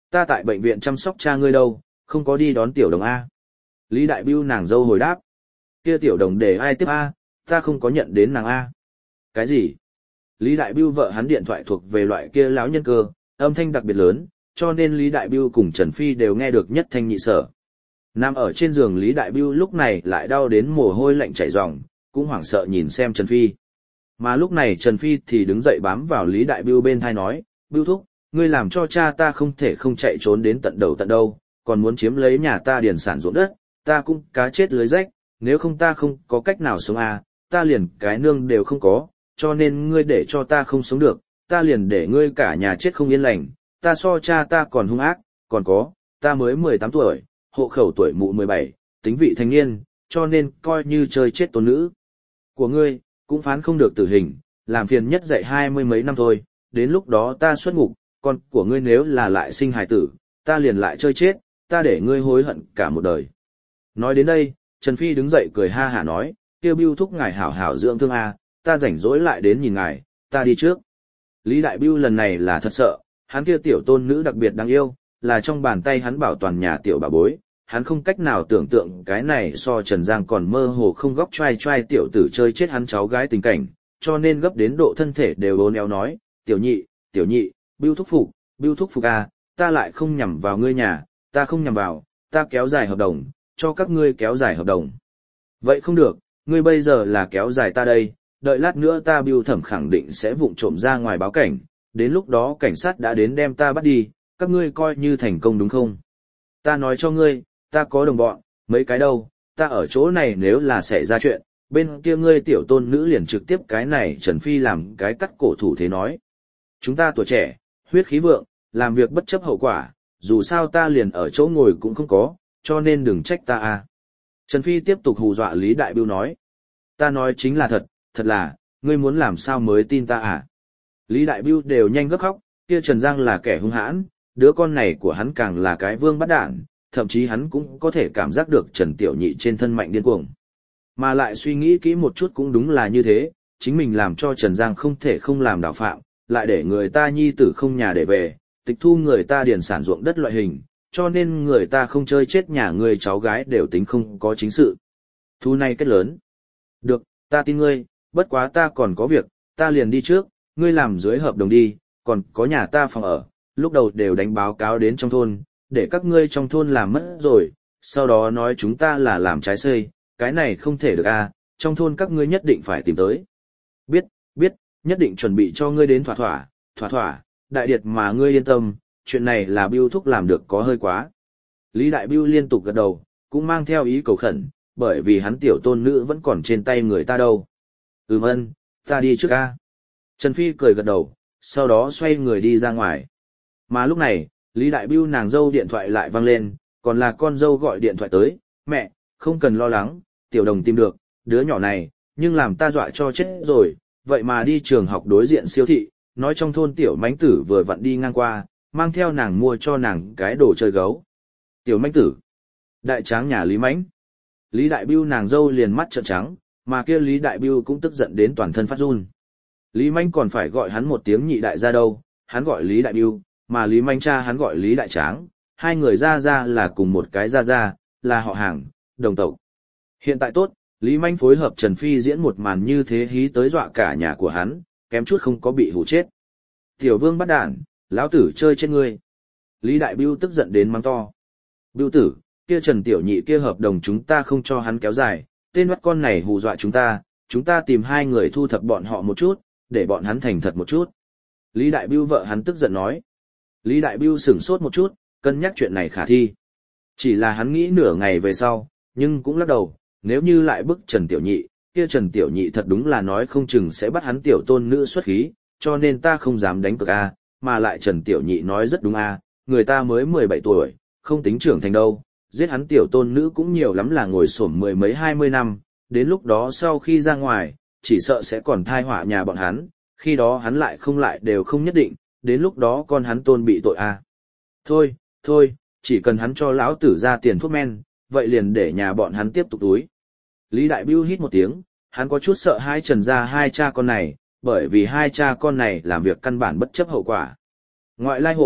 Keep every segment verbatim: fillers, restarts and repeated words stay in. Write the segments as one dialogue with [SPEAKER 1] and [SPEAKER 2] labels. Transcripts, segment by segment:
[SPEAKER 1] ta tại bệnh viện chăm sóc cha ngươi đâu, không có đi đón tiểu đồng A. Lý Đại Bưu nàng dâu hồi đáp. Kia tiểu đồng để ai tiếp A, ta không có nhận đến nàng A. Cái gì? Lý Đại Bưu vợ hắn điện thoại thuộc về loại kia lão nhân cơ, âm thanh đặc biệt lớn, cho nên Lý Đại Bưu cùng Trần Phi đều nghe được nhất thanh nhị sở. Nằm ở trên giường Lý Đại Bưu lúc này lại đau đến mồ hôi lạnh chảy ròng, cũng hoảng sợ nhìn xem Trần Phi. Mà lúc này Trần Phi thì đứng dậy bám vào Lý Đại Bưu bên thai nói, Bưu thúc, ngươi làm cho cha ta không thể không chạy trốn đến tận đầu tận đâu, còn muốn chiếm lấy nhà ta điền sản ruộng đất, ta cũng cá chết lưới rách, nếu không ta không có cách nào sống à, ta liền cái nương đều không có, cho nên ngươi để cho ta không sống được, ta liền để ngươi cả nhà chết không yên lành, ta so cha ta còn hung ác, còn có, ta mới mười tám tuổi, hộ khẩu tuổi mụ mười bảy, tính vị thanh niên, cho nên coi như chơi chết tôn nữ của ngươi, cũng phán không được tử hình, làm phiền nhất dạy hai mươi mấy năm thôi, đến lúc đó ta xuất ngục, con của ngươi nếu là lại sinh hài tử, ta liền lại chơi chết, ta để ngươi hối hận cả một đời. Nói đến đây, Trần Phi đứng dậy cười ha hả nói, kêu Bưu thúc ngài hảo hảo dưỡng thương a, ta rảnh rỗi lại đến nhìn ngài, ta đi trước. Lý Đại Bưu lần này là thật sợ, hắn kia tiểu tôn nữ đặc biệt đáng yêu, là trong bàn tay hắn bảo toàn nhà tiểu bà bối, hắn không cách nào tưởng tượng cái này so Trần Giang còn mơ hồ không góc trai trai tiểu tử chơi chết hắn cháu gái tình cảnh, cho nên gấp đến độ thân thể đều ôn éo nói, tiểu nhị, tiểu nhị, Bưu thúc phục, Bưu thúc phục a, ta lại không nhằm vào ngươi nhà, ta không nhằm vào, ta kéo dài hợp đồng, cho các ngươi kéo dài hợp đồng. Vậy không được, ngươi bây giờ là kéo dài ta đây, đợi lát nữa ta Bưu thẩm khẳng định sẽ vụng trộm ra ngoài báo cảnh, đến lúc đó cảnh sát đã đến đem ta bắt đi, các ngươi coi như thành công đúng không? Ta nói cho ngươi, ta có đồng bọn, mấy cái đâu, ta ở chỗ này nếu là xảy ra chuyện, bên kia ngươi tiểu tôn nữ liền trực tiếp cái này Trần Phi làm cái cắt cổ thủ thế nói. Chúng ta tuổi trẻ, huyết khí vượng, làm việc bất chấp hậu quả, dù sao ta liền ở chỗ ngồi cũng không có, cho nên đừng trách ta à. Trần Phi tiếp tục hù dọa Lý Đại Bưu nói. Ta nói chính là thật, thật là, ngươi muốn làm sao mới tin ta à. Lý Đại Bưu đều nhanh gấp khóc, kia Trần Giang là kẻ hung hãn, đứa con này của hắn càng là cái vương bắt đản, thậm chí hắn cũng có thể cảm giác được Trần Tiểu Nhị trên thân mạnh điên cuồng. Mà lại suy nghĩ kỹ một chút cũng đúng là như thế, chính mình làm cho Trần Giang không thể không làm đạo phạm, lại để người ta nhi tử không nhà để về, tịch thu người ta điền sản ruộng đất loại hình, cho nên người ta không chơi chết nhà người cháu gái đều tính không có chính sự. Thu này kết lớn. Được, ta tin ngươi, bất quá ta còn có việc, ta liền đi trước, ngươi làm dưới hợp đồng đi, còn có nhà ta phòng ở, lúc đầu đều đánh báo cáo đến trong thôn, để các ngươi trong thôn làm mất rồi, sau đó nói chúng ta là làm trái xây, cái này không thể được à, trong thôn các ngươi nhất định phải tìm tới. Biết, biết, nhất định chuẩn bị cho ngươi đến thỏa thỏa, thỏa thỏa, đại điệt mà ngươi yên tâm, chuyện này là Bưu thúc làm được có hơi quá. Lý Đại Bưu liên tục gật đầu, cũng mang theo ý cầu khẩn, bởi vì hắn tiểu tôn nữ vẫn còn trên tay người ta đâu. Ừm ân, ta đi trước a. Trần Phi cười gật đầu, sau đó xoay người đi ra ngoài. Mà lúc này, Lý Đại Bưu nàng dâu điện thoại lại vang lên, còn là con dâu gọi điện thoại tới, mẹ, không cần lo lắng, tiểu đồng tìm được, đứa nhỏ này, nhưng làm ta dọa cho chết rồi, vậy mà đi trường học đối diện siêu thị, nói trong thôn tiểu mánh tử vừa vặn đi ngang qua, mang theo nàng mua cho nàng cái đồ chơi gấu. Tiểu mánh tử, đại tráng nhà Lý Mánh. Lý Đại Bưu nàng dâu liền mắt trợn trắng, mà kia Lý Đại Bưu cũng tức giận đến toàn thân phát run. Lý Mánh còn phải gọi hắn một tiếng nhị đại gia đâu, hắn gọi Lý Đại Bưu, mà Lý Mánh cha hắn gọi Lý Đại Tráng, hai người gia gia là cùng một cái gia gia, là họ hàng, đồng tộc. Hiện tại tốt, Lý Mánh phối hợp Trần Phi diễn một màn như thế hí tới dọa cả nhà của hắn, kém chút không có bị hù chết. Tiểu vương bắt đản, lão tử chơi trên ngươi. Lý Đại Bưu tức giận đến mắng to. Bưu tử, kia Trần Tiểu Nhị kia hợp đồng chúng ta không cho hắn kéo dài, tên bắt con này hù dọa chúng ta, chúng ta tìm hai người thu thập bọn họ một chút, để bọn hắn thành thật một chút. Lý Đại Bưu vợ hắn tức giận nói. Lý Đại Bưu sửng sốt một chút, cân nhắc chuyện này khả thi. Chỉ là hắn nghĩ nửa ngày về sau, nhưng cũng lắc đầu, nếu như lại bức Trần Tiểu Nhị, kia Trần Tiểu Nhị thật đúng là nói không chừng sẽ bắt hắn tiểu tôn nữ xuất khí, cho nên ta không dám đánh cược a, mà lại Trần Tiểu Nhị nói rất đúng a, người ta mới mười bảy tuổi, không tính trưởng thành đâu, giết hắn tiểu tôn nữ cũng nhiều lắm là ngồi xổm mười mấy hai mươi năm, đến lúc đó sau khi ra ngoài, chỉ sợ sẽ còn thai họa nhà bọn hắn, khi đó hắn lại không lại đều không nhất định, đến lúc đó con hắn tôn bị tội a. Thôi, thôi, chỉ cần hắn cho lão tử ra tiền thuốc men, vậy liền để nhà bọn hắn tiếp tục túi. Lý Đại Bưu hít một tiếng, hắn có chút sợ hai Trần gia hai cha con này, bởi vì hai cha con này làm việc căn bản bất chấp hậu quả. Ngoại lai hộ,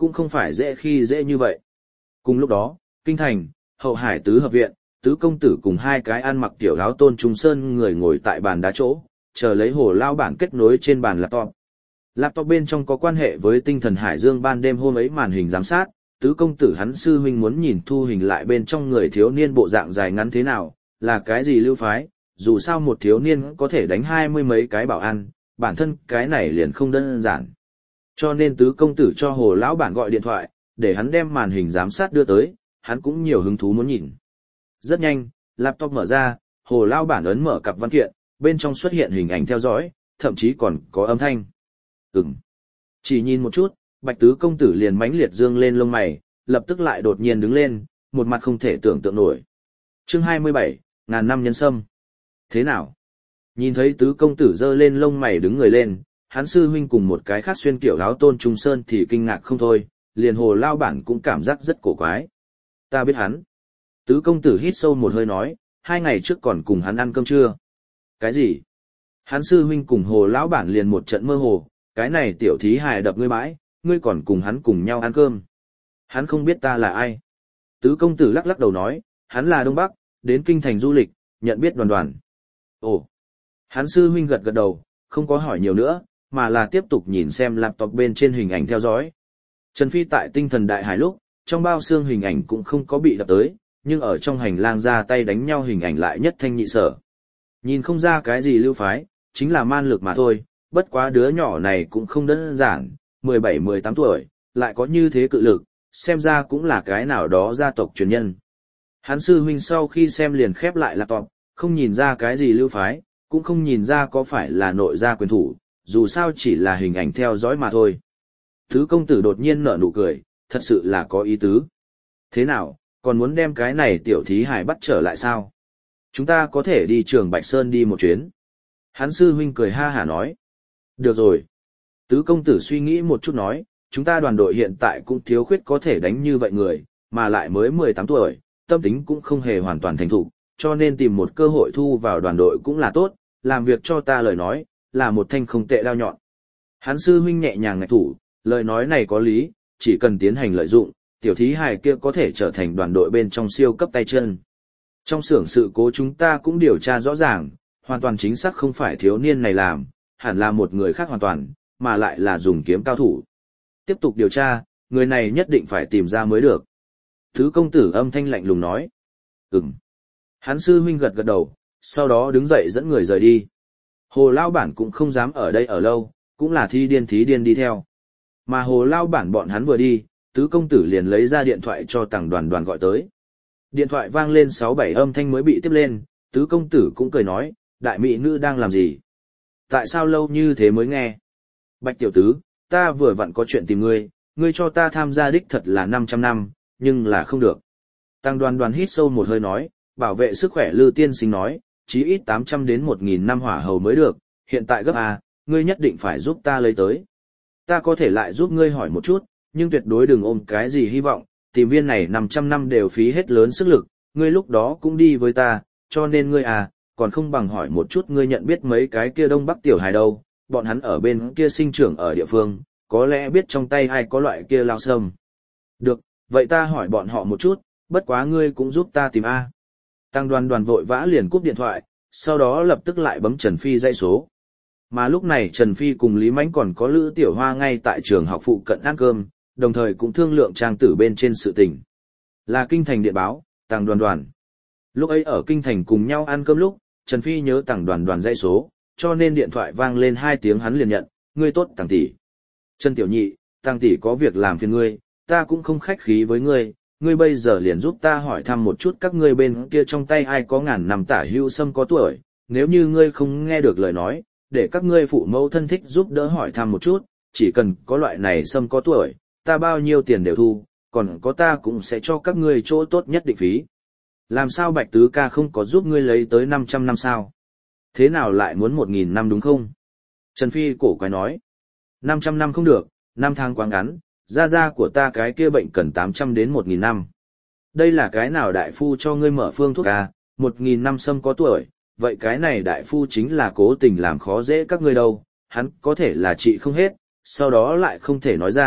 [SPEAKER 1] cũng không phải dễ khi dễ như vậy. Cùng lúc đó, kinh thành, hậu hải tứ hợp viện, tứ công tử cùng hai cái ăn mặc tiểu áo tôn trung sơn người ngồi tại bàn đá chỗ, chờ lấy hồ lao bản kết nối trên bàn laptop. Laptop bên trong có quan hệ với tinh thần hải dương ban đêm hôm ấy màn hình giám sát, tứ công tử hắn sư huynh muốn nhìn thu hình lại bên trong người thiếu niên bộ dạng dài ngắn thế nào, là cái gì lưu phái, dù sao một thiếu niên có thể đánh hai mươi mấy cái bảo an, bản thân cái này liền không đơn giản. Cho nên tứ công tử cho hồ lão bản gọi điện thoại, để hắn đem màn hình giám sát đưa tới, hắn cũng nhiều hứng thú muốn nhìn. Rất nhanh, laptop mở ra, hồ lão bản ấn mở cặp văn kiện, bên trong xuất hiện hình ảnh theo dõi, thậm chí còn có âm thanh. Ừm. Chỉ nhìn một chút, Bạch tứ công tử liền mãnh liệt dương lên lông mày, lập tức lại đột nhiên đứng lên, một mặt không thể tưởng tượng nổi. Chương hai mươi bảy, ngàn năm nhân sâm. Thế nào? Nhìn thấy tứ công tử giơ lên lông mày đứng người lên, hắn sư huynh cùng một cái khác xuyên kiểu áo tôn trung sơn thì kinh ngạc không thôi, liền hồ lao bản cũng cảm giác rất cổ quái. Ta biết hắn. Tứ công tử hít sâu một hơi nói, hai ngày trước còn cùng hắn ăn cơm trưa. Cái gì? Hắn sư huynh cùng hồ lão bản liền một trận mơ hồ, cái này tiểu thí hài đập ngươi bãi, ngươi còn cùng hắn cùng nhau ăn cơm. Hắn không biết ta là ai. Tứ công tử lắc lắc đầu nói, hắn là Đông Bắc, đến kinh thành du lịch, nhận biết Đoàn Đoàn. Ồ. Hắn sư huynh gật gật đầu, không có hỏi nhiều nữa, mà là tiếp tục nhìn xem laptop bên trên hình ảnh theo dõi. Trần Phi tại tinh thần đại hải lúc, trong bao xương hình ảnh cũng không có bị đập tới, nhưng ở trong hành lang ra tay đánh nhau hình ảnh lại nhất thanh nhị sở. Nhìn không ra cái gì lưu phái, chính là man lực mà thôi, bất quá đứa nhỏ này cũng không đơn giản, mười bảy mười tám tuổi, lại có như thế cự lực, xem ra cũng là cái nào đó gia tộc truyền nhân. Hắn sư huynh sau khi xem liền khép lại laptop, không nhìn ra cái gì lưu phái, cũng không nhìn ra có phải là nội gia quyền thủ, dù sao chỉ là hình ảnh theo dõi mà thôi. Thứ công tử đột nhiên nở nụ cười, thật sự là có ý tứ. Thế nào, còn muốn đem cái này tiểu thí hải bắt trở lại sao? Chúng ta có thể đi trường Bạch Sơn đi một chuyến. Hắn sư huynh cười ha hả nói. Được rồi. Tứ công tử suy nghĩ một chút nói, chúng ta đoàn đội hiện tại cũng thiếu khuyết có thể đánh như vậy người, mà lại mới mười tám tuổi, tâm tính cũng không hề hoàn toàn thành thục, cho nên tìm một cơ hội thu vào đoàn đội cũng là tốt, làm việc cho ta lời nói, là một thanh không tệ đao nhọn. Hắn sư huynh nhẹ nhàng ngạch thủ, lời nói này có lý, chỉ cần tiến hành lợi dụng, tiểu thí hài kia có thể trở thành đoàn đội bên trong siêu cấp tay chân. Trong xưởng sự cố chúng ta cũng điều tra rõ ràng, hoàn toàn chính xác không phải thiếu niên này làm, hẳn là một người khác hoàn toàn, mà lại là dùng kiếm cao thủ. Tiếp tục điều tra, người này nhất định phải tìm ra mới được. Thứ công tử âm thanh lạnh lùng nói. Ừm. Hắn sư huynh gật gật đầu, sau đó đứng dậy dẫn người rời đi. Hồ lao bản cũng không dám ở đây ở lâu, cũng là thi điên thí điên đi theo. Mà hồ lao bản bọn hắn vừa đi, tứ công tử liền lấy ra điện thoại cho Tằng Đoàn Đoàn gọi tới. Điện thoại vang lên sáu bảy âm thanh mới bị tiếp lên, tứ công tử cũng cười nói, đại mỹ nữ đang làm gì? Tại sao lâu như thế mới nghe? Bạch tiểu tứ, ta vừa vặn có chuyện tìm ngươi, ngươi cho ta tham gia đích thật là năm trăm năm, nhưng là không được. Tằng Đoàn Đoàn hít sâu một hơi nói, bảo vệ sức khỏe Lư tiên sinh nói, chí ít tám trăm đến một nghìn năm hỏa hầu mới được, hiện tại gấp A, ngươi nhất định phải giúp ta lấy tới. Ta có thể lại giúp ngươi hỏi một chút, nhưng tuyệt đối đừng ôm cái gì hy vọng, tìm viên này năm trăm năm đều phí hết lớn sức lực, ngươi lúc đó cũng đi với ta, cho nên ngươi à, còn không bằng hỏi một chút ngươi nhận biết mấy cái kia Đông Bắc tiểu hài đâu, bọn hắn ở bên kia sinh trưởng ở địa phương, có lẽ biết trong tay ai có loại kia lao sâm. Được, vậy ta hỏi bọn họ một chút, bất quá ngươi cũng giúp ta tìm A. Tăng Đoàn Đoàn vội vã liền cúp điện thoại, sau đó lập tức lại bấm Trần Phi dãy số. Mà lúc này Trần Phi cùng Lý Mãnh còn có Lữ Tiểu Hoa ngay tại trường học phụ cận ăn cơm, đồng thời cũng thương lượng trang tử bên trên sự tình. Là kinh thành điện báo, Tăng Đoàn Đoàn. Lúc ấy ở kinh thành cùng nhau ăn cơm lúc, Trần Phi nhớ Tăng Đoàn Đoàn dãy số, cho nên điện thoại vang lên hai tiếng hắn liền nhận, ngươi tốt Tăng tỷ. Trần Tiểu Nhị, Tăng tỷ có việc làm phiền ngươi, ta cũng không khách khí với ngươi, ngươi bây giờ liền giúp ta hỏi thăm một chút các ngươi bên kia trong tay ai có ngàn năm tả hưu sâm có tuổi, nếu như ngươi không nghe được lời nói, để các ngươi phụ mẫu thân thích giúp đỡ hỏi thăm một chút, chỉ cần có loại này sâm có tuổi, ta bao nhiêu tiền đều thu, còn có ta cũng sẽ cho các ngươi chỗ tốt nhất định phí. Làm sao Bạch Tứ ca không có giúp ngươi lấy tới năm trăm năm sao? Thế nào lại muốn một nghìn năm đúng không? Trần Phi cổ quái nói, năm trăm năm không được, năm tháng quá ngắn, gia gia của ta cái kia bệnh cần tám trăm đến một nghìn năm. Đây là cái nào đại phu cho ngươi mở phương thuốc à, một nghìn năm sâm có tuổi, vậy cái này đại phu chính là cố tình làm khó dễ các ngươi đâu, hắn có thể là trị không hết, sau đó lại không thể nói ra,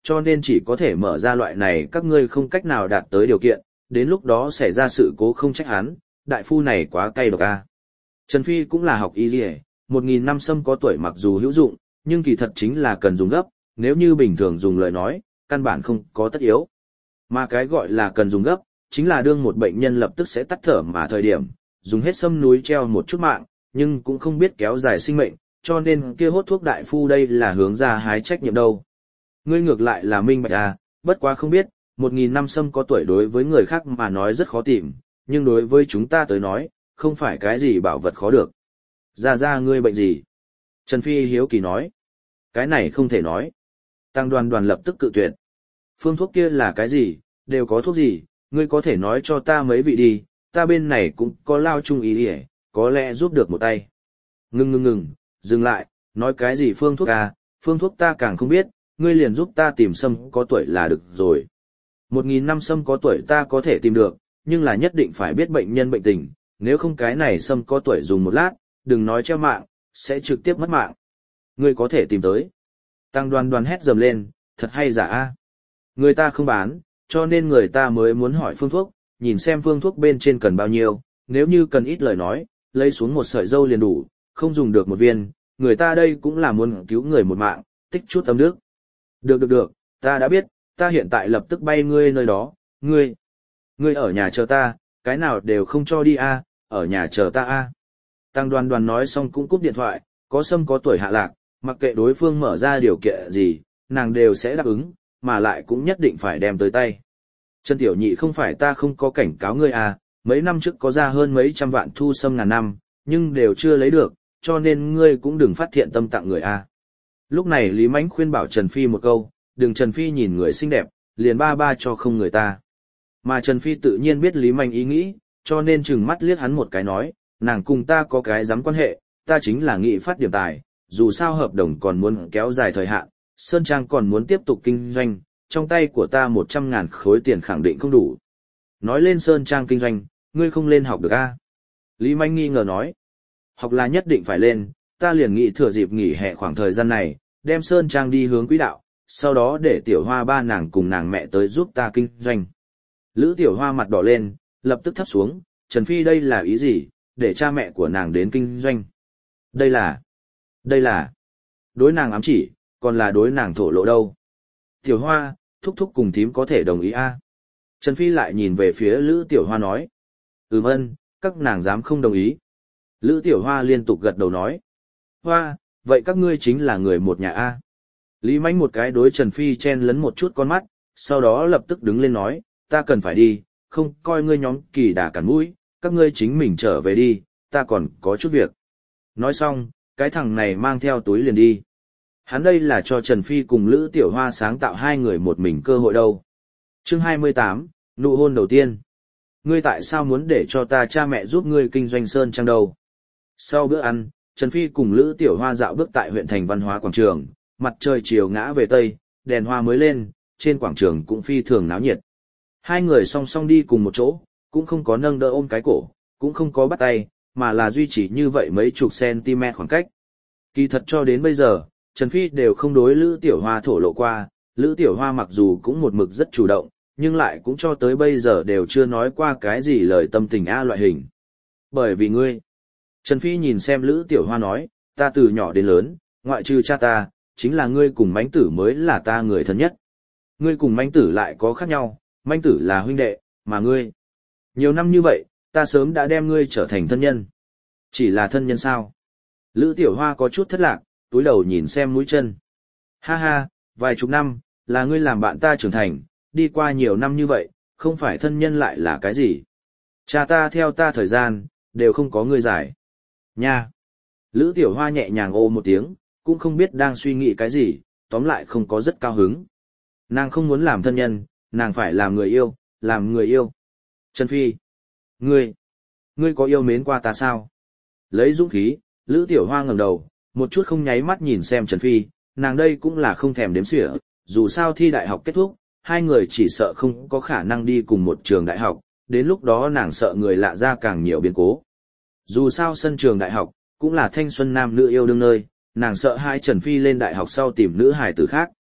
[SPEAKER 1] cho nên chỉ có thể mở ra loại này các ngươi không cách nào đạt tới điều kiện, đến lúc đó xảy ra sự cố không trách hắn, đại phu này quá cay độc a. Trần Phi cũng là học y y, một nghìn năm sâm có tuổi mặc dù hữu dụng, nhưng kỳ thật chính là cần dùng gấp, nếu như bình thường dùng lời nói, căn bản không có tất yếu. Mà cái gọi là cần dùng gấp, chính là đương một bệnh nhân lập tức sẽ tắt thở mà thời điểm, dùng hết sâm núi treo một chút mạng, nhưng cũng không biết kéo dài sinh mệnh, cho nên kia hốt thuốc đại phu đây là hướng ra hái trách nhiệm đâu. Ngươi ngược lại là minh bạch à, bất quá không biết, một nghìn năm sâm có tuổi đối với người khác mà nói rất khó tìm, nhưng đối với chúng ta tới nói, không phải cái gì bảo vật khó được. Ra ra ngươi bệnh gì? Trần Phi hiếu kỳ nói. Cái này không thể nói. Tăng Đoàn Đoàn lập tức cự tuyệt. Phương thuốc kia là cái gì, đều có thuốc gì, ngươi có thể nói cho ta mấy vị đi, ta bên này cũng có lao chung ý đi, có lẽ giúp được một tay. Ngừng ngừng ngừng, dừng lại, nói cái gì phương thuốc à, phương thuốc ta càng không biết, ngươi liền giúp ta tìm sâm có tuổi là được rồi. Một nghìn năm sâm có tuổi ta có thể tìm được, nhưng là nhất định phải biết bệnh nhân bệnh tình, nếu không cái này sâm có tuổi dùng một lát, đừng nói treo mạng, sẽ trực tiếp mất mạng. Ngươi có thể tìm tới. Tăng Đoàn Đoàn hét dầm lên, thật hay giả a. Người ta không bán, cho nên người ta mới muốn hỏi phương thuốc, nhìn xem phương thuốc bên trên cần bao nhiêu, nếu như cần ít lời nói, lấy xuống một sợi dâu liền đủ, không dùng được một viên, người ta đây cũng là muốn cứu người một mạng, tích chút tâm đức. Được được được, ta đã biết, ta hiện tại lập tức bay ngươi nơi đó, ngươi, ngươi ở nhà chờ ta, cái nào đều không cho đi a, ở nhà chờ ta a. Tăng Đoàn Đoàn nói xong cũng cúp điện thoại, có sâm có tuổi hạ lạc, mặc kệ đối phương mở ra điều kiện gì, nàng đều sẽ đáp ứng, mà lại cũng nhất định phải đem tới tay. Trần Tiểu Nhị không phải ta không có cảnh cáo ngươi à, mấy năm trước có ra hơn mấy trăm vạn thu sâm ngàn năm, nhưng đều chưa lấy được, cho nên ngươi cũng đừng phát thiện tâm tặng người à. Lúc này Lý Mãnh khuyên bảo Trần Phi một câu, đừng Trần Phi nhìn người xinh đẹp, liền ba ba cho không người ta. Mà Trần Phi tự nhiên biết Lý Mãnh ý nghĩ, cho nên chừng mắt liếc hắn một cái nói, nàng cùng ta có cái dám quan hệ, ta chính là nghị phát điểm tài, dù sao hợp đồng còn muốn kéo dài thời hạn, Sơn Trang còn muốn tiếp tục kinh doanh, trong tay của ta một trăm ngàn khối tiền khẳng định không đủ. Nói lên Sơn Trang kinh doanh, ngươi không lên học được a? À? Lý Manh nghi ngờ nói, học là nhất định phải lên, ta liền nghĩ thừa dịp nghỉ hè khoảng thời gian này, đem Sơn Trang đi hướng quỹ đạo, sau đó để Tiểu Hoa ba nàng cùng nàng mẹ tới giúp ta kinh doanh. Lữ Tiểu Hoa mặt đỏ lên, lập tức thấp xuống, Trần Phi đây là ý gì, để cha mẹ của nàng đến kinh doanh. Đây là, đây là, đối nàng ám chỉ, còn là đối nàng thổ lộ đâu. Tiểu Hoa, thúc thúc cùng thím có thể đồng ý a? À? Trần Phi lại nhìn về phía Lữ Tiểu Hoa nói. Ừm ân, các nàng dám không đồng ý. Lữ Tiểu Hoa liên tục gật đầu nói. Hoa, vậy các ngươi chính là người một nhà a. Lý Mãnh một cái đối Trần Phi chen lấn một chút con mắt, sau đó lập tức đứng lên nói, ta cần phải đi, không coi ngươi nhóm kỳ đà cản mũi, các ngươi chính mình trở về đi, ta còn có chút việc. Nói xong, cái thằng này mang theo túi liền đi. Hắn đây là cho Trần Phi cùng Lữ Tiểu Hoa sáng tạo hai người một mình cơ hội đâu. Chương hai mươi tám, nụ hôn đầu tiên. Ngươi tại sao muốn để cho ta cha mẹ giúp ngươi kinh doanh Sơn Trang đâu? Sau bữa ăn, Trần Phi cùng Lữ Tiểu Hoa dạo bước tại huyện thành văn hóa quảng trường, mặt trời chiều ngã về tây, đèn hoa mới lên, trên quảng trường cũng phi thường náo nhiệt. Hai người song song đi cùng một chỗ, cũng không có nâng đỡ ôm cái cổ, cũng không có bắt tay, mà là duy trì như vậy mấy chục cm khoảng cách. Kỳ thật cho đến bây giờ, Trần Phi đều không đối Lữ Tiểu Hoa thổ lộ qua, Lữ Tiểu Hoa mặc dù cũng một mực rất chủ động, nhưng lại cũng cho tới bây giờ đều chưa nói qua cái gì lời tâm tình a loại hình. Bởi vì ngươi, Trần Phi nhìn xem Lữ Tiểu Hoa nói, ta từ nhỏ đến lớn, ngoại trừ cha ta, chính là ngươi cùng Mãnh Tử mới là ta người thân nhất. Ngươi cùng Mãnh Tử lại có khác nhau, Mãnh Tử là huynh đệ, mà ngươi. Nhiều năm như vậy, ta sớm đã đem ngươi trở thành thân nhân. Chỉ là thân nhân sao? Lữ Tiểu Hoa có chút thất lạc, túi đầu nhìn xem mũi chân. Ha ha, vài chục năm, là ngươi làm bạn ta trưởng thành, đi qua nhiều năm như vậy, không phải thân nhân lại là cái gì. Cha ta theo ta thời gian, đều không có ngươi giải. Nha! Lữ Tiểu Hoa nhẹ nhàng ô một tiếng, cũng không biết đang suy nghĩ cái gì, tóm lại không có rất cao hứng. Nàng không muốn làm thân nhân, nàng phải làm người yêu, làm người yêu. Trần Phi! Ngươi! Ngươi có yêu mến qua ta sao? Lấy dũng khí, Lữ Tiểu Hoa ngẩng đầu, một chút không nháy mắt nhìn xem Trần Phi, nàng đây cũng là không thèm đếm xỉa, dù sao thi đại học kết thúc, hai người chỉ sợ không có khả năng đi cùng một trường đại học, đến lúc đó nàng sợ người lạ ra càng nhiều biến cố. Dù sao sân trường đại học, cũng là thanh xuân nam nữ yêu đương nơi, nàng sợ hai Trần Phi lên đại học sau tìm nữ hài tử khác.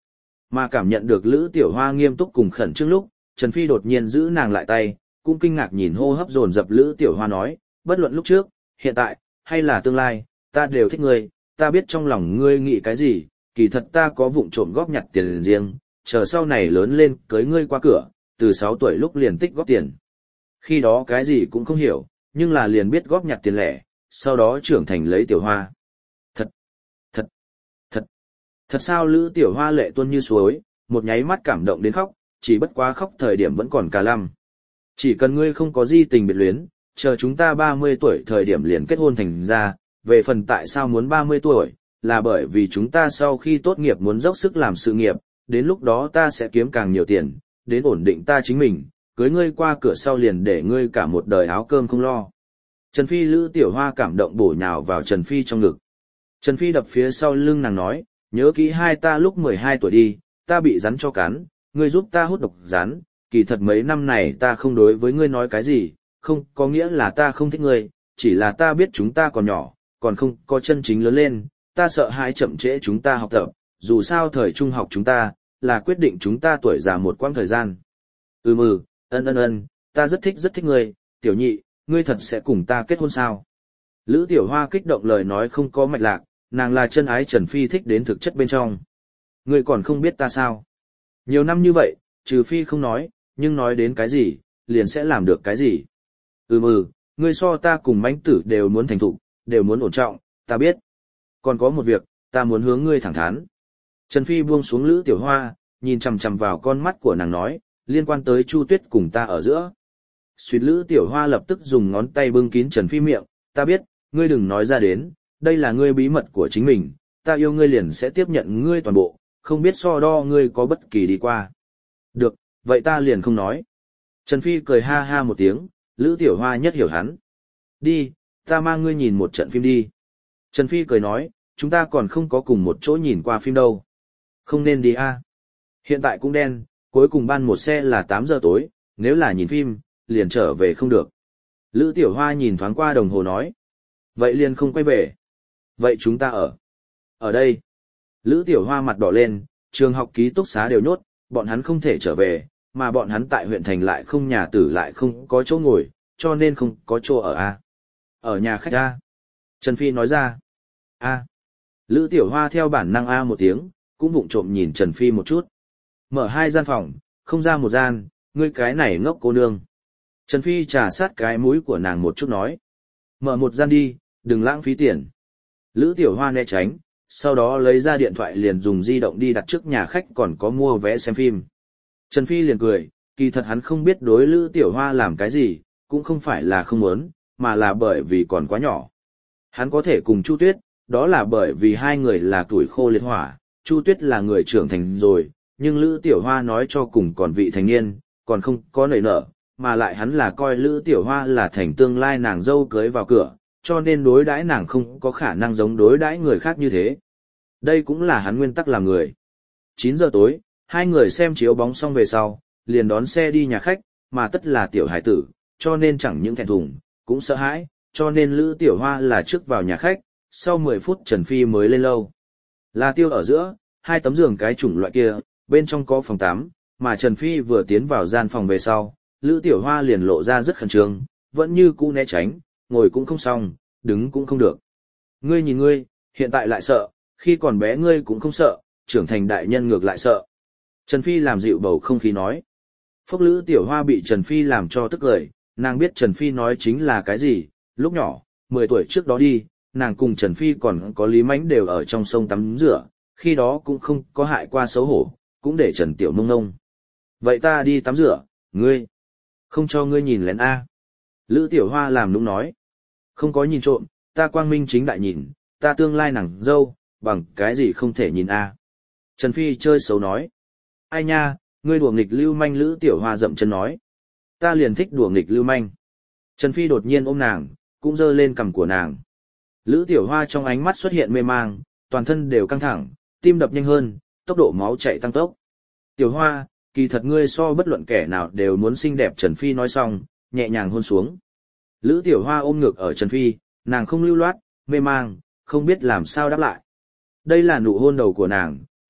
[SPEAKER 1] Mà cảm nhận được Lữ Tiểu Hoa nghiêm túc cùng khẩn trương lúc, Trần Phi đột nhiên giữ nàng lại tay, cũng kinh ngạc nhìn hô hấp dồn dập Lữ Tiểu Hoa nói, bất luận lúc trước, hiện tại, hay là tương lai, ta đều thích ngươi, ta biết trong lòng ngươi nghĩ cái gì, kỳ thật ta có vụng trộm góp nhặt tiền riêng, chờ sau này lớn lên cưới ngươi qua cửa, từ sáu tuổi lúc liền tích góp tiền. Khi đó cái gì cũng không hiểu, nhưng là liền biết góp nhặt tiền lẻ, sau đó trưởng thành lấy Tiểu Hoa. Thật, thật, thật, thật sao? Lữ Tiểu Hoa lệ tuôn như suối, một nháy mắt cảm động đến khóc, chỉ bất quá khóc thời điểm vẫn còn cả lăm. Chỉ cần ngươi không có di tình biệt luyến, chờ chúng ta ba mươi tuổi thời điểm liền kết hôn thành ra, về phần tại sao muốn ba mươi tuổi, là bởi vì chúng ta sau khi tốt nghiệp muốn dốc sức làm sự nghiệp, đến lúc đó ta sẽ kiếm càng nhiều tiền, đến ổn định ta chính mình, cưới ngươi qua cửa sau liền để ngươi cả một đời áo cơm không lo. Trần Phi Lữ Tiểu Hoa cảm động bổ nhào vào Trần Phi trong ngực. Trần Phi đập phía sau lưng nàng nói, nhớ kỹ hai ta lúc mười hai tuổi đi, ta bị rắn cho cắn, ngươi giúp ta hút độc rắn, kỳ thật mấy năm này ta không đối với ngươi nói cái gì, không có nghĩa là ta không thích ngươi, chỉ là ta biết chúng ta còn nhỏ, còn không có chân chính lớn lên, ta sợ hãi chậm trễ chúng ta học tập, dù sao thời trung học chúng ta, là quyết định chúng ta tuổi già một quãng thời gian. Ừm ừ, ân ân ân, ta rất thích rất thích ngươi, Tiểu Nhị, ngươi thật sẽ cùng ta kết hôn sao? Lữ Tiểu Hoa kích động lời nói không có mạch lạc, nàng là chân ái Trần Phi thích đến thực chất bên trong. Ngươi còn không biết ta sao? Nhiều năm như vậy, trừ Phi không nói, nhưng nói đến cái gì, liền sẽ làm được cái gì. Ừm ừ, ngươi so ta cùng mãnh tử đều muốn thành thục, đều muốn ổn trọng, ta biết. Còn có một việc, ta muốn hướng ngươi thẳng thắn. Trần Phi buông xuống Lữ Tiểu Hoa, nhìn chằm chằm vào con mắt của nàng nói, liên quan tới Chu Tuyết cùng ta ở giữa. Suýt Lữ Tiểu Hoa lập tức dùng ngón tay bưng kín Trần Phi miệng, ta biết, ngươi đừng nói ra đến, đây là ngươi bí mật của chính mình, ta yêu ngươi liền sẽ tiếp nhận ngươi toàn bộ, không biết so đo ngươi có bất kỳ đi qua. Được, vậy ta liền không nói. Trần Phi cười ha ha một tiếng, Lữ Tiểu Hoa nhất hiểu hắn. Đi, ta mang ngươi nhìn một trận phim đi. Trần Phi cười nói, chúng ta còn không có cùng một chỗ nhìn qua phim đâu. Không nên đi a. Hiện tại cũng đen, cuối cùng ban một xe là tám giờ tối, nếu là nhìn phim, liền trở về không được. Lữ Tiểu Hoa nhìn thoáng qua đồng hồ nói. Vậy liền không quay về. Vậy chúng ta ở. Ở đây. Lữ Tiểu Hoa mặt đỏ lên, trường học ký túc xá đều nhốt, bọn hắn không thể trở về, mà bọn hắn tại huyện thành lại không nhà tử lại không có chỗ ngồi, cho nên không có chỗ ở a. Ở nhà khách a. Trần Phi nói ra. A. Lữ Tiểu Hoa theo bản năng a một tiếng, cũng vụng trộm nhìn Trần Phi một chút. Mở hai gian phòng, không ra một gian, ngươi cái này ngốc cô nương. Trần Phi trà sát cái mũi của nàng một chút nói. Mở một gian đi, đừng lãng phí tiền. Lữ Tiểu Hoa né tránh, sau đó lấy ra điện thoại liền dùng di động đi đặt trước nhà khách còn có mua vé xem phim. Trần Phi liền cười, kỳ thật hắn không biết đối Lữ Tiểu Hoa làm cái gì, cũng không phải là không muốn, mà là bởi vì còn quá nhỏ. Hắn có thể cùng Chu Tuyết, đó là bởi vì hai người là tuổi khô liệt hỏa, Chu Tuyết là người trưởng thành rồi, nhưng Lữ Tiểu Hoa nói cho cùng còn vị thành niên, còn không có nảy nở, mà lại hắn là coi Lữ Tiểu Hoa là thành tương lai nàng dâu cưới vào cửa, cho nên đối đãi nàng không có khả năng giống đối đãi người khác như thế. Đây cũng là hắn nguyên tắc làm người. chín giờ tối, hai người xem chiếu bóng xong về sau, liền đón xe đi nhà khách, mà tất là tiểu hải tử, cho nên chẳng những thẹn thùng, cũng sợ hãi, cho nên Lữ Tiểu Hoa là trước vào nhà khách, sau mười phút Trần Phi mới lên lâu. Là tiêu ở giữa, hai tấm giường cái chủng loại kia, bên trong có phòng tắm, mà Trần Phi vừa tiến vào gian phòng về sau, Lữ Tiểu Hoa liền lộ ra rất khẩn trương, vẫn như cũ né tránh, ngồi cũng không xong, đứng cũng không được. Ngươi nhìn ngươi, hiện tại lại sợ, khi còn bé ngươi cũng không sợ, trưởng thành đại nhân ngược lại sợ. Trần Phi làm dịu bầu không khí nói. Phốc Lữ Tiểu Hoa bị Trần Phi làm cho tức cười, nàng biết Trần Phi nói chính là cái gì, lúc nhỏ, mười tuổi trước đó đi, nàng cùng Trần Phi còn có Lý Mánh đều ở trong sông tắm rửa, khi đó cũng không có hại qua xấu hổ, cũng để Trần Tiểu Mông ngông. Vậy ta đi tắm rửa, ngươi, không cho ngươi nhìn lén a. Lữ Tiểu Hoa làm nũng nói. Không có nhìn trộm, ta quang minh chính đại nhìn, ta tương lai nàng dâu, bằng cái gì không thể nhìn a. Trần Phi chơi xấu nói. Ai nha, ngươi đùa nghịch lưu manh. Lữ Tiểu Hoa dậm chân nói. Ta liền thích đùa nghịch lưu manh. Trần Phi đột nhiên ôm nàng, cũng giơ lên cằm của nàng. Lữ Tiểu Hoa trong ánh mắt xuất hiện mê mang, toàn thân đều căng thẳng, tim đập nhanh hơn, tốc độ máu chạy tăng tốc. Tiểu Hoa, kỳ thật ngươi so bất luận kẻ nào đều muốn xinh đẹp. Trần Phi nói xong, nhẹ nhàng hôn xuống. Lữ Tiểu Hoa ôm ngược ở Trần Phi, nàng không lưu loát, mê mang, không biết làm sao đáp lại. Đây là nụ hôn đầu của nàng,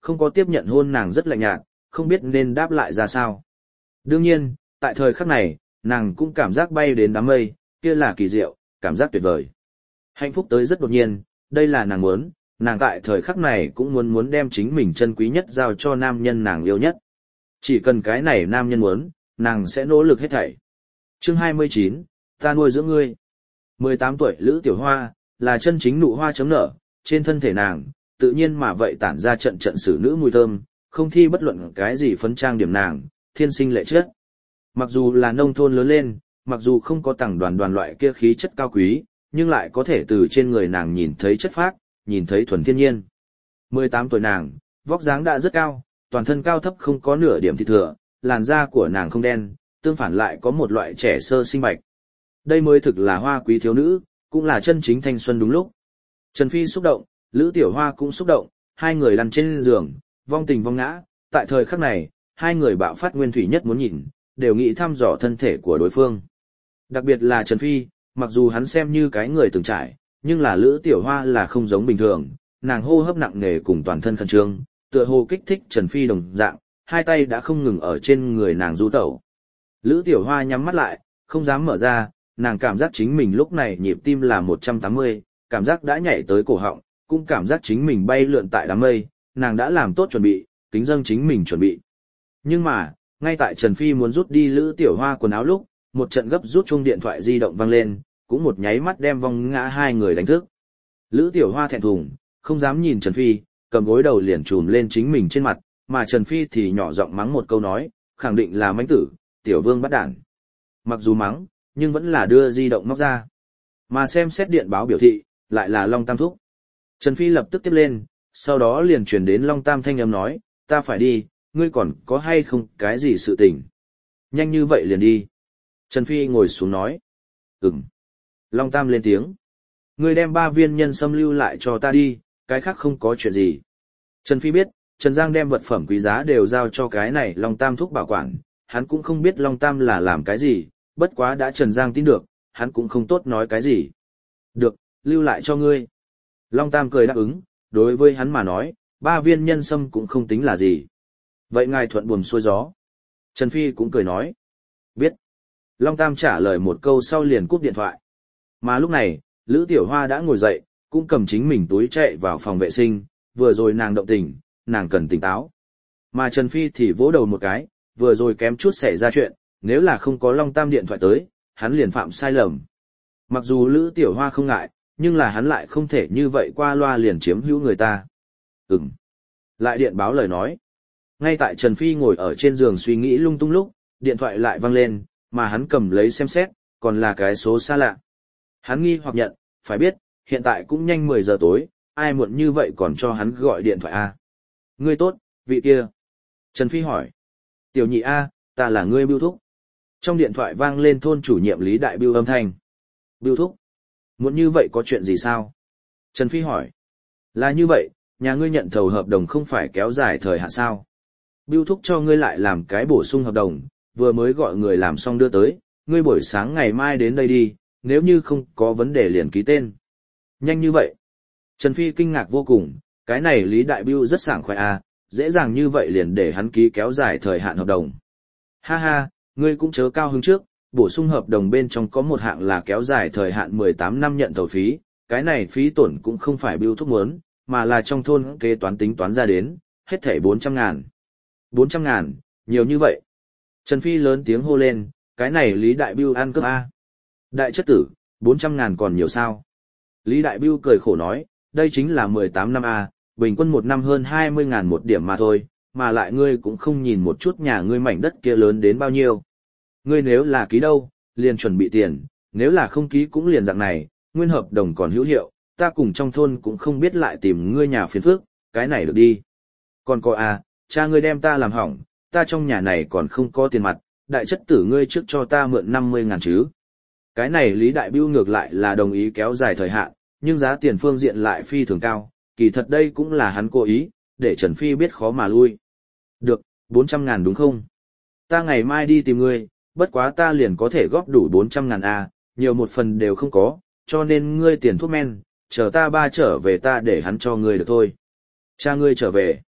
[SPEAKER 1] không có tiếp nhận hôn nàng rất lạnh nhạt, không biết nên đáp lại ra sao. Đương nhiên, tại thời khắc này, nàng cũng cảm giác bay đến đám mây, kia là kỳ diệu, cảm giác tuyệt vời. Hạnh phúc tới rất đột nhiên, đây là nàng muốn, nàng tại thời khắc này cũng muốn muốn đem chính mình chân quý nhất giao cho nam nhân nàng yêu nhất. Chỉ cần cái này nam nhân muốn, nàng sẽ nỗ lực hết thảy. Chương hai mươi chín, ta nuôi dưỡng ngươi. mười tám tuổi Lữ Tiểu Hoa, là chân chính nụ hoa chấm nở, trên thân thể nàng, tự nhiên mà vậy tản ra trận trận xử nữ mùi thơm, không thi bất luận cái gì phấn trang điểm nàng, thiên sinh lệ chất. Mặc dù là nông thôn lớn lên, mặc dù không có tầng đoàn đoàn loại kia khí chất cao quý, nhưng lại có thể từ trên người nàng nhìn thấy chất phác, nhìn thấy thuần thiên nhiên. mười tám tuổi nàng, vóc dáng đã rất cao, toàn thân cao thấp không có nửa điểm thịt thừa, làn da của nàng không đen, tương phản lại có một loại trẻ sơ sinh bạch. Đây mới thực là hoa quý thiếu nữ, cũng là chân chính thanh xuân đúng lúc. Trần Phi xúc động, Lữ Tiểu Hoa cũng xúc động, hai người lăn trên giường, vong tình vong ngã, tại thời khắc này, hai người bạo phát nguyên thủy nhất muốn nhìn, đều nghĩ thăm dò thân thể của đối phương. Đặc biệt là Trần Phi, mặc dù hắn xem như cái người từng trải, nhưng là Lữ Tiểu Hoa là không giống bình thường, nàng hô hấp nặng nề cùng toàn thân khẩn trương, tựa hồ kích thích Trần Phi đồng dạng, hai tay đã không ngừng ở trên người nàng du tẩu. Lữ Tiểu Hoa nhắm mắt lại, không dám mở ra, nàng cảm giác chính mình lúc này nhịp tim là một trăm tám mươi, cảm giác đã nhảy tới cổ họng, cũng cảm giác chính mình bay lượn tại đám mây, nàng đã làm tốt chuẩn bị, kính dâng chính mình chuẩn bị. Nhưng mà, ngay tại Trần Phi muốn rút đi Lữ Tiểu Hoa quần áo lúc, một trận gấp rút chuông điện thoại di động vang lên, cũng một nháy mắt đem vong ngã hai người đánh thức. Lữ Tiểu Hoa thẹn thùng, không dám nhìn Trần Phi, cầm gối đầu liền trùm lên chính mình trên mặt, mà Trần Phi thì nhỏ giọng mắng một câu nói, khẳng định là mãnh tử, tiểu vương bắt đản. Mặc dù mắng, nhưng vẫn là đưa di động móc ra. Mà xem xét điện báo biểu thị, lại là Long Tam thúc. Trần Phi lập tức tiếp lên, sau đó liền chuyển đến Long Tam thanh âm nói, ta phải đi, ngươi còn có hay không cái gì sự tình. Nhanh như vậy liền đi. Trần Phi ngồi xuống nói. Ừm. Long Tam lên tiếng. Ngươi đem ba viên nhân sâm lưu lại cho ta đi, cái khác không có chuyện gì. Trần Phi biết, Trần Giang đem vật phẩm quý giá đều giao cho cái này Long Tam thúc bảo quản, hắn cũng không biết Long Tam là làm cái gì, bất quá đã Trần Giang tin được, hắn cũng không tốt nói cái gì. Được, lưu lại cho ngươi. Long Tam cười đáp ứng, đối với hắn mà nói, ba viên nhân sâm cũng không tính là gì. Vậy ngài thuận buồm xuôi gió. Trần Phi cũng cười nói. Biết. Long Tam trả lời một câu sau liền cúp điện thoại. Mà lúc này, Lữ Tiểu Hoa đã ngồi dậy, cũng cầm chính mình túi chạy vào phòng vệ sinh, vừa rồi nàng động tình, nàng cần tỉnh táo. Mà Trần Phi thì vỗ đầu một cái, vừa rồi kém chút xảy ra chuyện, nếu là không có Long Tam điện thoại tới, hắn liền phạm sai lầm. Mặc dù Lữ Tiểu Hoa không ngại, nhưng là hắn lại không thể như vậy qua loa liền chiếm hữu người ta. Ừm. Lại điện báo lời nói. Ngay tại Trần Phi ngồi ở trên giường suy nghĩ lung tung lúc, điện thoại lại vang lên, mà hắn cầm lấy xem xét, còn là cái số xa lạ. Hắn nghi hoặc nhận, phải biết, hiện tại cũng nhanh mười giờ tối, ai muộn như vậy còn cho hắn gọi điện thoại a? Ngươi tốt, vị kia. Trần Phi hỏi. Tiểu nhị a, ta là ngươi Bưu thúc. Trong điện thoại vang lên thôn chủ nhiệm Lý Đại Bưu âm thanh. Bưu thúc, muộn như vậy có chuyện gì sao? Trần Phi hỏi. Là như vậy, nhà ngươi nhận thầu hợp đồng không phải kéo dài thời hạn sao? Bưu thúc cho ngươi lại làm cái bổ sung hợp đồng, vừa mới gọi người làm xong đưa tới, ngươi buổi sáng ngày mai đến đây đi, nếu như không có vấn đề liền ký tên. Nhanh như vậy. Trần Phi kinh ngạc vô cùng, cái này Lý Đại Bưu rất sảng khoái à, dễ dàng như vậy liền để hắn ký kéo dài thời hạn hợp đồng. Ha ha, ngươi cũng chớ cao hứng trước, bổ sung hợp đồng bên trong có một hạng là kéo dài thời hạn mười tám năm nhận thầu phí, cái này phí tổn cũng không phải Bưu thúc muốn, mà là trong thôn kế toán tính toán ra đến, hết thảy bốn trăm ngàn. bốn trăm ngàn, nhiều như vậy. Trần Phi lớn tiếng hô lên, cái này Lý Đại Bưu ăn cướp a. Đại chất tử, bốn trăm ngàn còn nhiều sao? Lý Đại Bưu cười khổ nói, đây chính là mười tám năm a, bình quân một năm hơn hai mươi ngàn một điểm mà thôi, mà lại ngươi cũng không nhìn một chút nhà ngươi mảnh đất kia lớn đến bao nhiêu. Ngươi nếu là ký đâu, liền chuẩn bị tiền, nếu là không ký cũng liền dạng này, nguyên hợp đồng còn hữu hiệu, ta cùng trong thôn cũng không biết lại tìm ngươi nhà phiền phức, cái này được đi. Còn có a, cha ngươi đem ta làm hỏng, ta trong nhà này còn không có tiền mặt, đại chất tử ngươi trước cho ta mượn năm mươi ngàn chứ. Cái này Lý Đại Bưu ngược lại là đồng ý kéo dài thời hạn, nhưng giá tiền phương diện lại phi thường cao, kỳ thật đây cũng là hắn cố ý, để Trần Phi biết khó mà lui. Được, bốn trăm ngàn đúng không? Ta ngày mai đi tìm ngươi, bất quá ta liền có thể góp đủ bốn trăm ngàn a, nhiều một phần đều không có, cho nên ngươi tiền thuốc men, chờ ta ba trở về ta để hắn cho ngươi được thôi. Cha ngươi trở về.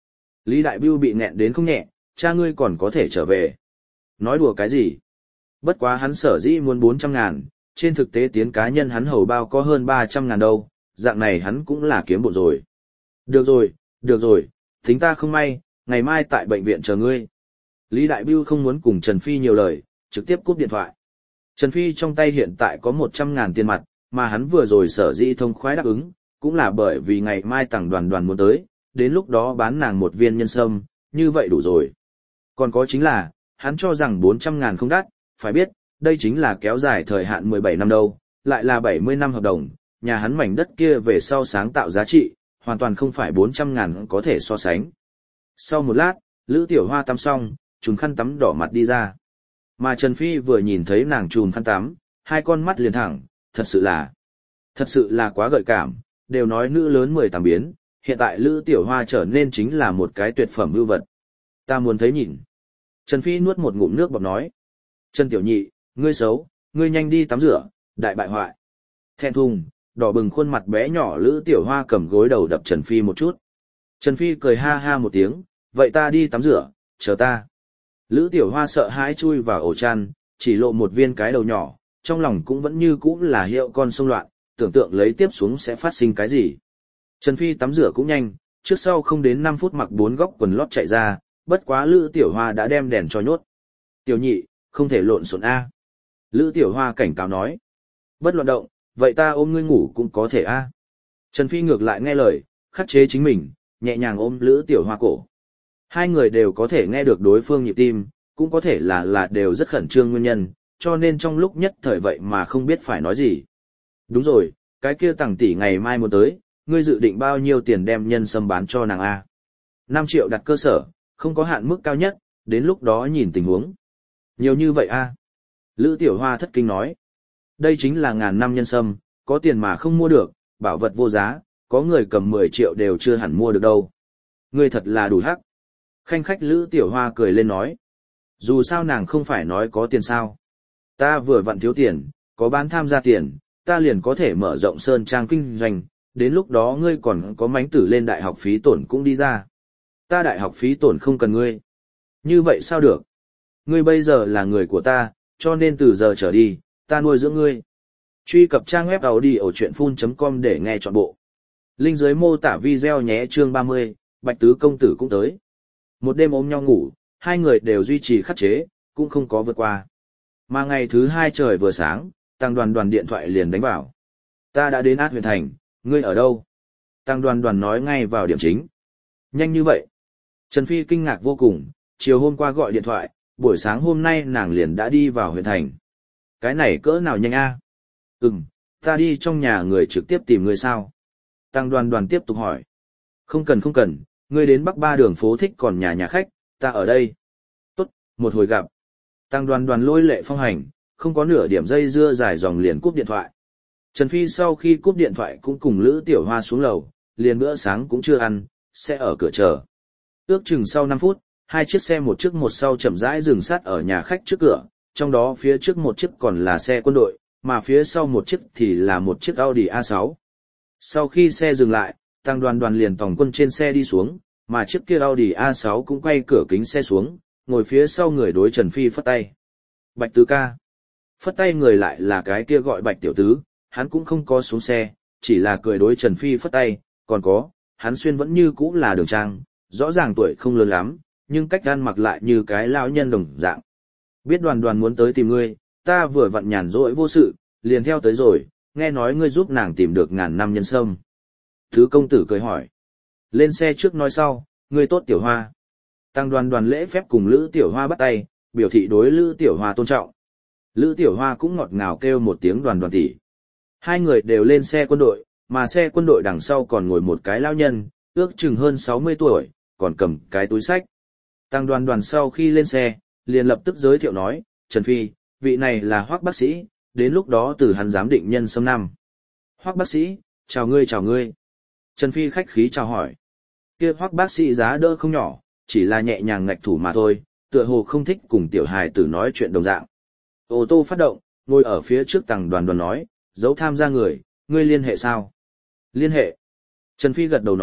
[SPEAKER 1] Lý Đại Bưu bị nghẹn đến không nhẹ, cha ngươi còn có thể trở về. Nói đùa cái gì? Bất quá hắn sở dĩ muốn bốn trăm ngàn, trên thực tế tiến cá nhân hắn hầu bao có hơn ba trăm ngàn đâu, dạng này hắn cũng là kiếm bộ rồi. Được rồi, được rồi, tính ta không may, ngày mai tại bệnh viện chờ ngươi. Lý Đại Bưu không muốn cùng Trần Phi nhiều lời, trực tiếp cúp điện thoại. Trần Phi trong tay hiện tại có một trăm ngàn tiền mặt, mà hắn vừa rồi sở dĩ thông khoái đáp ứng, cũng là bởi vì ngày mai Tằng Đoàn Đoàn muốn tới, đến lúc đó bán nàng một viên nhân sâm, như vậy đủ rồi. Còn có chính là, hắn cho rằng bốn trăm ngàn không đắt, phải biết, đây chính là kéo dài thời hạn mười bảy năm đâu, lại là bảy mươi năm hợp đồng, nhà hắn mảnh đất kia về sau sáng tạo giá trị, hoàn toàn không phải bốn trăm ngàn có thể so sánh. Sau một lát, Lữ Tiểu Hoa tắm xong, trùm khăn tắm đỏ mặt đi ra. Mà Trần Phi vừa nhìn thấy nàng trùm khăn tắm, hai con mắt liền thẳng, thật sự là, thật sự là quá gợi cảm, đều nói nữ lớn mười tám biến, hiện tại Lữ Tiểu Hoa trở nên chính là một cái tuyệt phẩm vưu vật. Ta muốn thấy nhìn. Trần Phi nuốt một ngụm nước bọt nói. Trần Tiểu Nhị, ngươi xấu, ngươi nhanh đi tắm rửa, đại bại hoại. Thẹn thùng, đỏ bừng khuôn mặt bé nhỏ Lữ Tiểu Hoa cầm gối đầu đập Trần Phi một chút. Trần Phi cười ha ha một tiếng, vậy ta đi tắm rửa, chờ ta. Lữ Tiểu Hoa sợ hãi chui vào ổ chăn, chỉ lộ một viên cái đầu nhỏ, trong lòng cũng vẫn như cũ là hiệu con sông loạn, tưởng tượng lấy tiếp xuống sẽ phát sinh cái gì. Trần Phi tắm rửa cũng nhanh, trước sau không đến năm phút mặc bốn góc quần lót chạy ra, bất quá Lữ Tiểu Hoa đã đem đèn cho nhốt. Tiểu Nhị, không thể lộn xộn a. Lữ Tiểu Hoa cảnh cáo nói. Bất loạn động, vậy ta ôm ngươi ngủ cũng có thể a. Trần Phi ngược lại nghe lời, khắc chế chính mình, nhẹ nhàng ôm Lữ Tiểu Hoa cổ. Hai người đều có thể nghe được đối phương nhịp tim, cũng có thể là là đều rất khẩn trương nguyên nhân, cho nên trong lúc nhất thời vậy mà không biết phải nói gì. Đúng rồi, cái kia Tằng tỷ ngày mai muốn tới, ngươi dự định bao nhiêu tiền đem nhân sâm bán cho nàng a? năm triệu đặt cơ sở, không có hạn mức cao nhất, đến lúc đó nhìn tình huống. Nhiều như vậy a? Lữ Tiểu Hoa thất kinh nói. Đây chính là ngàn năm nhân sâm, có tiền mà không mua được, bảo vật vô giá, có người cầm mười triệu đều chưa hẳn mua được đâu. Ngươi thật là đủ hắc. Khanh khách Lữ Tiểu Hoa cười lên nói. Dù sao nàng không phải nói có tiền sao. Ta vừa vặn thiếu tiền, có bán tham gia tiền, ta liền có thể mở rộng sơn trang kinh doanh, đến lúc đó ngươi còn có mánh tử lên đại học phí tổn cũng đi ra. Ta đại học phí tổn không cần ngươi. Như vậy sao được? Ngươi bây giờ là người của ta, cho nên từ giờ trở đi, ta nuôi dưỡng ngươi. Truy cập trang web audiochuyenphun chấm com để nghe trọn bộ. Link dưới mô tả video nhé. Chương ba mươi, Bạch Tứ công tử cũng tới. Một đêm ôm nhau ngủ, hai người đều duy trì khắc chế, cũng không có vượt qua. Mà ngày thứ hai trời vừa sáng, Tằng Đoàn Đoàn điện thoại liền đánh vào. Ta đã đến Át Huyền Thành, ngươi ở đâu? Tằng Đoàn Đoàn nói ngay vào điểm chính. Nhanh như vậy. Trần Phi kinh ngạc vô cùng, chiều hôm qua gọi điện thoại, buổi sáng hôm nay nàng liền đã đi vào Huyền Thành. Cái này cỡ nào nhanh a? À? Ừm, ta đi trong nhà người trực tiếp tìm ngươi sao? Tằng Đoàn Đoàn tiếp tục hỏi. Không cần không cần, ngươi đến Bắc Ba đường phố thích còn nhà nhà khách, ta ở đây. Tốt, một hồi gặp. Tằng Đoàn Đoàn lôi lệ phong hành, không có nửa điểm dây dưa dài dòng liền cúp điện thoại. Trần Phi sau khi cúp điện thoại cũng cùng Lữ Tiểu Hoa xuống lầu, liền bữa sáng cũng chưa ăn, sẽ ở cửa chờ. Ước chừng sau năm phút, hai chiếc xe một trước một sau chậm rãi dừng sát ở nhà khách trước cửa, trong đó phía trước một chiếc còn là xe quân đội, mà phía sau một chiếc thì là một chiếc Audi A sáu. Sau khi xe dừng lại, Tằng Đoàn Đoàn liền tòng quân trên xe đi xuống, mà chiếc kia Audi A sáu cũng quay cửa kính xe xuống, ngồi phía sau người đối Trần Phi phất tay. Bạch Tứ ca. Phất tay người lại là cái kia gọi Bạch Tiểu Tứ, hắn cũng không có xuống xe, chỉ là cười đối Trần Phi phất tay, còn có, hắn xuyên vẫn như cũ là đường trang, rõ ràng tuổi không lớn lắm, nhưng cách ăn mặc lại như cái lão nhân đồng dạng. Biết Đoàn Đoàn muốn tới tìm ngươi, ta vừa vặn nhàn rỗi vô sự, liền theo tới rồi, nghe nói ngươi giúp nàng tìm được ngàn năm nhân sâm. Thứ công tử cười hỏi. Lên xe trước nói sau, ngươi tốt Tiểu Hoa. Tằng Đoàn Đoàn lễ phép cùng Lữ Tiểu Hoa bắt tay, biểu thị đối Lữ Tiểu Hoa tôn trọng. Lữ Tiểu Hoa cũng ngọt ngào kêu một tiếng Đoàn Đoàn tỷ. Hai người đều lên xe quân đội, mà xe quân đội đằng sau còn ngồi một cái lão nhân, ước chừng hơn sáu mươi tuổi, còn cầm cái túi sách. Tằng Đoàn Đoàn sau khi lên xe, liền lập tức giới thiệu nói, Trần Phi, vị này là Hoắc bác sĩ, đến lúc đó từ hắn giám định nhân sâm năm. Hoắc bác sĩ, chào ngươi chào ngươi. Trần Phi khách khí chào hỏi. Kia Hoắc bác sĩ giá đỡ không nhỏ, chỉ là nhẹ nhàng ngạch thủ mà thôi, tựa hồ không thích cùng tiểu hài tử nói chuyện đồng dạng. Ô tô phát động, ngồi ở phía trước Tằng Đoàn Đoàn nói, dấu tham gia người, ngươi liên hệ sao? Liên hệ. Trần Phi gật đầu nói,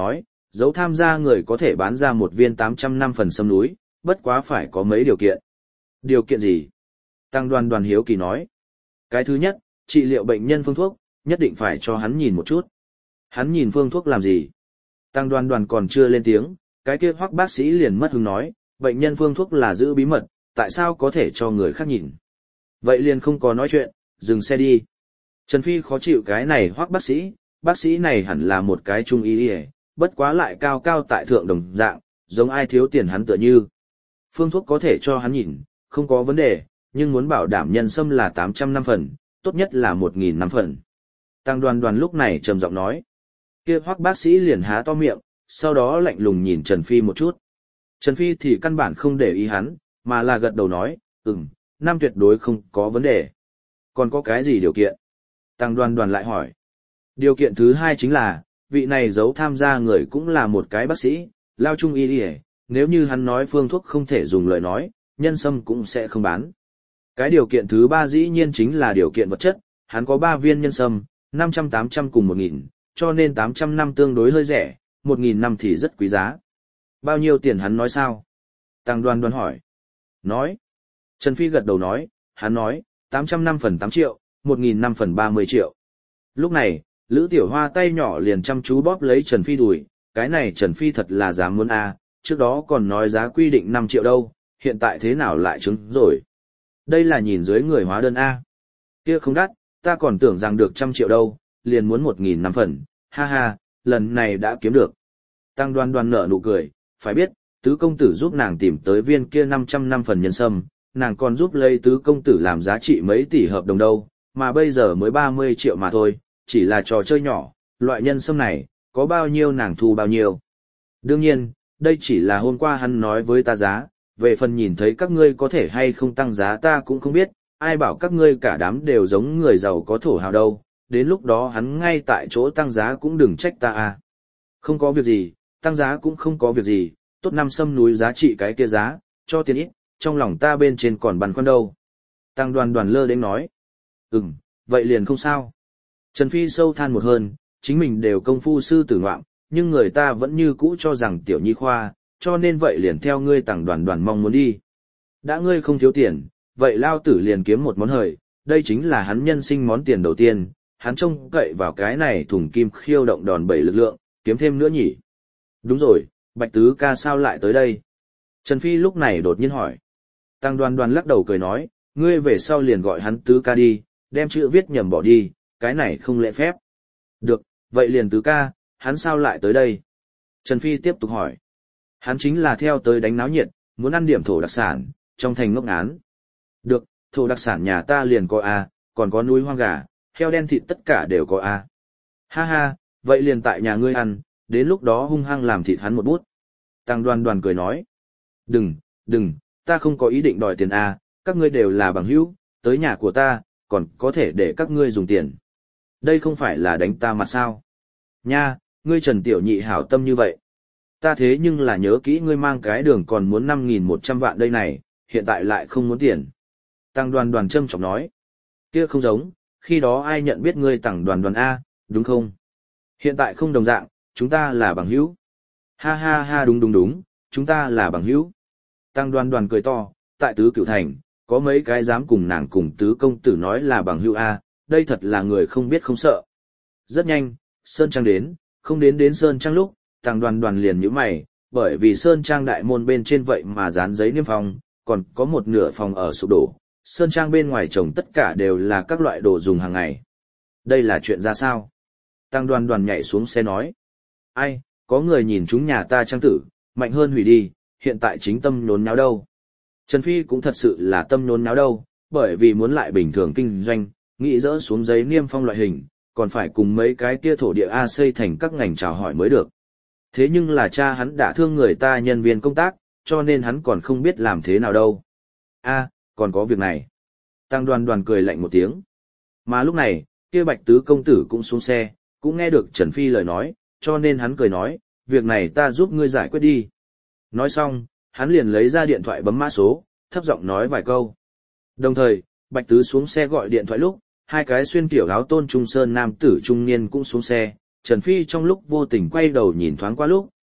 [SPEAKER 1] dấu tham gia người có thể bán ra một viên tám trăm năm phần sâm núi, bất quá phải có mấy điều kiện. Điều kiện gì? Tăng Đoan Đoan hiếu kỳ nói. Cái thứ nhất, trị liệu bệnh nhân phương thuốc, nhất định phải cho hắn nhìn một chút. Hắn nhìn phương thuốc làm gì? Tăng Đoan Đoan còn chưa lên tiếng, cái kia Hoắc bác sĩ liền mất hứng nói, bệnh nhân phương thuốc là giữ bí mật, tại sao có thể cho người khác nhìn? Vậy liền không có nói chuyện, dừng xe đi. Trần Phi khó chịu cái này Hoắc bác sĩ, bác sĩ này hẳn là một cái trung y y, bất quá lại cao cao tại thượng đồng dạng, giống ai thiếu tiền hắn tựa như. Phương thuốc có thể cho hắn nhìn, không có vấn đề, nhưng muốn bảo đảm nhân sâm là tám trăm năm phần, tốt nhất là một nghìn năm phần. Tăng Đoan Đoan lúc này trầm giọng nói. Kia Hoắc bác sĩ liền há to miệng, sau đó lạnh lùng nhìn Trần Phi một chút. Trần Phi thì căn bản không để ý hắn, mà là gật đầu nói, ừm, năm tuyệt đối không có vấn đề. Còn có cái gì điều kiện? Tăng Đoan Đoan lại hỏi. Điều kiện thứ hai chính là, vị này giấu tham gia người cũng là một cái bác sĩ, lao trung y đi, nếu như hắn nói phương thuốc không thể dùng lời nói, nhân sâm cũng sẽ không bán. Cái điều kiện thứ ba dĩ nhiên chính là điều kiện vật chất, hắn có ba viên nhân sâm, năm trăm tám trăm cùng một nghìn, cho nên tám trăm năm tương đối hơi rẻ, một nghìn năm thì rất quý giá. Bao nhiêu tiền hắn nói sao? Tăng Đoan Đoan hỏi. Nói. Trần Phi gật đầu nói, hắn nói, tám trăm năm phần tám triệu, một nghìn năm phần ba mươi triệu. Lúc này, Lữ Tiểu Hoa tay nhỏ liền chăm chú bóp lấy Trần Phi đùi, cái này Trần Phi thật là dám muốn a, trước đó còn nói giá quy định năm triệu đâu, hiện tại thế nào lại trứng rồi. Đây là nhìn dưới người hóa đơn a. Kia không đắt, ta còn tưởng rằng được trăm triệu đâu, liền muốn một nghìn năm phần, ha ha, lần này đã kiếm được. Tăng Đoan Đoan nở nụ cười, phải biết, tứ công tử giúp nàng tìm tới viên kia năm trăm năm phần nhân sâm, nàng còn giúp lấy tứ công tử làm giá trị mấy tỷ hợp đồng đâu, mà bây giờ mới ba mươi triệu mà thôi, chỉ là trò chơi nhỏ, loại nhân sâm này, có bao nhiêu nàng thu bao nhiêu. Đương nhiên, đây chỉ là hôm qua hắn nói với ta giá, về phần nhìn thấy các ngươi có thể hay không tăng giá ta cũng không biết, ai bảo các ngươi cả đám đều giống người giàu có thổ hào đâu, đến lúc đó hắn ngay tại chỗ tăng giá cũng đừng trách ta à. Không có việc gì, tăng giá cũng không có việc gì, tốt năm sâm núi giá trị cái kia giá, cho tiền ít, trong lòng ta bên trên còn băn khoăn đâu. Tăng Đoan Đoan lơ đến nói. Ừm, vậy liền không sao. Trần Phi sâu than một hơn, chính mình đều công phu sư tử ngoạm, nhưng người ta vẫn như cũ cho rằng tiểu nhi khoa, cho nên vậy liền theo ngươi Tăng Đoan Đoan mong muốn đi. Đã ngươi không thiếu tiền, vậy lao tử liền kiếm một món hời, đây chính là hắn nhân sinh món tiền đầu tiên, hắn trông cậy vào cái này thùng kim khiêu động đòn bẩy lực lượng, kiếm thêm nữa nhỉ. Đúng rồi, Bạch Tứ ca sao lại tới đây? Trần Phi lúc này đột nhiên hỏi. Tăng Đoan Đoan lắc đầu cười nói, ngươi về sau liền gọi hắn Tứ ca đi, đem chữ viết nhầm bỏ đi, cái này không lễ phép. Được, vậy liền Tứ ca, hắn sao lại tới đây? Trần Phi tiếp tục hỏi. Hắn chính là theo tới đánh náo nhiệt, muốn ăn điểm thổ đặc sản, trong thành ngốc ngán. Được, thổ đặc sản nhà ta liền có A, còn có núi hoang gà, heo đen thịt tất cả đều có A. Ha ha, vậy liền tại nhà ngươi ăn, đến lúc đó hung hăng làm thịt hắn một bút. Tăng Đoan Đoan cười nói. Đừng, đừng, ta không có ý định đòi tiền A, các ngươi đều là bằng hữu, tới nhà của ta, còn có thể để các ngươi dùng tiền. Đây không phải là đánh ta mà sao? Nha, ngươi Trần Tiểu Nhị hảo tâm như vậy. Ta thế nhưng là nhớ kỹ ngươi mang cái đường còn muốn năm nghìn một trăm vạn đây này, hiện tại lại không muốn tiền. Tăng Đoan Đoan châm chọc nói. Kia không giống, khi đó ai nhận biết ngươi Tăng Đoan Đoan A, đúng không? Hiện tại không đồng dạng, chúng ta là bằng hữu. Ha ha ha đúng đúng đúng, chúng ta là bằng hữu. Tăng Đoan Đoan cười to, tại Tứ Cửu Thành, có mấy cái dám cùng nàng cùng Tứ công tử nói là bằng hữu A, đây thật là người không biết không sợ. Rất nhanh, Sơn Trang đến, không đến đến Sơn Trang lúc, Tăng Đoan Đoan liền nhíu mày, bởi vì Sơn Trang đại môn bên trên vậy mà dán giấy niêm phong, còn có một nửa phòng ở sụp đổ. Sơn Trang bên ngoài trồng tất cả đều là các loại đồ dùng hàng ngày. Đây là chuyện ra sao? Tăng Đoan Đoan nhảy xuống xe nói. Ai, có người nhìn chúng nhà ta trang tử, mạnh hơn hủy đi, hiện tại chính tâm nhốn nháo đâu. Trần Phi cũng thật sự là tâm nhốn nháo đâu, bởi vì muốn lại bình thường kinh doanh, nghĩ dỡ xuống giấy niêm phong loại hình, còn phải cùng mấy cái kia thổ địa A xây thành các ngành chào hỏi mới được. Thế nhưng là cha hắn đã thương người ta nhân viên công tác, cho nên hắn còn không biết làm thế nào đâu. A, còn có việc này. Tăng Đoan Đoan cười lạnh một tiếng. Mà lúc này, kia Bạch Tứ công tử cũng xuống xe, cũng nghe được Trần Phi lời nói, cho nên hắn cười nói, việc này ta giúp ngươi giải quyết đi. Nói xong, hắn liền lấy ra điện thoại bấm mã số, thấp giọng nói vài câu. Đồng thời, Bạch Tứ xuống xe gọi điện thoại lúc, hai cái xuyên kiểu áo tôn trung sơn nam tử trung niên cũng xuống xe, Trần Phi trong lúc vô tình quay đầu nhìn thoáng qua lúc,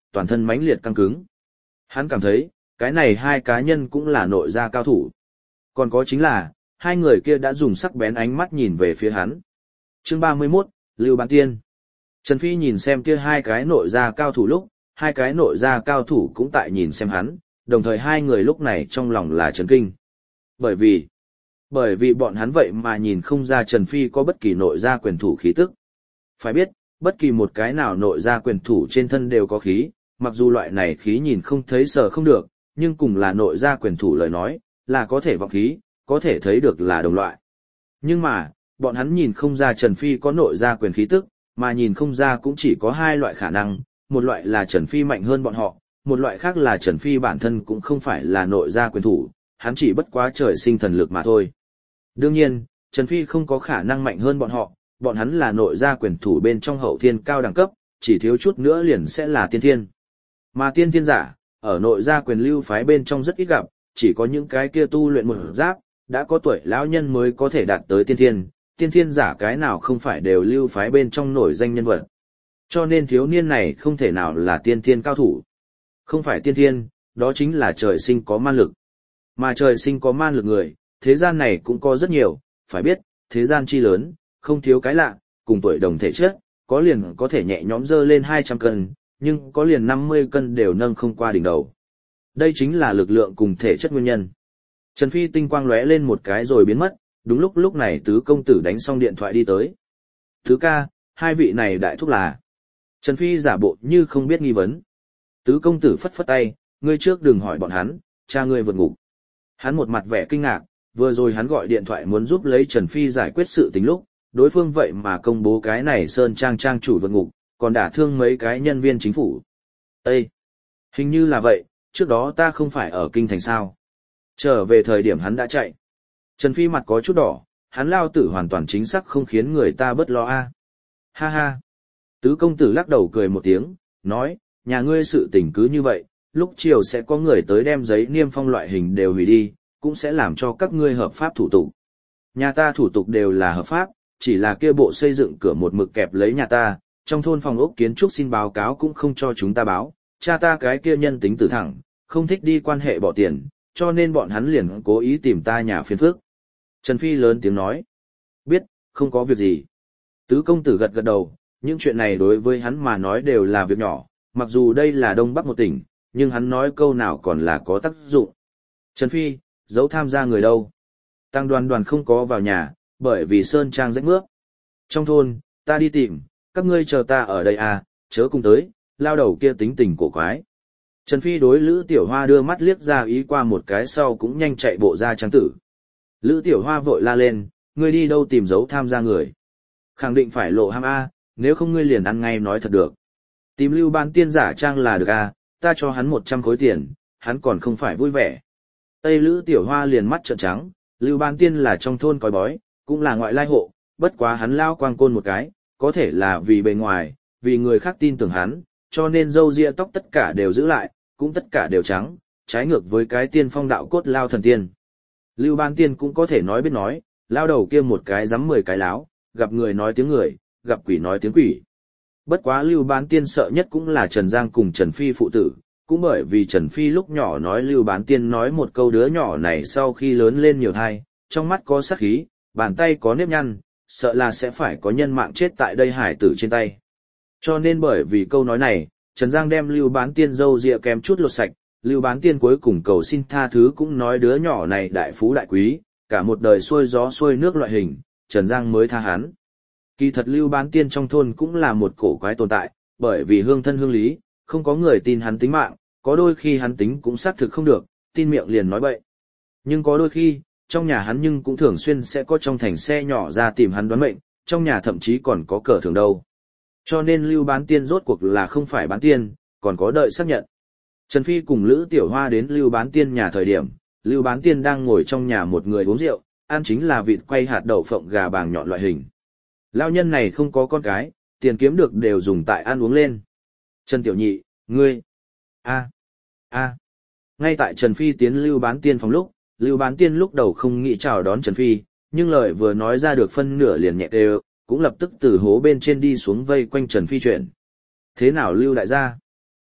[SPEAKER 1] toàn thân mãnh liệt căng cứng. Hắn cảm thấy, cái này hai cá nhân cũng là nội gia cao thủ. Còn có chính là, hai người kia đã dùng sắc bén ánh mắt nhìn về phía hắn. Chương ba mươi mốt, Lưu Bán Tiên. Trần Phi nhìn xem kia hai cái nội gia cao thủ lúc, hai cái nội gia cao thủ cũng tại nhìn xem hắn, đồng thời hai người lúc này trong lòng là chấn kinh. Bởi vì, bởi vì bọn hắn vậy mà nhìn không ra Trần Phi có bất kỳ nội gia quyền thủ khí tức. Phải biết, bất kỳ một cái nào nội gia quyền thủ trên thân đều có khí, mặc dù loại này khí nhìn không thấy sờ không được, nhưng cùng là nội gia quyền thủ lời nói, là có thể vọng khí, có thể thấy được là đồng loại. Nhưng mà, bọn hắn nhìn không ra Trần Phi có nội gia quyền khí tức, mà nhìn không ra cũng chỉ có hai loại khả năng, một loại là Trần Phi mạnh hơn bọn họ, một loại khác là Trần Phi bản thân cũng không phải là nội gia quyền thủ, hắn chỉ bất quá trời sinh thần lực mà thôi. Đương nhiên, Trần Phi không có khả năng mạnh hơn bọn họ, bọn hắn là nội gia quyền thủ bên trong hậu thiên cao đẳng cấp, chỉ thiếu chút nữa liền sẽ là tiên thiên. Mà tiên thiên giả, ở nội gia quyền lưu phái bên trong rất ít gặp, chỉ có những cái kia tu luyện một giáp, đã có tuổi lão nhân mới có thể đạt tới tiên thiên, tiên thiên giả cái nào không phải đều lưu phái bên trong nổi danh nhân vật. Cho nên thiếu niên này không thể nào là tiên thiên cao thủ. Không phải tiên thiên, đó chính là trời sinh có man lực. Mà trời sinh có man lực người, thế gian này cũng có rất nhiều, phải biết, thế gian chi lớn, không thiếu cái lạ, cùng tuổi đồng thể chất, có liền có thể nhẹ nhõm dơ lên hai trăm cân, nhưng có liền năm mươi cân đều nâng không qua đỉnh đầu. Đây chính là lực lượng cùng thể chất nguyên nhân. Trần Phi tinh quang lóe lên một cái rồi biến mất, đúng lúc lúc này tứ công tử đánh xong điện thoại đi tới. Tứ ca, hai vị này đại thúc là. Trần Phi giả bộ như không biết nghi vấn. Tứ công tử phất phất tay, ngươi trước đừng hỏi bọn hắn, cha ngươi vượt ngục. Hắn một mặt vẻ kinh ngạc, vừa rồi hắn gọi điện thoại muốn giúp lấy Trần Phi giải quyết sự tình lúc, đối phương vậy mà công bố cái này Sơn Trang trang chủ vượt ngục, còn đả thương mấy cái nhân viên chính phủ. Ê! Hình như là vậy, trước đó ta không phải ở kinh thành sao. Trở về thời điểm hắn đã chạy. Trần Phi mặt có chút đỏ, hắn lao tử hoàn toàn chính xác không khiến người ta bất lo a. Ha ha! Tứ công tử lắc đầu cười một tiếng, nói, nhà ngươi sự tình cứ như vậy, lúc chiều sẽ có người tới đem giấy niêm phong loại hình đều hủy đi, cũng sẽ làm cho các ngươi hợp pháp thủ tục. Nhà ta thủ tục đều là hợp pháp, chỉ là kia bộ xây dựng cửa một mực kẹp lấy nhà ta, trong thôn phòng ốc kiến trúc xin báo cáo cũng không cho chúng ta báo, cha ta cái kia nhân tính tử thẳng, không thích đi quan hệ bỏ tiền, cho nên bọn hắn liền cố ý tìm ta nhà phiền phức. Trần Phi lớn tiếng nói, biết, không có việc gì. Tứ công tử gật gật đầu, những chuyện này đối với hắn mà nói đều là việc nhỏ, mặc dù đây là Đông Bắc một tỉnh, nhưng hắn nói câu nào còn là có tác dụng. Trần Phi, giấu tham gia người đâu? Tăng đoàn đoàn không có vào nhà, bởi vì Sơn Trang rách mướp. Trong thôn, ta đi tìm, các ngươi chờ ta ở đây à, chớ cùng tới, lao đầu kia tính tình cổ quái. Trần Phi đối Lữ Tiểu Hoa đưa mắt liếc ra ý qua một cái sau cũng nhanh chạy bộ ra trang tử. Lữ Tiểu Hoa vội la lên, ngươi đi đâu tìm dấu tham gia người? Khẳng định phải lộ ham a, nếu không ngươi liền ăn ngay nói thật được. Tìm Lưu Bán Tiên giả trang là được a, ta cho hắn một trăm khối tiền, hắn còn không phải vui vẻ. Tây Lữ Tiểu Hoa liền mắt trợn trắng, Lưu Bán Tiên là trong thôn còi bói, cũng là ngoại lai hộ, bất quá hắn lao quang côn một cái, có thể là vì bề ngoài, vì người khác tin tưởng hắn, cho nên râu ria tóc tất cả đều giữ lại, cũng tất cả đều trắng, trái ngược với cái tiên phong đạo cốt lao thần tiên. Lưu Bán Tiên cũng có thể nói biết nói, lao đầu kia một cái dám mười cái láo, gặp người nói tiếng người, gặp quỷ nói tiếng quỷ. Bất quá Lưu Bán Tiên sợ nhất cũng là Trần Giang cùng Trần Phi phụ tử, cũng bởi vì Trần Phi lúc nhỏ nói Lưu Bán Tiên nói một câu đứa nhỏ này sau khi lớn lên nhiều thai, trong mắt có sát khí, bàn tay có nếp nhăn, sợ là sẽ phải có nhân mạng chết tại đây hải tử trên tay. Cho nên bởi vì câu nói này, Trần Giang đem Lưu Bán Tiên râu ria kém chút lột sạch, Lưu Bán Tiên cuối cùng cầu xin tha thứ cũng nói đứa nhỏ này đại phú đại quý, cả một đời xuôi gió xuôi nước loại hình, Trần Giang mới tha hắn. Kỳ thật Lưu Bán Tiên trong thôn cũng là một cổ quái tồn tại, bởi vì hương thân hương lý, không có người tin hắn tính mạng, có đôi khi hắn tính cũng xác thực không được, tin miệng liền nói bậy. Nhưng có đôi khi, trong nhà hắn nhưng cũng thường xuyên sẽ có trong thành xe nhỏ ra tìm hắn đoán mệnh, trong nhà thậm chí còn có cờ thường đâu. Cho nên Lưu Bán Tiên rốt cuộc là không phải bán tiên, còn có đợi xác nhận. Trần Phi cùng Lữ Tiểu Hoa đến Lưu Bán Tiên nhà thời điểm, Lưu Bán Tiên đang ngồi trong nhà một người uống rượu, ăn chính là vịt quay hạt đậu phộng gà bàng nhọn loại hình. Lao nhân này không có con cái, tiền kiếm được đều dùng tại ăn uống lên. Trần Tiểu Nhị, ngươi, a, a. Ngay tại Trần Phi tiến Lưu Bán Tiên phòng lúc, Lưu Bán Tiên lúc đầu không nghĩ chào đón Trần Phi, nhưng lời vừa nói ra được phân nửa liền nhẹ đều, cũng lập tức từ hố bên trên đi xuống vây quanh Trần Phi chuyện. Thế nào Lưu đại gia?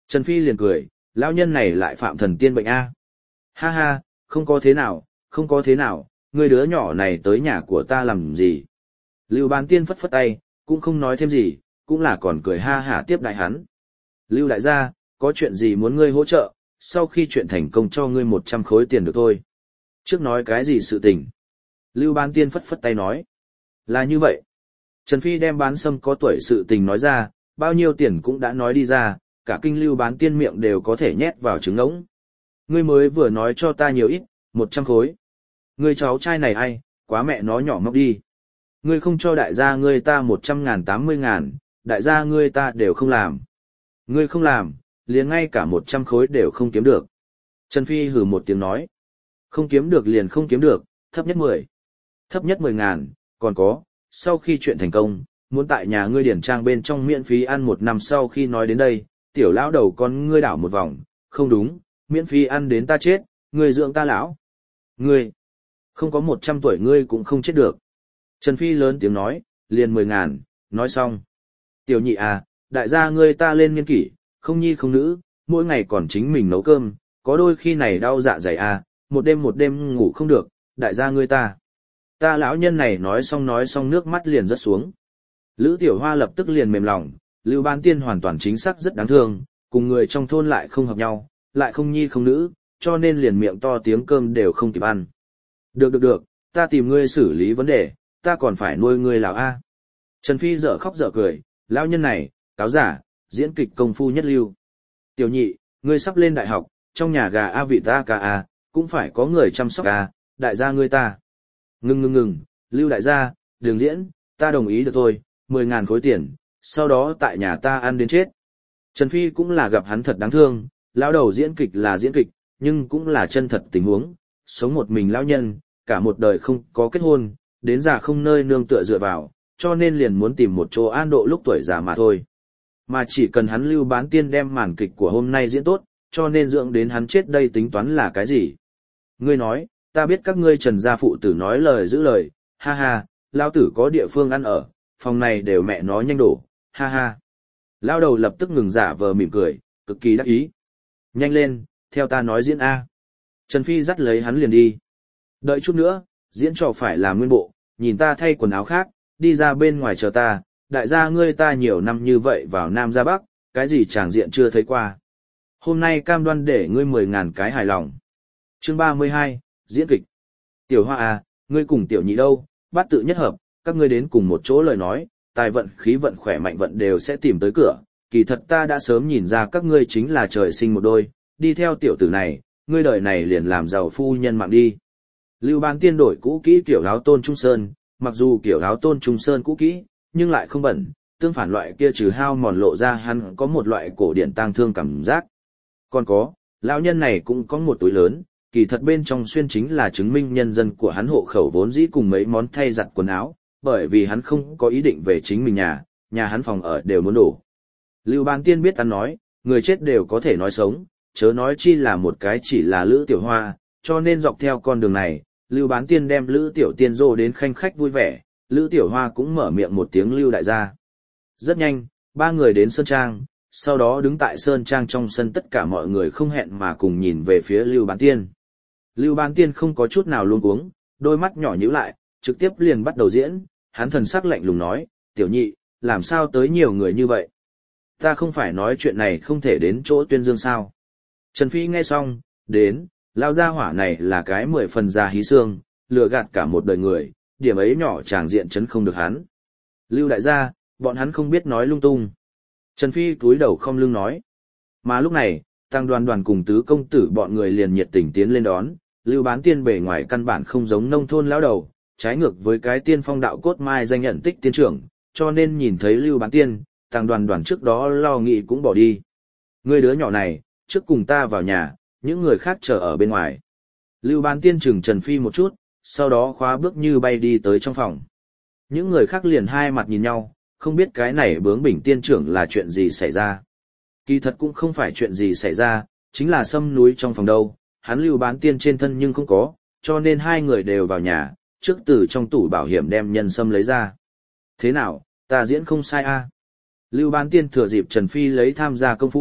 [SPEAKER 1] Trần Phi liền cười, lão nhân này lại phạm thần tiên bệnh A. Ha ha, không có thế nào, không có thế nào, người đứa nhỏ này tới nhà của ta làm gì. Lưu Bán Tiên phất phất tay, cũng không nói thêm gì, cũng là còn cười ha hả tiếp đại hắn. Lưu đại gia, có chuyện gì muốn ngươi hỗ trợ, sau khi chuyện thành công cho ngươi một trăm khối tiền được thôi. Trước nói cái gì sự tình. Lưu Bán Tiên phất phất tay nói. Là như vậy. Trần Phi đem bán sâm có tuổi sự tình nói ra, bao nhiêu tiền cũng đã nói đi ra, cả kinh Lưu Bán Tiên miệng đều có thể nhét vào trứng ngỗng. Ngươi mới vừa nói cho ta nhiều ít, một trăm khối. Ngươi cháu trai này ai, quá mẹ nó nhỏ móc đi. Ngươi không cho đại gia ngươi ta một trăm ngàn tám mươi ngàn, đại gia ngươi ta đều không làm. Ngươi không làm, liền ngay cả một trăm khối đều không kiếm được. Trần Phi hừ một tiếng nói. Không kiếm được liền không kiếm được, thấp nhất mười. Thấp nhất mười ngàn, còn có, sau khi chuyện thành công, muốn tại nhà ngươi điển trang bên trong miễn phí ăn một năm. Sau khi nói đến đây, tiểu lão đầu con ngươi đảo một vòng, không đúng, miễn phí ăn đến ta chết, ngươi dưỡng ta lão. Ngươi, không có một trăm tuổi ngươi cũng không chết được. Trần Phi lớn tiếng nói, liền mười ngàn, nói xong. Tiểu nhị à, đại gia ngươi ta lên niên kỷ, không nhi không nữ, mỗi ngày còn chính mình nấu cơm, có đôi khi này đau dạ dày à, một đêm một đêm ngủ không được, đại gia ngươi ta. Ta lão nhân này nói xong nói xong nước mắt liền rớt xuống. Lữ Tiểu Hoa lập tức liền mềm lòng, Lưu Bán Tiên hoàn toàn chính xác rất đáng thương, cùng người trong thôn lại không hợp nhau, lại không nhi không nữ, cho nên liền miệng to tiếng cơm đều không kịp ăn. Được được được, ta tìm ngươi xử lý vấn đề, ta còn phải nuôi ngươi lão a. Trần Phi dở khóc dở cười, lão nhân này, cáo giả, diễn kịch công phu nhất lưu. Tiểu nhị, ngươi sắp lên đại học, trong nhà gà a vị ta ca a, cũng phải có người chăm sóc a, đại gia ngươi ta. Ngừng ngừng ngừng, Lưu đại gia, đường diễn, ta đồng ý được thôi, mười ngàn khối tiền, sau đó tại nhà ta ăn đến chết. Trần Phi cũng là gặp hắn thật đáng thương, lão đầu diễn kịch là diễn kịch, nhưng cũng là chân thật tình huống, sống một mình lão nhân, cả một đời không có kết hôn, đến già không nơi nương tựa dựa vào, cho nên liền muốn tìm một chỗ an độ lúc tuổi già mà thôi. Mà chỉ cần hắn Lưu Bán Tiên đem màn kịch của hôm nay diễn tốt, cho nên dưỡng đến hắn chết đây tính toán là cái gì? Ngươi nói, ta biết các ngươi Trần gia phụ tử nói lời giữ lời, ha ha, lão tử có địa phương ăn ở, phòng này đều mẹ nó nhanh đổ, ha ha. Lão đầu lập tức ngừng giả vờ mỉm cười, cực kỳ đắc ý. Nhanh lên, theo ta nói diễn A. Trần Phi dắt lấy hắn liền đi. Đợi chút nữa, diễn trò phải là nguyên bộ, nhìn ta thay quần áo khác, đi ra bên ngoài chờ ta, đại gia ngươi ta nhiều năm như vậy vào Nam ra Bắc, cái gì tràng diện chưa thấy qua. Hôm nay cam đoan để ngươi mười ngàn cái hài lòng. Chương ba mươi hai, diễn kịch. Tiểu Hoa à, ngươi cùng tiểu nhị đâu, bát tự nhất hợp, các ngươi đến cùng một chỗ lời nói, tài vận khí vận khỏe mạnh vận đều sẽ tìm tới cửa. Kỳ thật ta đã sớm nhìn ra các ngươi chính là trời sinh một đôi, đi theo tiểu tử này, ngươi đời này liền làm giàu phu nhân mạng đi. Lưu Bán Tiên đổi cũ kỹ kiểu áo tôn trung sơn, mặc dù kiểu áo tôn trung sơn cũ kỹ, nhưng lại không bẩn, tương phản loại kia trừ hao mòn lộ ra hắn có một loại cổ điển tang thương cảm giác. Còn có, lão nhân này cũng có một túi lớn, kỳ thật bên trong xuyên chính là chứng minh nhân dân của hắn hộ khẩu vốn dĩ cùng mấy món thay giặt quần áo, bởi vì hắn không có ý định về chính mình nhà, nhà hắn phòng ở đều muốn đổ. Lưu Bán Tiên biết hắn nói, người chết đều có thể nói sống, chớ nói chi là một cái chỉ là Lữ Tiểu Hoa, cho nên dọc theo con đường này, Lưu Bán Tiên đem Lữ Tiểu Tiên dô đến khanh khách vui vẻ, Lữ Tiểu Hoa cũng mở miệng một tiếng Lưu đại gia. Rất nhanh, ba người đến Sơn Trang, sau đó đứng tại Sơn Trang trong sân tất cả mọi người không hẹn mà cùng nhìn về phía Lưu Bán Tiên. Lưu Bán Tiên không có chút nào luống cuống, đôi mắt nhỏ nhíu lại, trực tiếp liền bắt đầu diễn, hắn thần sắc lạnh lùng nói, tiểu nhị, làm sao tới nhiều người như vậy? Ta không phải nói chuyện này không thể đến chỗ tuyên dương sao? Trần Phi nghe xong, đến, lao gia hỏa này là cái mười phần già hí xương, lừa gạt cả một đời người, điểm ấy nhỏ tràng diện chấn không được hắn. Lưu đại gia, bọn hắn không biết nói lung tung. Trần Phi cúi đầu không lưng nói. Mà lúc này, Tăng Đoàn Đoàn cùng tứ công tử bọn người liền nhiệt tình tiến lên đón, Lưu Bán Tiên bề ngoài căn bản không giống nông thôn lão đầu, trái ngược với cái tiên phong đạo cốt mai danh nhận tích tiên trưởng, cho nên nhìn thấy Lưu Bán Tiên, Tăng Đoàn Đoàn trước đó lo nghĩ cũng bỏ đi. Ngươi đứa nhỏ này, trước cùng ta vào nhà, những người khác chờ ở bên ngoài. Lưu Bán Tiên chừng Trần Phi một chút, sau đó khóa bước như bay đi tới trong phòng. Những người khác liền hai mặt nhìn nhau, không biết cái này bướng bỉnh tiên trưởng là chuyện gì xảy ra. Kỳ thật cũng không phải chuyện gì xảy ra, chính là sâm núi trong phòng đâu, hắn Lưu Bán Tiên trên thân nhưng không có, cho nên hai người đều vào nhà, trước từ trong tủ bảo hiểm đem nhân sâm lấy ra. Thế nào, ta diễn không sai a? À? Lưu Bán Tiên thừa dịp Trần Phi lấy tham gia công phu,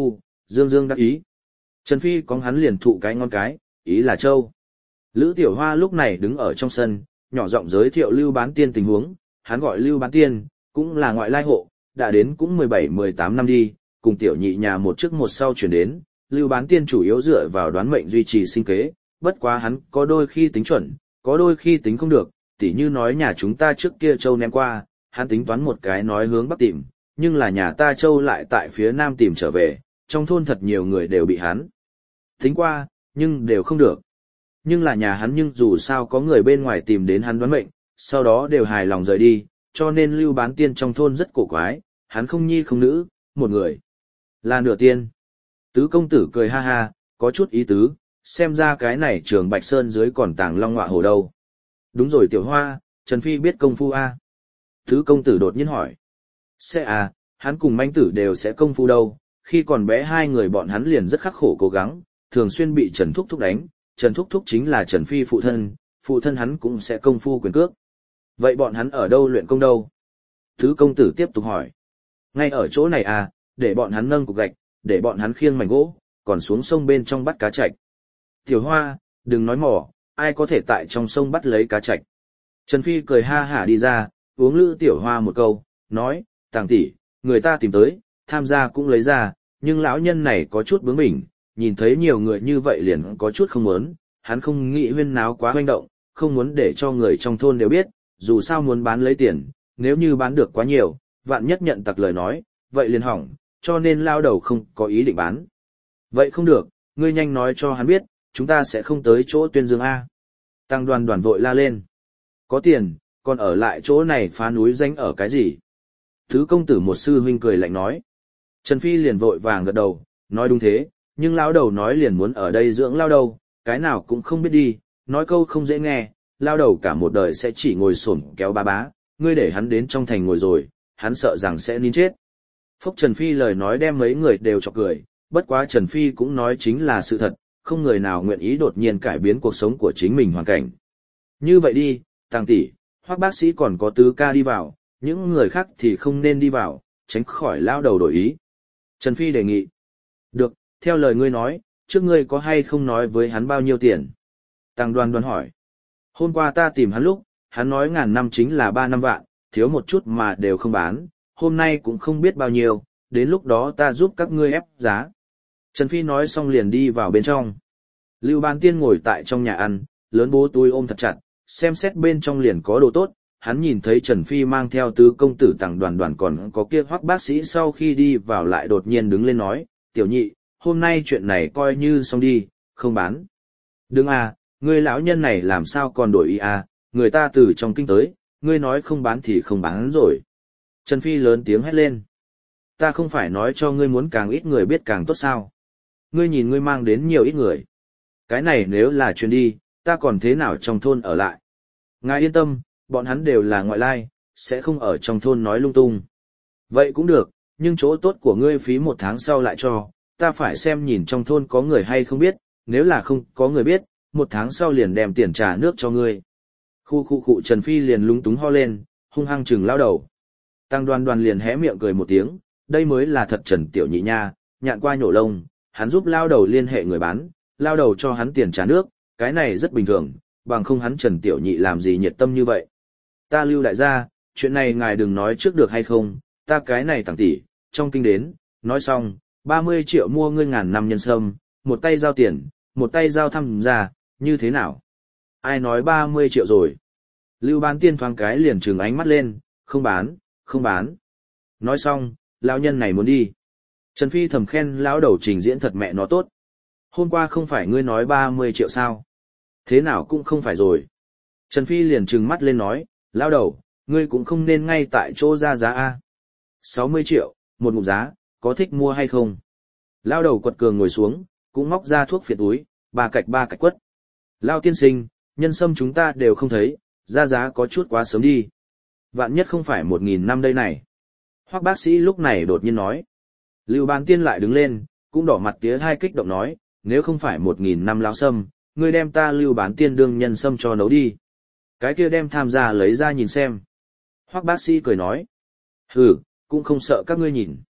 [SPEAKER 1] dương dương đắc ý. Trần Phi có hắn liền thụ cái ngon cái, ý là châu. Lữ Tiểu Hoa lúc này đứng ở trong sân, nhỏ giọng giới thiệu Lưu Bán Tiên tình huống, hắn gọi Lưu Bán Tiên, cũng là ngoại lai hộ, đã đến cũng mười bảy mười tám năm đi, cùng tiểu nhị nhà một trước một sau chuyển đến, Lưu Bán Tiên chủ yếu dựa vào đoán mệnh duy trì sinh kế, bất quá hắn có đôi khi tính chuẩn, có đôi khi tính không được, tỉ như nói nhà chúng ta trước kia châu ném qua, hắn tính toán một cái nói hướng bắc tìm, nhưng là nhà ta châu lại tại phía nam tìm trở về, trong thôn thật nhiều người đều bị hắn tính qua, nhưng đều không được. Nhưng là nhà hắn nhưng dù sao có người bên ngoài tìm đến hắn đoán mệnh, sau đó đều hài lòng rời đi, cho nên Lưu Bán Tiên trong thôn rất cổ quái, hắn không nhi không nữ, một người là nửa tiên. Tứ công tử cười ha ha, có chút ý tứ, xem ra cái này Trường Bạch Sơn dưới còn tàng long ngọa hổ đâu. Đúng rồi Tiểu Hoa, Trần Phi biết công phu a? Tứ công tử đột nhiên hỏi. Sẽ à, hắn cùng manh tử đều sẽ công phu đâu, khi còn bé hai người bọn hắn liền rất khắc khổ cố gắng, thường xuyên bị Trần Thúc Thúc đánh, Trần Thúc Thúc chính là Trần Phi phụ thân, phụ thân hắn cũng sẽ công phu quyền cước. Vậy bọn hắn ở đâu luyện công đâu? Tứ công tử tiếp tục hỏi. Ngay ở chỗ này à, để bọn hắn nâng cục gạch, để bọn hắn khiêng mảnh gỗ, còn xuống sông bên trong bắt cá trạch. Tiểu Hoa, đừng nói mỏ, ai có thể tại trong sông bắt lấy cá trạch. Trần Phi cười ha hả đi ra, uống Lữ Tiểu Hoa một câu, nói, Tàng tỷ, người ta tìm tới, tham gia cũng lấy ra, nhưng lão nhân này có chút bướng bỉnh, nhìn thấy nhiều người như vậy liền có chút không muốn, hắn không nghĩ huyên náo quá hoành động, không muốn để cho người trong thôn đều biết, dù sao muốn bán lấy tiền, nếu như bán được quá nhiều, vạn nhất nhận tặc lời nói, vậy liền hỏng, cho nên lao đầu không có ý định bán. Vậy không được, ngươi nhanh nói cho hắn biết, chúng ta sẽ không tới chỗ Tuyên Dương A. Tăng Đoàn Đoàn vội la lên. Có tiền, còn ở lại chỗ này phá núi danh ở cái gì? Thứ công tử một sư huynh cười lạnh nói. Trần Phi liền vội vàng gật đầu, nói đúng thế, nhưng lão đầu nói liền muốn ở đây dưỡng lao đầu, cái nào cũng không biết đi, nói câu không dễ nghe, lao đầu cả một đời sẽ chỉ ngồi xổm kéo ba bá, ngươi để hắn đến trong thành ngồi rồi, hắn sợ rằng sẽ nín chết. Phúc Trần Phi lời nói đem mấy người đều chọc cười, bất quá Trần Phi cũng nói chính là sự thật, không người nào nguyện ý đột nhiên cải biến cuộc sống của chính mình hoàn cảnh. Như vậy đi, Tàng tỷ, Hoắc bác sĩ còn có Tứ ca đi vào, những người khác thì không nên đi vào, tránh khỏi lao đầu đổi ý. Trần Phi đề nghị. Được, theo lời ngươi nói, trước ngươi có hay không nói với hắn bao nhiêu tiền? Tàng Đoan Đoan hỏi. Hôm qua ta tìm hắn lúc, hắn nói ngàn năm chính là ba năm vạn, thiếu một chút mà đều không bán, hôm nay cũng không biết bao nhiêu, đến lúc đó ta giúp các ngươi ép giá. Trần Phi nói xong liền đi vào bên trong. Lưu Bán Tiên ngồi tại trong nhà ăn, lớn bố túi ôm thật chặt, xem xét bên trong liền có đồ tốt, hắn nhìn thấy Trần Phi mang theo tứ công tử Tàng Đoàn Đoàn còn có kia Hoắc bác sĩ sau khi đi vào lại đột nhiên đứng lên nói, tiểu nhị, hôm nay chuyện này coi như xong đi, không bán. Đừng à, người lão nhân này làm sao còn đổi ý à, người ta từ trong kinh tới, ngươi nói không bán thì không bán rồi. Trần Phi lớn tiếng hét lên. Ta không phải nói cho ngươi muốn càng ít người biết càng tốt sao. Ngươi nhìn ngươi mang đến nhiều ít người. Cái này nếu là truyền đi, ta còn thế nào trong thôn ở lại. Ngài yên tâm, bọn hắn đều là ngoại lai, sẽ không ở trong thôn nói lung tung. Vậy cũng được, nhưng chỗ tốt của ngươi phí một tháng sau lại cho, ta phải xem nhìn trong thôn có người hay không biết, nếu là không có người biết, một tháng sau liền đem tiền trà nước cho ngươi. Khu khu khu Trần Phi liền lúng túng ho lên, hung hăng chừng lao đầu. Tăng Đoan Đoan liền hé miệng cười một tiếng, đây mới là thật Trần Tiểu Nhị nha, nhạn qua nhổ lông, hắn giúp lao đầu liên hệ người bán, lao đầu cho hắn tiền trà nước, cái này rất bình thường, bằng không hắn Trần Tiểu Nhị làm gì nhiệt tâm như vậy. Ta Lưu đại gia, chuyện này ngài đừng nói trước được hay không, ta cái này Tàng tỷ, trong kinh đến, nói xong, ba mươi triệu mua ngươi ngàn năm nhân sâm, một tay giao tiền, một tay giao thăm ra, như thế nào? Ai nói ba mươi triệu rồi? Lưu Bán Tiên thoáng cái liền trừng ánh mắt lên, không bán, không bán. Nói xong, lão nhân này muốn đi. Trần Phi thầm khen lão đầu trình diễn thật mẹ nó tốt. Hôm qua không phải ngươi nói ba mươi triệu sao? Thế nào cũng không phải rồi. Trần Phi liền trừng mắt lên nói, lão đầu, ngươi cũng không nên ngay tại chỗ ra giá A. sáu mươi triệu, một ngụm giá, có thích mua hay không? Lão đầu quật cường ngồi xuống, cũng móc ra thuốc phiện túi, ba cạch ba cạch quất. Lão tiên sinh, nhân sâm chúng ta đều không thấy, ra giá có chút quá sớm đi. Vạn nhất không phải một nghìn năm đây này. Hoắc bác sĩ lúc này đột nhiên nói. Lưu Bán Tiên lại đứng lên, cũng đỏ mặt tía hai kích động nói, nếu không phải một nghìn năm lão sâm, ngươi đem ta Lưu Bán Tiên đương nhân sâm cho nấu đi. Cái kia đem tham gia lấy ra nhìn xem. Hoắc bác sĩ cười nói. Hừ, cũng không sợ các ngươi nhìn.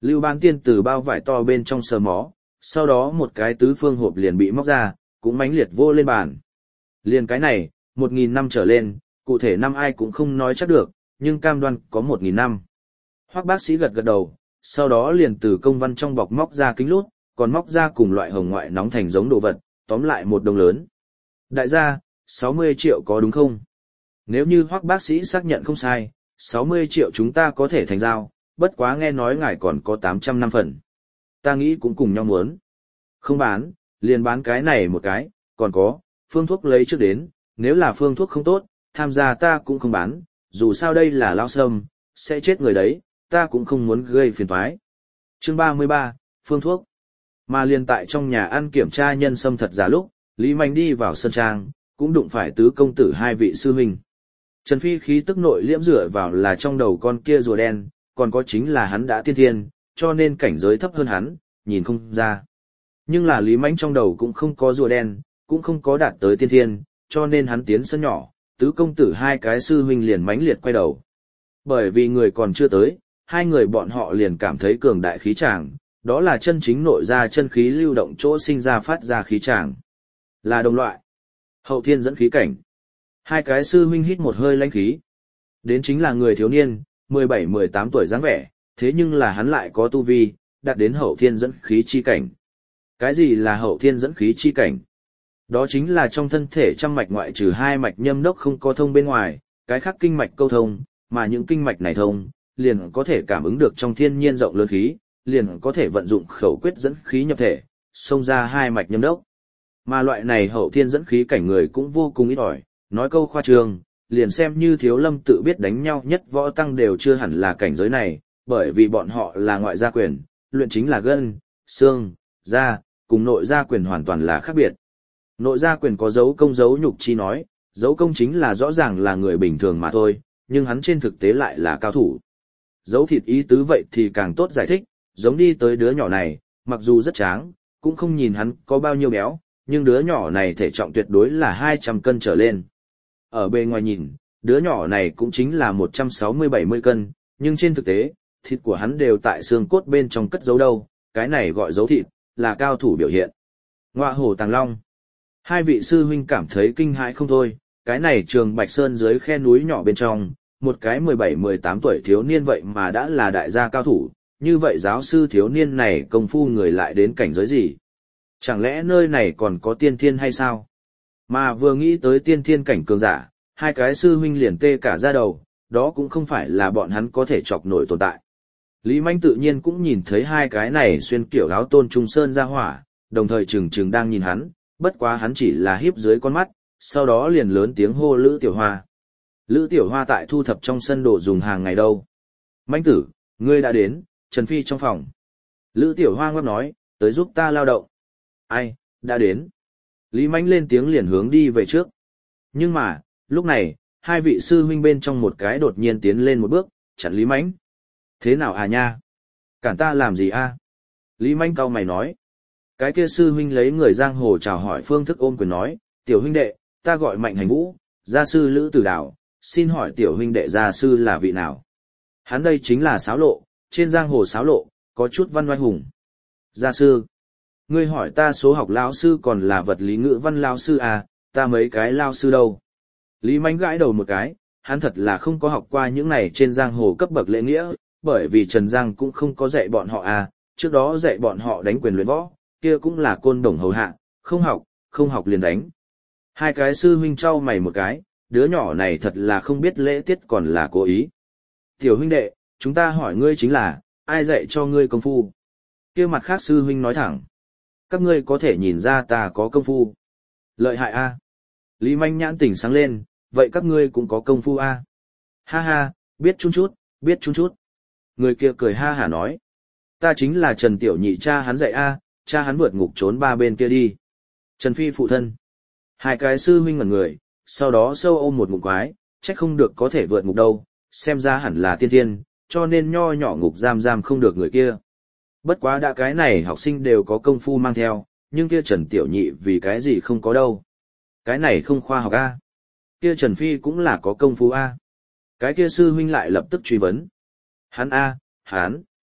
[SPEAKER 1] Lưu Bán Tiên từ bao vải to bên trong sờ mó, sau đó một cái tứ phương hộp liền bị móc ra, cũng mãnh liệt vô lên bàn. Liền cái này, một nghìn năm trở lên, cụ thể năm ai cũng không nói chắc được, nhưng cam đoan có một nghìn năm. Hoắc bác sĩ gật gật đầu, sau đó liền từ công văn trong bọc móc ra kính lút, còn móc ra cùng loại hồng ngoại nóng thành giống đồ vật, tóm lại một đồng lớn. Đại gia, sáu mươi triệu có đúng không? Nếu như Hoắc bác sĩ xác nhận không sai, sáu mươi triệu chúng ta có thể thành giao, bất quá nghe nói ngài còn có tám trăm năm phần. Ta nghĩ cũng cùng nhau muốn. Không bán, liền bán cái này một cái, còn có, phương thuốc lấy trước đến, nếu là phương thuốc không tốt, tham gia ta cũng không bán, dù sao đây là lao sâm, sẽ chết người đấy, ta cũng không muốn gây phiền toái. Chương ba mươi ba, phương thuốc. Mà liền tại trong nhà ăn kiểm tra nhân sâm thật giả lúc, Lý Mạnh đi vào sân trang, cũng đụng phải tứ công tử hai vị sư huynh. Trần Phi khí tức nội liễm dựa vào là trong đầu con kia rùa đen, còn có chính là hắn đã tiên thiên, cho nên cảnh giới thấp hơn hắn, nhìn không ra. Nhưng là Lý Mạnh trong đầu cũng không có rùa đen, cũng không có đạt tới tiên thiên, cho nên hắn tiến sân nhỏ, tứ công tử hai cái sư huynh liền mãnh liệt quay đầu. Bởi vì người còn chưa tới, hai người bọn họ liền cảm thấy cường đại khí tràng, đó là chân chính nội ra chân khí lưu động chỗ sinh ra phát ra khí tràng. Là đồng loại. Hậu thiên dẫn khí cảnh. Hai cái sư huynh hít một hơi lãnh khí. Đến chính là người thiếu niên, mười bảy mười tám tuổi dáng vẻ, thế nhưng là hắn lại có tu vi, đạt đến hậu thiên dẫn khí chi cảnh. Cái gì là hậu thiên dẫn khí chi cảnh? Đó chính là trong thân thể trăm mạch ngoại trừ hai mạch nhâm đốc không có thông bên ngoài, cái khác kinh mạch câu thông, mà những kinh mạch này thông, liền có thể cảm ứng được trong thiên nhiên rộng lớn khí, liền có thể vận dụng khẩu quyết dẫn khí nhập thể, xông ra hai mạch nhâm đốc. Mà loại này hậu thiên dẫn khí cảnh người cũng vô cùng ít ỏi, nói câu khoa trương, liền xem như Thiếu Lâm tự biết đánh nhau nhất võ tăng đều chưa hẳn là cảnh giới này, bởi vì bọn họ là ngoại gia quyền, luyện chính là gân, xương, da, cùng nội gia quyền hoàn toàn là khác biệt. Nội gia quyền có dấu công dấu nhục chi nói, dấu công chính là rõ ràng là người bình thường mà thôi, nhưng hắn trên thực tế lại là cao thủ. Dấu thịt ý tứ vậy thì càng tốt giải thích, giống đi tới đứa nhỏ này, mặc dù rất tráng, cũng không nhìn hắn có bao nhiêu béo, nhưng đứa nhỏ này thể trọng tuyệt đối là hai trăm cân trở lên. Ở bề ngoài nhìn, đứa nhỏ này cũng chính là một trăm sáu mươi bảy mươi cân, nhưng trên thực tế, thịt của hắn đều tại xương cốt bên trong cất giấu đâu, cái này gọi dấu thịt, là cao thủ biểu hiện. Ngọa hổ tàng long. Hai vị sư huynh cảm thấy kinh hãi không thôi, cái này Trường Bạch Sơn dưới khe núi nhỏ bên trong, một cái mười bảy mười tám tuổi thiếu niên vậy mà đã là đại gia cao thủ, như vậy giáo sư thiếu niên này công phu người lại đến cảnh giới gì? Chẳng lẽ nơi này còn có tiên thiên hay sao? Mà vừa nghĩ tới tiên thiên cảnh cường giả, hai cái sư huynh liền tê cả da đầu, đó cũng không phải là bọn hắn có thể chọc nổi tồn tại. Lý Mạnh tự nhiên cũng nhìn thấy hai cái này xuyên kiểu áo tôn trung sơn ra hỏa, đồng thời trừng trừng đang nhìn hắn, bất quá hắn chỉ là hiếp dưới con mắt, sau đó liền lớn tiếng hô Lữ Tiểu Hoa. Lữ Tiểu Hoa tại thu thập trong sân đồ dùng hàng ngày đâu. Mạnh tử, ngươi đã đến, Trần Phi trong phòng. Lữ Tiểu Hoa ngáp nói, tới giúp ta lao động. Ai, đã đến. Lý Mạnh lên tiếng liền hướng đi về trước. Nhưng mà, lúc này, hai vị sư huynh bên trong một cái đột nhiên tiến lên một bước, chặn Lý Mạnh. Thế nào à nha? Cản ta làm gì a? Lý Mạnh cau mày nói. Cái kia sư huynh lấy người giang hồ chào hỏi phương thức ôm quyền nói, tiểu huynh đệ, ta gọi Mạnh Hành Vũ, gia sư Lữ Tử Đảo, xin hỏi tiểu huynh đệ gia sư là vị nào? Hắn đây chính là Sáo Lộ, trên giang hồ Sáo Lộ, có chút văn oai hùng. Gia sư, ngươi hỏi ta số học lão sư còn là vật lý ngữ văn lão sư à, ta mấy cái lão sư đâu? Lý Mạnh gãi đầu một cái, hắn thật là không có học qua những này trên giang hồ cấp bậc lễ nghĩa, bởi vì Trần Giang cũng không có dạy bọn họ à, trước đó dạy bọn họ đánh quyền luyện võ, kia cũng là côn đồng hầu hạ, không học, không học liền đánh. Hai cái sư huynh trao mày một cái, đứa nhỏ này thật là không biết lễ tiết còn là cố ý. Tiểu huynh đệ, chúng ta hỏi ngươi chính là, ai dạy cho ngươi công phu? Kia mặt khác sư huynh nói thẳng. Các ngươi có thể nhìn ra ta có công phu. Lợi hại a. Lý Mạnh nhãn tỉnh sáng lên, vậy các ngươi cũng có công phu a. Ha ha, biết chút chút, biết chút chút. Người kia cười ha hả nói. Ta chính là Trần Tiểu Nhị cha hắn dạy a, cha hắn vượt ngục trốn ba bên kia đi. Trần Phi phụ thân. Hai cái sư huynh ngẩn người, sau đó sâu ôm một ngục quái, trách không được có thể vượt ngục đâu, xem ra hẳn là tiên thiên, cho nên nho nhỏ ngục giam giam không được người kia. Bất quá đã cái này học sinh đều có công phu mang theo, nhưng kia Trần Tiểu Nhị vì cái gì không có đâu. Cái này không khoa học a. Kia Trần Phi cũng là có công phu a. Cái kia sư huynh lại lập tức truy vấn. Hắn a, hắn.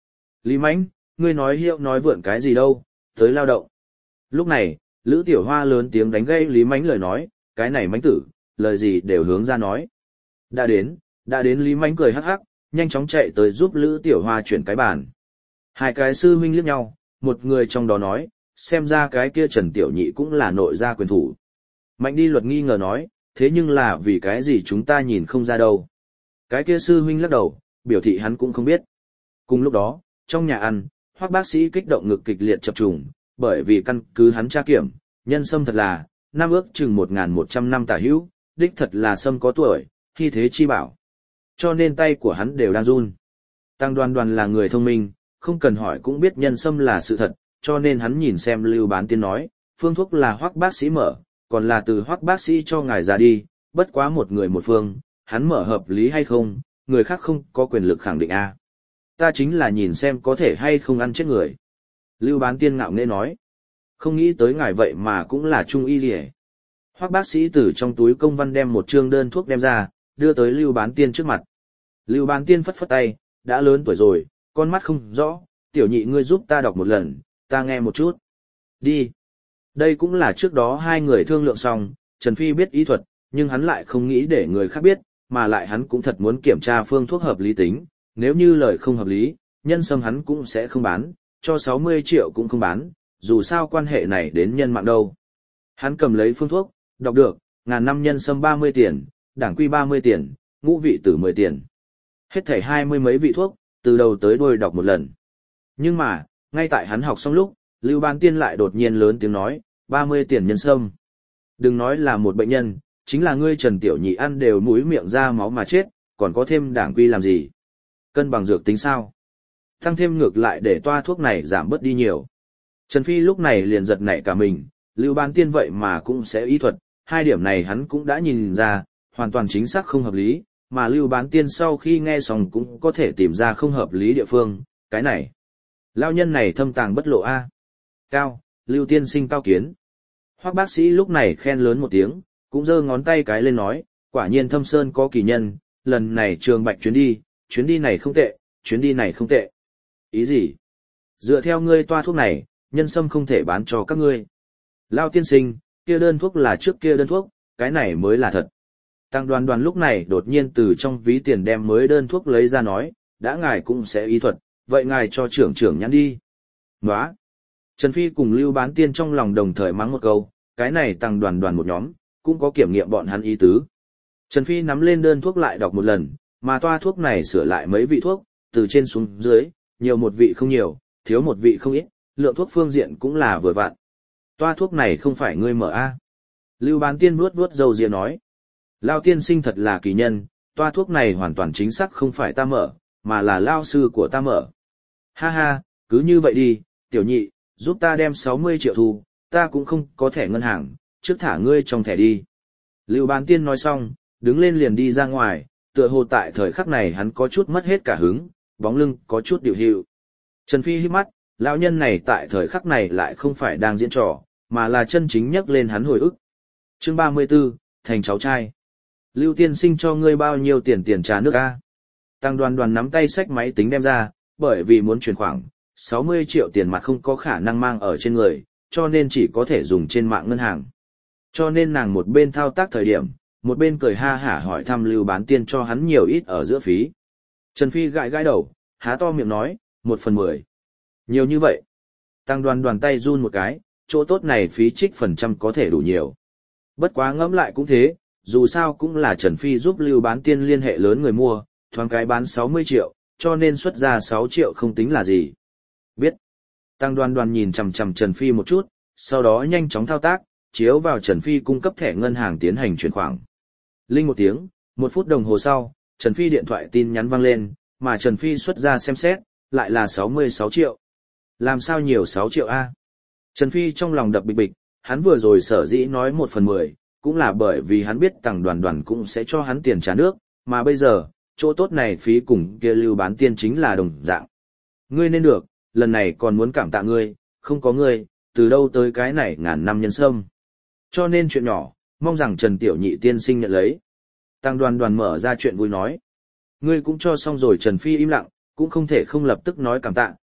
[SPEAKER 1] Lý Mãnh, ngươi nói hiệu nói vượn cái gì đâu, tới lao động. Lúc này, Lữ Tiểu Hoa lớn tiếng đánh gây Lý Mãnh lời nói, cái này Mãnh tử, lời gì đều hướng ra nói. Đã đến, đã đến Lý Mãnh cười hắc hắc, nhanh chóng chạy tới giúp Lữ Tiểu Hoa chuyển cái bàn. Hai cái sư huynh liếc nhau, một người trong đó nói, xem ra cái kia Trần Tiểu Nhị cũng là nội gia quyền thủ. Mạnh đi luật nghi ngờ nói, thế nhưng là vì cái gì chúng ta nhìn không ra đâu. Cái kia sư huynh lắc đầu, biểu thị hắn cũng không biết. Cùng lúc đó, trong nhà ăn, Hoắc bác sĩ kích động ngực kịch liệt chập trùng, bởi vì căn cứ hắn tra kiểm, nhân sâm thật là, năm ước chừng một nghìn một trăm năm tả hữu, đích thật là sâm có tuổi, khi thế chi bảo. Cho nên tay của hắn đều đang run. Tăng Đoan Đoan là người thông minh, không cần hỏi cũng biết nhân sâm là sự thật, cho nên hắn nhìn xem Lưu Bán Tiên nói, phương thuốc là Hoắc bác sĩ mở, còn là từ Hoắc bác sĩ cho ngài ra đi, bất quá một người một phương, hắn mở hợp lý hay không, người khác không có quyền lực khẳng định a. Ta chính là nhìn xem có thể hay không ăn chết người. Lưu Bán Tiên ngạo nghễ nói, không nghĩ tới ngài vậy mà cũng là trung y gì. Hoắc bác sĩ từ trong túi công văn đem một trương đơn thuốc đem ra, đưa tới Lưu Bán Tiên trước mặt. Lưu Bán Tiên phất phất tay, đã lớn tuổi rồi, con mắt không rõ, tiểu nhị ngươi giúp ta đọc một lần, ta nghe một chút. Đi. Đây cũng là trước đó hai người thương lượng xong, Trần Phi biết y thuật, nhưng hắn lại không nghĩ để người khác biết, mà lại hắn cũng thật muốn kiểm tra phương thuốc hợp lý tính, nếu như lời không hợp lý, nhân sâm hắn cũng sẽ không bán, cho sáu mươi triệu cũng không bán, dù sao quan hệ này đến nhân mạng đâu. Hắn cầm lấy phương thuốc, đọc được, ngàn năm nhân sâm ba mươi tiền, đảng quy ba mươi tiền, ngũ vị tử mười tiền. Hết thảy hai mươi mấy vị thuốc, từ đầu tới đuôi đọc một lần. Nhưng mà, ngay tại hắn học xong lúc, Lưu Bán Tiên lại đột nhiên lớn tiếng nói, ba mươi tiền nhân sâm. Đừng nói là một bệnh nhân, chính là ngươi Trần Tiểu Nhị ăn đều mũi miệng ra máu mà chết, còn có thêm đảng quy làm gì? Cân bằng dược tính sao? Tăng thêm ngược lại để toa thuốc này giảm bớt đi nhiều. Trần Phi lúc này liền giật nảy cả mình, Lưu Bán Tiên vậy mà cũng sẽ y thuật, hai điểm này hắn cũng đã nhìn ra, hoàn toàn chính xác không hợp lý, mà Lưu Bán Tiên sau khi nghe xong cũng có thể tìm ra không hợp lý địa phương, cái này. Lao nhân này thâm tàng bất lộ a. Cao, Lưu tiên sinh cao kiến. Hoắc bác sĩ lúc này khen lớn một tiếng, cũng giơ ngón tay cái lên nói, quả nhiên Thâm Sơn có kỳ nhân, lần này Trường Bạch chuyến đi, chuyến đi này không tệ, chuyến đi này không tệ. Ý gì? Dựa theo ngươi toa thuốc này, nhân sâm không thể bán cho các ngươi. Lao tiên sinh, kia đơn thuốc là trước kia đơn thuốc, cái này mới là thật. Tăng Đoan Đoan lúc này đột nhiên từ trong ví tiền đem mới đơn thuốc lấy ra nói, đã ngài cũng sẽ y thuật, vậy ngài cho trưởng trưởng nhắn đi. Nóa! Trần Phi cùng Lưu Bán Tiên trong lòng đồng thời mắng một câu, cái này Tăng Đoan Đoan một nhóm, cũng có kiểm nghiệm bọn hắn ý tứ. Trần Phi nắm lên đơn thuốc lại đọc một lần, mà toa thuốc này sửa lại mấy vị thuốc, từ trên xuống dưới, nhiều một vị không nhiều, thiếu một vị không ít, lượng thuốc phương diện cũng là vừa vặn. Toa thuốc này không phải ngươi mở a? Lưu Bán Tiên vuốt vuốt râu ria nói. Lao tiên sinh thật là kỳ nhân, toa thuốc này hoàn toàn chính xác không phải ta mở, mà là lao sư của ta mở. Ha ha, cứ như vậy đi, tiểu nhị, giúp ta đem sáu mươi triệu thu, ta cũng không có thẻ ngân hàng, trước thả ngươi trong thẻ đi. Lưu Bán Tiên nói xong, đứng lên liền đi ra ngoài, tựa hồ tại thời khắc này hắn có chút mất hết cả hứng, bóng lưng có chút điều hiệu. Trần Phi hít mắt, lão nhân này tại thời khắc này lại không phải đang diễn trò, mà là chân chính nhắc lên hắn hồi ức. Chương ba mươi 34, thành cháu trai. Lưu tiên sinh cho ngươi bao nhiêu tiền tiền trà nước a? Tăng Đoan Đoan nắm tay xách máy tính đem ra, bởi vì muốn chuyển khoảng sáu mươi triệu tiền mặt không có khả năng mang ở trên người, cho nên chỉ có thể dùng trên mạng ngân hàng. Cho nên nàng một bên thao tác thời điểm, một bên cười ha hả hỏi thăm Lưu Bán Tiên cho hắn nhiều ít ở giữa phí. Trần Phi gãi gãi đầu, há to miệng nói, một phần mười. Nhiều như vậy. Tăng Đoan Đoan tay run một cái, chỗ tốt này phí trích phần trăm có thể đủ nhiều. Bất quá ngẫm lại cũng thế, dù sao cũng là Trần Phi giúp Lưu Bán Tiên liên hệ lớn người mua, thoáng cái bán sáu mươi triệu, cho nên xuất ra sáu triệu không tính là gì. Biết. Tăng Đoan Đoan nhìn chằm chằm Trần Phi một chút, sau đó nhanh chóng thao tác, chiếu vào Trần Phi cung cấp thẻ ngân hàng tiến hành chuyển khoản. Linh một tiếng, một phút đồng hồ sau, Trần Phi điện thoại tin nhắn vang lên, mà Trần Phi xuất ra xem xét, lại là sáu mươi sáu triệu. Làm sao nhiều sáu triệu a? Trần Phi trong lòng đập bịch bịch, hắn vừa rồi sở dĩ nói một phần mười, cũng là bởi vì hắn biết Tăng Đoan Đoan cũng sẽ cho hắn tiền trả nước, mà bây giờ, chỗ tốt này phí cùng kia Lưu Bán Tiên chính là đồng dạng. Ngươi nên được, lần này còn muốn cảm tạ ngươi, không có ngươi, từ đâu tới cái này ngàn năm nhân sâm. Cho nên chuyện nhỏ, mong rằng Trần Tiểu Nhị tiên sinh nhận lấy. Tăng Đoan Đoan mở ra chuyện vui nói. Ngươi cũng cho xong rồi. Trần Phi im lặng, cũng không thể không lập tức nói cảm tạ,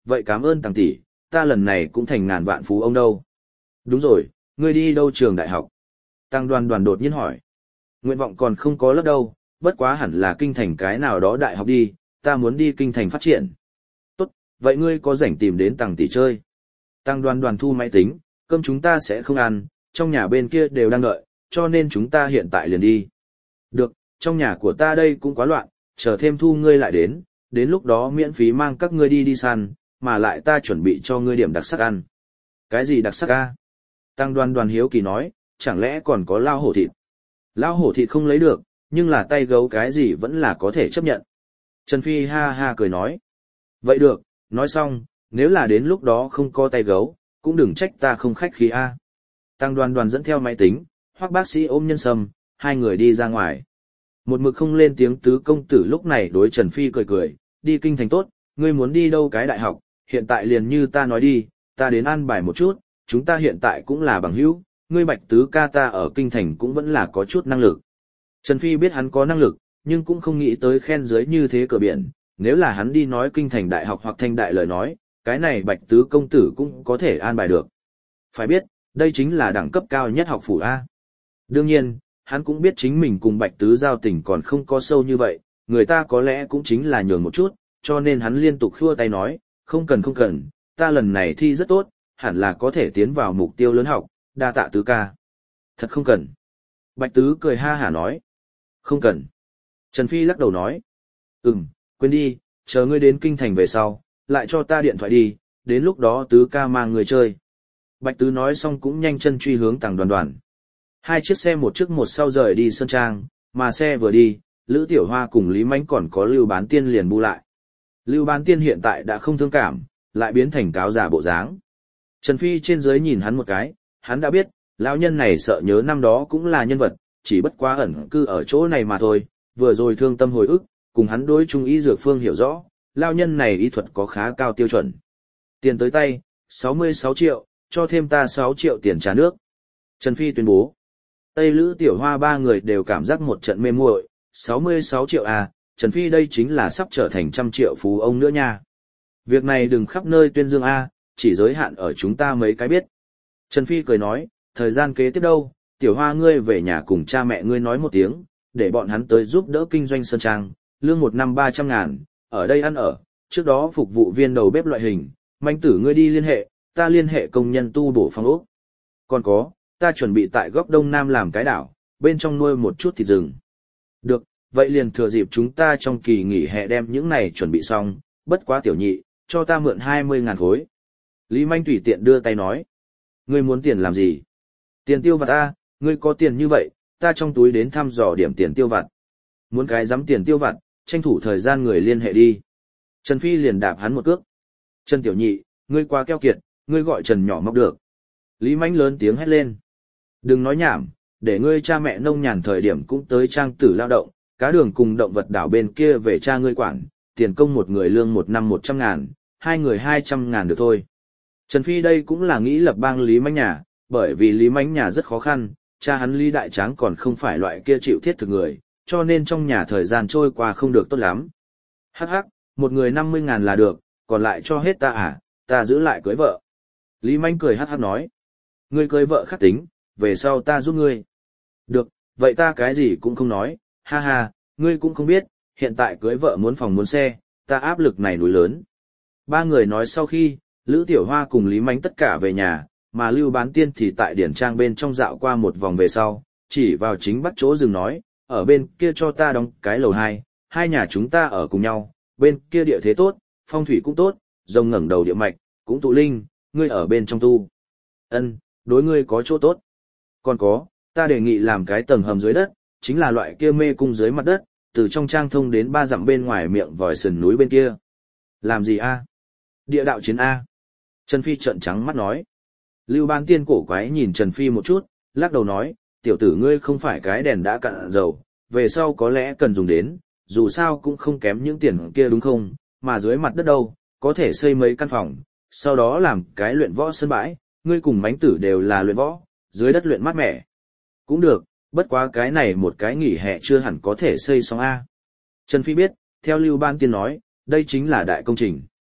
[SPEAKER 1] vậy cảm ơn Tăng tỷ, ta lần này cũng thành ngàn vạn phú ông đâu. Đúng rồi, ngươi đi đâu trường đại học? Tăng Đoan Đoan đột nhiên hỏi. Nguyện vọng còn không có lớp đâu, bất quá hẳn là kinh thành cái nào đó đại học đi, ta muốn đi kinh thành phát triển. Tốt, vậy ngươi có rảnh tìm đến Tăng tỷ chơi. Tăng Đoan Đoan thu máy tính, cơm chúng ta sẽ không ăn, trong nhà bên kia đều đang đợi, cho nên chúng ta hiện tại liền đi. Được, trong nhà của ta đây cũng quá loạn, chờ thêm thu ngươi lại đến, đến lúc đó miễn phí mang các ngươi đi đi săn, mà lại ta chuẩn bị cho ngươi điểm đặc sắc ăn. Cái gì đặc sắc a? Tăng Đoan Đoan hiếu kỳ nói, chẳng lẽ còn có lao hổ thịt? Lao hổ thịt không lấy được, nhưng là tay gấu cái gì vẫn là có thể chấp nhận. Trần Phi ha ha cười nói. Vậy được, nói xong, nếu là đến lúc đó không có tay gấu, cũng đừng trách ta không khách khí a. Tăng Đoan Đoan dẫn theo máy tính, Hoắc bác sĩ ôm Nhân Sâm, hai người đi ra ngoài. Một mực không lên tiếng tứ công tử lúc này đối Trần Phi cười cười, đi kinh thành tốt, ngươi muốn đi đâu cái đại học, hiện tại liền như ta nói đi, ta đến an bài một chút, chúng ta hiện tại cũng là bằng hữu, ngươi Bạch tứ ca ta ở kinh thành cũng vẫn là có chút năng lực. Trần Phi biết hắn có năng lực, nhưng cũng không nghĩ tới khen dưới như thế cửa biển, nếu là hắn đi nói kinh thành đại học hoặc thanh đại lời nói, cái này Bạch tứ công tử cũng có thể an bài được. Phải biết, đây chính là đẳng cấp cao nhất học phủ A. Đương nhiên, hắn cũng biết chính mình cùng Bạch tứ giao tình còn không có sâu như vậy, người ta có lẽ cũng chính là nhường một chút, cho nên hắn liên tục khua tay nói, không cần không cần, ta lần này thi rất tốt, hẳn là có thể tiến vào mục tiêu lớn học, đa tạ tứ ca. Thật không cần. Bạch tứ cười ha hả nói. Không cần. Trần Phi lắc đầu nói. Ừm, quên đi, chờ ngươi đến kinh thành về sau, lại cho ta điện thoại đi, đến lúc đó tứ ca mang người chơi. Bạch tứ nói xong cũng nhanh chân truy hướng Tàng Đoàn Đoàn. Hai chiếc xe một trước một sau rời đi Sơn Trang, mà xe vừa đi, Lữ Tiểu Hoa cùng Lý Mánh còn có Lưu Bán Tiên liền bu lại. Lưu Bán Tiên hiện tại đã không thương cảm, lại biến thành cáo giả bộ dáng. Trần Phi trên dưới nhìn hắn một cái, hắn đã biết, lão nhân này sợ nhớ năm đó cũng là nhân vật, chỉ bất quá ẩn cư ở chỗ này mà thôi, vừa rồi thương tâm hồi ức, cùng hắn đối trung y dược phương hiểu rõ, lão nhân này y thuật có khá cao tiêu chuẩn. Tiền tới tay, sáu mươi sáu triệu, cho thêm ta sáu triệu tiền trả nước. Trần Phi tuyên bố. Tây Lữ Tiểu Hoa ba người đều cảm giác một trận mê muội, sáu mươi sáu triệu à, Trần Phi đây chính là sắp trở thành trăm triệu phú ông nữa nha. Việc này đừng khắp nơi tuyên dương a, chỉ giới hạn ở chúng ta mấy cái biết. Trần Phi cười nói, thời gian kế tiếp đâu, Tiểu Hoa ngươi về nhà cùng cha mẹ ngươi nói một tiếng, để bọn hắn tới giúp đỡ kinh doanh Sơn Trang, lương một năm ba trăm ngàn, ở đây ăn ở, trước đó phục vụ viên đầu bếp loại hình, Mạnh tử ngươi đi liên hệ, ta liên hệ công nhân tu bổ phòng ốc. Còn có, ta chuẩn bị tại góc đông nam làm cái đảo, bên trong nuôi một chút thịt rừng. Được, vậy liền thừa dịp chúng ta trong kỳ nghỉ hè đem những này chuẩn bị xong, bất quá tiểu nhị, cho ta mượn hai mươi ngàn khối. Lý Manh tùy tiện đưa tay nói. Ngươi muốn tiền làm gì? Tiền tiêu vặt a, ngươi có tiền như vậy, ta trong túi đến thăm dò điểm tiền tiêu vặt. Muốn cái dám tiền tiêu vặt, tranh thủ thời gian người liên hệ đi. Trần Phi liền đạp hắn một cước. Trần tiểu nhị, ngươi quá keo kiệt, ngươi gọi Trần nhỏ móc được. Lý Manh lớn tiếng hét lên. Đừng nói nhảm, để ngươi cha mẹ nông nhàn thời điểm cũng tới trang tử lao động, cá đường cùng động vật đảo bên kia về cha ngươi quản, tiền công một người lương một năm một trăm ngàn, hai người hai trăm ngàn được thôi. Trần Phi đây cũng là nghĩ lập bang Lý Mánh nhà, bởi vì Lý Mánh nhà rất khó khăn, cha hắn Lý Đại Tráng còn không phải loại kia chịu thiết thực người, cho nên trong nhà thời gian trôi qua không được tốt lắm. Hắc hắc, một người năm mươi ngàn là được, còn lại cho hết ta à, ta giữ lại cưới vợ. Lý Mánh cười hắc hắc nói, ngươi cưới vợ khắc tính, về sau ta giúp ngươi. Được, vậy ta cái gì cũng không nói, ha ha, ngươi cũng không biết, hiện tại cưới vợ muốn phòng muốn xe, ta áp lực này núi lớn. Ba người nói sau khi, Lữ Tiểu Hoa cùng Lý Mánh tất cả về nhà, mà Lưu Bán Tiên thì tại điển trang bên trong dạo qua một vòng về sau, chỉ vào chính bắt chỗ rừng nói, ở bên kia cho ta đóng cái lầu hai, hai nhà chúng ta ở cùng nhau, bên kia địa thế tốt, phong thủy cũng tốt, rồng ngẩng đầu địa mạch, cũng tụ linh, ngươi ở bên trong tu. Ân, đối ngươi có chỗ tốt. Còn có, ta đề nghị làm cái tầng hầm dưới đất, chính là loại kia mê cung dưới mặt đất, từ trong trang thông đến ba dặm bên ngoài miệng vòi sườn núi bên kia. Làm gì a? Địa đạo chiến A. Trần Phi trợn trắng mắt nói. Lưu Bán Tiên cổ quái nhìn Trần Phi một chút, lắc đầu nói, tiểu tử ngươi không phải cái đèn đã cạn dầu, về sau có lẽ cần dùng đến, dù sao cũng không kém những tiền kia đúng không, mà dưới mặt đất đâu, có thể xây mấy căn phòng, sau đó làm cái luyện võ sân bãi, ngươi cùng Mánh tử đều là luyện võ, dưới đất luyện mát mẻ. Cũng được, bất quá cái này một cái nghỉ hè chưa hẳn có thể xây xong A. Trần Phi biết, theo Lưu Ban Tiên nói, đây chính là đại công trình.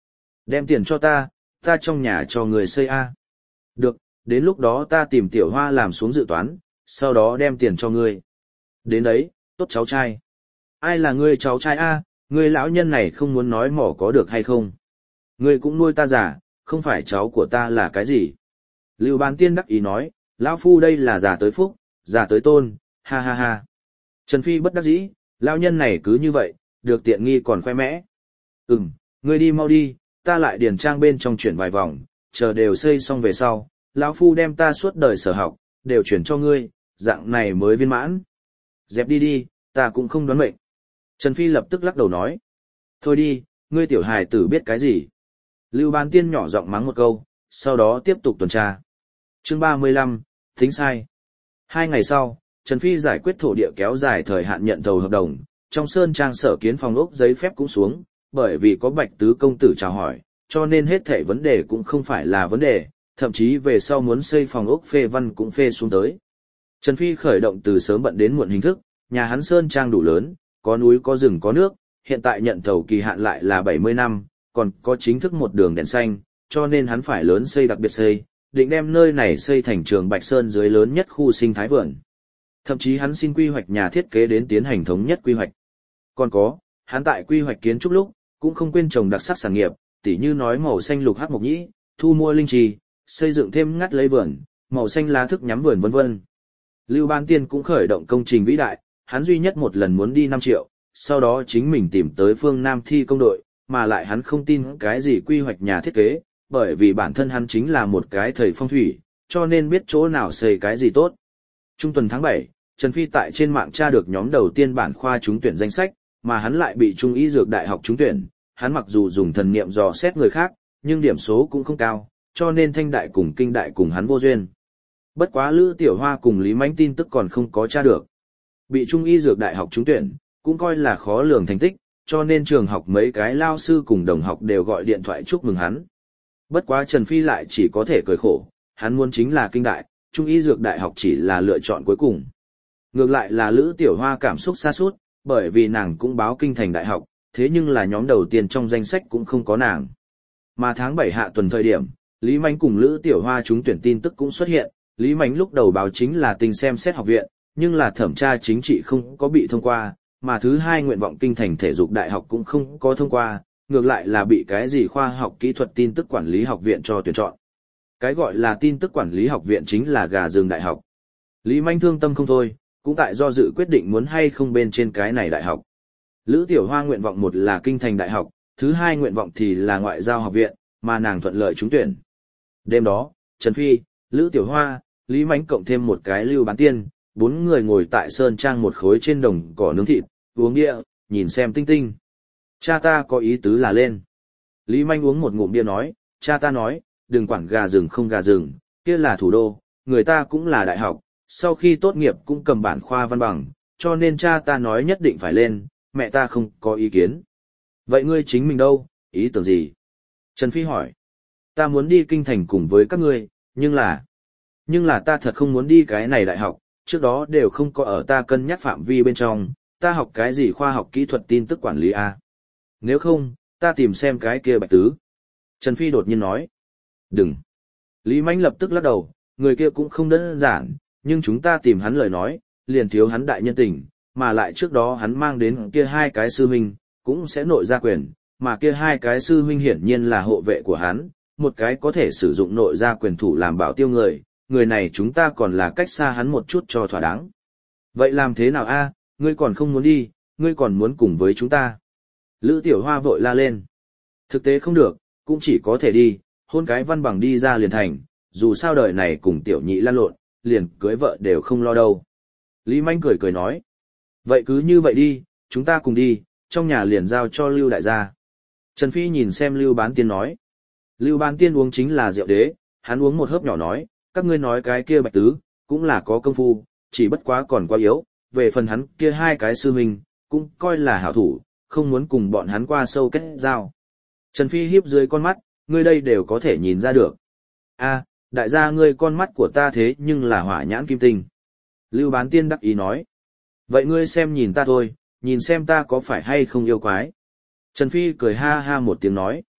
[SPEAKER 1] Đem tiền cho ta, ta trong nhà cho người xây A. Được, đến lúc đó ta tìm tiểu hoa làm xuống dự toán, sau đó đem tiền cho ngươi. Đến đấy, tốt cháu trai. Ai là ngươi cháu trai A, ngươi lão nhân này không muốn nói mỏ có được hay không. Ngươi cũng nuôi ta già, không phải cháu của ta là cái gì. Lưu Bán Tiên đắc ý nói, lão phu đây là già tới phúc, già tới tôn, ha ha ha. Trần Phi bất đắc dĩ, lão nhân này cứ như vậy, được tiện nghi còn khoe mẽ. Ừm, ngươi đi mau đi, ta lại điền trang bên trong chuyển vài vòng, chờ đều xây xong về sau, lão phu đem ta suốt đời sở học, đều chuyển cho ngươi, dạng này mới viên mãn. Dẹp đi đi, ta cũng không đoán mệnh. Trần Phi lập tức lắc đầu nói. Thôi đi, ngươi tiểu hài tử biết cái gì. Lưu Bán Tiên nhỏ giọng mắng một câu, sau đó tiếp tục tuần tra. Chương ba mươi lăm, tính sai. Hai ngày sau, Trần Phi giải quyết thổ địa kéo dài thời hạn nhận thầu hợp đồng, trong sơn trang sở kiến phòng ốc giấy phép cũng xuống, bởi vì có Bạch Tứ công tử chào hỏi, cho nên hết thảy vấn đề cũng không phải là vấn đề, thậm chí về sau muốn xây phòng ốc phê văn cũng phê xuống tới. Trần Phi khởi động từ sớm bận đến muộn hình thức, nhà hắn sơn trang đủ lớn, có núi có rừng có nước, hiện tại nhận thầu kỳ hạn lại là bảy mươi năm, còn có chính thức một đường đèn xanh, cho nên hắn phải lớn xây đặc biệt xây, định đem nơi này xây thành trường Bạch Sơn dưới lớn nhất khu sinh thái vườn. Thậm chí hắn xin quy hoạch nhà thiết kế đến tiến hành thống nhất quy hoạch. Còn có, hắn tại quy hoạch kiến trúc lúc, cũng không quên trồng đặc sắc sản nghiệp, tỉ như nói màu xanh lục hắc mộc nhĩ, thu mua linh trì, xây dựng thêm ngắt lấy vườn, màu xanh lá thức nhắm vườn vân vân. Lưu Bán Tiên cũng khởi động công trình vĩ đại, hắn duy nhất một lần muốn đi năm triệu, sau đó chính mình tìm tới phương Nam thi công đội, mà lại hắn không tin cái gì quy hoạch nhà thiết kế, bởi vì bản thân hắn chính là một cái thầy phong thủy, cho nên biết chỗ nào xây cái gì tốt. Trung tuần tháng bảy, Trần Phi tại trên mạng tra được nhóm đầu tiên bản khoa trúng tuyển danh sách, mà hắn lại bị Trung y dược đại học trúng tuyển, hắn mặc dù dùng thần niệm dò xét người khác, nhưng điểm số cũng không cao, cho nên Thanh đại cùng Kinh đại cùng hắn vô duyên. Bất quá Lữ Tiểu Hoa cùng Lý Mãnh tin tức còn không có tra được. Bị Trung y dược đại học trúng tuyển, cũng coi là khó lường thành tích, cho nên trường học mấy cái lao sư cùng đồng học đều gọi điện thoại chúc mừng hắn. Bất quá Trần Phi lại chỉ có thể cười khổ, hắn muốn chính là Kinh đại, Trung y dược đại học chỉ là lựa chọn cuối cùng. Ngược lại là Lữ Tiểu Hoa cảm xúc xa sút, bởi vì nàng cũng báo kinh thành đại học, thế nhưng là nhóm đầu tiên trong danh sách cũng không có nàng. Mà tháng bảy hạ tuần thời điểm, Lý Mánh cùng Lữ Tiểu Hoa trúng tuyển tin tức cũng xuất hiện, Lý Mánh lúc đầu báo chính là tình xem xét học viện, nhưng là thẩm tra chính trị không có bị thông qua, mà thứ hai nguyện vọng kinh thành thể dục đại học cũng không có thông qua, ngược lại là bị cái gì khoa học kỹ thuật tin tức quản lý học viện cho tuyển chọn. Cái gọi là tin tức quản lý học viện chính là gà rừng đại học. Lý Manh thương tâm không thôi, cũng tại do dự quyết định muốn hay không bên trên cái này đại học. Lữ Tiểu Hoa nguyện vọng một là kinh thành đại học, thứ hai nguyện vọng thì là ngoại giao học viện, mà nàng thuận lợi trúng tuyển. Đêm đó, Trần Phi, Lữ Tiểu Hoa, Lý Mánh cộng thêm một cái Lưu Bán Tiên, bốn người ngồi tại sơn trang một khối trên đồng cỏ nướng thịt, uống bia, nhìn xem tinh tinh. Cha ta có ý tứ là lên. Lý Manh uống một ngụm bia nói, cha ta nói, đừng quản gà rừng không gà rừng, kia là thủ đô, người ta cũng là đại học, sau khi tốt nghiệp cũng cầm bản khoa văn bằng, cho nên cha ta nói nhất định phải lên, mẹ ta không có ý kiến. Vậy ngươi chính mình đâu, ý tưởng gì? Trần Phi hỏi. Ta muốn đi kinh thành cùng với các ngươi, nhưng là... Nhưng là ta thật không muốn đi cái này đại học, trước đó đều không có ở ta cân nhắc phạm vi bên trong, ta học cái gì khoa học kỹ thuật tin tức quản lý a? Nếu không, ta tìm xem cái kia Bạch Tứ. Trần Phi đột nhiên nói. Đừng. Lý Mãnh lập tức lắc đầu, người kia cũng không đơn giản, nhưng chúng ta tìm hắn lời nói, liền thiếu hắn đại nhân tình, mà lại trước đó hắn mang đến kia hai cái sư huynh, cũng sẽ nội gia quyền, mà kia hai cái sư huynh hiển nhiên là hộ vệ của hắn, một cái có thể sử dụng nội gia quyền thủ làm bảo tiêu người, người này chúng ta còn là cách xa hắn một chút cho thỏa đáng. Vậy làm thế nào a? Ngươi còn không muốn đi, ngươi còn muốn cùng với chúng ta. Lữ Tiểu Hoa vội la lên. Thực tế không được, cũng chỉ có thể đi, hôn cái văn bằng đi ra liền thành, dù sao đời này cùng tiểu nhị lan lộn, liền cưới vợ đều không lo đâu. Lý Manh cười cười nói. Vậy cứ như vậy đi, chúng ta cùng đi, trong nhà liền giao cho Lưu đại gia. Trần Phi nhìn xem Lưu Bán Tiên nói. Lưu Bán Tiên uống chính là rượu đế, hắn uống một hớp nhỏ nói, các ngươi nói cái kia Bạch Tứ, cũng là có công phu, chỉ bất quá còn quá yếu, về phần hắn kia hai cái sư huynh, cũng coi là hảo thủ, không muốn cùng bọn hắn qua sâu kết giao. Trần Phi hiếp dưới con mắt, ngươi đây đều có thể nhìn ra được. A, đại gia ngươi con mắt của ta thế nhưng là hỏa nhãn kim tinh. Lưu Bán Tiên đắc ý nói. Vậy ngươi xem nhìn ta thôi, nhìn xem ta có phải hay không yêu quái. Trần Phi cười ha ha một tiếng nói.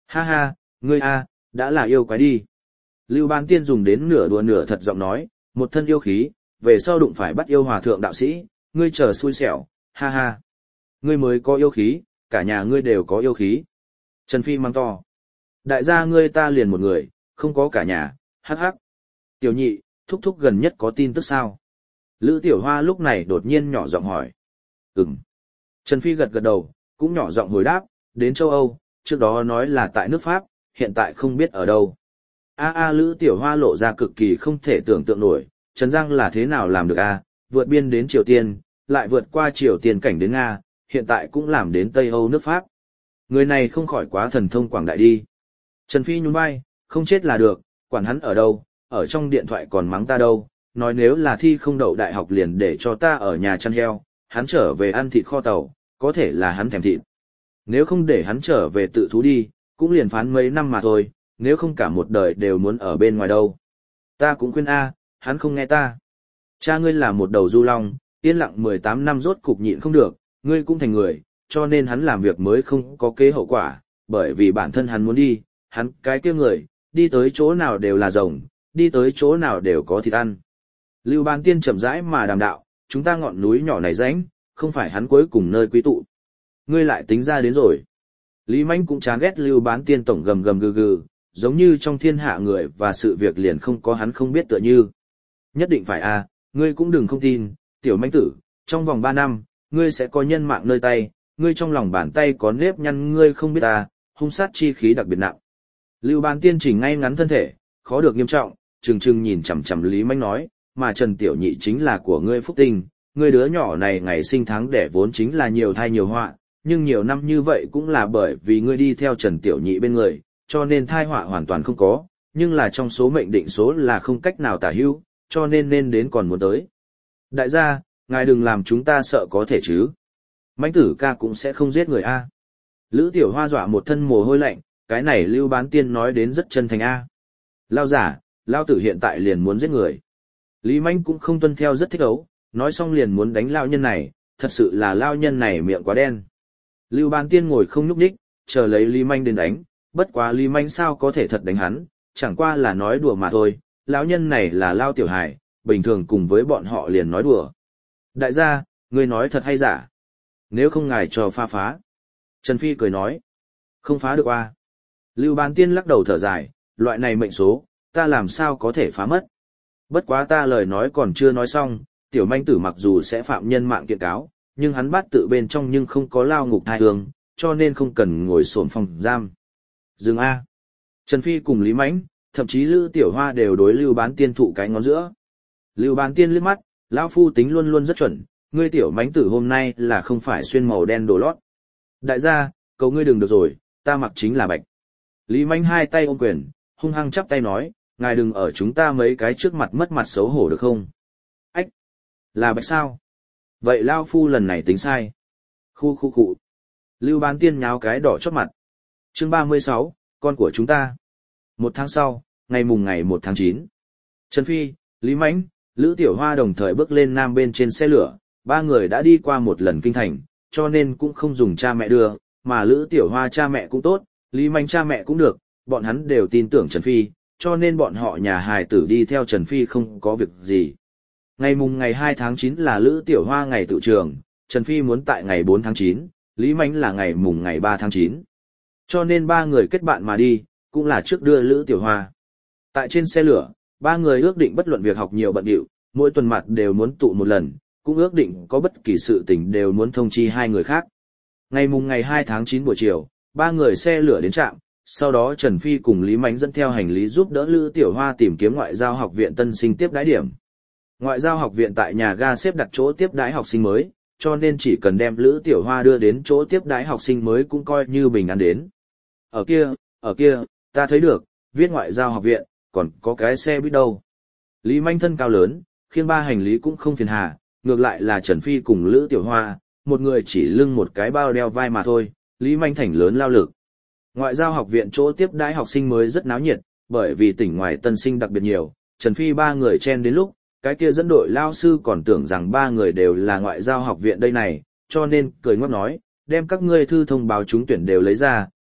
[SPEAKER 1] Ha ha, ngươi a, đã là yêu quái đi. Lưu Bán Tiên dùng đến nửa đùa nửa thật giọng nói, một thân yêu khí, về sau đụng phải bắt yêu hòa thượng đạo sĩ, ngươi chờ xui xẻo, ha ha. Ngươi mới có yêu khí, cả nhà ngươi đều có yêu khí. Trần Phi mang to. Đại gia ngươi ta liền một người, không có cả nhà, hắc hắc. Tiểu nhị, thúc thúc gần nhất có tin tức sao? Lữ Tiểu Hoa lúc này đột nhiên nhỏ giọng hỏi. Ừm. Trần Phi gật gật đầu, cũng nhỏ giọng hồi đáp, đến châu Âu, trước đó nói là tại nước Pháp, hiện tại không biết ở đâu. A a Lữ Tiểu Hoa lộ ra cực kỳ không thể tưởng tượng nổi, Trần Giang là thế nào làm được a, vượt biên đến Triều Tiên, lại vượt qua Triều Tiên cảnh đến Nga, hiện tại cũng làm đến Tây Âu nước Pháp. Người này không khỏi quá thần thông quảng đại đi. Trần Phi nhún vai, không chết là được, quản hắn ở đâu, ở trong điện thoại còn mắng ta đâu, nói nếu là thi không đậu đại học liền để cho ta ở nhà chăn heo, hắn trở về ăn thịt kho tàu, có thể là hắn thèm thịt. Nếu không để hắn trở về tự thú đi, cũng liền phán mấy năm mà thôi, nếu không cả một đời đều muốn ở bên ngoài đâu. Ta cũng khuyên a, hắn không nghe ta. Cha ngươi là một đầu du long, yên lặng mười tám năm rốt cục nhịn không được, ngươi cũng thành người, cho nên hắn làm việc mới không có kế hậu quả, bởi vì bản thân hắn muốn đi, hắn cái kia người, đi tới chỗ nào đều là rồng, đi tới chỗ nào đều có thịt ăn. Lưu Bán Tiên chậm rãi mà đàm đạo, chúng ta ngọn núi nhỏ này rãnh, không phải hắn cuối cùng nơi quý tụ. Ngươi lại tính ra đến rồi. Lý Manh cũng chán ghét Lưu Bán Tiên tổng gầm gầm gừ gừ, giống như trong thiên hạ người và sự việc liền không có hắn không biết tựa như. Nhất định phải a, ngươi cũng đừng không tin, tiểu manh tử, trong vòng ba năm, ngươi sẽ có nhân mạng nơi tay, ngươi trong lòng bàn tay có nếp nhăn ngươi không biết ta, hung sát chi khí đặc biệt nặng. Lưu Bán Tiên chỉnh ngay ngắn thân thể, khó được nghiêm trọng, trừng trừng nhìn chằm chằm Lý Manh nói, mà Trần Tiểu Nhị chính là của ngươi phúc tinh, ngươi đứa nhỏ này ngày sinh tháng đẻ vốn chính là nhiều thai nhiều họa, nhưng nhiều năm như vậy cũng là bởi vì ngươi đi theo Trần Tiểu Nhị bên người, cho nên thai họa hoàn toàn không có, nhưng là trong số mệnh định số là không cách nào tả hữu, cho nên nên đến còn muốn tới. Đại gia, ngài đừng làm chúng ta sợ có thể chứ. Mãnh tử ca cũng sẽ không giết người a. Lữ Tiểu Hoa dọa một thân mồ hôi lạnh, cái này Lưu Bán Tiên nói đến rất chân thành a. Lao giả, Lao tử hiện tại liền muốn giết người. Lý Manh cũng không tuân theo rất thích ấu, nói xong liền muốn đánh Lao nhân này, thật sự là Lao nhân này miệng quá đen. Lưu Bán Tiên ngồi không nhúc nhích, chờ lấy Lý Manh đến đánh, bất quá Lý Manh sao có thể thật đánh hắn, chẳng qua là nói đùa mà thôi, lão nhân này là Lao tiểu hải, bình thường cùng với bọn họ liền nói đùa. Đại gia, ngươi nói thật hay giả? Nếu không ngài cho pha phá. Trần Phi cười nói, không phá được a. Lưu Bán Tiên lắc đầu thở dài, loại này mệnh số, ta làm sao có thể phá mất. Bất quá ta lời nói còn chưa nói xong, tiểu manh tử mặc dù sẽ phạm nhân mạng kiện cáo, nhưng hắn bắt tự bên trong nhưng không có lao ngục thai hương, cho nên không cần ngồi xổm phòng giam. Dừng A. Trần Phi cùng Lý Mãnh, thậm chí Lữ Tiểu Hoa đều đối Lưu Bán Tiên thụ cái ngón giữa. Lưu Bán Tiên liếc mắt, lão phu tính luôn luôn rất chuẩn, ngươi tiểu mãnh tử hôm nay là không phải xuyên màu đen đồ lót. Đại gia, cầu ngươi đừng được rồi, ta mặc chính là bạch. Lý Mãnh hai tay ôm quyền, hung hăng chắp tay nói, ngài đừng ở chúng ta mấy cái trước mặt mất mặt xấu hổ được không? Ách! Là bạch sao? Vậy lao phu lần này tính sai. Khu khu khu. Lưu Bán Tiên nháo cái đỏ chót mặt. Chương ba mươi sáu, con của chúng ta. Một tháng sau, ngày mùng ngày một tháng chín. Trần Phi, Lý Mãnh, Lữ Tiểu Hoa đồng thời bước lên nam bên trên xe lửa, ba người đã đi qua một lần kinh thành, cho nên cũng không dùng cha mẹ đưa, mà Lữ Tiểu Hoa cha mẹ cũng tốt, Lý Mãnh cha mẹ cũng được, bọn hắn đều tin tưởng Trần Phi, cho nên bọn họ nhà hài tử đi theo Trần Phi không có việc gì. Ngày mùng ngày hai tháng chín là Lữ Tiểu Hoa ngày tự trường, Trần Phi muốn tại ngày bốn tháng chín, Lý Mãnh là ngày mùng ngày ba tháng chín. Cho nên ba người kết bạn mà đi, cũng là trước đưa Lữ Tiểu Hoa. Tại trên xe lửa, ba người ước định bất luận việc học nhiều bận điệu, mỗi tuần mặt đều muốn tụ một lần, cũng ước định có bất kỳ sự tình đều muốn thông chi hai người khác. Ngày mùng ngày hai tháng chín buổi chiều, ba người xe lửa đến trạm, sau đó Trần Phi cùng Lý Mãnh dẫn theo hành lý giúp đỡ Lữ Tiểu Hoa tìm kiếm ngoại giao học viện tân sinh tiếp đãi điểm. Ngoại giao học viện tại nhà ga xếp đặt chỗ tiếp đãi học sinh mới, cho nên chỉ cần đem Lữ Tiểu Hoa đưa đến chỗ tiếp đãi học sinh mới cũng coi như bình an đến. Ở kia, ở kia, ta thấy được, viết ngoại giao học viện, còn có cái xe buýt đâu. Lý Manh thân cao lớn, khiêng ba hành lý cũng không phiền hà, ngược lại là Trần Phi cùng Lữ Tiểu Hoa, một người chỉ lưng một cái bao đeo vai mà thôi, Lý Manh thành lớn lao lực. Ngoại giao học viện chỗ tiếp đãi học sinh mới rất náo nhiệt, bởi vì tỉnh ngoài tân sinh đặc biệt nhiều, Trần Phi ba người chen đến lúc, cái kia dẫn đội lao sư còn tưởng rằng ba người đều là ngoại giao học viện đây này, cho nên cười ngót nói, đem các ngươi thư thông báo trúng tuyển đều lấy ra,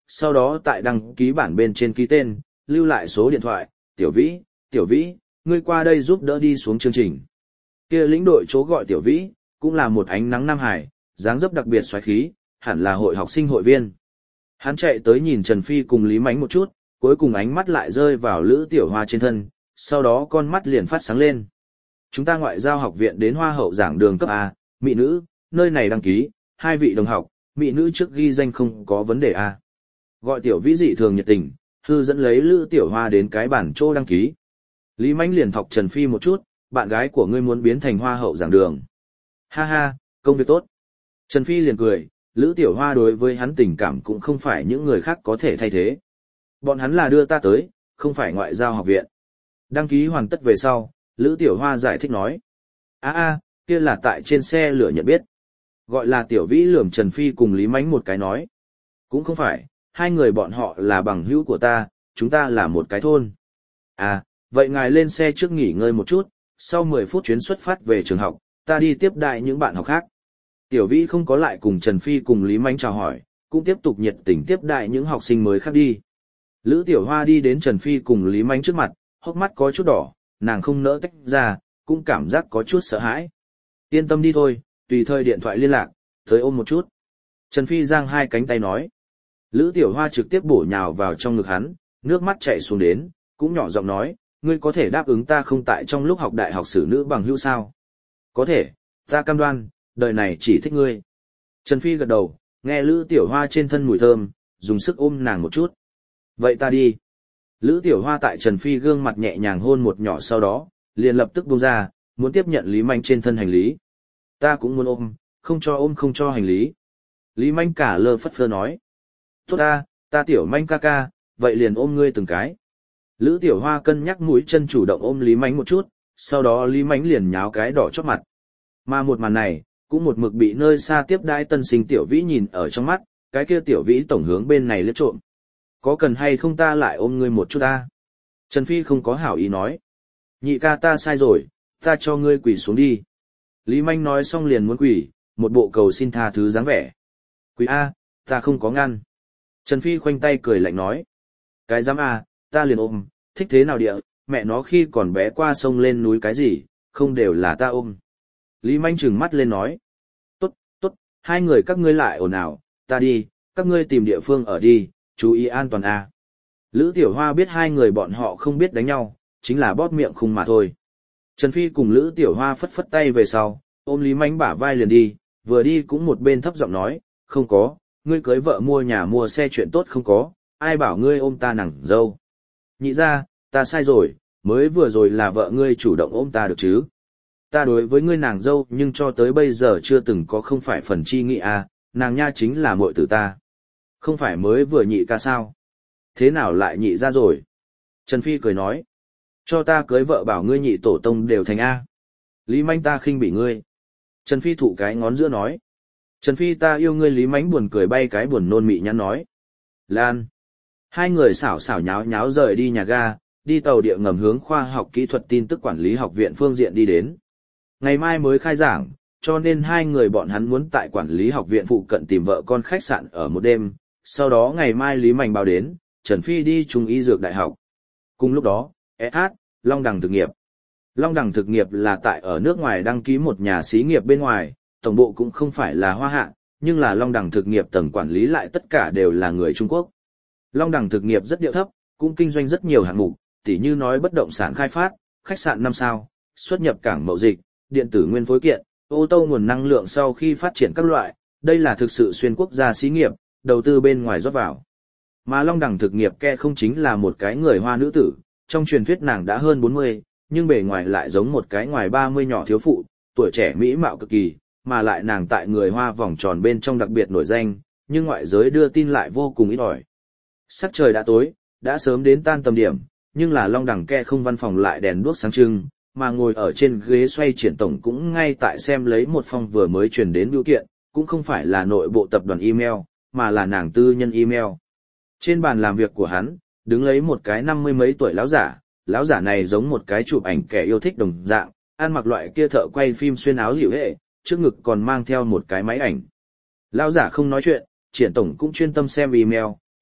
[SPEAKER 1] sau đó tại đăng ký bản bên trên ký tên, lưu lại số điện thoại, Tiểu Vĩ, Tiểu Vĩ, ngươi qua đây giúp đỡ đi xuống chương trình. Kia lĩnh đội chỗ gọi Tiểu Vĩ, cũng là một ánh nắng Nam Hải, dáng dấp đặc biệt xoáy khí, hẳn là hội học sinh hội viên. Hắn chạy tới nhìn Trần Phi cùng Lý Mánh một chút, cuối cùng ánh mắt lại rơi vào Lữ Tiểu Hoa trên thân, sau đó con mắt liền phát sáng lên. Chúng ta ngoại giao học viện đến Hoa hậu giảng đường cấp A, mỹ nữ, nơi này đăng ký, hai vị đồng học, mỹ nữ trước ghi danh không có vấn đề A. Gọi Tiểu Vĩ dị thường nhiệt tình, hư dẫn lấy Lữ Tiểu Hoa đến cái bản chỗ đăng ký. Lý Mánh liền thọc Trần Phi một chút, bạn gái của ngươi muốn biến thành Hoa hậu giảng đường. Ha ha, công việc tốt. Trần Phi liền cười, Lữ Tiểu Hoa đối với hắn tình cảm cũng không phải những người khác có thể thay thế. Bọn hắn là đưa ta tới, không phải ngoại giao học viện. Đăng ký hoàn tất về sau, Lữ Tiểu Hoa giải thích nói. a a kia là tại trên xe lửa nhận biết. Gọi là Tiểu Vĩ lườm Trần Phi cùng Lý Mánh một cái nói. Cũng không phải, hai người bọn họ là bằng hữu của ta, chúng ta là một cái thôn. À, vậy ngài lên xe trước nghỉ ngơi một chút, sau mười phút chuyến xuất phát về trường học, ta đi tiếp đại những bạn học khác. Tiểu Vĩ không có lại cùng Trần Phi cùng Lý Mánh chào hỏi, cũng tiếp tục nhiệt tình tiếp đại những học sinh mới khác đi. Lữ Tiểu Hoa đi đến Trần Phi cùng Lý Mánh trước mặt, hốc mắt có chút đỏ, nàng không nỡ tách ra, cũng cảm giác có chút sợ hãi. Yên tâm đi thôi, tùy thời điện thoại liên lạc, tới ôm một chút. Trần Phi giang hai cánh tay nói. Lữ Tiểu Hoa trực tiếp bổ nhào vào trong ngực hắn, nước mắt chảy xuống đến, cũng nhỏ giọng nói, ngươi có thể đáp ứng ta không tại trong lúc học đại học sử nữ bằng hữu sao? Có thể, ta cam đoan, đời này chỉ thích ngươi. Trần Phi gật đầu, nghe Lữ Tiểu Hoa trên thân mùi thơm, dùng sức ôm nàng một chút. Vậy ta đi. Lữ Tiểu Hoa tại Trần Phi gương mặt nhẹ nhàng hôn một nhỏ sau đó, liền lập tức buông ra, muốn tiếp nhận Lý Manh trên thân hành lý. Ta cũng muốn ôm, không cho ôm không cho hành lý. Lý Manh cả lơ phất phơ nói. Tốt ta, ta Tiểu Manh ca ca, vậy liền ôm ngươi từng cái. Lữ Tiểu Hoa cân nhắc mũi chân chủ động ôm Lý Manh một chút, sau đó Lý Manh liền nháo cái đỏ chót mặt. Mà một màn này, cũng một mực bị nơi xa tiếp đãi tân sinh Tiểu Vĩ nhìn ở trong mắt, cái kia Tiểu Vĩ tổng hướng bên này liếc trộm. Có cần hay không ta lại ôm ngươi một chút ta? Trần Phi không có hảo ý nói. Nhị ca ta sai rồi, ta cho ngươi quỳ xuống đi. Lý Manh nói xong liền muốn quỳ, một bộ cầu xin tha thứ dáng vẻ. Quỳ A, ta không có ngăn. Trần Phi khoanh tay cười lạnh nói. Cái dám A, ta liền ôm, thích thế nào địa, mẹ nó khi còn bé qua sông lên núi cái gì, không đều là ta ôm. Lý Manh trừng mắt lên nói. Tốt, tốt, hai người các ngươi lại ồn ào, ta đi, các ngươi tìm địa phương ở đi, chú ý an toàn A. Lữ Tiểu Hoa biết hai người bọn họ không biết đánh nhau, chính là bóp miệng khung mà thôi. Trần Phi cùng Lữ Tiểu Hoa phất phất tay về sau, ôm Lý Manh bả vai liền đi, vừa đi cũng một bên thấp giọng nói, không có, ngươi cưới vợ mua nhà mua xe chuyện tốt không có, ai bảo ngươi ôm ta nàng dâu. Nhị ra, ta sai rồi, mới vừa rồi là vợ ngươi chủ động ôm ta được chứ. Ta đối với ngươi nàng dâu nhưng cho tới bây giờ chưa từng có không phải phần chi nghị à, nàng nha chính là muội tử ta. Không phải mới vừa nhị ca sao? Thế nào lại nhị ra rồi? Trần Phi cười nói. Cho ta cưới vợ bảo ngươi nhị tổ tông đều thành A. Lý Manh ta khinh bỉ ngươi. Trần Phi thụ cái ngón giữa nói. Trần Phi ta yêu ngươi. Lý Mánh buồn cười bay cái buồn nôn mị nhắn nói. Lan. Hai người xảo xảo nháo nháo rời đi nhà ga, đi tàu địa ngầm hướng khoa học kỹ thuật tin tức quản lý học viện phương diện đi đến. Ngày mai mới khai giảng, cho nên hai người bọn hắn muốn tại quản lý học viện phụ cận tìm vợ con khách sạn ở một đêm. Sau đó ngày mai Lý Mạnh báo đến, Trần Phi đi Trung y dược đại học. Cùng lúc đó, ét hát, Long Đằng thực nghiệp. Long Đằng thực nghiệp là tại ở nước ngoài đăng ký một nhà xí nghiệp bên ngoài, tổng bộ cũng không phải là Hoa Hạ, nhưng là Long Đằng thực nghiệp tầng quản lý lại tất cả đều là người Trung Quốc. Long Đằng thực nghiệp rất điệu thấp, cũng kinh doanh rất nhiều hạng mục, tỉ như nói bất động sản khai phát, khách sạn năm sao, xuất nhập cảng mậu dịch, điện tử nguyên phối kiện, ô tô nguồn năng lượng sau khi phát triển các loại, đây là thực sự xuyên quốc gia xí nghiệp, đầu tư bên ngoài rót vào. Mà Long Đằng thực nghiệp ke không chính là một cái người Hoa nữ tử, trong truyền thuyết nàng đã hơn bốn mươi, nhưng bề ngoài lại giống một cái ngoài ba mươi nhỏ thiếu phụ, tuổi trẻ mỹ mạo cực kỳ, mà lại nàng tại người Hoa vòng tròn bên trong đặc biệt nổi danh, nhưng ngoại giới đưa tin lại vô cùng ít ỏi. Sắc trời đã tối, đã sớm đến tan tầm điểm, nhưng là Long Đằng ke không văn phòng lại đèn đuốc sáng trưng, mà ngồi ở trên ghế xoay triển tổng cũng ngay tại xem lấy một phong vừa mới truyền đến bưu kiện, cũng không phải là nội bộ tập đoàn email, mà là nàng tư nhân email. Trên bàn làm việc của hắn, đứng lấy một cái năm mươi mấy tuổi lão giả, lão giả này giống một cái chụp ảnh kẻ yêu thích đồng dạng, ăn mặc loại kia thợ quay phim xuyên áo dịu hệ, trước ngực còn mang theo một cái máy ảnh. Lão giả không nói chuyện, triển tổng cũng chuyên tâm xem email,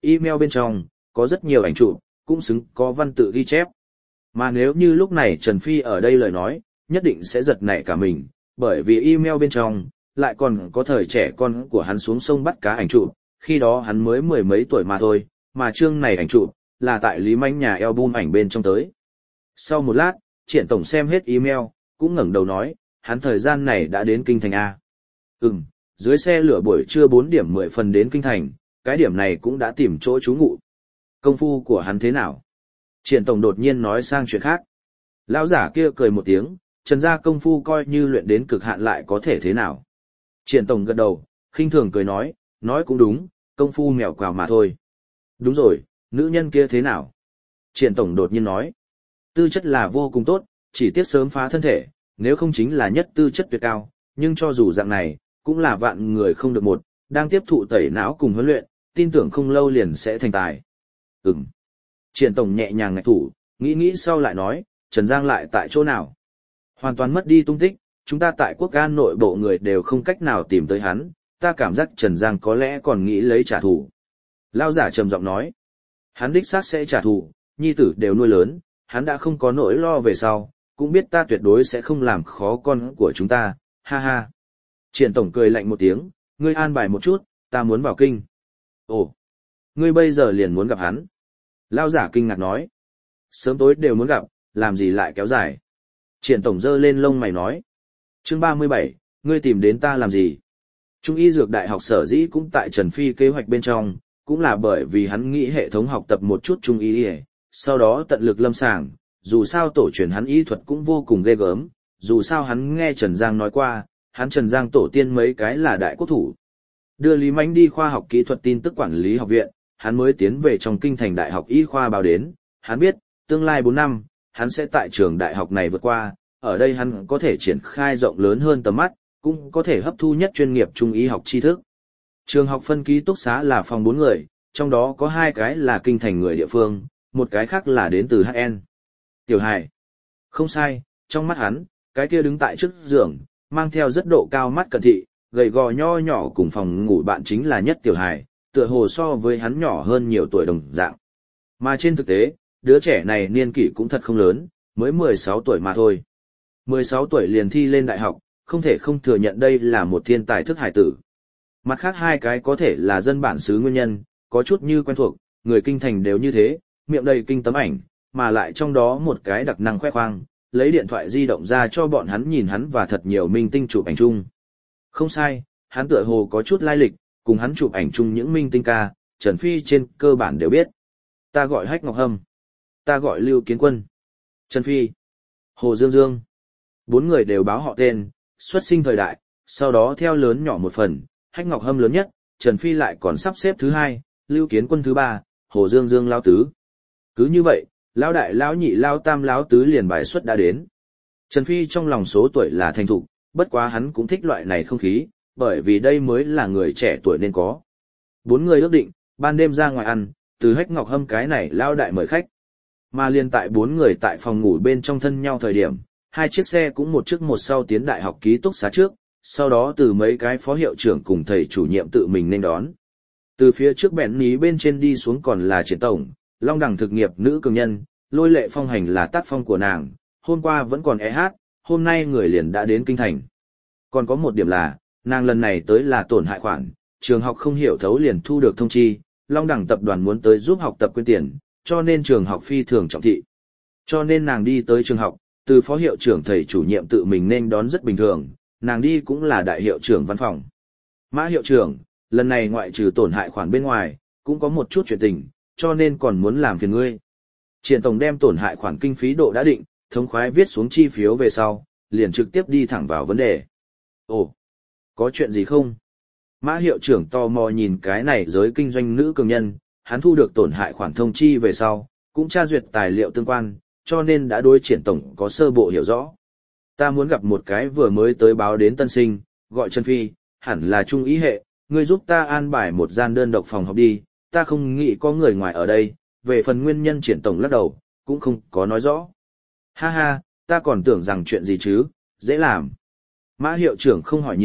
[SPEAKER 1] email bên trong, có rất nhiều ảnh chụp, cũng xứng có văn tự ghi chép. Mà nếu như lúc này Trần Phi ở đây lời nói, nhất định sẽ giật nảy cả mình, bởi vì email bên trong, lại còn có thời trẻ con của hắn xuống sông bắt cá ảnh chụp, khi đó hắn mới mười mấy tuổi mà thôi, mà chương này ảnh chụp, là tại Lý Manh nhà album ảnh bên trong tới. Sau một lát, Triển Tổng xem hết email, cũng ngẩng đầu nói, hắn thời gian này đã đến Kinh Thành A. Ừm, dưới xe lửa buổi trưa bốn điểm mười phần đến Kinh Thành, cái điểm này cũng đã tìm chỗ trú ngụ. Công phu của hắn thế nào? Triển Tổng đột nhiên nói sang chuyện khác. Lão giả kia cười một tiếng, Trần gia công phu coi như luyện đến cực hạn lại có thể thế nào? Triển Tổng gật đầu, khinh thường cười nói, nói cũng đúng, công phu mèo quào mà thôi. Đúng rồi, nữ nhân kia thế nào? Triển Tổng đột nhiên nói, tư chất là vô cùng tốt, chỉ tiếc sớm phá thân thể, nếu không chính là nhất tư chất tuyệt cao, nhưng cho dù dạng này, cũng là vạn người không được một, đang tiếp thụ tẩy não cùng huấn luyện, tin tưởng không lâu liền sẽ thành tài. Ừm. Triển Tổng nhẹ nhàng ngạch thủ, nghĩ nghĩ sau lại nói, Trần Giang lại tại chỗ nào? Hoàn toàn mất đi tung tích, chúng ta tại quốc an nội bộ người đều không cách nào tìm tới hắn, ta cảm giác Trần Giang có lẽ còn nghĩ lấy trả thù. Lao giả trầm giọng nói, hắn đích xác sẽ trả thù, nhi tử đều nuôi lớn, hắn đã không có nỗi lo về sau, cũng biết ta tuyệt đối sẽ không làm khó con của chúng ta, ha ha. Triển Tổng cười lạnh một tiếng, ngươi an bài một chút, ta muốn vào kinh. Ồ, ngươi bây giờ liền muốn gặp hắn. Lao giả kinh ngạc nói, sớm tối đều muốn gặp, làm gì lại kéo dài. Triển Tổng giơ lên lông mày nói, chương ba mươi bảy, ngươi tìm đến ta làm gì? Trung y dược đại học sở dĩ cũng tại Trần Phi kế hoạch bên trong, cũng là bởi vì hắn nghĩ hệ thống học tập một chút trung y, sau đó tận lực lâm sàng, dù sao tổ truyền hắn y thuật cũng vô cùng ghê gớm, dù sao hắn nghe Trần Giang nói qua, hắn Trần Giang tổ tiên mấy cái là đại quốc thủ. Đưa Lý Mánh đi khoa học kỹ thuật tin tức quản lý học viện, hắn mới tiến về trong kinh thành đại học y khoa báo đến, hắn biết, tương lai bốn năm, hắn sẽ tại trường đại học này vượt qua, ở đây hắn có thể triển khai rộng lớn hơn tầm mắt, cũng có thể hấp thu nhất chuyên nghiệp trung y học tri thức. Trường học phân ký túc xá là phòng bốn người, trong đó có hai cái là kinh thành người địa phương, một cái khác là đến từ hát en. Tiểu Hải. Không sai, trong mắt hắn, cái kia đứng tại trước giường, mang theo rất độ cao mắt cận thị, gầy gò nho nhỏ cùng phòng ngủ bạn chính là nhất Tiểu Hải, tựa hồ so với hắn nhỏ hơn nhiều tuổi đồng dạng. Mà trên thực tế, đứa trẻ này niên kỷ cũng thật không lớn, mới mười sáu tuổi mà thôi. mười sáu tuổi liền thi lên đại học, không thể không thừa nhận đây là một thiên tài thức hải tử. Mặt khác hai cái có thể là dân bản xứ nguyên nhân, có chút như quen thuộc, người kinh thành đều như thế, miệng đầy kinh tấm ảnh, mà lại trong đó một cái đặc năng khoe khoang, lấy điện thoại di động ra cho bọn hắn nhìn hắn và thật nhiều minh tinh chụp ảnh chung. Không sai, hắn tựa hồ có chút lai lịch, cùng hắn chụp ảnh chung những minh tinh ca, Trần Phi trên cơ bản đều biết. Ta gọi Hách Ngọc Hâm. Ta gọi Lưu Kiến Quân. Trần Phi. Hồ Dương Dương. Bốn người đều báo họ tên, xuất sinh thời đại, sau đó theo lớn nhỏ một phần, Hách Ngọc Hâm lớn nhất, Trần Phi lại còn sắp xếp thứ hai, Lưu Kiến Quân thứ ba, Hồ Dương Dương lao tứ. Cứ như vậy, lão đại lão nhị lão tam lão tứ liền bài xuất đã đến. Trần Phi trong lòng số tuổi là thành thục, bất quá hắn cũng thích loại này không khí, bởi vì đây mới là người trẻ tuổi nên có. Bốn người ước định, ban đêm ra ngoài ăn, từ Hách Ngọc Hâm cái này lão đại mời khách. Mà liên tại bốn người tại phòng ngủ bên trong thân nhau thời điểm, hai chiếc xe cũng một trước một sau tiến đại học ký túc xá trước, sau đó từ mấy cái phó hiệu trưởng cùng thầy chủ nhiệm tự mình nên đón. Từ phía trước bẹn ní bên trên đi xuống còn là Triển Tổng, Long Đẳng thực nghiệp nữ cường nhân, Lôi Lệ Phong hành là tác phong của nàng, hôm qua vẫn còn e hát, hôm nay người liền đã đến kinh thành. Còn có một điểm là, nàng lần này tới là tổn hại khoản, trường học không hiểu thấu liền thu được thông chi, Long Đẳng tập đoàn muốn tới giúp học tập quyên tiền, cho nên trường học phi thường trọng thị. Cho nên nàng đi tới trường học, từ phó hiệu trưởng thầy chủ nhiệm tự mình nên đón rất bình thường, nàng đi cũng là đại hiệu trưởng văn phòng. Mã hiệu trưởng, lần này ngoại trừ tổn hại khoản bên ngoài, cũng có một chút chuyện tình, cho nên còn muốn làm phiền ngươi. Triển Tổng đem tổn hại khoản kinh phí độ đã định, thống khoái viết xuống chi phiếu về sau, liền trực tiếp đi thẳng vào vấn đề. Ồ, có chuyện gì không? Mã hiệu trưởng tò mò nhìn cái này giới kinh doanh nữ cường nhân, hắn thu được tổn hại khoản thông chi về sau, cũng tra duyệt tài liệu tương quan, cho nên đã đối Triển Tổng có sơ bộ hiểu rõ. Ta muốn gặp một cái vừa mới tới báo đến tân sinh, gọi Trần Phi, hẳn là trung ý hệ, ngươi giúp ta an bài một gian đơn độc phòng học đi, ta không nghĩ có người ngoài ở đây, về phần nguyên nhân Triển Tổng lắc đầu, cũng không có nói rõ. Ha ha, ta còn tưởng rằng chuyện gì chứ, dễ làm. Mã hiệu trưởng không hỏi nhiều,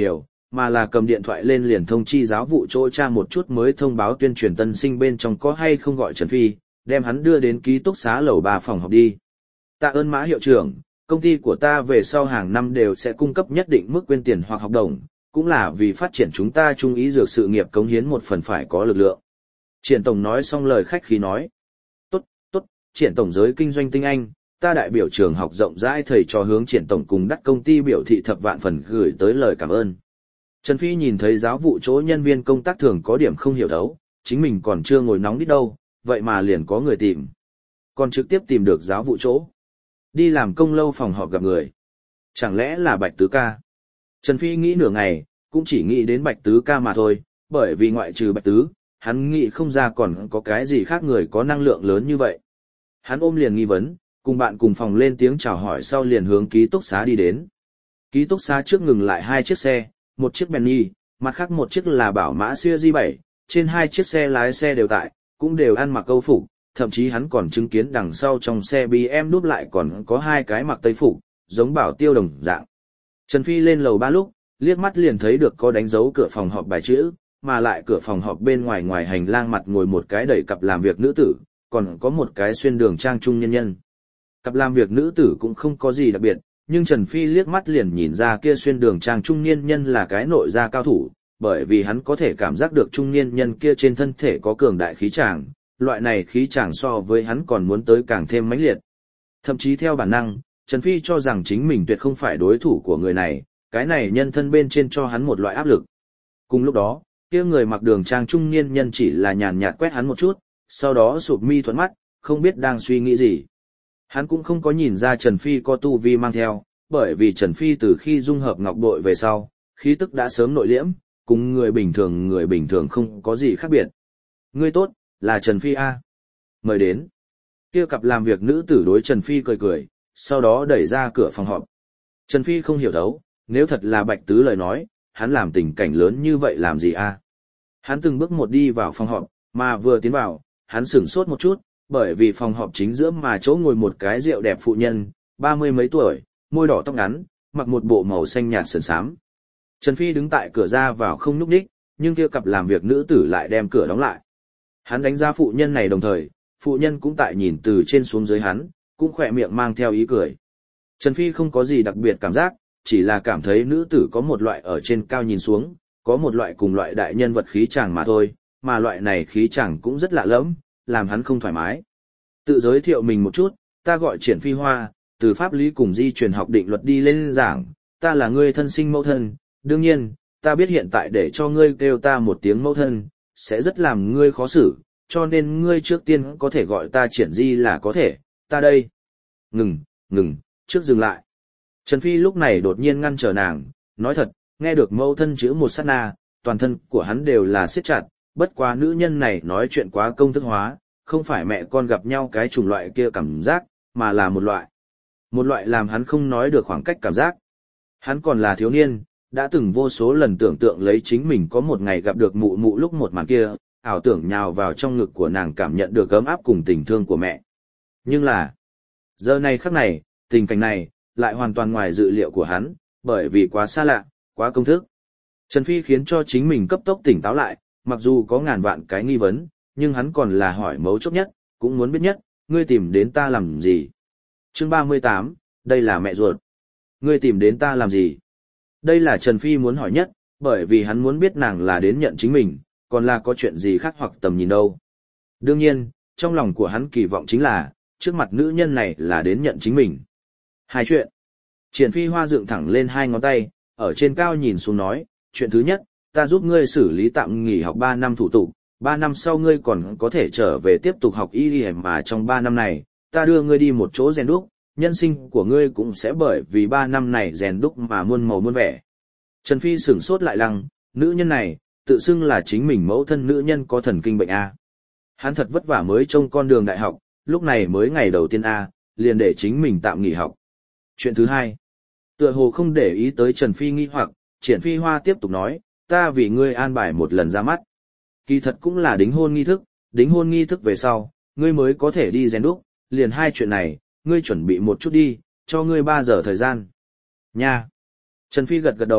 [SPEAKER 1] mà là cầm điện thoại lên liền thông chi giáo vụ chỗ tra một chút mới thông báo tuyên truyền tân sinh bên trong có hay không gọi Trần Phi, đem hắn đưa đến ký túc xá lầu ba phòng học đi. Tạ ơn Mã hiệu trưởng, công ty của ta về sau hàng năm đều sẽ cung cấp nhất định mức quyên tiền hoặc học đồng, cũng là vì phát triển chúng ta trung ý dược sự nghiệp cống hiến một phần phải có lực lượng. Triển tổng nói xong lời khách khí nói. Tốt, tốt, Triển tổng giới kinh doanh tinh anh, ta đại biểu trường học rộng rãi thầy trò hướng Triển tổng cùng đắt công ty biểu thị thập vạn phần gửi tới lời cảm ơn. Trần Phi nhìn thấy giáo vụ chỗ nhân viên công tác thường có điểm không hiểu thấu, chính mình còn chưa ngồi nóng đít đâu, vậy mà liền có người tìm. Còn trực tiếp tìm được giáo vụ chỗ. Đi làm công lâu phòng họp gặp người. Chẳng lẽ là Bạch Tứ ca? Trần Phi nghĩ nửa ngày, cũng chỉ nghĩ đến Bạch Tứ ca mà thôi, bởi vì ngoại trừ Bạch Tứ, hắn nghĩ không ra còn có cái gì khác người có năng lượng lớn như vậy. Hắn ôm liền nghi vấn, cùng bạn cùng phòng lên tiếng chào hỏi sau liền hướng ký túc xá đi đến. Ký túc xá trước ngừng lại hai chiếc xe, một chiếc Benny, mặt khác một chiếc là bảo mã Series bảy, trên hai chiếc xe lái xe đều tại, cũng đều ăn mặc câu phục, thậm chí hắn còn chứng kiến đằng sau trong xe bê em đúp lại còn có hai cái mặc tây phục, giống bảo tiêu đồng dạng. Trần Phi lên lầu ba lúc, liếc mắt liền thấy được có đánh dấu cửa phòng họp bài chữ, mà lại cửa phòng họp bên ngoài ngoài hành lang mặt ngồi một cái đẩy cặp làm việc nữ tử, còn có một cái xuyên đường trang trung nhân nhân. Cặp làm việc nữ tử cũng không có gì đặc biệt, nhưng Trần Phi liếc mắt liền nhìn ra kia xuyên đường trang trung niên nhân là cái nội gia cao thủ, bởi vì hắn có thể cảm giác được trung niên nhân kia trên thân thể có cường đại khí tràng, loại này khí tràng so với hắn còn muốn tới càng thêm mãnh liệt. Thậm chí theo bản năng, Trần Phi cho rằng chính mình tuyệt không phải đối thủ của người này, cái này nhân thân bên trên cho hắn một loại áp lực. Cùng lúc đó, kia người mặc đường trang trung niên nhân chỉ là nhàn nhạt quét hắn một chút, sau đó sụp mi thuận mắt, không biết đang suy nghĩ gì. Hắn cũng không có nhìn ra Trần Phi có tu vi mang theo, bởi vì Trần Phi từ khi dung hợp ngọc bội về sau, khí tức đã sớm nội liễm, cùng người bình thường người bình thường không có gì khác biệt. Ngươi tốt, là Trần Phi A. Mời đến. Kia cặp làm việc nữ tử đối Trần Phi cười cười, sau đó đẩy ra cửa phòng họp. Trần Phi không hiểu thấu, nếu thật là Bạch Tứ lời nói, hắn làm tình cảnh lớn như vậy làm gì A. Hắn từng bước một đi vào phòng họp, mà vừa tiến vào, hắn sửng sốt một chút, bởi vì phòng họp chính giữa mà chỗ ngồi một cái rượu đẹp phụ nhân, ba mươi mấy tuổi, môi đỏ tóc ngắn, mặc một bộ màu xanh nhạt sườn xám. Trần Phi đứng tại cửa ra vào không nhúc nhích, nhưng kia cặp làm việc nữ tử lại đem cửa đóng lại. Hắn đánh giá phụ nhân này đồng thời, phụ nhân cũng tại nhìn từ trên xuống dưới hắn, cũng khỏe miệng mang theo ý cười. Trần Phi không có gì đặc biệt cảm giác, chỉ là cảm thấy nữ tử có một loại ở trên cao nhìn xuống, có một loại cùng loại đại nhân vật khí chàng mà thôi, mà loại này khí chàng cũng rất lạ lẫm, làm hắn không thoải mái. Tự giới thiệu mình một chút, ta gọi Triển Phi Hoa, từ pháp lý cùng di truyền học định luật đi lên giảng, ta là ngươi thân sinh mẫu thân, đương nhiên, ta biết hiện tại để cho ngươi kêu ta một tiếng mẫu thân, sẽ rất làm ngươi khó xử, cho nên ngươi trước tiên có thể gọi ta Triển Di là có thể, ta đây. Ngừng, ngừng, trước dừng lại. Trần Phi lúc này đột nhiên ngăn trở nàng, nói thật, nghe được mẫu thân chữ một sát na, toàn thân của hắn đều là siết chặt, bất quá nữ nhân này nói chuyện quá công thức hóa, không phải mẹ con gặp nhau cái chủng loại kia cảm giác, mà là một loại. Một loại làm hắn không nói được khoảng cách cảm giác. Hắn còn là thiếu niên, đã từng vô số lần tưởng tượng lấy chính mình có một ngày gặp được mụ mụ lúc một màn kia, ảo tưởng nhào vào trong ngực của nàng cảm nhận được ấm áp cùng tình thương của mẹ. Nhưng là, giờ này khắc này, tình cảnh này, lại hoàn toàn ngoài dự liệu của hắn, bởi vì quá xa lạ, quá công thức. Trần Phi khiến cho chính mình cấp tốc tỉnh táo lại, mặc dù có ngàn vạn cái nghi vấn, nhưng hắn còn là hỏi mấu chốt nhất, cũng muốn biết nhất, ngươi tìm đến ta làm gì? Chương ba mươi tám, đây là mẹ ruột. Ngươi tìm đến ta làm gì? Đây là Trần Phi muốn hỏi nhất, bởi vì hắn muốn biết nàng là đến nhận chính mình, còn là có chuyện gì khác hoặc tầm nhìn đâu. Đương nhiên, trong lòng của hắn kỳ vọng chính là, trước mặt nữ nhân này là đến nhận chính mình. Hai chuyện. Triển Phi Hoa dựng thẳng lên hai ngón tay, ở trên cao nhìn xuống nói, chuyện thứ nhất, ta giúp ngươi xử lý tạm nghỉ học ba năm thủ tục, ba năm sau ngươi còn có thể trở về tiếp tục học y y mà trong ba năm này, ta đưa ngươi đi một chỗ rèn đúc, nhân sinh của ngươi cũng sẽ bởi vì ba năm này rèn đúc mà muôn màu muôn vẻ. Trần Phi sửng sốt lại lăng, nữ nhân này, tự xưng là chính mình mẫu thân nữ nhân có thần kinh bệnh A. Hắn thật vất vả mới trông con đường đại học, lúc này mới ngày đầu tiên A, liền để chính mình tạm nghỉ học. Chuyện thứ hai, tựa hồ không để ý tới Trần Phi nghi hoặc, Triển Phi Hoa tiếp tục nói, ta vì ngươi an bài một lần ra mắt. Kỳ thật cũng là đính hôn nghi thức, đính hôn nghi thức về sau, ngươi mới có thể đi rèn đúc, liền hai chuyện này, ngươi chuẩn bị một chút đi, cho ngươi ba giờ thời gian. Nha! Trần Phi gật gật đầu,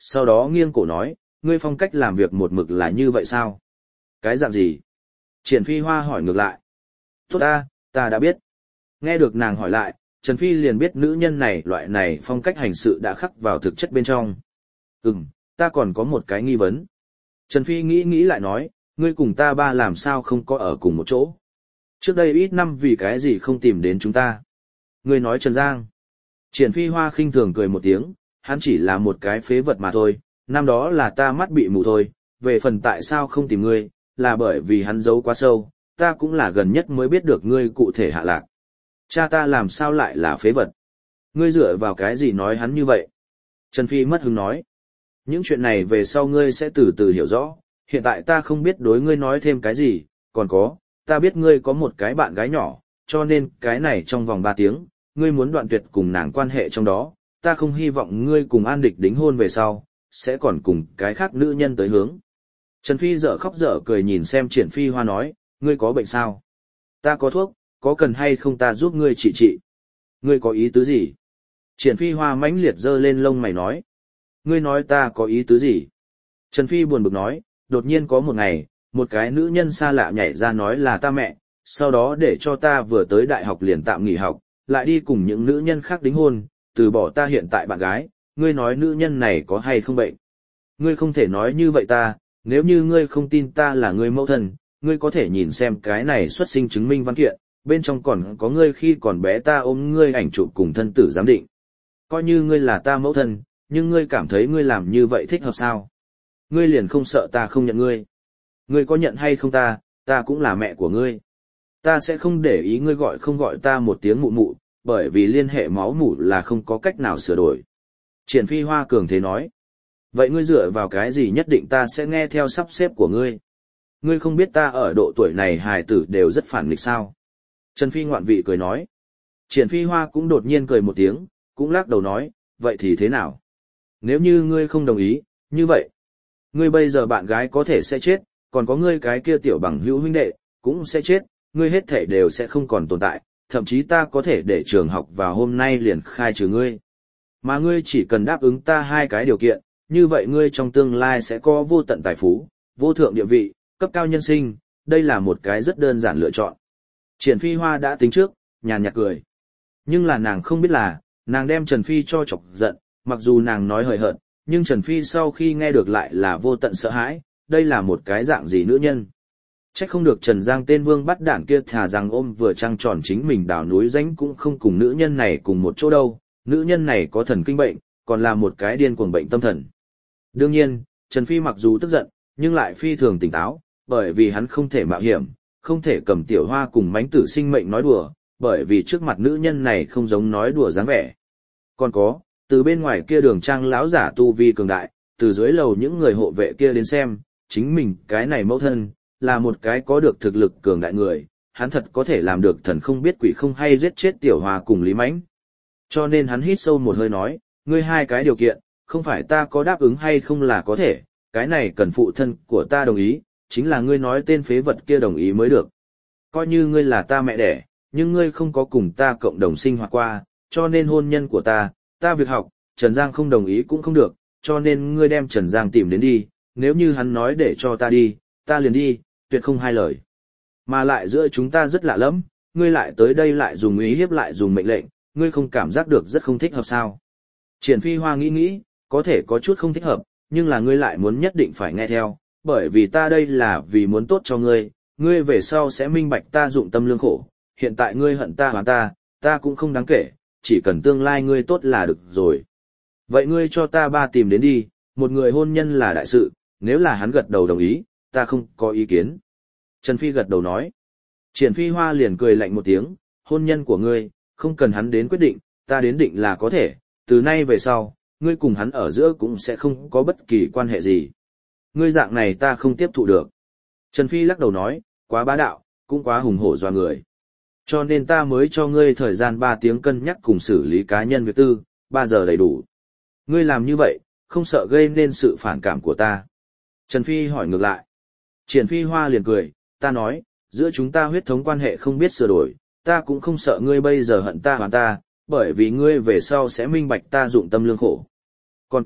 [SPEAKER 1] sau đó nghiêng cổ nói, ngươi phong cách làm việc một mực là như vậy sao? Cái dạng gì? Triển Phi Hoa hỏi ngược lại. Tốt ta, ta đã biết. Nghe được nàng hỏi lại, Trần Phi liền biết nữ nhân này loại này phong cách hành sự đã khắc vào thực chất bên trong. Ừm, ta còn có một cái nghi vấn. Trần Phi nghĩ nghĩ lại nói, ngươi cùng ta ba làm sao không có ở cùng một chỗ. Trước đây ít năm vì cái gì không tìm đến chúng ta. Ngươi nói Trần Giang. Triển Phi Hoa khinh thường cười một tiếng, hắn chỉ là một cái phế vật mà thôi, năm đó là ta mắt bị mù thôi, về phần tại sao không tìm ngươi, là bởi vì hắn giấu quá sâu, ta cũng là gần nhất mới biết được ngươi cụ thể hạ lạc. Cha ta làm sao lại là phế vật? Ngươi dựa vào cái gì nói hắn như vậy? Trần Phi mất hứng nói. Những chuyện này về sau ngươi sẽ từ từ hiểu rõ, hiện tại ta không biết đối ngươi nói thêm cái gì, còn có, ta biết ngươi có một cái bạn gái nhỏ, cho nên cái này trong vòng ba tiếng, ngươi muốn đoạn tuyệt cùng nàng quan hệ trong đó, ta không hy vọng ngươi cùng An Địch đính hôn về sau, sẽ còn cùng cái khác nữ nhân tới hướng. Trần Phi dở khóc dở cười nhìn xem Triển Phi Hoa nói, ngươi có bệnh sao? Ta có thuốc, có cần hay không ta giúp ngươi trị trị? Ngươi có ý tứ gì? Triển Phi Hoa mãnh liệt giơ lên lông mày nói. Ngươi nói ta có ý tứ gì? Trần Phi buồn bực nói, đột nhiên có một ngày, một cái nữ nhân xa lạ nhảy ra nói là ta mẹ, sau đó để cho ta vừa tới đại học liền tạm nghỉ học, lại đi cùng những nữ nhân khác đính hôn, từ bỏ ta hiện tại bạn gái, ngươi nói nữ nhân này có hay không bệnh? Ngươi không thể nói như vậy ta, nếu như ngươi không tin ta là ngươi mẫu thân, ngươi có thể nhìn xem cái này xuất sinh chứng minh văn kiện, bên trong còn có ngươi khi còn bé ta ôm ngươi ảnh chụp cùng thân tử giám định. Coi như ngươi là ta mẫu thân, nhưng ngươi cảm thấy ngươi làm như vậy thích hợp sao? Ngươi liền không sợ ta không nhận ngươi. Ngươi có nhận hay không ta, ta cũng là mẹ của ngươi. Ta sẽ không để ý ngươi gọi không gọi ta một tiếng mụ mụ, bởi vì liên hệ máu mủ là không có cách nào sửa đổi. Triển Phi Hoa cường thế nói. Vậy ngươi dựa vào cái gì nhất định ta sẽ nghe theo sắp xếp của ngươi? Ngươi không biết ta ở độ tuổi này hài tử đều rất phản nghịch sao? Trần Phi ngoạn vị cười nói. Triển Phi Hoa cũng đột nhiên cười một tiếng, cũng lắc đầu nói, vậy thì thế nào? Nếu như ngươi không đồng ý, như vậy, ngươi bây giờ bạn gái có thể sẽ chết, còn có ngươi cái kia tiểu bằng hữu huynh đệ, cũng sẽ chết, ngươi hết thể đều sẽ không còn tồn tại, thậm chí ta có thể để trường học vào hôm nay liền khai trừ ngươi. Mà ngươi chỉ cần đáp ứng ta hai cái điều kiện, như vậy ngươi trong tương lai sẽ có vô tận tài phú, vô thượng địa vị, cấp cao nhân sinh, đây là một cái rất đơn giản lựa chọn. Triển Phi Hoa đã tính trước, nhàn nhạt cười. Nhưng là nàng không biết là, nàng đem Trần Phi cho chọc giận, mặc dù nàng nói hời hợt, nhưng Trần Phi sau khi nghe được lại là vô tận sợ hãi, đây là một cái dạng gì nữ nhân. Trách không được Trần Giang tên vương bắt đảng kia thà rằng ôm vừa trăng tròn chính mình đào núi rãnh cũng không cùng nữ nhân này cùng một chỗ đâu, nữ nhân này có thần kinh bệnh, còn là một cái điên cuồng bệnh tâm thần. Đương nhiên, Trần Phi mặc dù tức giận, nhưng lại phi thường tỉnh táo, bởi vì hắn không thể mạo hiểm, không thể cầm Tiểu Hoa cùng mánh tử sinh mệnh nói đùa, bởi vì trước mặt nữ nhân này không giống nói đùa dáng vẻ. Còn có, từ bên ngoài kia đường trang lão giả tu vi cường đại, từ dưới lầu những người hộ vệ kia đến xem, chính mình cái này mẫu thân, là một cái có được thực lực cường đại người, hắn thật có thể làm được thần không biết quỷ không hay giết chết Tiểu Hoa cùng Lý Mãnh. Cho nên hắn hít sâu một hơi nói, ngươi hai cái điều kiện, không phải ta có đáp ứng hay không là có thể, cái này cần phụ thân của ta đồng ý, chính là ngươi nói tên phế vật kia đồng ý mới được. Coi như ngươi là ta mẹ đẻ, nhưng ngươi không có cùng ta cộng đồng sinh hoạt qua, cho nên hôn nhân của ta, ta việc học, Trần Giang không đồng ý cũng không được, cho nên ngươi đem Trần Giang tìm đến đi, nếu như hắn nói để cho ta đi, ta liền đi, tuyệt không hai lời. Mà lại giữa chúng ta rất lạ lắm, ngươi lại tới đây lại dùng ý hiếp lại dùng mệnh lệnh, ngươi không cảm giác được rất không thích hợp sao? Triển Phi Hoa nghĩ nghĩ, có thể có chút không thích hợp, nhưng là ngươi lại muốn nhất định phải nghe theo, bởi vì ta đây là vì muốn tốt cho ngươi, ngươi về sau sẽ minh bạch ta dụng tâm lương khổ, hiện tại ngươi hận ta hoán ta, ta cũng không đáng kể, chỉ cần tương lai ngươi tốt là được rồi. Vậy ngươi cho ta ba tìm đến đi, một người hôn nhân là đại sự, nếu là hắn gật đầu đồng ý, ta không có ý kiến. Trần Phi gật đầu nói. Triển Phi Hoa liền cười lạnh một tiếng, hôn nhân của ngươi, không cần hắn đến quyết định, ta đến định là có thể, từ nay về sau, ngươi cùng hắn ở giữa cũng sẽ không có bất kỳ quan hệ gì. Ngươi dạng này ta không tiếp thụ được. Trần Phi lắc đầu nói, quá bá đạo, cũng quá hùng hổ doa người. Cho nên ta mới cho ngươi thời gian ba tiếng cân nhắc cùng xử lý cá nhân việc tư, ba giờ đầy đủ. Ngươi làm như vậy, không sợ gây nên sự phản cảm của ta. Trần Phi hỏi ngược lại. Triển Phi Hoa liền cười, ta nói, giữa chúng ta huyết thống quan hệ không biết sửa đổi, ta cũng không sợ ngươi bây giờ hận ta hoàn ta, bởi vì ngươi về sau sẽ minh bạch ta dụng tâm lương khổ. Còn có,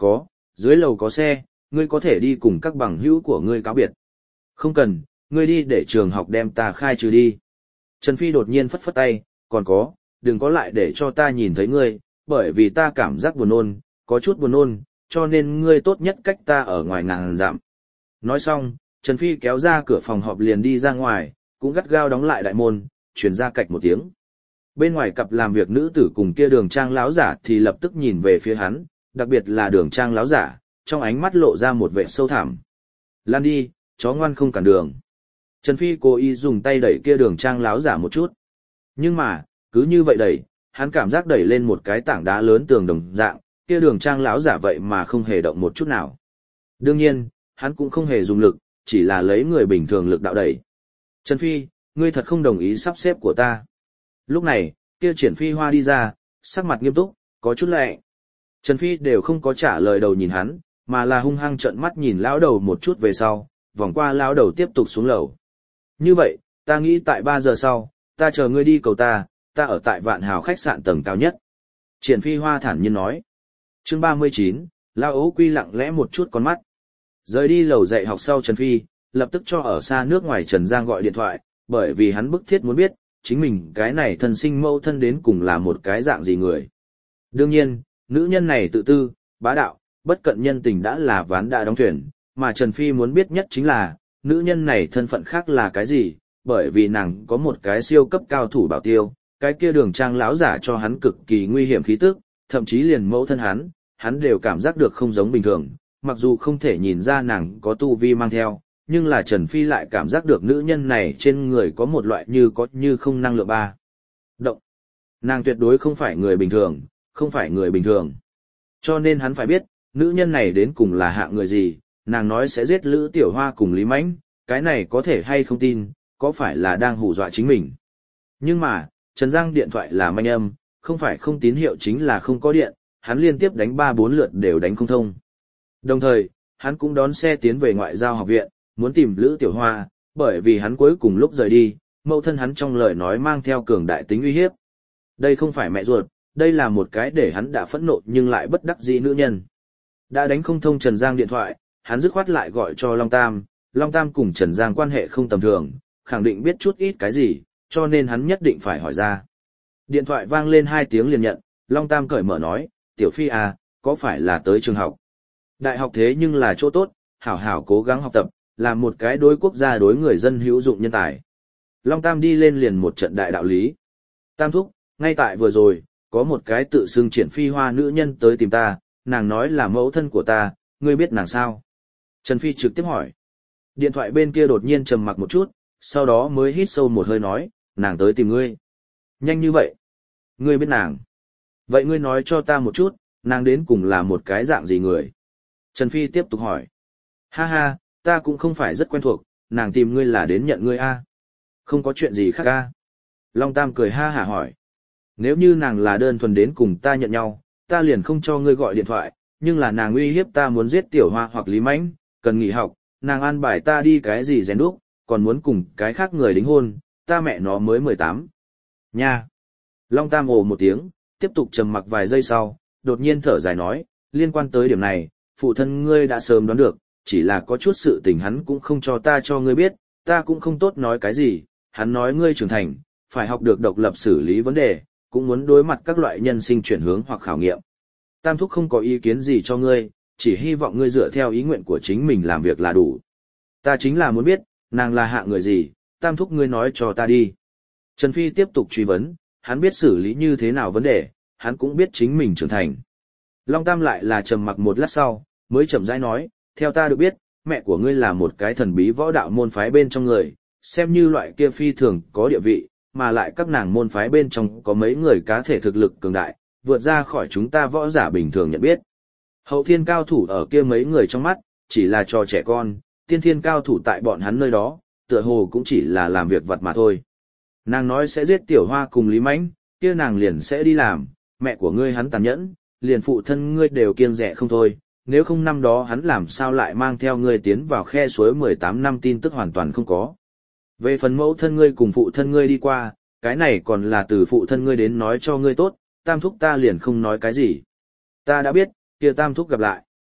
[SPEAKER 1] dưới lầu có xe, ngươi có thể đi cùng các bằng hữu của ngươi cáo biệt. Không cần, ngươi đi để trường học đem ta khai trừ đi. Trần Phi đột nhiên phất phất tay, còn có, đừng có lại để cho ta nhìn thấy ngươi, bởi vì ta cảm giác buồn nôn, có chút buồn nôn, cho nên ngươi tốt nhất cách ta ở ngoài ngàn dặm. Nói xong, Trần Phi kéo ra cửa phòng họp liền đi ra ngoài, cũng gắt gao đóng lại đại môn, truyền ra cạch một tiếng. Bên ngoài cặp làm việc nữ tử cùng kia Đường Trang láo giả thì lập tức nhìn về phía hắn, đặc biệt là Đường Trang láo giả, trong ánh mắt lộ ra một vẻ sâu thẳm. Lan đi, chó ngoan không cản đường. Trần Phi cố ý dùng tay đẩy kia Đường Trang láo giả một chút. Nhưng mà, cứ như vậy đẩy, hắn cảm giác đẩy lên một cái tảng đá lớn tường đồng dạng, kia Đường Trang láo giả vậy mà không hề động một chút nào. Đương nhiên, hắn cũng không hề dùng lực, chỉ là lấy người bình thường lực đạo đẩy. Trần Phi, ngươi thật không đồng ý sắp xếp của ta. Lúc này, kia Triển Phi Hoa đi ra, sắc mặt nghiêm túc, có chút lệ. Trần Phi đều không có trả lời đầu nhìn hắn, mà là hung hăng trợn mắt nhìn lão đầu một chút về sau, vòng qua lão đầu tiếp tục xuống lầu. Như vậy, ta nghĩ tại ba giờ sau, ta chờ ngươi đi cầu ta, ta ở tại Vạn Hào khách sạn tầng cao nhất. Triển Phi Hoa thản nhiên nói. Chương ba mươi chín, lão ấu quy lặng lẽ một chút con mắt. Rời đi lầu dạy học sau Trần Phi, lập tức cho ở xa nước ngoài Trần Giang gọi điện thoại, bởi vì hắn bức thiết muốn biết, chính mình cái này thân sinh mẫu thân đến cùng là một cái dạng gì người. Đương nhiên, nữ nhân này tự tư, bá đạo, bất cận nhân tình đã là ván đã đóng thuyền, mà Trần Phi muốn biết nhất chính là, nữ nhân này thân phận khác là cái gì, bởi vì nàng có một cái siêu cấp cao thủ bảo tiêu, cái kia Đường Trang láo giả cho hắn cực kỳ nguy hiểm khí tức, thậm chí liền mẫu thân hắn, hắn đều cảm giác được không giống bình thường, mặc dù không thể nhìn ra nàng có tu vi mang theo, nhưng là Trần Phi lại cảm giác được nữ nhân này trên người có một loại như có như không năng lượng ba. Động. Nàng tuyệt đối không phải người bình thường, không phải người bình thường. Cho nên hắn phải biết, nữ nhân này đến cùng là hạng người gì, nàng nói sẽ giết Lữ Tiểu Hoa cùng Lý Mãnh, cái này có thể hay không tin, có phải là đang hù dọa chính mình. Nhưng mà, Trần Giang điện thoại là manh âm, không phải không tín hiệu chính là không có điện, hắn liên tiếp đánh ba bốn lượt đều đánh không thông. Đồng thời, hắn cũng đón xe tiến về ngoại giao học viện, muốn tìm Lữ Tiểu Hoa, bởi vì hắn cuối cùng lúc rời đi, mẫu thân hắn trong lời nói mang theo cường đại tính uy hiếp. Đây không phải mẹ ruột, đây là một cái để hắn đã phẫn nộ nhưng lại bất đắc dĩ nữ nhân. Đã đánh không thông Trần Giang điện thoại, hắn dứt khoát lại gọi cho Long Tam, Long Tam cùng Trần Giang quan hệ không tầm thường, khẳng định biết chút ít cái gì, cho nên hắn nhất định phải hỏi ra. Điện thoại vang lên hai tiếng liền nhận, Long Tam cởi mở nói, Tiểu Phi à, có phải là tới trường học? Đại học thế nhưng là chỗ tốt, hảo hảo cố gắng học tập, làm một cái đối quốc gia đối người dân hữu dụng nhân tài. Long Tam đi lên liền một trận đại đạo lý. Tam thúc, ngay tại vừa rồi, có một cái tự xưng Triển Phi Hoa nữ nhân tới tìm ta, nàng nói là mẫu thân của ta, ngươi biết nàng sao? Trần Phi trực tiếp hỏi. Điện thoại bên kia đột nhiên trầm mặc một chút, sau đó mới hít sâu một hơi nói, nàng tới tìm ngươi. Nhanh như vậy. Ngươi biết nàng. Vậy ngươi nói cho ta một chút, nàng đến cùng là một cái dạng gì người? Trần Phi tiếp tục hỏi. Ha ha, ta cũng không phải rất quen thuộc, nàng tìm ngươi là đến nhận ngươi a. Không có chuyện gì khác a. Long Tam cười ha hả hỏi. Nếu như nàng là đơn thuần đến cùng ta nhận nhau, ta liền không cho ngươi gọi điện thoại, nhưng là nàng uy hiếp ta muốn giết Tiểu Hoa hoặc Lý Mãnh, cần nghỉ học, nàng an bài ta đi cái gì rèn đúc, còn muốn cùng cái khác người đính hôn, ta mẹ nó mới mười tám. Nha. Long Tam ồ một tiếng, tiếp tục trầm mặc vài giây sau, đột nhiên thở dài nói, liên quan tới điểm này, phụ thân ngươi đã sớm đoán được, chỉ là có chút sự tình hắn cũng không cho ta cho ngươi biết, ta cũng không tốt nói cái gì, hắn nói ngươi trưởng thành, phải học được độc lập xử lý vấn đề, cũng muốn đối mặt các loại nhân sinh chuyển hướng hoặc khảo nghiệm. Tam thúc không có ý kiến gì cho ngươi, chỉ hy vọng ngươi dựa theo ý nguyện của chính mình làm việc là đủ. Ta chính là muốn biết, nàng là hạ người gì, tam thúc ngươi nói cho ta đi. Trần Phi tiếp tục truy vấn, hắn biết xử lý như thế nào vấn đề, hắn cũng biết chính mình trưởng thành. Long Tam lại là trầm mặc một lát sau, mới chậm rãi nói, theo ta được biết, mẹ của ngươi là một cái thần bí võ đạo môn phái bên trong người, xem như loại kia phi thường có địa vị, mà lại các nàng môn phái bên trong có mấy người cá thể thực lực cường đại, vượt ra khỏi chúng ta võ giả bình thường nhận biết. Hậu thiên cao thủ ở kia mấy người trong mắt, chỉ là trò trẻ con, tiên thiên cao thủ tại bọn hắn nơi đó, tựa hồ cũng chỉ là làm việc vật mà thôi. Nàng nói sẽ giết Tiểu Hoa cùng Lý Mãnh, kia nàng liền sẽ đi làm, mẹ của ngươi hắn tàn nhẫn, liền phụ thân ngươi đều kiêng dè không thôi, nếu không năm đó hắn làm sao lại mang theo ngươi tiến vào khe suối mười tám năm tin tức hoàn toàn không có. Về phần mẫu thân ngươi cùng phụ thân ngươi đi qua, cái này còn là từ phụ thân ngươi đến nói cho ngươi tốt, tam thúc ta liền không nói cái gì. Ta đã biết, kia tam thúc gặp lại.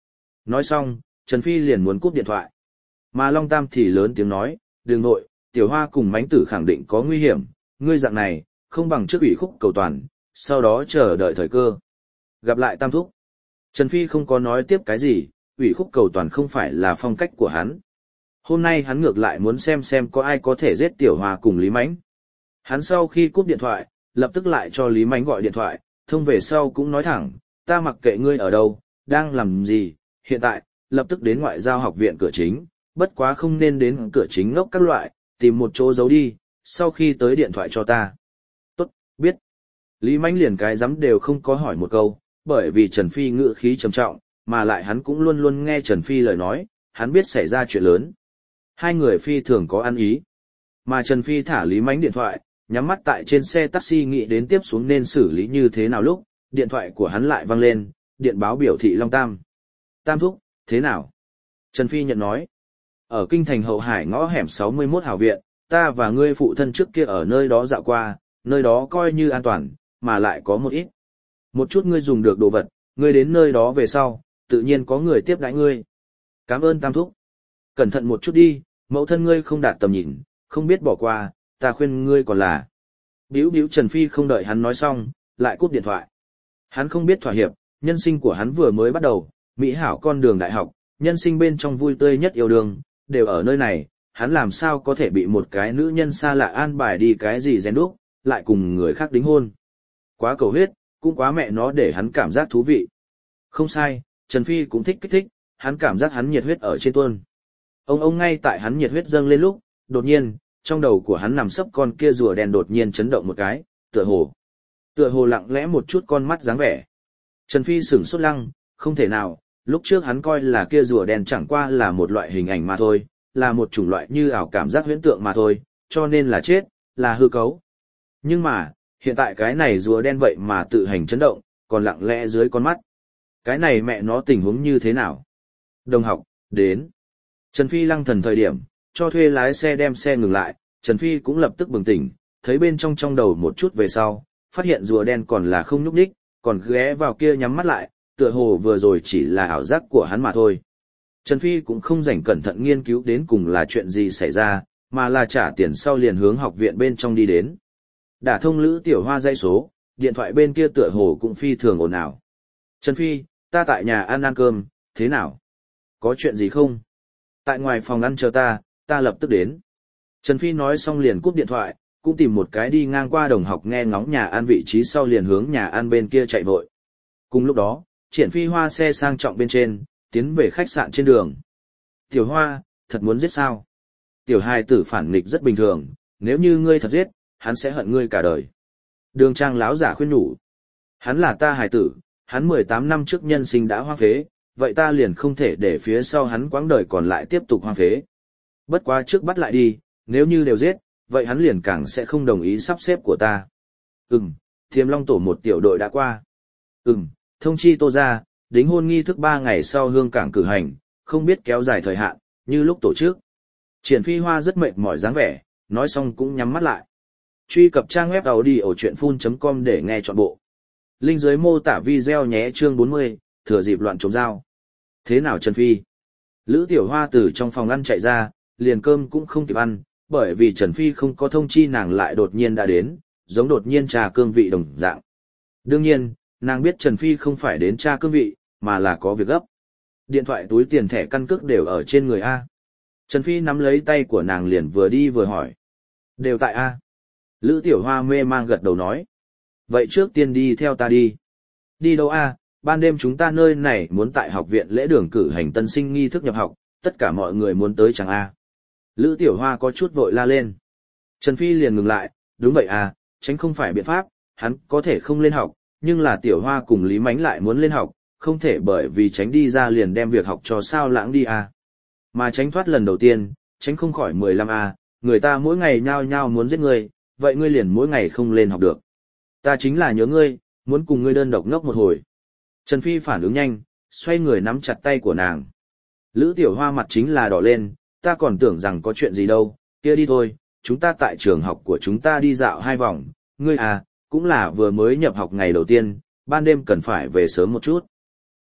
[SPEAKER 1] Nói xong, Trần Phi liền muốn cúp điện thoại. Mà Long Tam thì lớn tiếng nói, đừng nội, Tiểu Hoa cùng Mánh Tử khẳng định có nguy hiểm, ngươi dạng này, không bằng trước ủy khúc cầu toàn, sau đó chờ đợi thời cơ. Gặp lại Tam Thúc. Trần Phi không có nói tiếp cái gì, ủy khúc cầu toàn không phải là phong cách của hắn. Hôm nay hắn ngược lại muốn xem xem có ai có thể giết Tiểu Hoa cùng Lý Mánh. Hắn sau khi cúp điện thoại, lập tức lại cho Lý Mánh gọi điện thoại, thông về sau cũng nói thẳng, ta mặc kệ ngươi ở đâu, đang làm gì, hiện tại, lập tức đến ngoại giao học viện cửa chính, bất quá không nên đến cửa chính ngốc các loại, tìm một chỗ giấu đi, sau khi tới điện thoại cho ta. Tốt, biết. Lý Mánh liền cái dám đều không có hỏi một câu, bởi vì Trần Phi ngữ khí trầm trọng, mà lại hắn cũng luôn luôn nghe Trần Phi lời nói, hắn biết xảy ra chuyện lớn. Hai người Phi thường có ăn ý. Mà Trần Phi thả Lý Mánh điện thoại, nhắm mắt tại trên xe taxi nghĩ đến tiếp xuống nên xử lý như thế nào lúc, điện thoại của hắn lại vang lên, điện báo biểu thị Long Tam. Tam Thúc, thế nào? Trần Phi nhận nói. Ở kinh thành Hậu Hải ngõ hẻm sáu mươi mốt hào viện, ta và ngươi phụ thân trước kia ở nơi đó dạo qua, nơi đó coi như an toàn, mà lại có một ít. Một chút ngươi dùng được đồ vật, ngươi đến nơi đó về sau, tự nhiên có người tiếp đãi ngươi. Cảm ơn Tam Thúc. Cẩn thận một chút đi, mẫu thân ngươi không đạt tầm nhìn, không biết bỏ qua, ta khuyên ngươi còn là. Biếu biếu Trần Phi không đợi hắn nói xong, lại cúp điện thoại. Hắn không biết thỏa hiệp, nhân sinh của hắn vừa mới bắt đầu, mỹ hảo con đường đại học, nhân sinh bên trong vui tươi nhất yêu đương, đều ở nơi này, hắn làm sao có thể bị một cái nữ nhân xa lạ an bài đi cái gì rèn đúc, lại cùng người khác đính hôn. Quá cầu huyết, cũng quá mẹ nó để hắn cảm giác thú vị. Không sai, Trần Phi cũng thích kích thích, hắn cảm giác hắn nhiệt huyết ở trên tuôn. Ông ông ngay tại hắn nhiệt huyết dâng lên lúc, đột nhiên, trong đầu của hắn nằm sấp con kia rùa đen đột nhiên chấn động một cái, tựa hồ. Tựa hồ lặng lẽ một chút con mắt dáng vẻ. Trần Phi sửng sốt lăng, không thể nào, lúc trước hắn coi là kia rùa đen chẳng qua là một loại hình ảnh mà thôi, là một chủng loại như ảo cảm giác huyễn tượng mà thôi, cho nên là chết, là hư cấu. Nhưng mà, hiện tại cái này rùa đen vậy mà tự hành chấn động, còn lặng lẽ dưới con mắt. Cái này mẹ nó tình huống như thế nào? Đồng học, đến. Trần Phi lăng thần thời điểm, cho thuê lái xe đem xe ngừng lại, Trần Phi cũng lập tức bừng tỉnh, thấy bên trong trong đầu một chút về sau, phát hiện rùa đen còn là không nhúc nhích, còn ghé vào kia nhắm mắt lại, tựa hồ vừa rồi chỉ là ảo giác của hắn mà thôi. Trần Phi cũng không rảnh cẩn thận nghiên cứu đến cùng là chuyện gì xảy ra, mà là trả tiền sau liền hướng học viện bên trong đi đến. Đả thông Lữ Tiểu Hoa dãy số, điện thoại bên kia tựa hồ cũng phi thường ồn ào. Trần Phi, ta tại nhà ăn ăn cơm, thế nào? Có chuyện gì không? Tại ngoài phòng ăn chờ ta, ta lập tức đến. Trần Phi nói xong liền cúp điện thoại, cũng tìm một cái đi ngang qua đồng học nghe ngóng nhà ăn vị trí sau liền hướng nhà ăn bên kia chạy vội. Cùng lúc đó, Triển Phi Hoa xe sang trọng bên trên, tiến về khách sạn trên đường. Tiểu Hoa, thật muốn giết sao? Tiểu hài tử phản nghịch rất bình thường, nếu như ngươi thật giết, hắn sẽ hận ngươi cả đời. Đường Trang láo giả khuyên nhủ. Hắn là ta hài tử, hắn mười tám năm trước nhân sinh đã hoang phế, vậy ta liền không thể để phía sau hắn quãng đời còn lại tiếp tục hoang phế. Bất quá trước bắt lại đi, nếu như đều giết, vậy hắn liền càng sẽ không đồng ý sắp xếp của ta. Ừm, Thiềm Long tổ một tiểu đội đã qua. Ừm, thông chi Tô ra, đính hôn nghi thức ba ngày sau hương cảng cử hành, không biết kéo dài thời hạn, như lúc tổ chức. Triển Phi Hoa rất mệt mỏi dáng vẻ, nói xong cũng nhắm mắt lại. Truy cập trang web audiochuyenphun chấm com để nghe trọn bộ. Link dưới mô tả video nhé. Chương bốn mươi, thừa dịp loạn trống dao. Thế nào Trần Phi? Lữ Tiểu Hoa từ trong phòng ăn chạy ra, liền cơm cũng không kịp ăn, bởi vì Trần Phi không có thông chi nàng lại đột nhiên đã đến, giống đột nhiên trà cương vị đồng dạng. Đương nhiên, nàng biết Trần Phi không phải đến tra cương vị, mà là có việc gấp. Điện thoại túi tiền thẻ căn cước đều ở trên người A. Trần Phi nắm lấy tay của nàng liền vừa đi vừa hỏi. Đều tại A. Lữ Tiểu Hoa mê mang gật đầu nói. Vậy trước tiên đi theo ta đi. Đi đâu A, ban đêm chúng ta nơi này muốn tại học viện lễ đường cử hành tân sinh nghi thức nhập học, tất cả mọi người muốn tới chẳng A. Lữ Tiểu Hoa có chút vội la lên. Trần Phi liền ngừng lại, đúng vậy à, tránh không phải biện pháp, hắn có thể không lên học, nhưng là Tiểu Hoa cùng Lý Mánh lại muốn lên học, không thể bởi vì tránh đi ra liền đem việc học cho sao lãng đi à. Mà tránh thoát lần đầu tiên, tránh không khỏi mười lăm à, người ta mỗi ngày nhao nhao muốn giết ngươi, vậy ngươi liền mỗi ngày không lên học được. Ta chính là nhớ ngươi, muốn cùng ngươi đơn độc ngốc một hồi. Trần Phi phản ứng nhanh, xoay người nắm chặt tay của nàng. Lữ Tiểu Hoa mặt chính là đỏ lên, ta còn tưởng rằng có chuyện gì đâu, kia đi thôi, chúng ta tại trường học của chúng ta đi dạo hai vòng, ngươi à, cũng là vừa mới nhập học ngày đầu tiên, ban đêm cần phải về sớm một chút. Biết,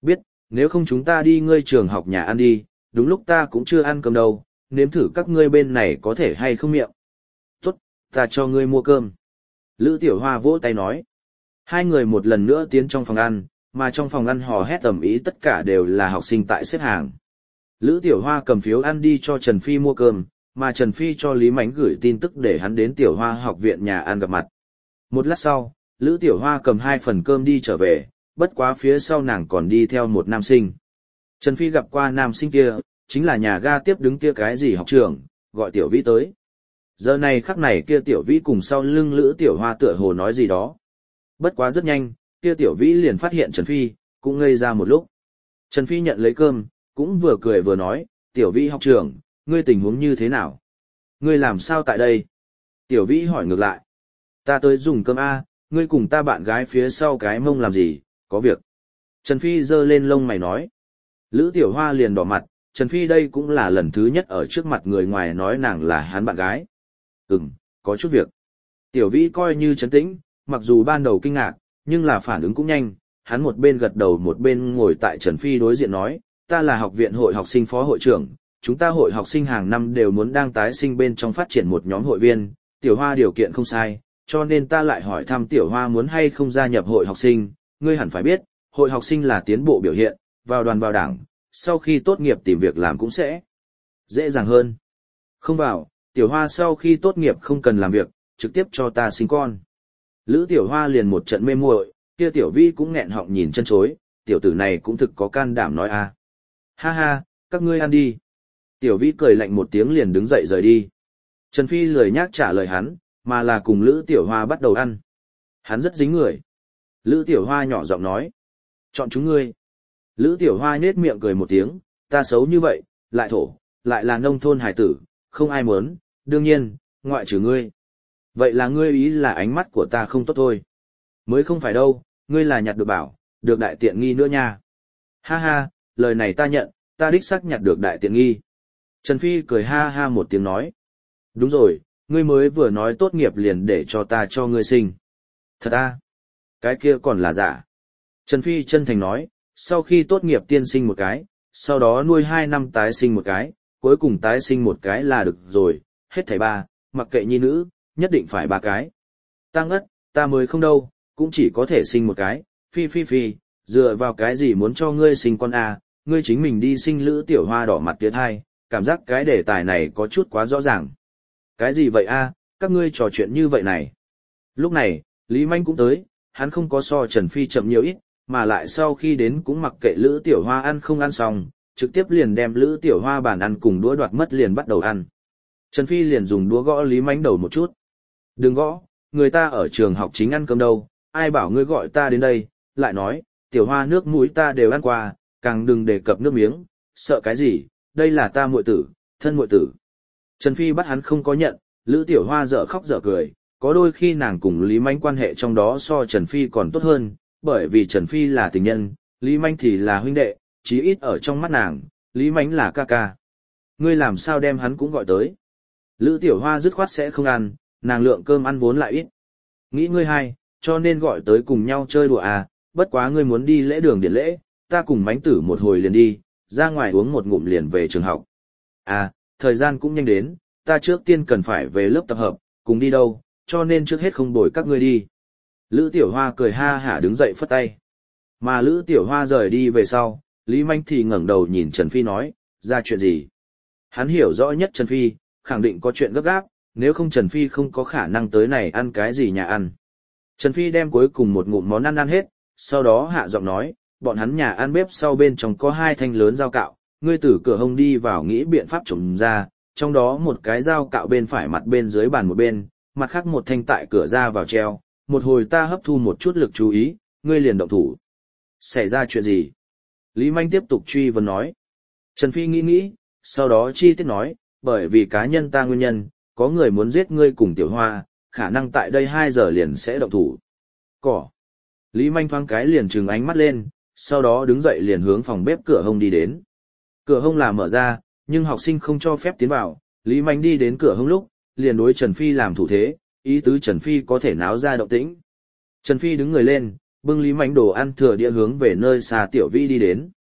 [SPEAKER 1] nếu không chúng ta đi ngươi trường học nhà ăn đi, đúng lúc ta cũng chưa ăn cơm đâu, nếm thử các ngươi bên này có thể hay không miệng. Tốt, ta cho ngươi mua cơm. Lữ Tiểu Hoa vỗ tay nói. Hai người một lần nữa tiến trong phòng ăn, mà trong phòng ăn hò hét tầm ý tất cả đều là học sinh tại xếp hàng. Lữ Tiểu Hoa cầm phiếu ăn đi cho Trần Phi mua cơm, mà Trần Phi cho Lý Mánh gửi tin tức để hắn đến Tiểu Hoa học viện nhà ăn gặp mặt. Một lát sau, Lữ Tiểu Hoa cầm hai phần cơm đi trở về, bất quá phía sau nàng còn đi theo một nam sinh. Trần Phi gặp qua nam sinh kia, chính là nhà ga tiếp đứng kia cái gì học trưởng, gọi Tiểu Vĩ tới. Giờ này khắc này kia Tiểu Vĩ cùng sau lưng Lữ Tiểu Hoa tựa hồ nói gì đó. Bất quá rất nhanh, kia Tiểu Vĩ liền phát hiện Trần Phi, cũng ngây ra một lúc. Trần Phi nhận lấy cơm, cũng vừa cười vừa nói, Tiểu Vĩ học trưởng, ngươi tình huống như thế nào? Ngươi làm sao tại đây? Tiểu Vĩ hỏi ngược lại. Ta tới dùng cơm A, ngươi cùng ta bạn gái phía sau cái mông làm gì, có việc. Trần Phi giơ lên lông mày nói. Lữ Tiểu Hoa liền đỏ mặt, Trần Phi đây cũng là lần thứ nhất ở trước mặt người ngoài nói nàng là hắn bạn gái. Ừm, có chút việc. Tiểu Vĩ coi như trấn tĩnh, mặc dù ban đầu kinh ngạc, nhưng là phản ứng cũng nhanh, hắn một bên gật đầu một bên ngồi tại Trần Phi đối diện nói, ta là học viện hội học sinh phó hội trưởng, chúng ta hội học sinh hàng năm đều muốn đang tái sinh bên trong phát triển một nhóm hội viên, Tiểu Hoa điều kiện không sai, cho nên ta lại hỏi thăm Tiểu Hoa muốn hay không gia nhập hội học sinh, ngươi hẳn phải biết, hội học sinh là tiến bộ biểu hiện, vào đoàn vào đảng, sau khi tốt nghiệp tìm việc làm cũng sẽ dễ dàng hơn. Không vào, Tiểu Hoa sau khi tốt nghiệp không cần làm việc, trực tiếp cho ta sinh con. Lữ Tiểu Hoa liền một trận mê muội, kia Tiểu Vi cũng nghẹn họng nhìn chân chối, tiểu tử này cũng thực có can đảm nói a. Ha ha, các ngươi ăn đi. Tiểu Vi cười lạnh một tiếng liền đứng dậy rời đi. Trần Phi lười nhác trả lời hắn, mà là cùng Lữ Tiểu Hoa bắt đầu ăn. Hắn rất dính người. Lữ Tiểu Hoa nhỏ giọng nói. Chọn chúng ngươi. Lữ Tiểu Hoa nhếch miệng cười một tiếng, ta xấu như vậy, lại thổ, lại là nông thôn hải tử, không ai muốn, đương nhiên, ngoại trừ ngươi. Vậy là ngươi ý là ánh mắt của ta không tốt thôi. Mới không phải đâu, ngươi là nhặt được bảo, được đại tiện nghi nữa nha. Ha ha, lời này ta nhận, ta đích xác nhặt được đại tiện nghi. Trần Phi cười ha ha một tiếng nói. Đúng rồi, ngươi mới vừa nói tốt nghiệp liền để cho ta cho ngươi sinh. Thật à? Cái kia còn là giả. Trần Phi chân thành nói, sau khi tốt nghiệp tiên sinh một cái, sau đó nuôi hai năm tái sinh một cái, cuối cùng tái sinh một cái là được rồi, hết thảy ba, mặc kệ nhi nữ, nhất định phải ba cái. Tăng ất, ta mới không đâu, cũng chỉ có thể sinh một cái, phi phi phi, dựa vào cái gì muốn cho ngươi sinh con à, ngươi chính mình đi sinh. Lữ Tiểu Hoa đỏ mặt tiến hai, cảm giác cái đề tài này có chút quá rõ ràng. Cái gì vậy a, à, các ngươi trò chuyện như vậy này. Lúc này, Lý Manh cũng tới, hắn không có so Trần Phi chậm nhiều ít, mà lại sau khi đến cũng mặc kệ Lữ Tiểu Hoa ăn không ăn xong, trực tiếp liền đem Lữ Tiểu Hoa bàn ăn cùng đũa đoạt mất liền bắt đầu ăn. Trần Phi liền dùng đũa gõ Lý Manh đầu một chút. Đừng gõ, người ta ở trường học chính ăn cơm đâu, ai bảo ngươi gọi ta đến đây, lại nói, Tiểu Hoa nước mũi ta đều ăn qua, càng đừng đề cập nước miếng, sợ cái gì, đây là ta muội tử, thân muội tử. Trần Phi bắt hắn không có nhận, Lữ Tiểu Hoa dở khóc dở cười, có đôi khi nàng cùng Lý Manh quan hệ trong đó so Trần Phi còn tốt hơn, bởi vì Trần Phi là tình nhân, Lý Manh thì là huynh đệ, chí ít ở trong mắt nàng, Lý Manh là ca ca. Ngươi làm sao đem hắn cũng gọi tới? Lữ Tiểu Hoa dứt khoát sẽ không ăn, nàng lượng cơm ăn vốn lại ít. Nghĩ ngươi hay, cho nên gọi tới cùng nhau chơi đùa à, bất quá ngươi muốn đi lễ đường điển lễ, ta cùng Mánh Tử một hồi liền đi, ra ngoài uống một ngụm liền về trường học. À, thời gian cũng nhanh đến, ta trước tiên cần phải về lớp tập hợp, cùng đi đâu, cho nên trước hết không bồi các ngươi đi. Lữ Tiểu Hoa cười ha hả đứng dậy phất tay. Mà Lữ Tiểu Hoa rời đi về sau, Lý Manh thì ngẩng đầu nhìn Trần Phi nói, ra chuyện gì? Hắn hiểu rõ nhất Trần Phi, khẳng định có chuyện gấp gáp, nếu không Trần Phi không có khả năng tới này ăn cái gì nhà ăn. Trần Phi đem cuối cùng một ngụm món ăn ăn hết, sau đó hạ giọng nói, bọn hắn nhà ăn bếp sau bên trong có hai thanh lớn dao cạo, ngươi từ cửa hông đi vào nghĩ biện pháp trộm ra, trong đó một cái dao cạo bên phải mặt bên dưới bàn một bên, mặt khác một thanh tại cửa ra vào treo, một hồi ta hấp thu một chút lực chú ý, ngươi liền động thủ. Xảy ra chuyện gì? Lý Manh tiếp tục truy vấn nói. Trần Phi nghĩ nghĩ, sau đó chi tiết nói, bởi vì cá nhân ta nguyên nhân, có người muốn giết ngươi cùng Tiểu Hoa, khả năng tại đây hai giờ liền sẽ động thủ. Cỏ. Lý Manh thoáng cái liền trừng ánh mắt lên, sau đó đứng dậy liền hướng phòng bếp cửa hông đi đến. Cửa hông là mở ra, nhưng học sinh không cho phép tiến vào, Lý Manh đi đến cửa hông lúc, liền đối Trần Phi làm thủ thế, ý tứ Trần Phi có thể náo ra động tĩnh. Trần Phi đứng người lên, bưng Lý Manh đồ ăn thừa đĩa hướng về nơi xa Tiểu Vi đi đến.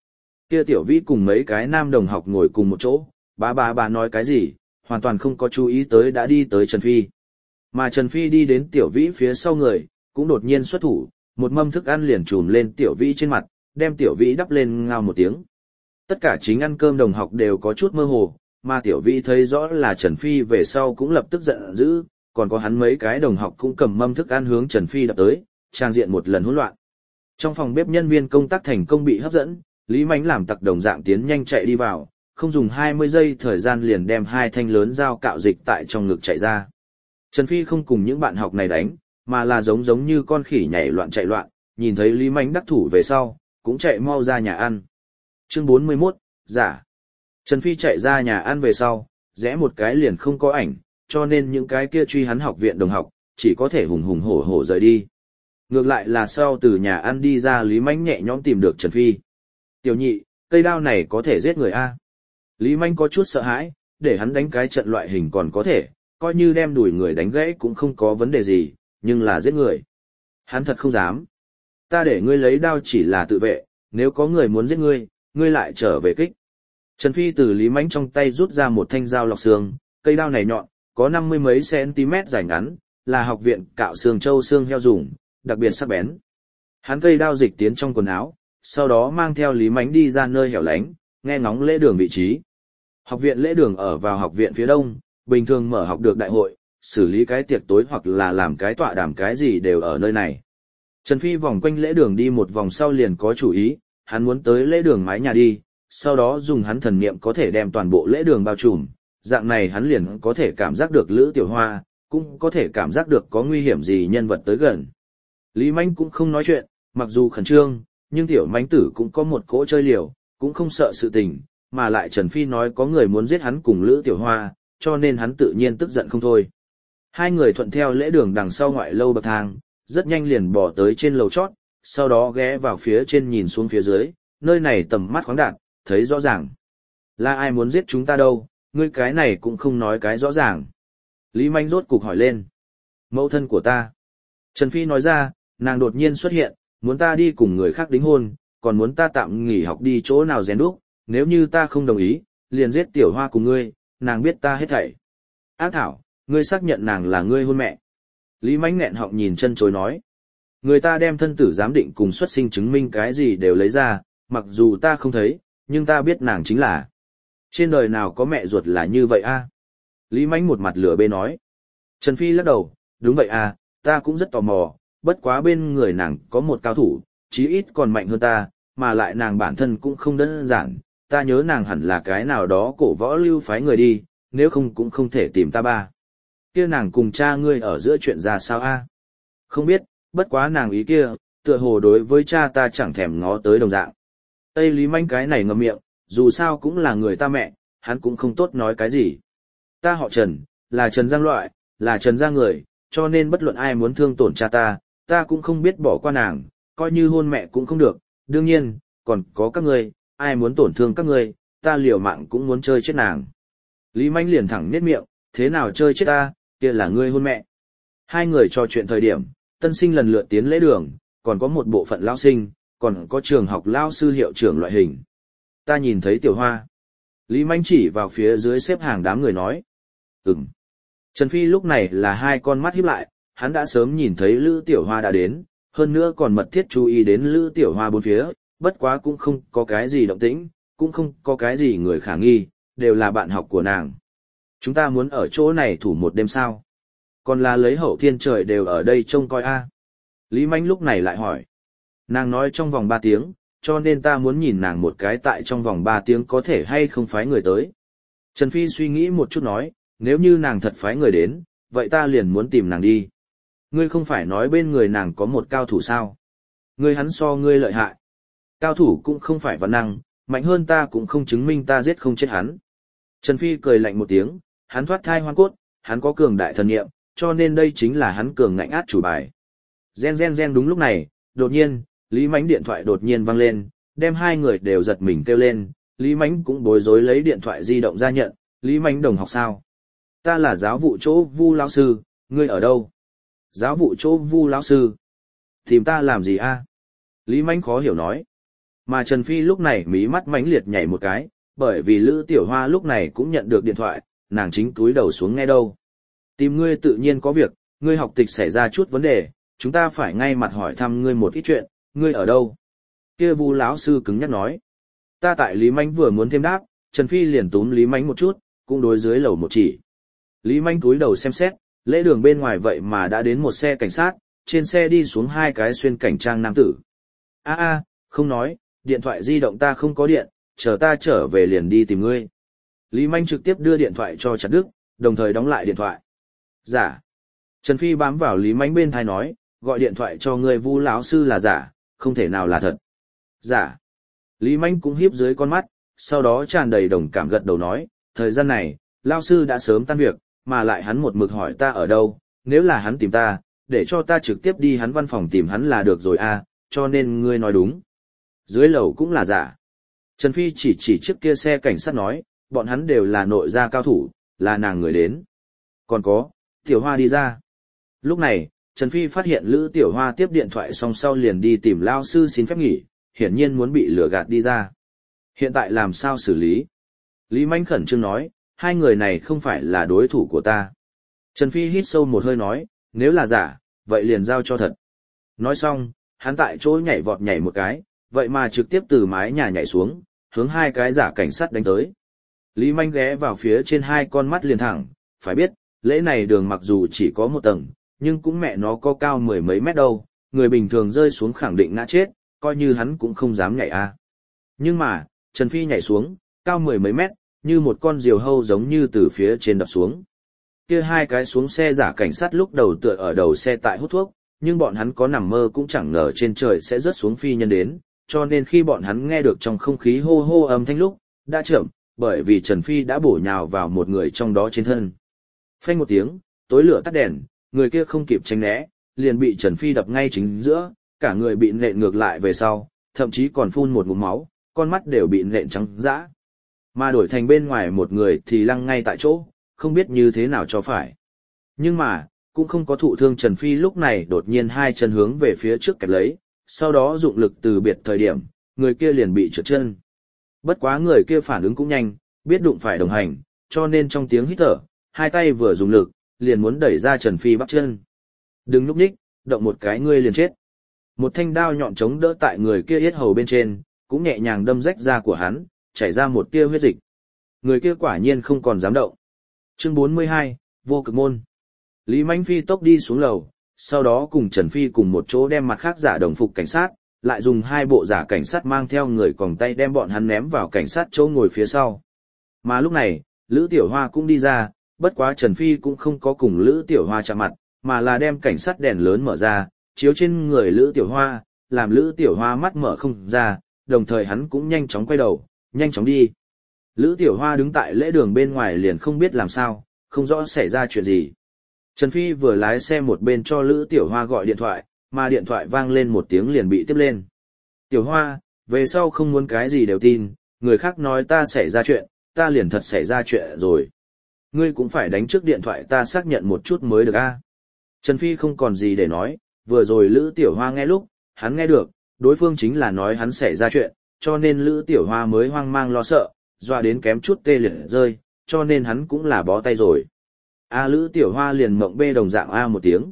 [SPEAKER 1] Kia Tiểu Vĩ cùng mấy cái nam đồng học ngồi cùng một chỗ, bá bá bá nói cái gì, hoàn toàn không có chú ý tới đã đi tới Trần Phi. Mà Trần Phi đi đến Tiểu Vĩ phía sau người, cũng đột nhiên xuất thủ, một mâm thức ăn liền trùm lên Tiểu Vĩ trên mặt, đem Tiểu Vĩ đắp lên ngao một tiếng. Tất cả chính ăn cơm đồng học đều có chút mơ hồ, mà Tiểu Vĩ thấy rõ là Trần Phi về sau cũng lập tức giận dữ, còn có hắn mấy cái đồng học cũng cầm mâm thức ăn hướng Trần Phi đập tới, trang diện một lần hỗn loạn. Trong phòng bếp nhân viên công tác thành công bị hấp dẫn, Lý Mánh làm tặc đồng dạng tiến nhanh chạy đi vào, không dùng hai mươi giây thời gian liền đem hai thanh lớn dao cạo dịch tại trong ngực chạy ra. Trần Phi không cùng những bạn học này đánh, mà là giống giống như con khỉ nhảy loạn chạy loạn, nhìn thấy Lý Mánh đắc thủ về sau, cũng chạy mau ra nhà ăn. Chương bốn mươi mốt, giả. Trần Phi chạy ra nhà ăn về sau, rẽ một cái liền không có ảnh, cho nên những cái kia truy hắn học viện đồng học, chỉ có thể hùng hùng hổ hổ rời đi. Ngược lại là sau từ nhà ăn đi ra Lý Mánh nhẹ nhõm tìm được Trần Phi. Tiểu nhị, cây đao này có thể giết người a? Lý Mánh có chút sợ hãi, để hắn đánh cái trận loại hình còn có thể, coi như đem đuổi người đánh gãy cũng không có vấn đề gì, nhưng là giết người. Hắn thật không dám. Ta để ngươi lấy đao chỉ là tự vệ, nếu có người muốn giết ngươi, ngươi lại trở về kích. Trần Phi từ Lý Mánh trong tay rút ra một thanh dao lọc xương, cây đao này nhọn, có năm mươi mấy cm dài ngắn, là học viện cạo xương trâu xương heo dùng, đặc biệt sắc bén. Hắn cây đao dịch tiến trong quần áo, sau đó mang theo Lý Mánh đi ra nơi hẻo lánh, nghe ngóng lễ đường vị trí. Học viện lễ đường ở vào học viện phía đông, bình thường mở học được đại hội, xử lý cái tiệc tối hoặc là làm cái tọa đàm cái gì đều ở nơi này. Trần Phi vòng quanh lễ đường đi một vòng sau liền có chủ ý, hắn muốn tới lễ đường mái nhà đi, sau đó dùng hắn thần niệm có thể đem toàn bộ lễ đường bao trùm, dạng này hắn liền có thể cảm giác được Lữ Tiểu Hoa, cũng có thể cảm giác được có nguy hiểm gì nhân vật tới gần. Lý Mánh cũng không nói chuyện, mặc dù khẩn trương, nhưng Tiểu Mánh Tử cũng có một cỗ chơi liều, cũng không sợ sự tình, mà lại Trần Phi nói có người muốn giết hắn cùng Lữ Tiểu Hoa, cho nên hắn tự nhiên tức giận không thôi. Hai người thuận theo lễ đường đằng sau ngoại lâu bậc thang, rất nhanh liền bỏ tới trên lầu chót, sau đó ghé vào phía trên nhìn xuống phía dưới, nơi này tầm mắt khoáng đạt, thấy rõ ràng. Là ai muốn giết chúng ta đâu, ngươi cái này cũng không nói cái rõ ràng. Lý Mánh rốt cục hỏi lên. Mẫu thân của ta. Trần Phi nói ra, nàng đột nhiên xuất hiện, muốn ta đi cùng người khác đính hôn, còn muốn ta tạm nghỉ học đi chỗ nào rèn đúc, nếu như ta không đồng ý, liền giết Tiểu Hoa cùng ngươi, nàng biết ta hết thảy. Ác thảo, ngươi xác nhận nàng là ngươi hôn mẹ. Lý Mánh nghẹn họng nhìn chân chối nói. Người ta đem thân tử giám định cùng xuất sinh chứng minh cái gì đều lấy ra, mặc dù ta không thấy, nhưng ta biết nàng chính là. Trên đời nào có mẹ ruột là như vậy a? Lý Mánh một mặt lửa bê nói. Trần Phi lắc đầu, đúng vậy à, ta cũng rất tò mò, bất quá bên người nàng có một cao thủ, chí ít còn mạnh hơn ta, mà lại nàng bản thân cũng không đơn giản, ta nhớ nàng hẳn là cái nào đó cổ võ lưu phái người đi, nếu không cũng không thể tìm ta ba. Kia nàng cùng cha ngươi ở giữa chuyện ra sao a? Không biết, bất quá nàng ý kia, tựa hồ đối với cha ta chẳng thèm ngó tới đồng dạng. Tây Lý Manh cái này ngậm miệng, dù sao cũng là người ta mẹ, hắn cũng không tốt nói cái gì. Ta họ Trần, là Trần Giang loại, là Trần Giang người, cho nên bất luận ai muốn thương tổn cha ta, ta cũng không biết bỏ qua nàng, coi như hôn mẹ cũng không được, đương nhiên, còn có các ngươi, ai muốn tổn thương các ngươi, ta liều mạng cũng muốn chơi chết nàng. Lý Manh liền thẳng niết miệng, thế nào chơi chết ta, kia là ngươi hôn mẹ. Hai người trò chuyện thời điểm, tân sinh lần lượt tiến lễ đường, còn có một bộ phận lao sinh, còn có trường học lao sư hiệu trưởng loại hình. Ta nhìn thấy Tiểu Hoa. Lý Manh chỉ vào phía dưới xếp hàng đám người nói. Ừm. Trần Phi lúc này là hai con mắt híp lại, hắn đã sớm nhìn thấy Lữ Tiểu Hoa đã đến, hơn nữa còn mật thiết chú ý đến Lữ Tiểu Hoa bốn phía, bất quá cũng không có cái gì động tĩnh, cũng không có cái gì người khả nghi, đều là bạn học của nàng. Chúng ta muốn ở chỗ này thủ một đêm sao? Còn là lấy hậu thiên trời đều ở đây trông coi a. Lý Manh lúc này lại hỏi. Nàng nói trong vòng ba tiếng, cho nên ta muốn nhìn nàng một cái tại trong vòng ba tiếng có thể hay không phái người tới. Trần Phi suy nghĩ một chút nói, nếu như nàng thật phái người đến, vậy ta liền muốn tìm nàng đi. Ngươi không phải nói bên người nàng có một cao thủ sao? Ngươi hắn so ngươi lợi hại. Cao thủ cũng không phải văn năng, mạnh hơn ta cũng không chứng minh ta giết không chết hắn. Trần Phi cười lạnh một tiếng, hắn thoát thai hoang cốt, hắn có cường đại thần nghiệm, cho nên đây chính là hắn cường ngạnh át chủ bài. Gen gen gen đúng lúc này, đột nhiên, Lý Mánh điện thoại đột nhiên vang lên, đem hai người đều giật mình kêu lên, Lý Mánh cũng bối rối lấy điện thoại di động ra nhận, Lý Mánh đồng học sao? Ta là giáo vụ chỗ Vu lão sư, ngươi ở đâu? Giáo vụ chỗ Vu lão sư? Tìm ta làm gì a? Lý Mánh khó hiểu nói. Mà Trần Phi lúc này mí mắt mãnh liệt nhảy một cái, bởi vì Lữ Tiểu Hoa lúc này cũng nhận được điện thoại, nàng chính túi đầu xuống nghe đâu. Tìm ngươi tự nhiên có việc, ngươi học tịch xảy ra chút vấn đề, chúng ta phải ngay mặt hỏi thăm ngươi một ít chuyện, ngươi ở đâu? Kia Vu lão sư cứng nhắc nói. Ta tại Lý Mánh vừa muốn thêm đáp, Trần Phi liền túm Lý Mánh một chút, cũng đối dưới lầu một chỉ. Lý Mánh túi đầu xem xét, lễ đường bên ngoài vậy mà đã đến một xe cảnh sát, trên xe đi xuống hai cái xuyên cảnh trang nam tử. A a, không nói, điện thoại di động ta không có điện, chờ ta trở về liền đi tìm ngươi. Lý Manh trực tiếp đưa điện thoại cho Chặt Đức, đồng thời đóng lại điện thoại. Giả. Trần Phi bám vào Lý Manh bên tai nói, gọi điện thoại cho ngươi Vu lão sư là giả, không thể nào là thật. Giả. Lý Manh cũng hiếp dưới con mắt, sau đó tràn đầy đồng cảm gật đầu nói, thời gian này, lão sư đã sớm tan việc, mà lại hắn một mực hỏi ta ở đâu, nếu là hắn tìm ta, để cho ta trực tiếp đi hắn văn phòng tìm hắn là được rồi a, cho nên ngươi nói đúng. Dưới lầu cũng là giả. Trần Phi chỉ chỉ chiếc kia xe cảnh sát nói, bọn hắn đều là nội gia cao thủ, là nàng người đến. Còn có, Tiểu Hoa đi ra. Lúc này, Trần Phi phát hiện Lữ Tiểu Hoa tiếp điện thoại xong sau liền đi tìm lao sư xin phép nghỉ, hiển nhiên muốn bị lừa gạt đi ra. Hiện tại làm sao xử lý? Lý Manh khẩn trương nói, hai người này không phải là đối thủ của ta. Trần Phi hít sâu một hơi nói, nếu là giả, vậy liền giao cho thật. Nói xong, hắn tại chỗ nhảy vọt nhảy một cái, vậy mà trực tiếp từ mái nhà nhảy xuống, hướng hai cái giả cảnh sát đánh tới. Lý Manh ghé vào phía trên hai con mắt liền thẳng, phải biết, lễ này đường mặc dù chỉ có một tầng, nhưng cũng mẹ nó có cao mười mấy mét đâu, người bình thường rơi xuống khẳng định ngã chết, coi như hắn cũng không dám nhảy a. Nhưng mà, Trần Phi nhảy xuống, cao mười mấy mét, như một con diều hâu giống như từ phía trên đập xuống. Kia hai cái xuống xe giả cảnh sát lúc đầu tựa ở đầu xe tại hút thuốc, nhưng bọn hắn có nằm mơ cũng chẳng ngờ trên trời sẽ rớt xuống phi nhân đến, cho nên khi bọn hắn nghe được trong không khí hô hô âm thanh lúc, đã chậm, bởi vì Trần Phi đã bổ nhào vào một người trong đó trên thân. Phanh một tiếng, tối lửa tắt đèn, người kia không kịp tránh né, liền bị Trần Phi đập ngay chính giữa, cả người bị nện ngược lại về sau, thậm chí còn phun một ngụm máu, con mắt đều bị nện trắng dã. Mà đổi thành bên ngoài một người thì lăng ngay tại chỗ, không biết như thế nào cho phải. Nhưng mà, cũng không có thụ thương Trần Phi lúc này đột nhiên hai chân hướng về phía trước kẹp lấy, sau đó dụng lực từ biệt thời điểm, người kia liền bị trượt chân. Bất quá người kia phản ứng cũng nhanh, biết đụng phải đồng hành, cho nên trong tiếng hít thở, hai tay vừa dùng lực, liền muốn đẩy ra Trần Phi bắp chân. Đừng núp ních, động một cái ngươi liền chết. Một thanh đao nhọn chống đỡ tại người kia yết hầu bên trên, cũng nhẹ nhàng đâm rách da của hắn, chảy ra một tia huyết dịch. Người kia quả nhiên không còn dám động. Chương bốn mươi hai, vô cực môn. Lý Manh Phi tốc đi xuống lầu, sau đó cùng Trần Phi cùng một chỗ đem mặt khác giả đồng phục cảnh sát, lại dùng hai bộ giả cảnh sát mang theo người còng tay đem bọn hắn ném vào cảnh sát chỗ ngồi phía sau. Mà lúc này, Lữ Tiểu Hoa cũng đi ra, bất quá Trần Phi cũng không có cùng Lữ Tiểu Hoa chạm mặt, mà là đem cảnh sát đèn lớn mở ra, chiếu trên người Lữ Tiểu Hoa, làm Lữ Tiểu Hoa mắt mở không ra, đồng thời hắn cũng nhanh chóng quay đầu, nhanh chóng đi. Lữ Tiểu Hoa đứng tại lễ đường bên ngoài liền không biết làm sao, không rõ xảy ra chuyện gì. Trần Phi vừa lái xe một bên cho Lữ Tiểu Hoa gọi điện thoại, mà điện thoại vang lên một tiếng liền bị tiếp lên. Tiểu Hoa, về sau không muốn cái gì đều tin, người khác nói ta xảy ra chuyện, ta liền thật xảy ra chuyện rồi. Ngươi cũng phải đánh trước điện thoại ta xác nhận một chút mới được a. Trần Phi không còn gì để nói, vừa rồi Lữ Tiểu Hoa nghe lúc, hắn nghe được, đối phương chính là nói hắn xảy ra chuyện, cho nên Lữ Tiểu Hoa mới hoang mang lo sợ, dọa đến kém chút tê liệt rơi, cho nên hắn cũng là bó tay rồi. A Lữ Tiểu Hoa liền mộng bê đồng dạng A một tiếng.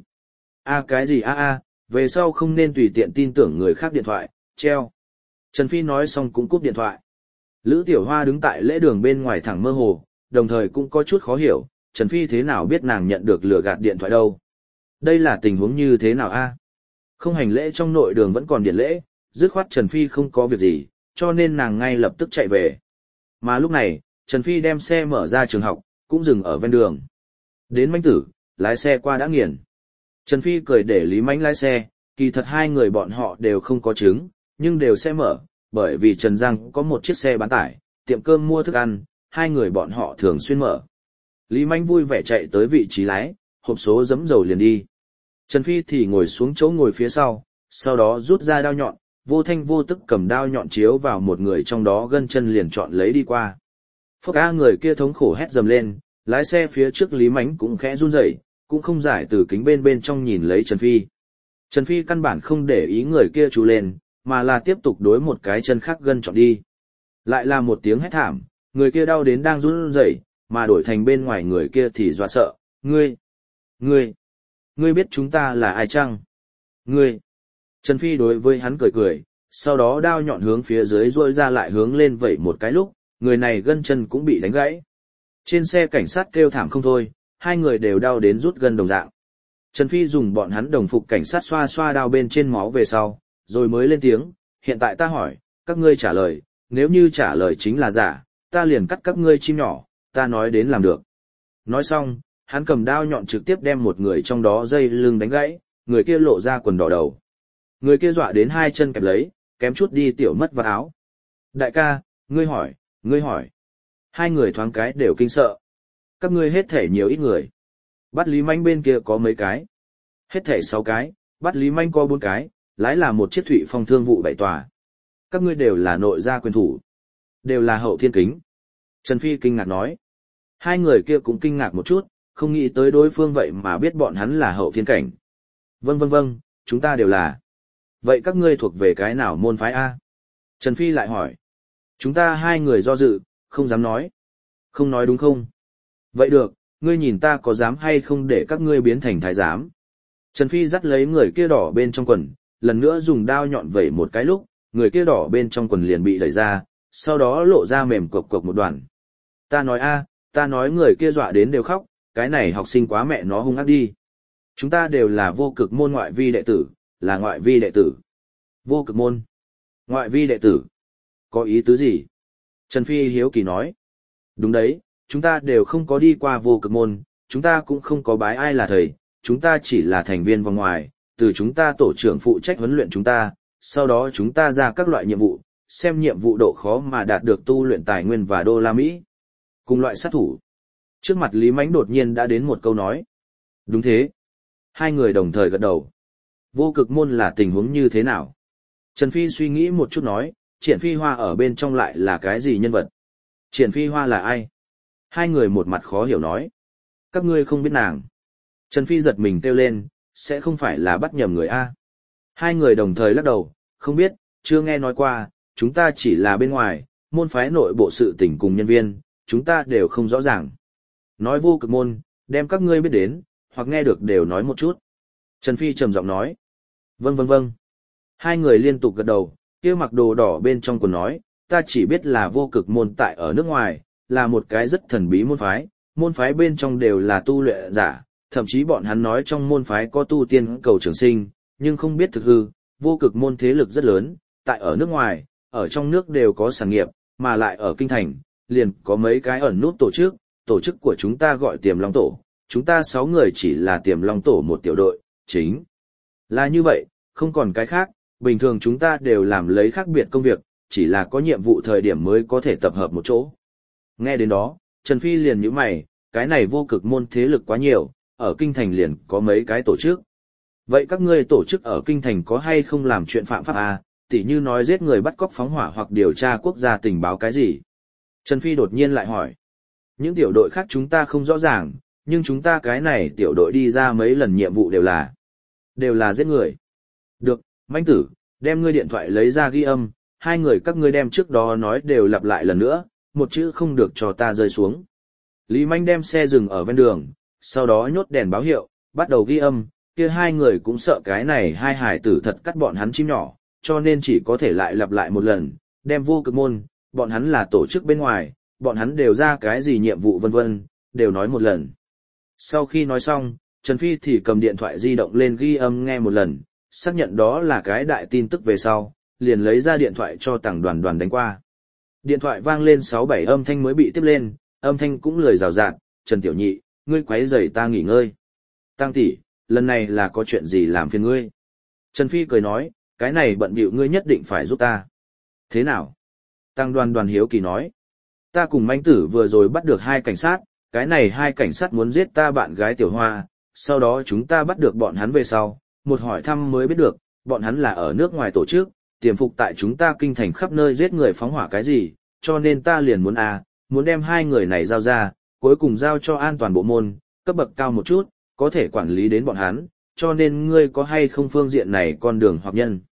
[SPEAKER 1] A cái gì a a, về sau không nên tùy tiện tin tưởng người khác điện thoại, treo. Trần Phi nói xong cũng cúp điện thoại. Lữ Tiểu Hoa đứng tại lễ đường bên ngoài thẳng mơ hồ, đồng thời cũng có chút khó hiểu, Trần Phi thế nào biết nàng nhận được lừa gạt điện thoại đâu. Đây là tình huống như thế nào a? Không hành lễ trong nội đường vẫn còn điện lễ, dứt khoát Trần Phi không có việc gì, cho nên nàng ngay lập tức chạy về. Mà lúc này, Trần Phi đem xe mở ra trường học, cũng dừng ở ven đường. Đến Mãnh Tử, lái xe qua đã nghiền. Trần Phi cười để Lý Mãnh lái xe, kỳ thật hai người bọn họ đều không có chứng, nhưng đều sẽ mở, bởi vì Trần Giang có một chiếc xe bán tải, tiệm cơm mua thức ăn, hai người bọn họ thường xuyên mở. Lý Mãnh vui vẻ chạy tới vị trí lái, hộp số giấm dầu liền đi. Trần Phi thì ngồi xuống chỗ ngồi phía sau, sau đó rút ra đao nhọn, vô thanh vô tức cầm đao nhọn chiếu vào một người trong đó gân chân liền chọn lấy đi qua. Phốc a, người kia thống khổ hét dầm lên, lái xe phía trước Lý Mãnh cũng khẽ run rẩy, cũng không giải từ kính bên bên trong nhìn lấy Trần Phi. Trần Phi căn bản không để ý người kia chú lên, mà là tiếp tục đối một cái chân khác gân chọn đi. Lại là một tiếng hét thảm, người kia đau đến đang run rẩy, mà đổi thành bên ngoài người kia thì dọa sợ, ngươi, ngươi, ngươi biết chúng ta là ai chăng? Ngươi. Trần Phi đối với hắn cười cười, sau đó đao nhọn hướng phía dưới rôi ra lại hướng lên vẩy một cái lúc, người này gân chân cũng bị đánh gãy. Trên xe cảnh sát kêu thảm không thôi, hai người đều đau đến rút gân đồng dạng. Trần Phi dùng bọn hắn đồng phục cảnh sát xoa xoa đao bên trên máu về sau, rồi mới lên tiếng, hiện tại ta hỏi, các ngươi trả lời, nếu như trả lời chính là giả, ta liền cắt các ngươi chim nhỏ, ta nói đến làm được. Nói xong, hắn cầm đao nhọn trực tiếp đem một người trong đó dây lưng đánh gãy, người kia lộ ra quần đỏ đầu. Người kia dọa đến hai chân kẹp lấy, kém chút đi tiểu mất vào áo. Đại ca, ngươi hỏi, ngươi hỏi. Hai người thoáng cái đều kinh sợ. Các ngươi hết thể nhiều ít người. Bắt Lý Manh bên kia có mấy cái. Hết thể sáu cái, bắt Lý Manh có bốn cái, lái là một chiếc thụy phong thương vụ bảy tòa. Các ngươi đều là nội gia quyền thủ. Đều là hậu thiên kính. Trần Phi kinh ngạc nói. Hai người kia cũng kinh ngạc một chút, không nghĩ tới đối phương vậy mà biết bọn hắn là hậu thiên cảnh. Vâng vâng vâng, chúng ta đều là. Vậy các ngươi thuộc về cái nào môn phái A? Trần Phi lại hỏi. Chúng ta hai người do dự, không dám nói. Không nói đúng không? Vậy được, ngươi nhìn ta có dám hay không để các ngươi biến thành thái giám? Trần Phi dắt lấy người kia đỏ bên trong quần, lần nữa dùng đao nhọn vẩy một cái lúc, người kia đỏ bên trong quần liền bị đẩy ra, sau đó lộ ra mềm cộc cộc một đoàn. Ta nói a, ta nói người kia dọa đến đều khóc, cái này học sinh quá mẹ nó hung ác đi. Chúng ta đều là vô cực môn ngoại vi đệ tử, là ngoại vi đệ tử. Vô cực môn. Ngoại vi đệ tử. Có ý tứ gì? Trần Phi hiếu kỳ nói. Đúng đấy, chúng ta đều không có đi qua vô cực môn, chúng ta cũng không có bái ai là thầy, chúng ta chỉ là thành viên vòng ngoài, từ chúng ta tổ trưởng phụ trách huấn luyện chúng ta, sau đó chúng ta ra các loại nhiệm vụ, xem nhiệm vụ độ khó mà đạt được tu luyện tài nguyên và đô la Mỹ. Cùng loại sát thủ. Trước mặt Lý Mánh đột nhiên đã đến một câu nói. Đúng thế. Hai người đồng thời gật đầu. Vô cực môn là tình huống như thế nào? Trần Phi suy nghĩ một chút nói, Triển Phi Hoa ở bên trong lại là cái gì nhân vật? Triển Phi Hoa là ai? Hai người một mặt khó hiểu nói. Các ngươi không biết nàng. Trần Phi giật mình kêu lên, sẽ không phải là bắt nhầm người A. Hai người đồng thời lắc đầu, không biết, chưa nghe nói qua, chúng ta chỉ là bên ngoài, môn phái nội bộ sự tình cùng nhân viên, chúng ta đều không rõ ràng. Nói vô cực môn, đem các ngươi biết đến, hoặc nghe được đều nói một chút. Trần Phi trầm giọng nói. Vâng vâng vâng. Hai người liên tục gật đầu, kia mặc đồ đỏ bên trong quần nói, ta chỉ biết là vô cực môn tại ở nước ngoài, là một cái rất thần bí môn phái, môn phái bên trong đều là tu luyện giả, thậm chí bọn hắn nói trong môn phái có tu tiên cầu trường sinh, nhưng không biết thực hư, vô cực môn thế lực rất lớn, tại ở nước ngoài, ở trong nước đều có sản nghiệp, mà lại ở kinh thành, liền có mấy cái ẩn nút tổ chức, tổ chức của chúng ta gọi Tiềm Long Tổ, chúng ta sáu người chỉ là Tiềm Long Tổ một tiểu đội, chính là như vậy, không còn cái khác, bình thường chúng ta đều làm lấy khác biệt công việc, chỉ là có nhiệm vụ thời điểm mới có thể tập hợp một chỗ. Nghe đến đó, Trần Phi liền nhíu mày, cái này vô cực môn thế lực quá nhiều, ở kinh thành liền có mấy cái tổ chức. Vậy các ngươi tổ chức ở kinh thành có hay không làm chuyện phạm pháp à, tỉ như nói giết người bắt cóc phóng hỏa hoặc điều tra quốc gia tình báo cái gì? Trần Phi đột nhiên lại hỏi. Những tiểu đội khác chúng ta không rõ ràng, nhưng chúng ta cái này tiểu đội đi ra mấy lần nhiệm vụ đều là đều là giết người. Được, Manh Tử, đem ngươi điện thoại lấy ra ghi âm, hai người các ngươi đem trước đó nói đều lặp lại lần nữa, một chữ không được cho ta rơi xuống. Lý Manh đem xe dừng ở ven đường, sau đó nhốt đèn báo hiệu, bắt đầu ghi âm, kia hai người cũng sợ cái này hai hải tử thật cắt bọn hắn chim nhỏ, cho nên chỉ có thể lại lặp lại một lần, đem vô cực môn, bọn hắn là tổ chức bên ngoài, bọn hắn đều ra cái gì nhiệm vụ vân vân, đều nói một lần. Sau khi nói xong, Trần Phi thì cầm điện thoại di động lên ghi âm nghe một lần, xác nhận đó là cái đại tin tức về sau, liền lấy ra điện thoại cho Tằng Đoàn Đoàn đánh qua. Điện thoại vang lên sáu bảy âm thanh mới bị tiếp lên, âm thanh cũng lười rào rạt, Trần Tiểu Nhị, ngươi quấy rầy ta nghỉ ngơi. Tăng tỷ, lần này là có chuyện gì làm phiền ngươi? Trần Phi cười nói, cái này bận bịu ngươi nhất định phải giúp ta. Thế nào? Tăng Đoàn Đoàn hiếu kỳ nói, ta cùng Manh Tử vừa rồi bắt được hai cảnh sát, cái này hai cảnh sát muốn giết ta bạn gái Tiểu Hoa, sau đó chúng ta bắt được bọn hắn về sau, một hỏi thăm mới biết được, bọn hắn là ở nước ngoài tổ chức, tiềm phục tại chúng ta kinh thành khắp nơi giết người phóng hỏa cái gì, cho nên ta liền muốn à, muốn đem hai người này giao ra, cuối cùng giao cho an toàn bộ môn, cấp bậc cao một chút, có thể quản lý đến bọn hắn, cho nên ngươi có hay không phương diện này con đường hoặc nhân.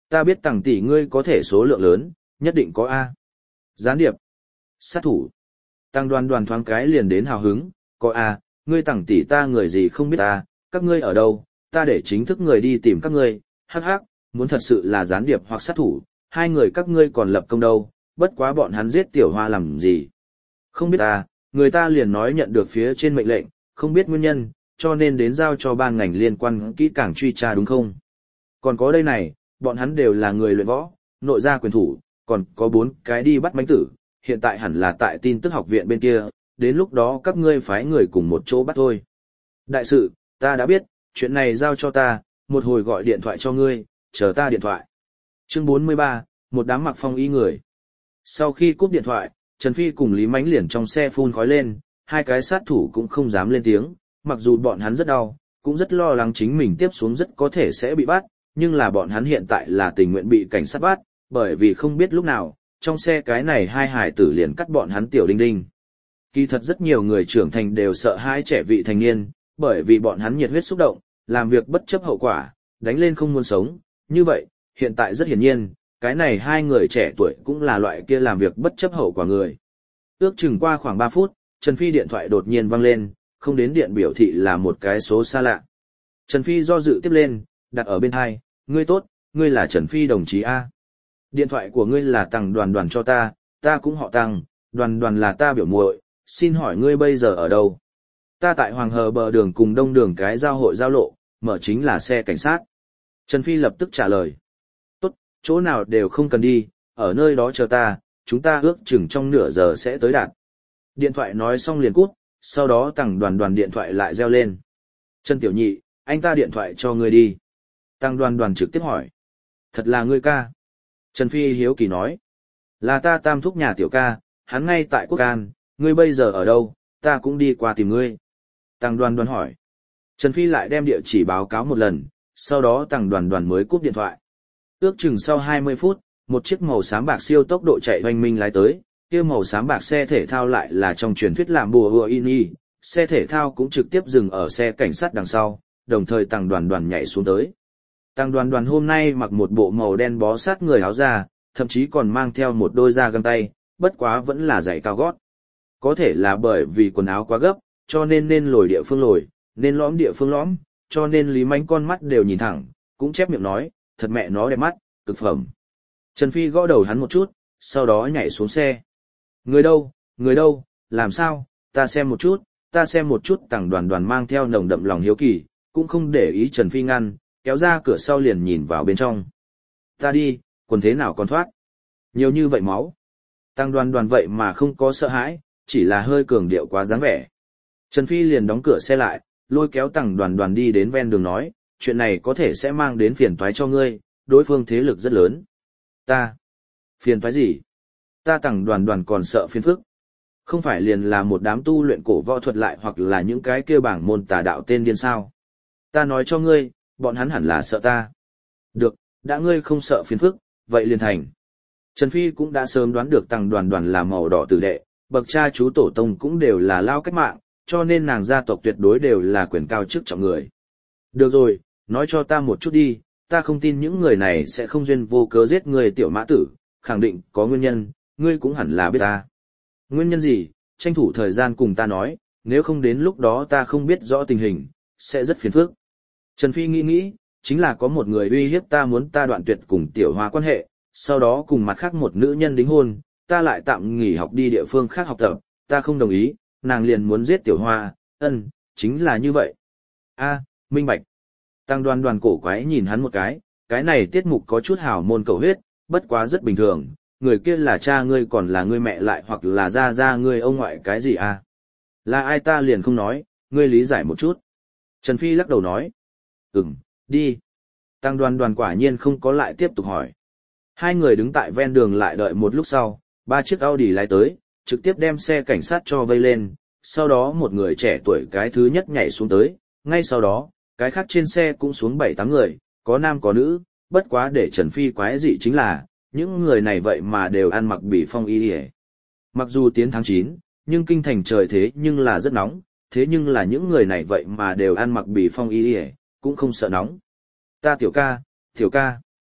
[SPEAKER 1] Ta biết Tằng tỷ ngươi có thể số lượng lớn, nhất định có A. Gián điệp. Sát thủ. Tăng Đoan Đoan thoáng cái liền đến hào hứng, có A, ngươi Tằng tỷ ta người gì không biết ta, các ngươi ở đâu, ta để chính thức người đi tìm các ngươi, hắc hắc, muốn thật sự là gián điệp hoặc sát thủ, hai người các ngươi còn lập công đâu, bất quá bọn hắn giết tiểu hoa làm gì. Không biết ta, người ta liền nói nhận được phía trên mệnh lệnh, không biết nguyên nhân, cho nên đến giao cho ban ngành liên quan kỹ càng truy tra đúng không? Còn có đây này, bọn hắn đều là người luyện võ, nội gia quyền thủ, còn có bốn cái đi bắt mãnh tử, hiện tại hẳn là tại tin tức học viện bên kia, đến lúc đó các ngươi phái người cùng một chỗ bắt thôi. Đại sự, ta đã biết, chuyện này giao cho ta, một hồi gọi điện thoại cho ngươi, chờ ta điện thoại. Chương bốn mươi ba, một đám mặc phong y người. Sau khi cúp điện thoại, Trần Phi cùng Lý Mánh liền trong xe phun khói lên, hai cái sát thủ cũng không dám lên tiếng, mặc dù bọn hắn rất đau, cũng rất lo lắng chính mình tiếp xuống rất có thể sẽ bị bắt, nhưng là bọn hắn hiện tại là tình nguyện bị cảnh sát bắt, bởi vì không biết lúc nào, trong xe cái này hai hải tử liền cắt bọn hắn tiểu đinh đinh. Kỳ thật rất nhiều người trưởng thành đều sợ hãi trẻ vị thành niên, bởi vì bọn hắn nhiệt huyết xúc động, làm việc bất chấp hậu quả, đánh lên không muốn sống, như vậy, hiện tại rất hiển nhiên, cái này hai người trẻ tuổi cũng là loại kia làm việc bất chấp hậu quả người. Ước chừng qua khoảng ba phút, Trần Phi điện thoại đột nhiên vang lên, không đến điện biểu thị là một cái số xa lạ. Trần Phi do dự tiếp lên, đặt ở bên hai, ngươi tốt, ngươi là Trần Phi đồng chí A. Điện thoại của ngươi là Tằng Đoàn Đoàn cho ta, ta cũng họ Tằng, Đoàn Đoàn là ta biểu muội, xin hỏi ngươi bây giờ ở đâu? Ta tại Hoàng Hờ bờ đường cùng đông đường cái giao hội giao lộ, mở chính là xe cảnh sát. Trần Phi lập tức trả lời. Tốt, chỗ nào đều không cần đi, ở nơi đó chờ ta, chúng ta ước chừng trong nửa giờ sẽ tới đạt. Điện thoại nói xong liền cút, sau đó Tằng Đoàn Đoàn điện thoại lại reo lên. Trần Tiểu Nhị, anh ta điện thoại cho ngươi đi. Tằng Đoàn Đoàn trực tiếp hỏi. Thật là ngươi ca. Trần Phi hiếu kỳ nói. Là ta tam thúc nhà tiểu ca, hắn ngay tại Quốc An, ngươi bây giờ ở đâu, ta cũng đi qua tìm ngươi. Tằng Đoàn Đoàn hỏi. Trần Phi lại đem địa chỉ báo cáo một lần, sau đó Tằng Đoàn Đoàn mới cúp điện thoại. Ước chừng sau hai mươi phút, một chiếc màu xám bạc siêu tốc độ chạy oanh minh lái tới, kia màu xám bạc xe thể thao lại là trong truyền thuyết làm bùa hùa ini, xe thể thao cũng trực tiếp dừng ở xe cảnh sát đằng sau, đồng thời Tằng Đoàn Đoàn nhảy xuống tới. Tằng Đoàn Đoàn hôm nay mặc một bộ màu đen bó sát người áo da, thậm chí còn mang theo một đôi da găng tay, bất quá vẫn là giày cao gót. Có thể là bởi vì quần áo quá gấp, cho nên nên lồi địa phương lồi, nên lõm địa phương lõm, cho nên Lý Mánh con mắt đều nhìn thẳng, cũng chép miệng nói, thật mẹ nó đẹp mắt, cực phẩm. Trần Phi gõ đầu hắn một chút, sau đó nhảy xuống xe. Người đâu, người đâu, làm sao, ta xem một chút, ta xem một chút. Tằng Đoàn Đoàn mang theo nồng đậm lòng hiếu kỳ, cũng không để ý Trần Phi ngăn, kéo ra cửa sau liền nhìn vào bên trong. Ta đi, quần thế nào còn thoát? Nhiều như vậy máu. Tằng Đoàn Đoàn vậy mà không có sợ hãi, chỉ là hơi cường điệu quá dáng vẻ. Trần Phi liền đóng cửa xe lại, lôi kéo Tằng Đoàn Đoàn đi đến ven đường nói, chuyện này có thể sẽ mang đến phiền toái cho ngươi, đối phương thế lực rất lớn. Ta? Phiền toái gì? Ta Tằng Đoàn Đoàn còn sợ phiền phức. Không phải liền là một đám tu luyện cổ võ thuật lại hoặc là những cái kia bảng môn tà đạo tên điên sao? Ta nói cho ngươi, bọn hắn hẳn là sợ ta. Được, đã ngươi không sợ phiền phức, vậy liền thành. Trần Phi cũng đã sớm đoán được Tằng Đoàn Đoàn là màu đỏ tử đệ, bậc cha chú tổ tông cũng đều là lao cách mạng, cho nên nàng gia tộc tuyệt đối đều là quyền cao chức trọng người. Được rồi, nói cho ta một chút đi, ta không tin những người này sẽ không duyên vô cớ giết người tiểu mã tử, khẳng định có nguyên nhân, ngươi cũng hẳn là biết ta. Nguyên nhân gì, tranh thủ thời gian cùng ta nói, nếu không đến lúc đó ta không biết rõ tình hình, sẽ rất phiền phức. Trần Phi nghĩ nghĩ, chính là có một người uy hiếp ta muốn ta đoạn tuyệt cùng tiểu hoa quan hệ, sau đó cùng mặt khác một nữ nhân đính hôn, ta lại tạm nghỉ học đi địa phương khác học tập, ta không đồng ý, nàng liền muốn giết tiểu hoa, ân, chính là như vậy. A, minh bạch. Tằng Đoàn Đoàn cổ quái nhìn hắn một cái, cái này tiết mục có chút hào môn cầu huyết, bất quá rất bình thường, người kia là cha ngươi còn là ngươi mẹ lại hoặc là gia gia ngươi ông ngoại cái gì à? Là ai ta liền không nói, ngươi lý giải một chút. Trần Phi lắc đầu nói. Ừm, đi. Tằng Đoàn Đoàn quả nhiên không có lại tiếp tục hỏi. Hai người đứng tại ven đường lại đợi một lúc sau, ba chiếc Audi lái tới, trực tiếp đem xe cảnh sát cho vây lên, sau đó một người trẻ tuổi cái thứ nhất nhảy xuống tới, ngay sau đó, cái khác trên xe cũng xuống bảy tám người, có nam có nữ, bất quá để Trần Phi quái dị chính là, những người này vậy mà đều ăn mặc bỉ phong y đi. Mặc dù tiến tháng chín, nhưng kinh thành trời thế nhưng là rất nóng, thế nhưng là những người này vậy mà đều ăn mặc bỉ phong y đi, cũng không sợ nóng. Ta tiểu ca, tiểu ca.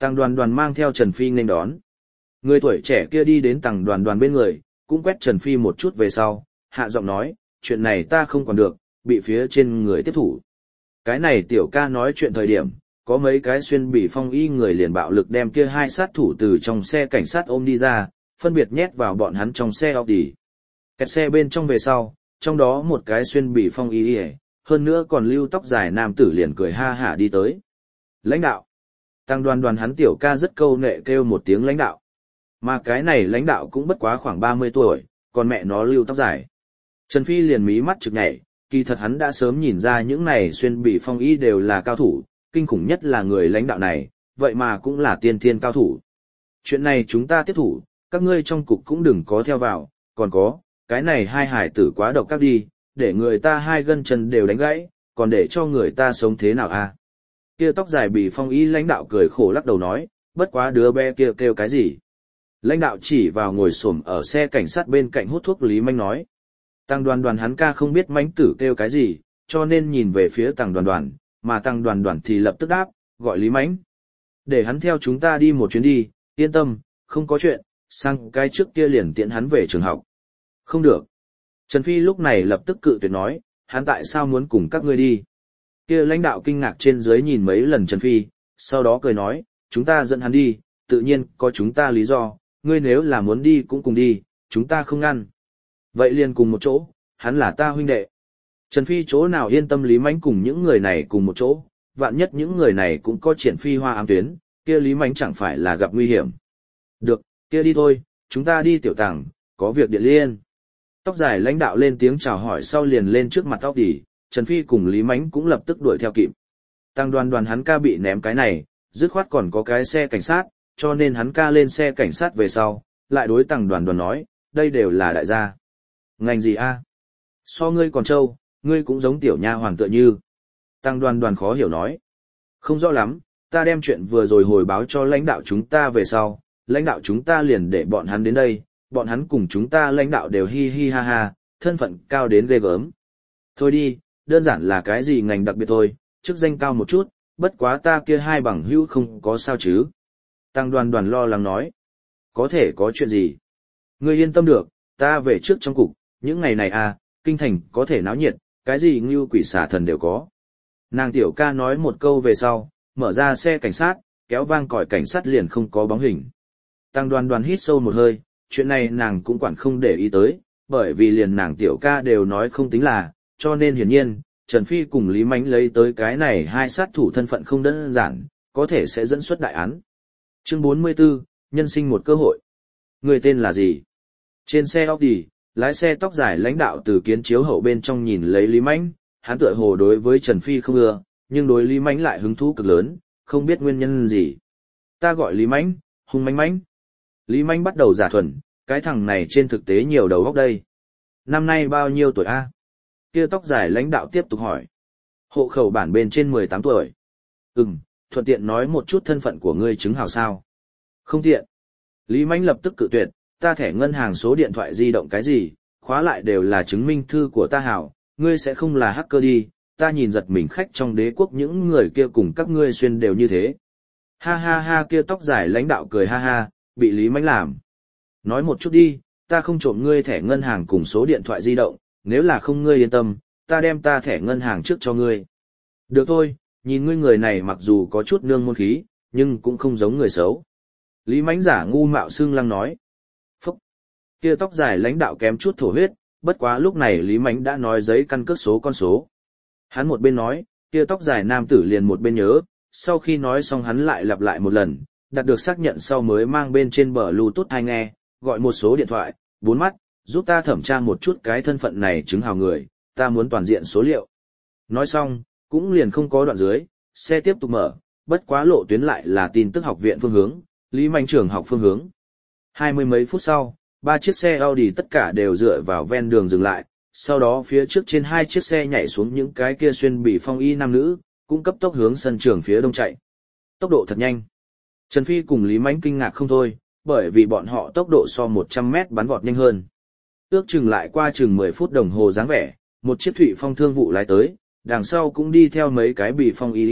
[SPEAKER 1] Tăng đoàn đoàn mang theo Trần Phi nên đón. Người tuổi trẻ kia đi đến tăng đoàn đoàn bên người, cũng quét Trần Phi một chút về sau, hạ giọng nói, chuyện này ta không còn được, bị phía trên người tiếp thủ. Cái này tiểu ca nói chuyện thời điểm, có mấy cái xuyên bỉ phong y người liền bạo lực đem kia hai sát thủ từ trong xe cảnh sát ôm đi ra, phân biệt nhét vào bọn hắn trong xe Audi. Kẹt xe bên trong về sau, trong đó một cái xuyên bỉ phong y, hơn nữa còn lưu tóc dài nam tử liền cười ha hả đi tới. Lãnh đạo. Tăng đoàn đoàn hắn tiểu ca rất câu nệ kêu một tiếng lãnh đạo. Mà cái này lãnh đạo cũng bất quá khoảng ba mươi tuổi, còn mẹ nó lưu tóc dài. Trần Phi liền mí mắt trực nhảy, kỳ thật hắn đã sớm nhìn ra những này xuyên bỉ phong y đều là cao thủ, kinh khủng nhất là người lãnh đạo này, vậy mà cũng là tiên thiên cao thủ. Chuyện này chúng ta tiếp thủ, các ngươi trong cục cũng đừng có theo vào, còn có, cái này hai hải tử quá độc các đi, để người ta hai gân chân đều đánh gãy, còn để cho người ta sống thế nào à? Kia tóc dài bỉ phong y lãnh đạo cười khổ lắc đầu nói, bất quá đứa bé kia kêu, kêu cái gì? Lãnh đạo chỉ vào ngồi xổm ở xe cảnh sát bên cạnh hút thuốc Lý Mánh nói. Tăng đoàn đoàn hắn ca không biết mánh tử kêu cái gì, cho nên nhìn về phía tăng đoàn đoàn, mà tăng đoàn đoàn thì lập tức đáp, gọi Lý Mánh. Để hắn theo chúng ta đi một chuyến đi, yên tâm, không có chuyện, sang cái trước kia liền tiện hắn về trường học. Không được. Trần Phi lúc này lập tức cự tuyệt nói, hắn tại sao muốn cùng các ngươi đi? Kia lãnh đạo kinh ngạc trên dưới nhìn mấy lần Trần Phi, sau đó cười nói, chúng ta dẫn hắn đi, tự nhiên có chúng ta lý do, ngươi nếu là muốn đi cũng cùng đi, chúng ta không ngăn. Vậy liền cùng một chỗ, hắn là ta huynh đệ. Trần Phi chỗ nào yên tâm Lý Mánh cùng những người này cùng một chỗ, vạn nhất những người này cũng có triển phi hoa ám tuyến, kia Lý Mánh chẳng phải là gặp nguy hiểm. Được, kia đi thôi, chúng ta đi tiểu tàng, có việc điện liên. Tóc dài lãnh đạo lên tiếng chào hỏi sau liền lên trước mặt tóc đỉ, Trần Phi cùng Lý Mánh cũng lập tức đuổi theo kịp. Tăng đoàn đoàn hắn ca bị ném cái này, dứt khoát còn có cái xe cảnh sát, cho nên hắn ca lên xe cảnh sát về sau, lại đối tăng đoàn đoàn nói, đây đều là đại gia. Ngành gì a? So ngươi còn trâu, ngươi cũng giống tiểu nha hoàn tựa như. Tăng đoàn đoàn khó hiểu nói. Không rõ lắm, ta đem chuyện vừa rồi hồi báo cho lãnh đạo chúng ta về sau, lãnh đạo chúng ta liền để bọn hắn đến đây, bọn hắn cùng chúng ta lãnh đạo đều hi hi ha ha, thân phận cao đến ghê gớm. Thôi đi, đơn giản là cái gì ngành đặc biệt thôi, chức danh cao một chút, bất quá ta kia hai bằng hữu không có sao chứ. Tăng đoàn đoàn lo lắng nói. Có thể có chuyện gì? Ngươi yên tâm được, ta về trước trong cục, những ngày này à, kinh thành có thể náo nhiệt, cái gì ngưu quỷ xà thần đều có. Nàng tiểu ca nói một câu về sau, mở ra xe cảnh sát, kéo vang còi cảnh sát liền không có bóng hình. Tăng đoàn đoàn hít sâu một hơi, chuyện này nàng cũng quản không để ý tới, bởi vì liền nàng tiểu ca đều nói không tính là, cho nên hiển nhiên, Trần Phi cùng Lý Mánh lấy tới cái này hai sát thủ thân phận không đơn giản, có thể sẽ dẫn xuất đại án. Chương bốn mươi tư, nhân sinh một cơ hội. Người tên là gì? Trên xe Audi, lái xe tóc dài lãnh đạo từ kiến chiếu hậu bên trong nhìn lấy Lý Mánh, hắn tựa hồ đối với Trần Phi không ưa, nhưng đối Lý Mánh lại hứng thú cực lớn, không biết nguyên nhân gì. Ta gọi Lý Mánh, hung mánh mánh. Lý Mánh bắt đầu giả thuần, cái thằng này trên thực tế nhiều đầu óc đây. Năm nay bao nhiêu tuổi a? Kia tóc dài lãnh đạo tiếp tục hỏi. Hộ khẩu bản bên trên mười tám tuổi. Ừm, thuận tiện nói một chút thân phận của ngươi chứng hào sao. Không tiện. Lý Mánh lập tức cự tuyệt, ta thẻ ngân hàng số điện thoại di động cái gì, khóa lại đều là chứng minh thư của ta hảo, ngươi sẽ không là hacker đi, ta nhìn giật mình khách trong đế quốc những người kia cùng các ngươi xuyên đều như thế. Ha ha ha kia tóc dài lãnh đạo cười ha ha, bị Lý Mánh làm. Nói một chút đi, ta không trộm ngươi thẻ ngân hàng cùng số điện thoại di động, nếu là không ngươi yên tâm, ta đem ta thẻ ngân hàng trước cho ngươi. Được thôi, nhìn ngươi người này mặc dù có chút nương môn khí, nhưng cũng không giống người xấu. Lý Mánh giả ngu mạo xưng lăng nói. Phúc! Kia tóc dài lãnh đạo kém chút thổ huyết, bất quá lúc này Lý Mánh đã nói giấy căn cước số con số. Hắn một bên nói, kia tóc dài nam tử liền một bên nhớ, sau khi nói xong hắn lại lặp lại một lần, đạt được xác nhận sau mới mang bên trên bờ Bluetooth tai nghe, gọi một số điện thoại, bốn mắt, giúp ta thẩm tra một chút cái thân phận này chứng hào người, ta muốn toàn diện số liệu. Nói xong, cũng liền không có đoạn dưới, xe tiếp tục mở, bất quá lộ tuyến lại là tin tức học viện phương hướng, Lý Mánh trường học phương hướng. Hai mươi mấy phút sau, ba chiếc xe Audi tất cả đều dựa vào ven đường dừng lại, sau đó phía trước trên hai chiếc xe nhảy xuống những cái kia xuyên bỉ phong y nam nữ, cũng cấp tốc hướng sân trường phía đông chạy. Tốc độ thật nhanh. Trần Phi cùng Lý Mánh kinh ngạc không thôi, bởi vì bọn họ tốc độ so một trăm mét bắn vọt nhanh hơn. Ước chừng lại qua chừng mười phút đồng hồ dáng vẻ, một chiếc Thụy Phong thương vụ lái tới, đằng sau cũng đi theo mấy cái bỉ phong y,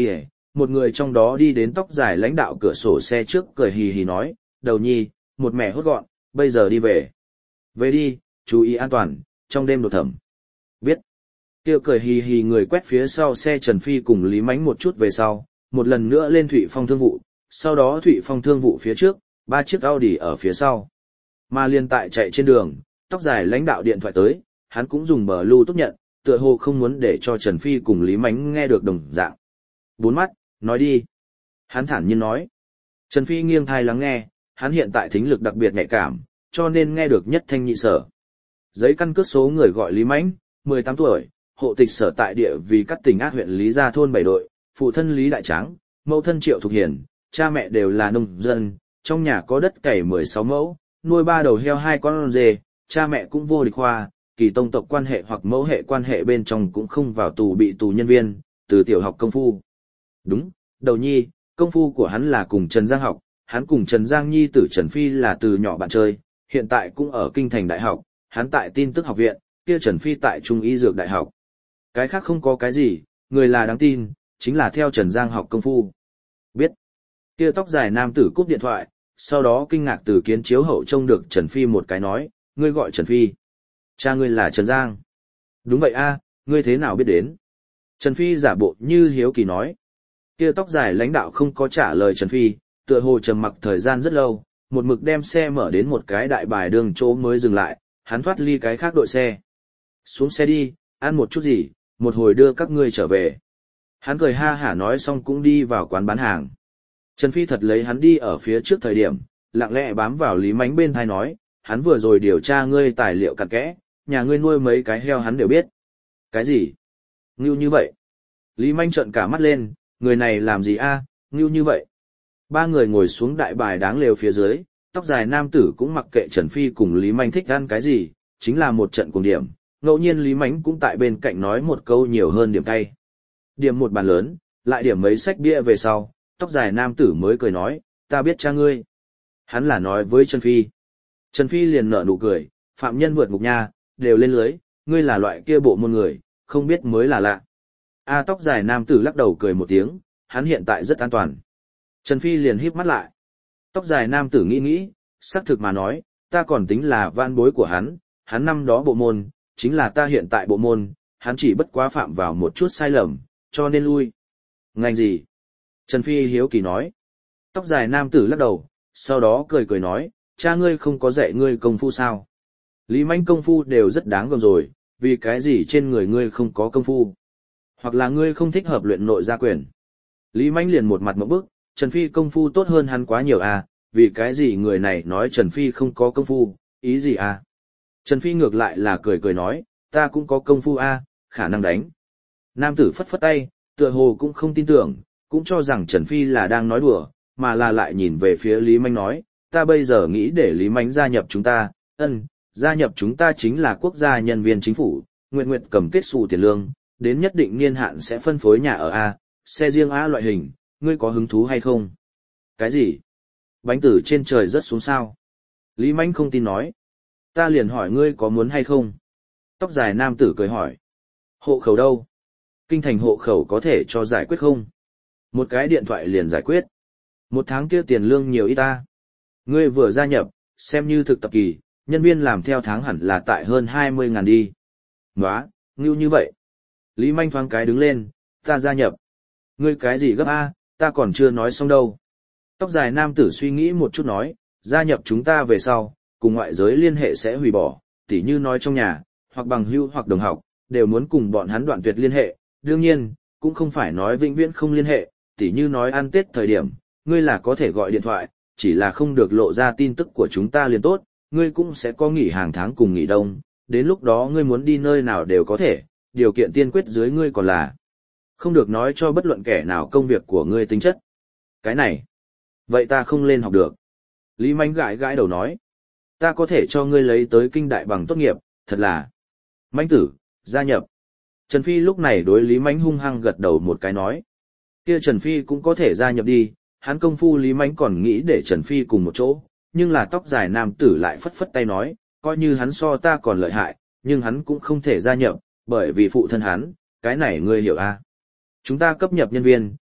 [SPEAKER 1] một người trong đó đi đến tóc dài lãnh đạo cửa sổ xe trước cười hì hì nói, đầu nhi, một mẻ hốt gọn, bây giờ đi về. Về đi, chú ý an toàn, trong đêm đột thẩm. Biết. Tiêu cười hì hì người quét phía sau xe Trần Phi cùng Lý Mánh một chút về sau, một lần nữa lên Thụy Phong thương vụ, sau đó Thụy Phong thương vụ phía trước, ba chiếc Audi ở phía sau. Mà liên tại chạy trên đường, tóc dài lãnh đạo điện thoại tới, hắn cũng dùng bờ lưu tốt nhận, tựa hồ không muốn để cho Trần Phi cùng Lý Mánh nghe được đồng dạng. Bốn mắt, nói đi. Hắn thản nhiên nói. Trần Phi nghiêng thai lắng nghe, hắn hiện tại thính lực đặc biệt nhạy cảm, cho nên nghe được nhất thanh nhị sở. Giấy căn cước số người gọi Lý Mánh, mười tám tuổi, hộ tịch sở tại địa vì các tỉnh át huyện Lý Gia thôn bảy đội, phụ thân Lý Đại Tráng, mẫu thân Triệu Thục Hiền, cha mẹ đều là nông dân, trong nhà có đất cày mười sáu mẫu, nuôi ba đầu heo hai con dê, cha mẹ cũng vô địch khoa, kỳ tông tộc quan hệ hoặc mẫu hệ quan hệ bên trong cũng không vào tù bị tù nhân viên, từ tiểu học công phu. Đúng, đầu nhi, công phu của hắn là cùng Trần Giang học, hắn cùng Trần Giang nhi tử Trần Phi là từ nhỏ bạn chơi, hiện tại cũng ở Kinh Thành Đại học, hắn tại tin tức học viện, kia Trần Phi tại Trung y Dược Đại học. Cái khác không có cái gì, người là đáng tin, chính là theo Trần Giang học công phu. Biết. Kia tóc dài nam tử cúp điện thoại, sau đó kinh ngạc từ kiến chiếu hậu trông được Trần Phi một cái nói, ngươi gọi Trần Phi. Cha ngươi là Trần Giang. Đúng vậy a, ngươi thế nào biết đến? Trần Phi giả bộ như hiếu kỳ nói. Kia tóc dài lãnh đạo không có trả lời Trần Phi, tựa hồ trầm mặc thời gian rất lâu, một mực đem xe mở đến một cái đại bài đường chỗ mới dừng lại, hắn thoát ly cái khác đội xe. Xuống xe đi, ăn một chút gì, một hồi đưa các ngươi trở về. Hắn cười ha hả nói xong cũng đi vào quán bán hàng. Trần Phi thật lấy hắn đi ở phía trước thời điểm, lặng lẽ bám vào Lý Mánh bên thai nói, hắn vừa rồi điều tra ngươi tài liệu cặn kẽ, nhà ngươi nuôi mấy cái heo hắn đều biết. Cái gì? Ngưu như vậy? Lý Mánh trợn cả mắt lên, người này làm gì a? Ngưu như vậy? Ba người ngồi xuống đại bài đáng lều phía dưới, tóc dài nam tử cũng mặc kệ Trần Phi cùng Lý Mánh thích ăn cái gì, chính là một trận cùng điểm. Ngẫu nhiên Lý Mánh cũng tại bên cạnh nói một câu nhiều hơn điểm cay. Điểm một bàn lớn, lại điểm mấy sách bia về sau, tóc dài nam tử mới cười nói, ta biết cha ngươi. Hắn là nói với Trần Phi. Trần Phi liền nở nụ cười, phạm nhân vượt ngục nha, đều lên lưới, ngươi là loại kia bộ môn người, không biết mới là lạ. A tóc dài nam tử lắc đầu cười một tiếng, hắn hiện tại rất an toàn. Trần Phi liền híp mắt lại. Tóc dài nam tử nghĩ nghĩ, xác thực mà nói, ta còn tính là van bối của hắn, hắn năm đó bộ môn, chính là ta hiện tại bộ môn, hắn chỉ bất quá phạm vào một chút sai lầm, cho nên lui. Ngành gì? Trần Phi hiếu kỳ nói. Tóc dài nam tử lắc đầu, sau đó cười cười nói, cha ngươi không có dạy ngươi công phu sao? Lý Mánh công phu đều rất đáng gờm rồi, vì cái gì trên người ngươi không có công phu? Hoặc là ngươi không thích hợp luyện nội gia quyền? Lý Mánh liền một mặt ngộp bức, Trần Phi công phu tốt hơn hắn quá nhiều à, vì cái gì người này nói Trần Phi không có công phu, ý gì à? Trần Phi ngược lại là cười cười nói, ta cũng có công phu a, khả năng đánh. Nam tử phất phất tay, tựa hồ cũng không tin tưởng, cũng cho rằng Trần Phi là đang nói đùa, mà là lại nhìn về phía Lý Mánh nói, ta bây giờ nghĩ để Lý Mánh gia nhập chúng ta, ân, gia nhập chúng ta chính là quốc gia nhân viên chính phủ, nguyện nguyện cầm kết xù tiền lương, đến nhất định niên hạn sẽ phân phối nhà ở A, xe riêng A loại hình, ngươi có hứng thú hay không? Cái gì? Bánh tử trên trời rớt xuống sao? Lý Mánh không tin nói. Ta liền hỏi ngươi có muốn hay không? Tóc dài nam tử cười hỏi. Hộ khẩu đâu? Kinh thành hộ khẩu có thể cho giải quyết không? Một cái điện thoại liền giải quyết. Một tháng kia tiền lương nhiều ít ta. Ngươi vừa gia nhập, xem như thực tập kỳ, nhân viên làm theo tháng hẳn là tại hơn hai mươi ngàn đi. Nóa, ngưu như vậy. Lý Manh thoáng cái đứng lên, ta gia nhập. Ngươi cái gì gấp A, ta còn chưa nói xong đâu. Tóc dài nam tử suy nghĩ một chút nói, gia nhập chúng ta về sau, cùng ngoại giới liên hệ sẽ hủy bỏ, tỉ như nói trong nhà, hoặc bằng hữu hoặc đồng học, đều muốn cùng bọn hắn đoạn tuyệt liên hệ. Đương nhiên, cũng không phải nói vĩnh viễn không liên hệ, tỉ như nói ăn Tết thời điểm, ngươi là có thể gọi điện thoại, chỉ là không được lộ ra tin tức của chúng ta liền tốt, ngươi cũng sẽ có nghỉ hàng tháng cùng nghỉ đông, đến lúc đó ngươi muốn đi nơi nào đều có thể, điều kiện tiên quyết dưới ngươi còn là không được nói cho bất luận kẻ nào công việc của ngươi tính chất. Cái này, vậy ta không lên học được. Lý Mánh gãi gãi đầu nói, ta có thể cho ngươi lấy tới kinh đại bằng tốt nghiệp, thật là. Mánh tử, gia nhập. Trần Phi lúc này đối Lý Mánh hung hăng gật đầu một cái nói, kia Trần Phi cũng có thể gia nhập đi, hắn công phu Lý Mánh còn nghĩ để Trần Phi cùng một chỗ, nhưng là tóc dài nam tử lại phất phất tay nói, coi như hắn so ta còn lợi hại, nhưng hắn cũng không thể gia nhập, bởi vì phụ thân hắn, cái này ngươi hiểu a? Chúng ta cấp nhập nhân viên,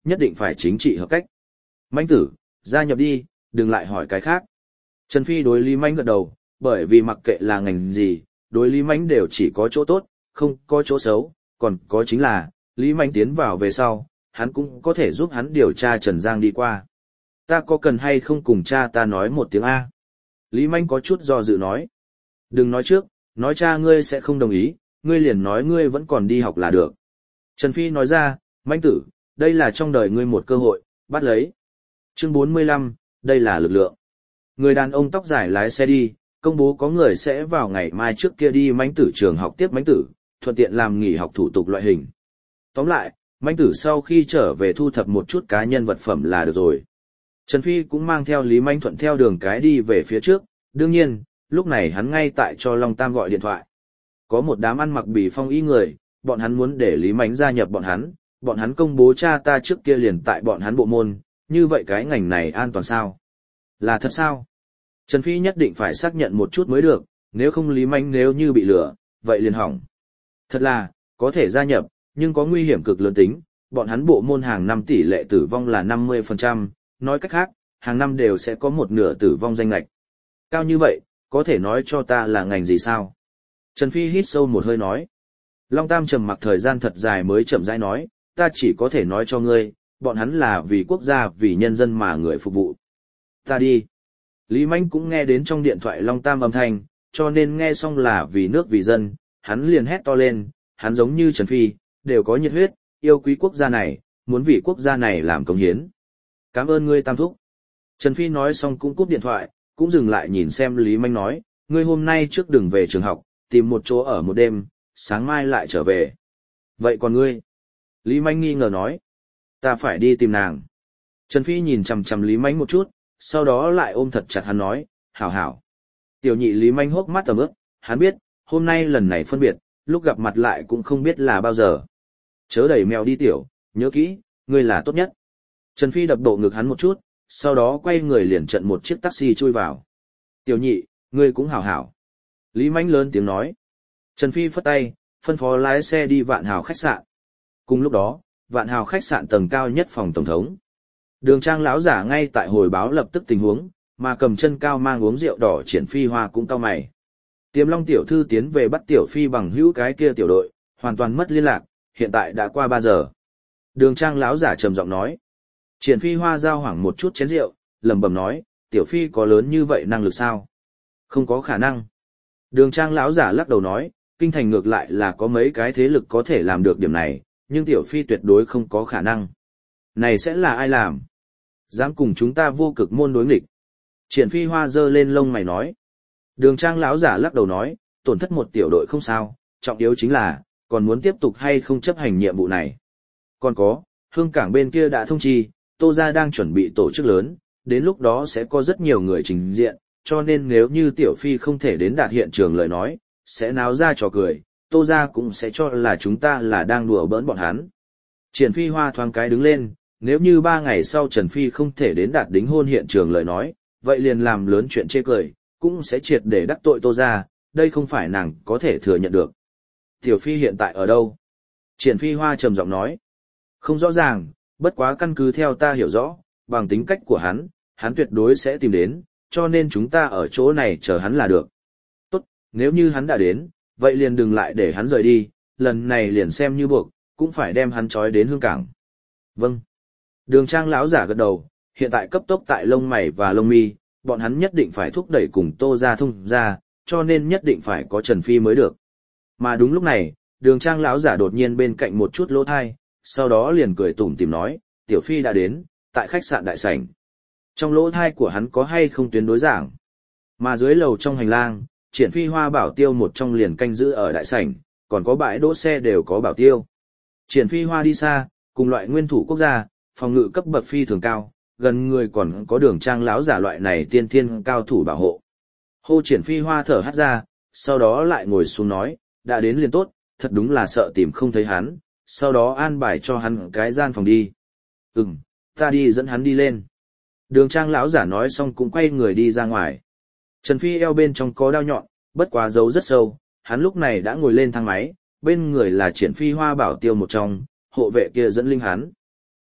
[SPEAKER 1] nhất định phải chính trị hợp cách. Mãnh tử, gia nhập đi, đừng lại hỏi cái khác. Trần Phi đối Lý Mãnh gật đầu, bởi vì mặc kệ là ngành gì, đối Lý Mãnh đều chỉ có chỗ tốt, không có chỗ xấu, còn có chính là, Lý Mãnh tiến vào về sau, hắn cũng có thể giúp hắn điều tra Trần Giang đi qua. Ta có cần hay không cùng cha ta nói một tiếng A? Lý Mãnh có chút do dự nói. Đừng nói trước, nói cha ngươi sẽ không đồng ý, ngươi liền nói ngươi vẫn còn đi học là được. Trần Phi nói ra, Mãnh tử, đây là trong đời ngươi một cơ hội, bắt lấy. Chương bốn mươi lăm, đây là lực lượng. Người đàn ông tóc dài lái xe đi, công bố có người sẽ vào ngày mai trước kia đi Mãnh tử trường học tiếp Mãnh tử, thuận tiện làm nghỉ học thủ tục loại hình. Tóm lại, Mãnh tử sau khi trở về thu thập một chút cá nhân vật phẩm là được rồi. Trần Phi cũng mang theo Lý Mãnh thuận theo đường cái đi về phía trước, đương nhiên, lúc này hắn ngay tại cho Long Tam gọi điện thoại. Có một đám ăn mặc bì phong y người, bọn hắn muốn để Lý Mãnh gia nhập bọn hắn, bọn hắn công bố cha ta trước kia liền tại bọn hắn bộ môn, như vậy cái ngành này an toàn sao? Là thật sao? Trần Phi nhất định phải xác nhận một chút mới được, nếu không Lý Mãnh nếu như bị lừa, vậy liền hỏng. Thật là, có thể gia nhập, nhưng có nguy hiểm cực lớn tính, bọn hắn bộ môn hàng năm tỷ lệ tử vong là năm mươi phần trăm, nói cách khác, hàng năm đều sẽ có một nửa tử vong danh lệch. Cao như vậy, có thể nói cho ta là ngành gì sao? Trần Phi hít sâu một hơi nói. Long Tam trầm mặc thời gian thật dài mới chậm rãi nói, ta chỉ có thể nói cho ngươi, bọn hắn là vì quốc gia vì nhân dân mà người phục vụ. Ta đi. Lý Mãnh cũng nghe đến trong điện thoại Long Tam âm thanh, cho nên nghe xong là vì nước vì dân, hắn liền hét to lên, hắn giống như Trần Phi, đều có nhiệt huyết, yêu quý quốc gia này, muốn vì quốc gia này làm công hiến. Cảm ơn ngươi Tam thúc. Trần Phi nói xong cũng cúp điện thoại, cũng dừng lại nhìn xem Lý Mãnh nói, ngươi hôm nay trước đừng về trường học, tìm một chỗ ở một đêm, sáng mai lại trở về. Vậy còn ngươi? Lý Mãnh nghi ngờ nói, ta phải đi tìm nàng. Trần Phi nhìn chằm chằm Lý Mãnh một chút, sau đó lại ôm thật chặt hắn nói, hảo hảo. Tiểu nhị Lý Mãnh hốc mắt tầm ướp, hắn biết, hôm nay lần này phân biệt, lúc gặp mặt lại cũng không biết là bao giờ. Chớ đẩy mèo đi tiểu, nhớ kỹ, ngươi là tốt nhất. Trần Phi đập bộ ngực hắn một chút, sau đó quay người liền trận một chiếc taxi chui vào. Tiểu nhị, ngươi cũng hảo hảo. Lý Mãnh lớn tiếng nói. Trần Phi phất tay, phân phó lái xe đi Vạn Hào khách sạn. Cùng lúc đó, Vạn Hào khách sạn tầng cao nhất phòng tổng thống. Đường Trang lão giả ngay tại hồi báo lập tức tình huống, mà cầm chân cao mang uống rượu đỏ Triển Phi Hoa cũng cau mày. Tiềm Long tiểu thư tiến về bắt tiểu phi bằng hữu cái kia tiểu đội, hoàn toàn mất liên lạc, hiện tại đã qua ba giờ. Đường Trang lão giả trầm giọng nói. Triển Phi Hoa giao hoảng một chút chén rượu, lẩm bẩm nói, tiểu phi có lớn như vậy năng lực sao? Không có khả năng. Đường Trang lão giả lắc đầu nói, kinh thành ngược lại là có mấy cái thế lực có thể làm được điểm này, nhưng tiểu phi tuyệt đối không có khả năng. Này sẽ là ai làm? Dám cùng chúng ta vô cực môn đối nghịch. Triển Phi Hoa giơ lên lông mày nói. Đường Trang lão giả lắc đầu nói, tổn thất một tiểu đội không sao, trọng yếu chính là, còn muốn tiếp tục hay không chấp hành nhiệm vụ này. Còn có, Hương Cảng bên kia đã thông chi, Tô Gia đang chuẩn bị tổ chức lớn, đến lúc đó sẽ có rất nhiều người trình diện, cho nên nếu như tiểu phi không thể đến đạt hiện trường lời nói, sẽ náo ra trò cười, Tô Gia cũng sẽ cho là chúng ta là đang đùa bỡn bọn hắn. Triển Phi Hoa thoáng cái đứng lên, nếu như ba ngày sau Trần Phi không thể đến đạt đính hôn hiện trường lời nói, vậy liền làm lớn chuyện chê cười, cũng sẽ triệt để đắc tội Tô Gia, đây không phải nàng có thể thừa nhận được. Tiểu Phi hiện tại ở đâu? Triển Phi Hoa trầm giọng nói. Không rõ ràng, bất quá căn cứ theo ta hiểu rõ, bằng tính cách của hắn, hắn tuyệt đối sẽ tìm đến, cho nên chúng ta ở chỗ này chờ hắn là được. Tốt, nếu như hắn đã đến, vậy liền đừng lại để hắn rời đi, lần này liền xem như buộc, cũng phải đem hắn trói đến Hương Cảng. Vâng. Đường Trang lão giả gật đầu, hiện tại cấp tốc tại lông mày và lông mi, bọn hắn nhất định phải thúc đẩy cùng Tô Gia thông ra, cho nên nhất định phải có Trần Phi mới được. Mà đúng lúc này, Đường Trang lão giả đột nhiên bên cạnh một chút lỗ thai, sau đó liền cười tủm tỉm nói, tiểu phi đã đến, tại khách sạn đại sảnh. Trong lỗ thai của hắn có hay không tuyến đối giảng. Mà dưới lầu trong hành lang, Triển Phi Hoa bảo tiêu một trong liền canh giữ ở đại sảnh, còn có bãi đỗ xe đều có bảo tiêu. Triển Phi Hoa đi xa, cùng loại nguyên thủ quốc gia, phòng ngự cấp bậc phi thường cao, gần người còn có Đường Trang lão giả loại này tiên thiên cao thủ bảo hộ. Hô Triển Phi Hoa thở hắt ra, sau đó lại ngồi xuống nói, đã đến liền tốt, thật đúng là sợ tìm không thấy hắn, sau đó an bài cho hắn cái gian phòng đi. Ừm, ta đi dẫn hắn đi lên. Đường Trang lão giả nói xong cũng quay người đi ra ngoài. Trần Phi eo bên trong có đao nhọn, bất quá giấu rất sâu, hắn lúc này đã ngồi lên thang máy, bên người là Triển Phi Hoa bảo tiêu một trong, hộ vệ kia dẫn linh hắn.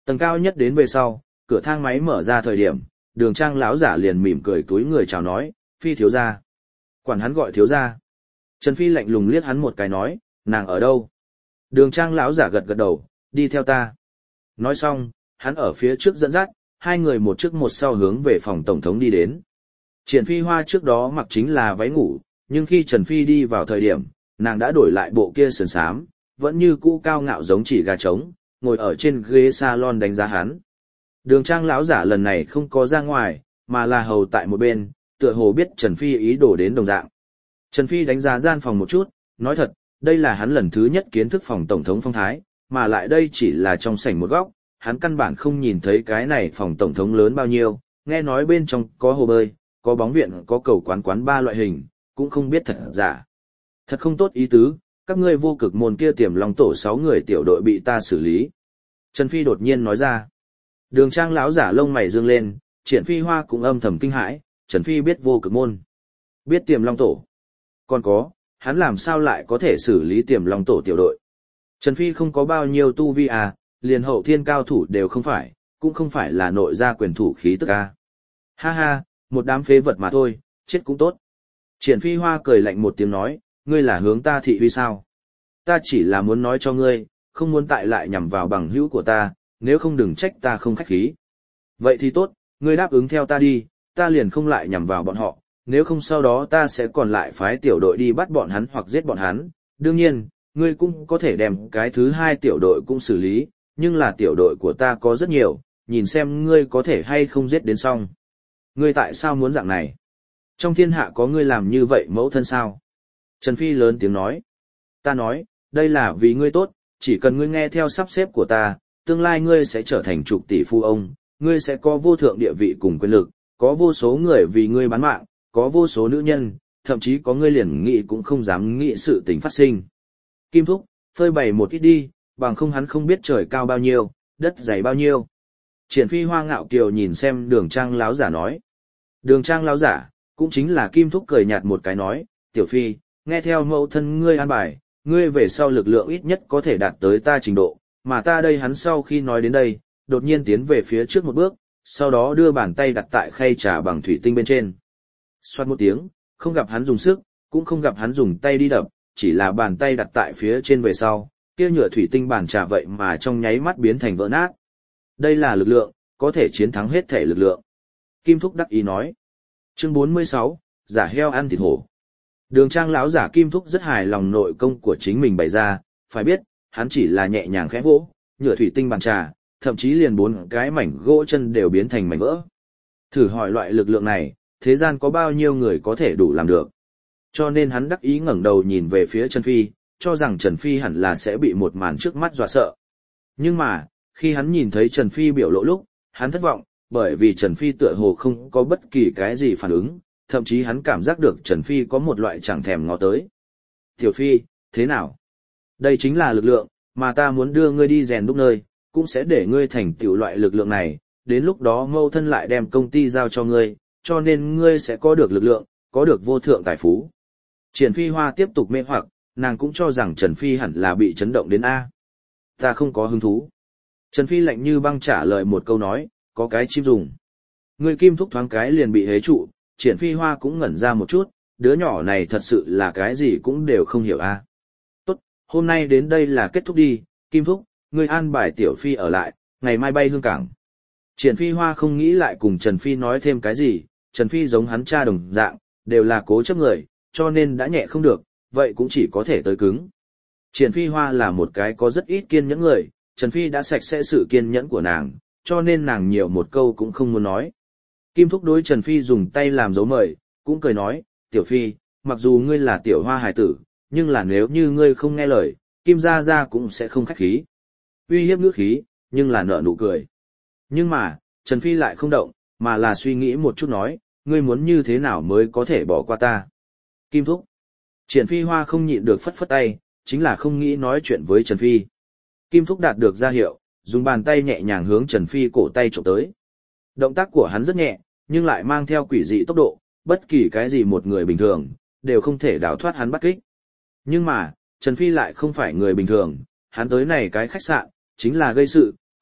[SPEAKER 1] Tầng cao nhất đến về sau, cửa thang máy mở ra thời điểm, Đường Trang lão giả liền mỉm cười túi người chào nói, Phi thiếu gia. Quản hắn gọi thiếu gia. Trần Phi lạnh lùng liếc hắn một cái nói, nàng ở đâu? Đường Trang lão giả gật gật đầu, đi theo ta. Nói xong, hắn ở phía trước dẫn dắt, hai người một trước một sau hướng về phòng tổng thống đi đến. Triển Phi Hoa trước đó mặc chính là váy ngủ, nhưng khi Trần Phi đi vào thời điểm, nàng đã đổi lại bộ kia sườn xám, vẫn như cũ cao ngạo giống chỉ gà trống, ngồi ở trên ghế salon đánh giá hắn. Đường Trang lão giả lần này không có ra ngoài, mà là hầu tại một bên, tựa hồ biết Trần Phi ý đồ đến đồng dạng. Trần Phi đánh giá gian phòng một chút, nói thật, đây là hắn lần thứ nhất kiến thức phòng tổng thống phong thái, mà lại đây chỉ là trong sảnh một góc, hắn căn bản không nhìn thấy cái này phòng tổng thống lớn bao nhiêu, nghe nói bên trong có hồ bơi, có bóng viện, có cầu quán quán ba loại hình, cũng không biết thật giả. Thật không tốt ý tứ, các ngươi vô cực môn kia tiềm long tổ sáu người tiểu đội bị ta xử lý. Trần Phi đột nhiên nói ra. Đường Trang lão giả lông mày dương lên, Triển Phi Hoa cũng âm thầm kinh hãi, Trần Phi biết vô cực môn, biết tiềm long tổ. Còn có, hắn làm sao lại có thể xử lý tiềm long tổ tiểu đội. Trần Phi không có bao nhiêu tu vi à, liền hậu thiên cao thủ đều không phải, cũng không phải là nội gia quyền thủ khí tức à. Ha ha, một đám phế vật mà thôi, chết cũng tốt. Triển Phi Hoa cười lạnh một tiếng nói, ngươi là hướng ta thị uy sao? Ta chỉ là muốn nói cho ngươi, không muốn tại lại nhằm vào bằng hữu của ta, nếu không đừng trách ta không khách khí. Vậy thì tốt, ngươi đáp ứng theo ta đi, ta liền không lại nhằm vào bọn họ, nếu không sau đó ta sẽ còn lại phái tiểu đội đi bắt bọn hắn hoặc giết bọn hắn. Đương nhiên, ngươi cũng có thể đem cái thứ hai tiểu đội cũng xử lý, nhưng là tiểu đội của ta có rất nhiều, nhìn xem ngươi có thể hay không giết đến xong. Ngươi tại sao muốn dạng này? Trong thiên hạ có ngươi làm như vậy mẫu thân sao? Trần Phi lớn tiếng nói. Ta nói, đây là vì ngươi tốt, chỉ cần ngươi nghe theo sắp xếp của ta, tương lai ngươi sẽ trở thành chục tỷ phu ông, ngươi sẽ có vô thượng địa vị cùng quyền lực, có vô số người vì ngươi bán mạng, có vô số nữ nhân, thậm chí có ngươi liền nghĩ cũng không dám nghĩ sự tình phát sinh. Kim Thúc, phơi bày một ít đi, bằng không hắn không biết trời cao bao nhiêu, đất dày bao nhiêu. Triển Phi Hoa ngạo kiều nhìn xem Đường Trang láo giả nói. Đường Trang láo giả, cũng chính là Kim Thúc cười nhạt một cái nói, Tiểu Phi, nghe theo mẫu thân ngươi an bài, ngươi về sau lực lượng ít nhất có thể đạt tới ta trình độ, mà ta đây hắn sau khi nói đến đây, đột nhiên tiến về phía trước một bước, sau đó đưa bàn tay đặt tại khay trà bằng thủy tinh bên trên. Xoát một tiếng, không gặp hắn dùng sức, cũng không gặp hắn dùng tay đi đập, chỉ là bàn tay đặt tại phía trên về sau, kia nhựa thủy tinh bàn trà vậy mà trong nháy mắt biến thành vỡ nát. Đây là lực lượng, có thể chiến thắng hết thể lực lượng. Kim Thúc đắc ý nói. Chương bốn mươi sáu, giả heo ăn thịt hổ. Đường Trang lão giả Kim Thúc rất hài lòng nội công của chính mình bày ra, phải biết, hắn chỉ là nhẹ nhàng khẽ vỗ, nhựa thủy tinh bàn trà, thậm chí liền bốn cái mảnh gỗ chân đều biến thành mảnh vỡ. Thử hỏi loại lực lượng này, thế gian có bao nhiêu người có thể đủ làm được. Cho nên hắn đắc ý ngẩng đầu nhìn về phía Trần Phi, cho rằng Trần Phi hẳn là sẽ bị một màn trước mắt dọa sợ. Nhưng mà, khi hắn nhìn thấy Trần Phi biểu lộ lúc, hắn thất vọng, bởi vì Trần Phi tựa hồ không có bất kỳ cái gì phản ứng, thậm chí hắn cảm giác được Trần Phi có một loại chẳng thèm ngó tới. Tiểu Phi, thế nào? Đây chính là lực lượng, mà ta muốn đưa ngươi đi rèn đúc nơi, cũng sẽ để ngươi thành tựu loại lực lượng này, đến lúc đó mâu thân lại đem công ty giao cho ngươi, cho nên ngươi sẽ có được lực lượng, có được vô thượng tài phú. Triển Phi Hoa tiếp tục mê hoặc, nàng cũng cho rằng Trần Phi hẳn là bị chấn động đến A. Ta không có hứng thú. Trần Phi lạnh như băng trả lời một câu nói, có cái chim dùng. Người Kim Thúc thoáng cái liền bị hế trụ, Triển Phi Hoa cũng ngẩn ra một chút, đứa nhỏ này thật sự là cái gì cũng đều không hiểu A. Tốt, hôm nay đến đây là kết thúc đi, Kim Thúc, ngươi an bài Tiểu Phi ở lại, ngày mai bay hương cảng. Triển Phi Hoa không nghĩ lại cùng Trần Phi nói thêm cái gì, Trần Phi giống hắn cha đồng dạng, đều là cố chấp người, cho nên đã nhẹ không được, vậy cũng chỉ có thể tới cứng. Triển Phi Hoa là một cái có rất ít kiên nhẫn người, Trần Phi đã sạch sẽ sự kiên nhẫn của nàng, cho nên nàng nhiều một câu cũng không muốn nói. Kim Thúc đối Trần Phi dùng tay làm dấu mời, cũng cười nói, Tiểu Phi, mặc dù ngươi là tiểu hoa hài tử, nhưng là nếu như ngươi không nghe lời, Kim Gia Gia cũng sẽ không khách khí. Uy hiếp ngữ khí, nhưng là nở nụ cười. Nhưng mà, Trần Phi lại không động, mà là suy nghĩ một chút nói, ngươi muốn như thế nào mới có thể bỏ qua ta. Kim Thúc. Triển Phi Hoa không nhịn được phất phất tay, chính là không nghĩ nói chuyện với Trần Phi. Kim Thúc đạt được ra hiệu, dùng bàn tay nhẹ nhàng hướng Trần Phi cổ tay trộm tới. Động tác của hắn rất nhẹ, nhưng lại mang theo quỷ dị tốc độ, bất kỳ cái gì một người bình thường, đều không thể đào thoát hắn bắt kích. Nhưng mà, Trần Phi lại không phải người bình thường, hắn tới này cái khách sạn, chính là gây sự,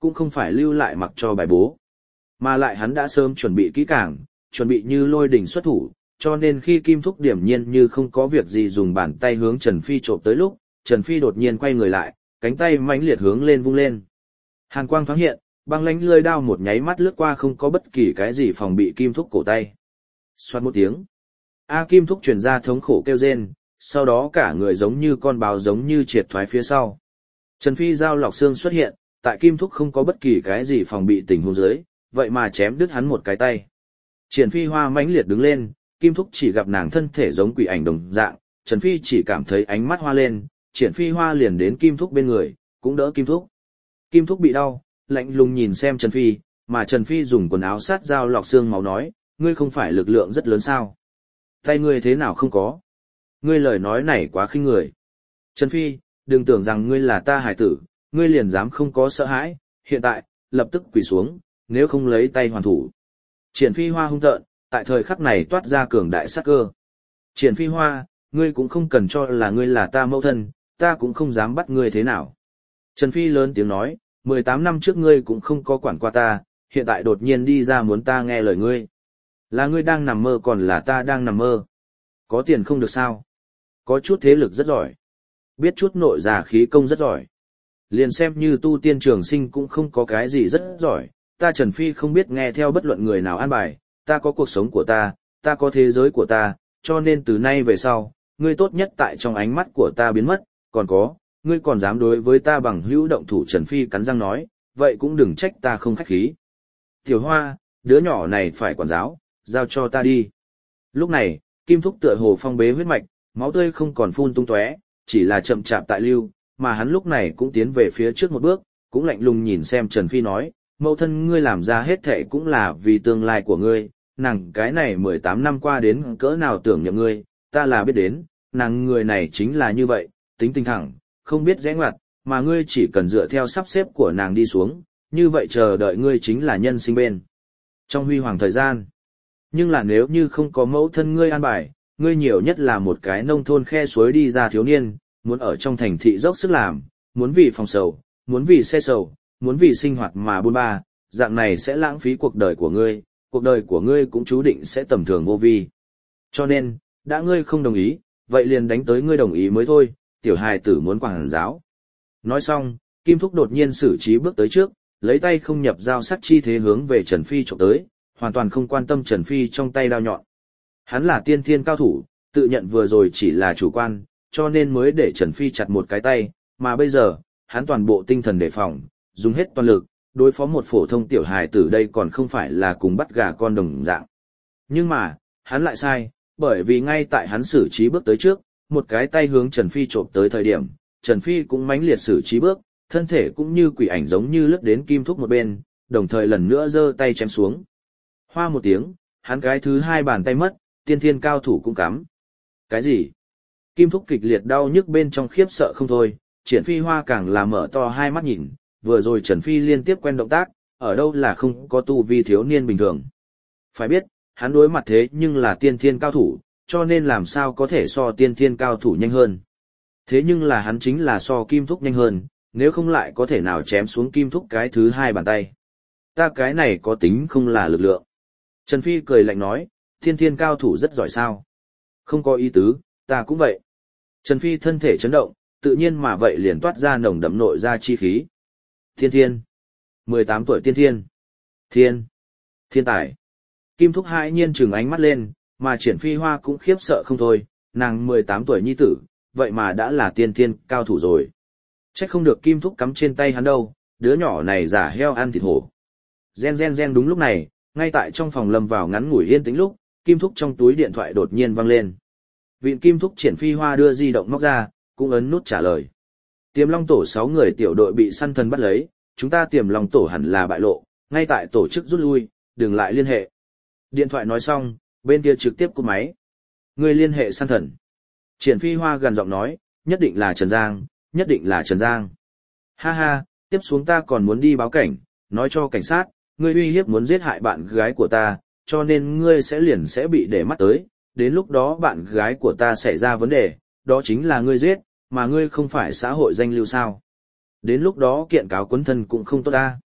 [SPEAKER 1] cũng không phải lưu lại mặc cho bài bố. Mà lại hắn đã sớm chuẩn bị kỹ càng, chuẩn bị như lôi đỉnh xuất thủ, cho nên khi Kim Thúc điểm nhiên như không có việc gì dùng bàn tay hướng Trần Phi trộm tới lúc, Trần Phi đột nhiên quay người lại, cánh tay mãnh liệt hướng lên vung lên. Hàn quang thoáng hiện, băng lãnh lưỡi đao một nháy mắt lướt qua không có bất kỳ cái gì phòng bị Kim Thúc cổ tay. Xoát một tiếng. A Kim Thúc truyền ra thống khổ kêu rên, sau đó cả người giống như con báo giống như triệt thoái phía sau. Trần Phi dao lọc xương xuất hiện, tại Kim Thúc không có bất kỳ cái gì phòng bị tình huống dưới, vậy mà chém đứt hắn một cái tay. Triển Phi Hoa mãnh liệt đứng lên, Kim Thúc chỉ gặp nàng thân thể giống quỷ ảnh đồng dạng, Trần Phi chỉ cảm thấy ánh mắt hoa lên, Triển Phi Hoa liền đến Kim Thúc bên người, cũng đỡ Kim Thúc. Kim Thúc bị đau, lạnh lùng nhìn xem Trần Phi, mà Trần Phi dùng quần áo sát dao lọc xương máu nói, ngươi không phải lực lượng rất lớn sao? Tay ngươi thế nào không có? Ngươi lời nói này quá khinh người. Trần Phi, đừng tưởng rằng ngươi là ta hải tử, ngươi liền dám không có sợ hãi, hiện tại, lập tức quỳ xuống, nếu không lấy tay hoàn thủ. Triển Phi Hoa hung tợn, tại thời khắc này toát ra cường đại sát cơ. Triển Phi Hoa, ngươi cũng không cần cho là ngươi là ta mẫu thân, ta cũng không dám bắt ngươi thế nào. Trần Phi lớn tiếng nói, mười tám năm trước ngươi cũng không có quản qua ta, hiện tại đột nhiên đi ra muốn ta nghe lời ngươi. Là ngươi đang nằm mơ còn là ta đang nằm mơ. Có tiền không được sao. Có chút thế lực rất giỏi. Biết chút nội giả khí công rất giỏi. Liền xem như tu tiên trường sinh cũng không có cái gì rất giỏi. Ta Trần Phi không biết nghe theo bất luận người nào an bài, ta có cuộc sống của ta, ta có thế giới của ta, cho nên từ nay về sau, ngươi tốt nhất tại trong ánh mắt của ta biến mất, còn có, ngươi còn dám đối với ta bằng hữu động thủ. Trần Phi cắn răng nói, vậy cũng đừng trách ta không khách khí. Tiểu Hoa, đứa nhỏ này phải quản giáo, giao cho ta đi. Lúc này, Kim Thúc tựa hồ phong bế huyết mạch, máu tươi không còn phun tung tóe, chỉ là chậm chạp tại lưu, mà hắn lúc này cũng tiến về phía trước một bước, cũng lạnh lùng nhìn xem Trần Phi nói, mẫu thân ngươi làm ra hết thệ cũng là vì tương lai của ngươi, nàng cái này mười tám năm qua đến cỡ nào tưởng nhậm ngươi, ta là biết đến, nàng người này chính là như vậy, tính tình thẳng, không biết rẽ ngoặt, mà ngươi chỉ cần dựa theo sắp xếp của nàng đi xuống, như vậy chờ đợi ngươi chính là nhân sinh bên trong huy hoàng thời gian. Nhưng là nếu như không có mẫu thân ngươi an bài, ngươi nhiều nhất là một cái nông thôn khe suối đi ra thiếu niên, muốn ở trong thành thị dốc sức làm, muốn vì phòng sầu, muốn vì xe sầu, muốn vì sinh hoạt mà buôn ba, dạng này sẽ lãng phí cuộc đời của ngươi, cuộc đời của ngươi cũng chú định sẽ tầm thường vô vi. Cho nên, đã ngươi không đồng ý, vậy liền đánh tới ngươi đồng ý mới thôi, tiểu hài tử muốn quảng giáo. Nói xong, Kim Thúc đột nhiên xử trí bước tới trước, lấy tay không nhập dao sắc chi thế hướng về Trần Phi chụp tới, hoàn toàn không quan tâm Trần Phi trong tay đao nhọn. Hắn là tiên thiên cao thủ, tự nhận vừa rồi chỉ là chủ quan, cho nên mới để Trần Phi chặt một cái tay, mà bây giờ, hắn toàn bộ tinh thần đề phòng, dùng hết toàn lực, đối phó một phổ thông tiểu hài tử đây còn không phải là cùng bắt gà con đồng dạng. Nhưng mà, hắn lại sai, bởi vì ngay tại hắn xử trí bước tới trước, một cái tay hướng Trần Phi chộp tới thời điểm, Trần Phi cũng mãnh liệt xử trí bước, thân thể cũng như quỷ ảnh giống như lướt đến Kim Thúc một bên, đồng thời lần nữa giơ tay chém xuống. Hoa một tiếng, hắn cái thứ hai bàn tay mất, tiên thiên cao thủ cũng cắm. Cái gì? Kim Thúc kịch liệt đau nhức bên trong khiếp sợ không thôi, Triển Phi Hoa càng là mở to hai mắt nhìn, vừa rồi Trần Phi liên tiếp quen động tác, ở đâu là không có tu vi thiếu niên bình thường. Phải biết, hắn đối mặt thế nhưng là tiên thiên cao thủ, cho nên làm sao có thể so tiên thiên cao thủ nhanh hơn. Thế nhưng là hắn chính là so Kim Thúc nhanh hơn, nếu không lại có thể nào chém xuống Kim Thúc cái thứ hai bàn tay. Ta cái này có tính không là lực lượng. Trần Phi cười lạnh nói, thiên thiên cao thủ rất giỏi sao. Không có ý tứ, ta cũng vậy. Trần Phi thân thể chấn động, tự nhiên mà vậy liền toát ra nồng đậm nội ra chi khí. Thiên thiên. mười tám tuổi tiên thiên. Thiên. Thiên tài. Kim Thúc hãi nhiên trừng ánh mắt lên, mà Triển Phi Hoa cũng khiếp sợ không thôi, nàng mười tám tuổi nhi tử, vậy mà đã là tiên thiên cao thủ rồi. Chắc không được Kim Thúc cắm trên tay hắn đâu, đứa nhỏ này giả heo ăn thịt hổ. Gen gen gen đúng lúc này, ngay tại trong phòng lâm vào ngắn ngủi yên tĩnh lúc, Kim Thúc trong túi điện thoại đột nhiên vang lên. Vịn Kim Thúc Triển Phi Hoa đưa di động móc ra, cũng ấn nút trả lời. Tiềm Long tổ sáu người tiểu đội bị săn thần bắt lấy, chúng ta Tiềm Long tổ hẳn là bại lộ, ngay tại tổ chức rút lui, đừng lại liên hệ. Điện thoại nói xong, bên kia trực tiếp cúp máy. Người liên hệ săn thần. Triển Phi Hoa gần giọng nói, nhất định là Trần Giang, nhất định là Trần Giang. Ha ha, tiếp xuống ta còn muốn đi báo cảnh, nói cho cảnh sát, ngươi uy hiếp muốn giết hại bạn gái của ta, cho nên ngươi sẽ liền sẽ bị để mắt tới, đến lúc đó bạn gái của ta xảy ra vấn đề, đó chính là ngươi giết, mà ngươi không phải xã hội danh lưu sao. Đến lúc đó kiện cáo quấn thân cũng không tốt ta.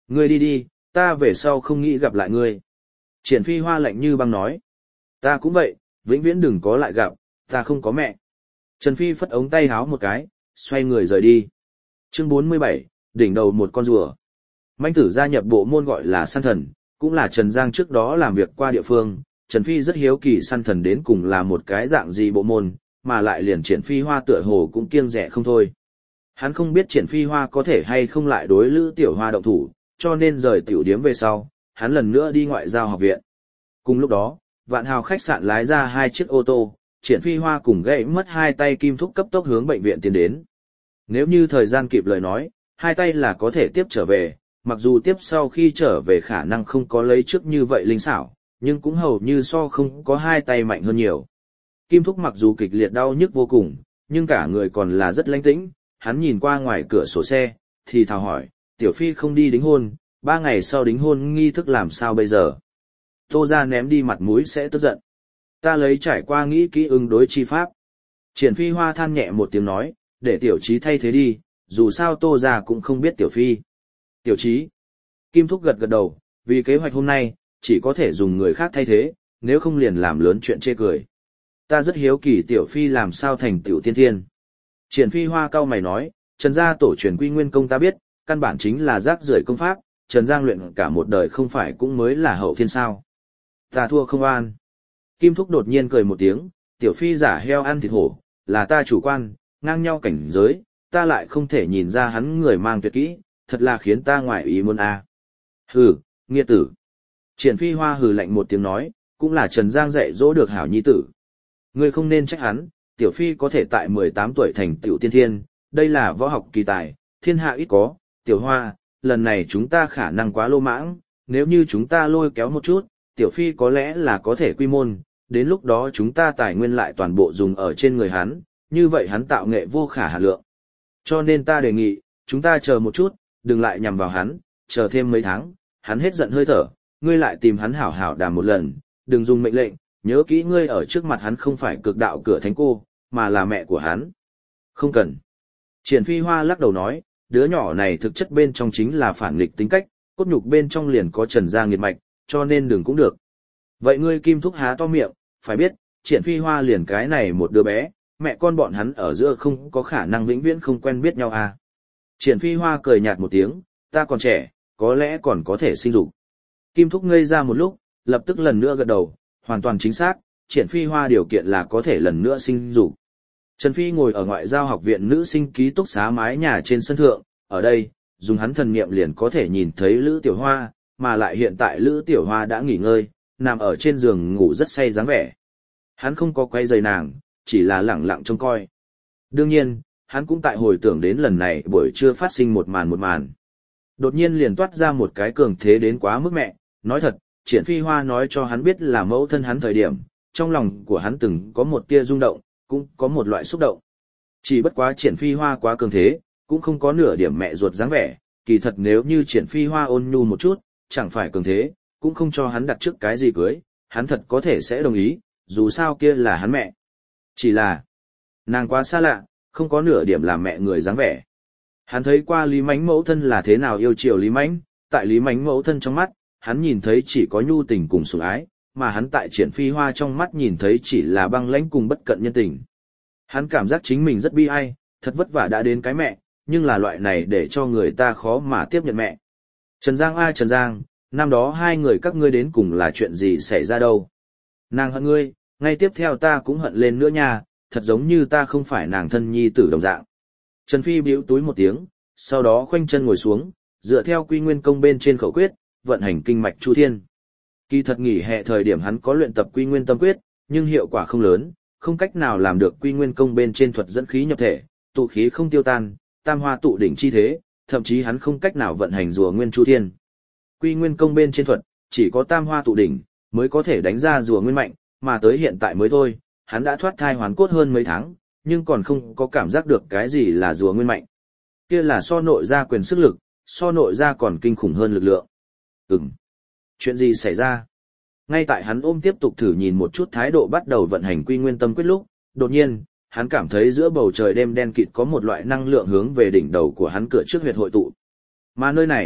[SPEAKER 1] Ngươi đi đi, ta về sau không nghĩ gặp lại ngươi. Triển Phi Hoa lạnh như băng nói. Ta cũng vậy, vĩnh viễn đừng có lại gặp, ta không có mẹ. Trần Phi phất ống tay háo một cái, xoay người rời đi. Chương bốn mươi bảy, đỉnh đầu một con rùa. Manh tử gia nhập bộ môn gọi là săn thần, cũng là Trần Giang trước đó làm việc qua địa phương. Trần Phi rất hiếu kỳ săn thần đến cùng là một cái dạng gì bộ môn, mà lại liền Triển Phi Hoa tựa hồ cũng kiêng rẻ không thôi. Hắn không biết Triển Phi Hoa có thể hay không lại đối Lữ Tiểu Hoa động thủ, cho nên rời tiểu điếm về sau, hắn lần nữa đi ngoại giao học viện. Cùng lúc đó, Vạn Hào khách sạn lái ra hai chiếc ô tô, Triển Phi Hoa cùng gãy mất hai tay Kim Thúc cấp tốc hướng bệnh viện tiến đến. Nếu như thời gian kịp lời nói, hai tay là có thể tiếp trở về, mặc dù tiếp sau khi trở về khả năng không có lấy trước như vậy linh xảo, nhưng cũng hầu như so không có hai tay mạnh hơn nhiều. Kim Thúc mặc dù kịch liệt đau nhức vô cùng, nhưng cả người còn là rất lãnh tĩnh, hắn nhìn qua ngoài cửa sổ xe, thì thào hỏi, Tiểu Phi không đi đính hôn, ba ngày sau đính hôn nghi thức làm sao bây giờ? Tô ra ném đi mặt mũi sẽ tức giận. Ta lấy trải qua nghĩ kỹ ứng đối chi pháp. Triển Phi Hoa than nhẹ một tiếng nói, để Tiểu Chí thay thế đi, dù sao Tô ra cũng không biết Tiểu Phi. Tiểu Chí. Kim Thúc gật gật đầu, vì kế hoạch hôm nay, chỉ có thể dùng người khác thay thế, nếu không liền làm lớn chuyện chê cười. Ta rất hiếu kỳ Tiểu Phi làm sao thành Tiểu Tiên Thiên. Triển Phi Hoa cau mày nói, Trần gia tổ truyền quy nguyên công ta biết, căn bản chính là rác rưởi công pháp, Trần Giang luyện cả một đời không phải cũng mới là hậu thiên sao. Ta thua không an. Kim Thúc đột nhiên cười một tiếng, Tiểu Phi giả heo ăn thịt hổ, là ta chủ quan, ngang nhau cảnh giới, ta lại không thể nhìn ra hắn người mang tuyệt kỹ, thật là khiến ta ngoại ý muốn a. À. Hừ, nghiệt tử. Triển Phi Hoa hừ lạnh một tiếng nói, cũng là Trần Giang dạy dỗ được hảo nhi tử. Ngươi không nên trách hắn, Tiểu Phi có thể tại mười tám tuổi thành Tiểu Tiên Thiên, đây là võ học kỳ tài, thiên hạ ít có. Tiểu Hoa, lần này chúng ta khả năng quá lô mãng, nếu như chúng ta lôi kéo một chút, Tiểu Phi có lẽ là có thể quy môn, đến lúc đó chúng ta tài nguyên lại toàn bộ dùng ở trên người hắn, như vậy hắn tạo nghệ vô khả hạn lượng. Cho nên ta đề nghị, chúng ta chờ một chút, đừng lại nhằm vào hắn, chờ thêm mấy tháng, hắn hết giận hơi thở, ngươi lại tìm hắn hảo hảo đàm một lần, đừng dùng mệnh lệnh, nhớ kỹ ngươi ở trước mặt hắn không phải cực đạo cửa thánh cô, mà là mẹ của hắn. Không cần. Triển Phi Hoa lắc đầu nói, đứa nhỏ này thực chất bên trong chính là phản nghịch tính cách, cốt nhục bên trong liền có Trần Gia nghiệt mạch, cho nên đừng cũng được. Vậy ngươi Kim Thúc há to miệng, phải biết, Triển Phi Hoa liền cái này một đứa bé, mẹ con bọn hắn ở giữa không có khả năng vĩnh viễn không quen biết nhau à. Triển Phi Hoa cười nhạt một tiếng, ta còn trẻ, có lẽ còn có thể sinh dục. Kim Thúc ngây ra một lúc, lập tức lần nữa gật đầu, hoàn toàn chính xác, Triển Phi Hoa điều kiện là có thể lần nữa sinh dục. Trần Phi ngồi ở ngoại giao học viện nữ sinh ký túc xá mái nhà trên sân thượng, ở đây, dùng hắn thần niệm liền có thể nhìn thấy Lữ Tiểu Hoa, mà lại hiện tại Lữ Tiểu Hoa đã nghỉ ngơi, nằm ở trên giường ngủ rất say dáng vẻ. Hắn không có quay giày nàng, chỉ là lẳng lặng trông coi. Đương nhiên, hắn cũng tại hồi tưởng đến lần này buổi trưa phát sinh một màn một màn. Đột nhiên liền toát ra một cái cường thế đến quá mức mẹ, nói thật, Triển Phi Hoa nói cho hắn biết là mẫu thân hắn thời điểm, trong lòng của hắn từng có một tia rung động, cũng có một loại xúc động. Chỉ bất quá Triển Phi Hoa quá cường thế, cũng không có nửa điểm mẹ ruột dáng vẻ, kỳ thật nếu như Triển Phi Hoa ôn nhu một chút, chẳng phải cường thế, cũng không cho hắn đặt trước cái gì cưới, hắn thật có thể sẽ đồng ý, dù sao kia là hắn mẹ. Chỉ là, nàng quá xa lạ, không có nửa điểm làm mẹ người dáng vẻ. Hắn thấy qua Lý Mánh mẫu thân là thế nào yêu chiều Lý Mánh, tại Lý Mánh mẫu thân trong mắt, hắn nhìn thấy chỉ có nhu tình cùng sủng ái, mà hắn tại Triển Phi Hoa trong mắt nhìn thấy chỉ là băng lãnh cùng bất cận nhân tình. Hắn cảm giác chính mình rất bi ai, thật vất vả đã đến cái mẹ, nhưng là loại này để cho người ta khó mà tiếp nhận mẹ. Trần Giang a Trần Giang, năm đó hai người các ngươi đến cùng là chuyện gì xảy ra đâu? Nàng hận ngươi, ngay tiếp theo ta cũng hận lên nữa nha, thật giống như ta không phải nàng thân nhi tử đồng dạng. Trần Phi bĩu túi một tiếng, sau đó khoanh chân ngồi xuống, dựa theo quy nguyên công bên trên khẩu quyết, vận hành kinh mạch chu thiên. Kỳ thật nghỉ hè thời điểm hắn có luyện tập quy nguyên tâm quyết, nhưng hiệu quả không lớn, không cách nào làm được quy nguyên công bên trên thuật dẫn khí nhập thể, tụ khí không tiêu tan, tam hoa tụ đỉnh chi thế, thậm chí hắn không cách nào vận hành rùa nguyên chu thiên. Quy nguyên công bên trên thuật, chỉ có tam hoa tụ đỉnh mới có thể đánh ra rùa nguyên mạnh, mà tới hiện tại mới thôi, hắn đã thoát thai hoàn cốt hơn mấy tháng, nhưng còn không có cảm giác được cái gì là rùa nguyên mạnh. Kia là so nội ra quyền sức lực, so nội ra còn kinh khủng hơn lực lượng. Ừm. Chuyện gì xảy ra? Ngay tại hắn ôm tiếp tục thử nhìn một chút thái độ bắt đầu vận hành quy nguyên tâm quyết lúc, đột nhiên, hắn cảm thấy giữa bầu trời đêm đen kịt có một loại năng lượng hướng về đỉnh đầu của hắn cửa trước huyệt hội tụ. Mà nơi này,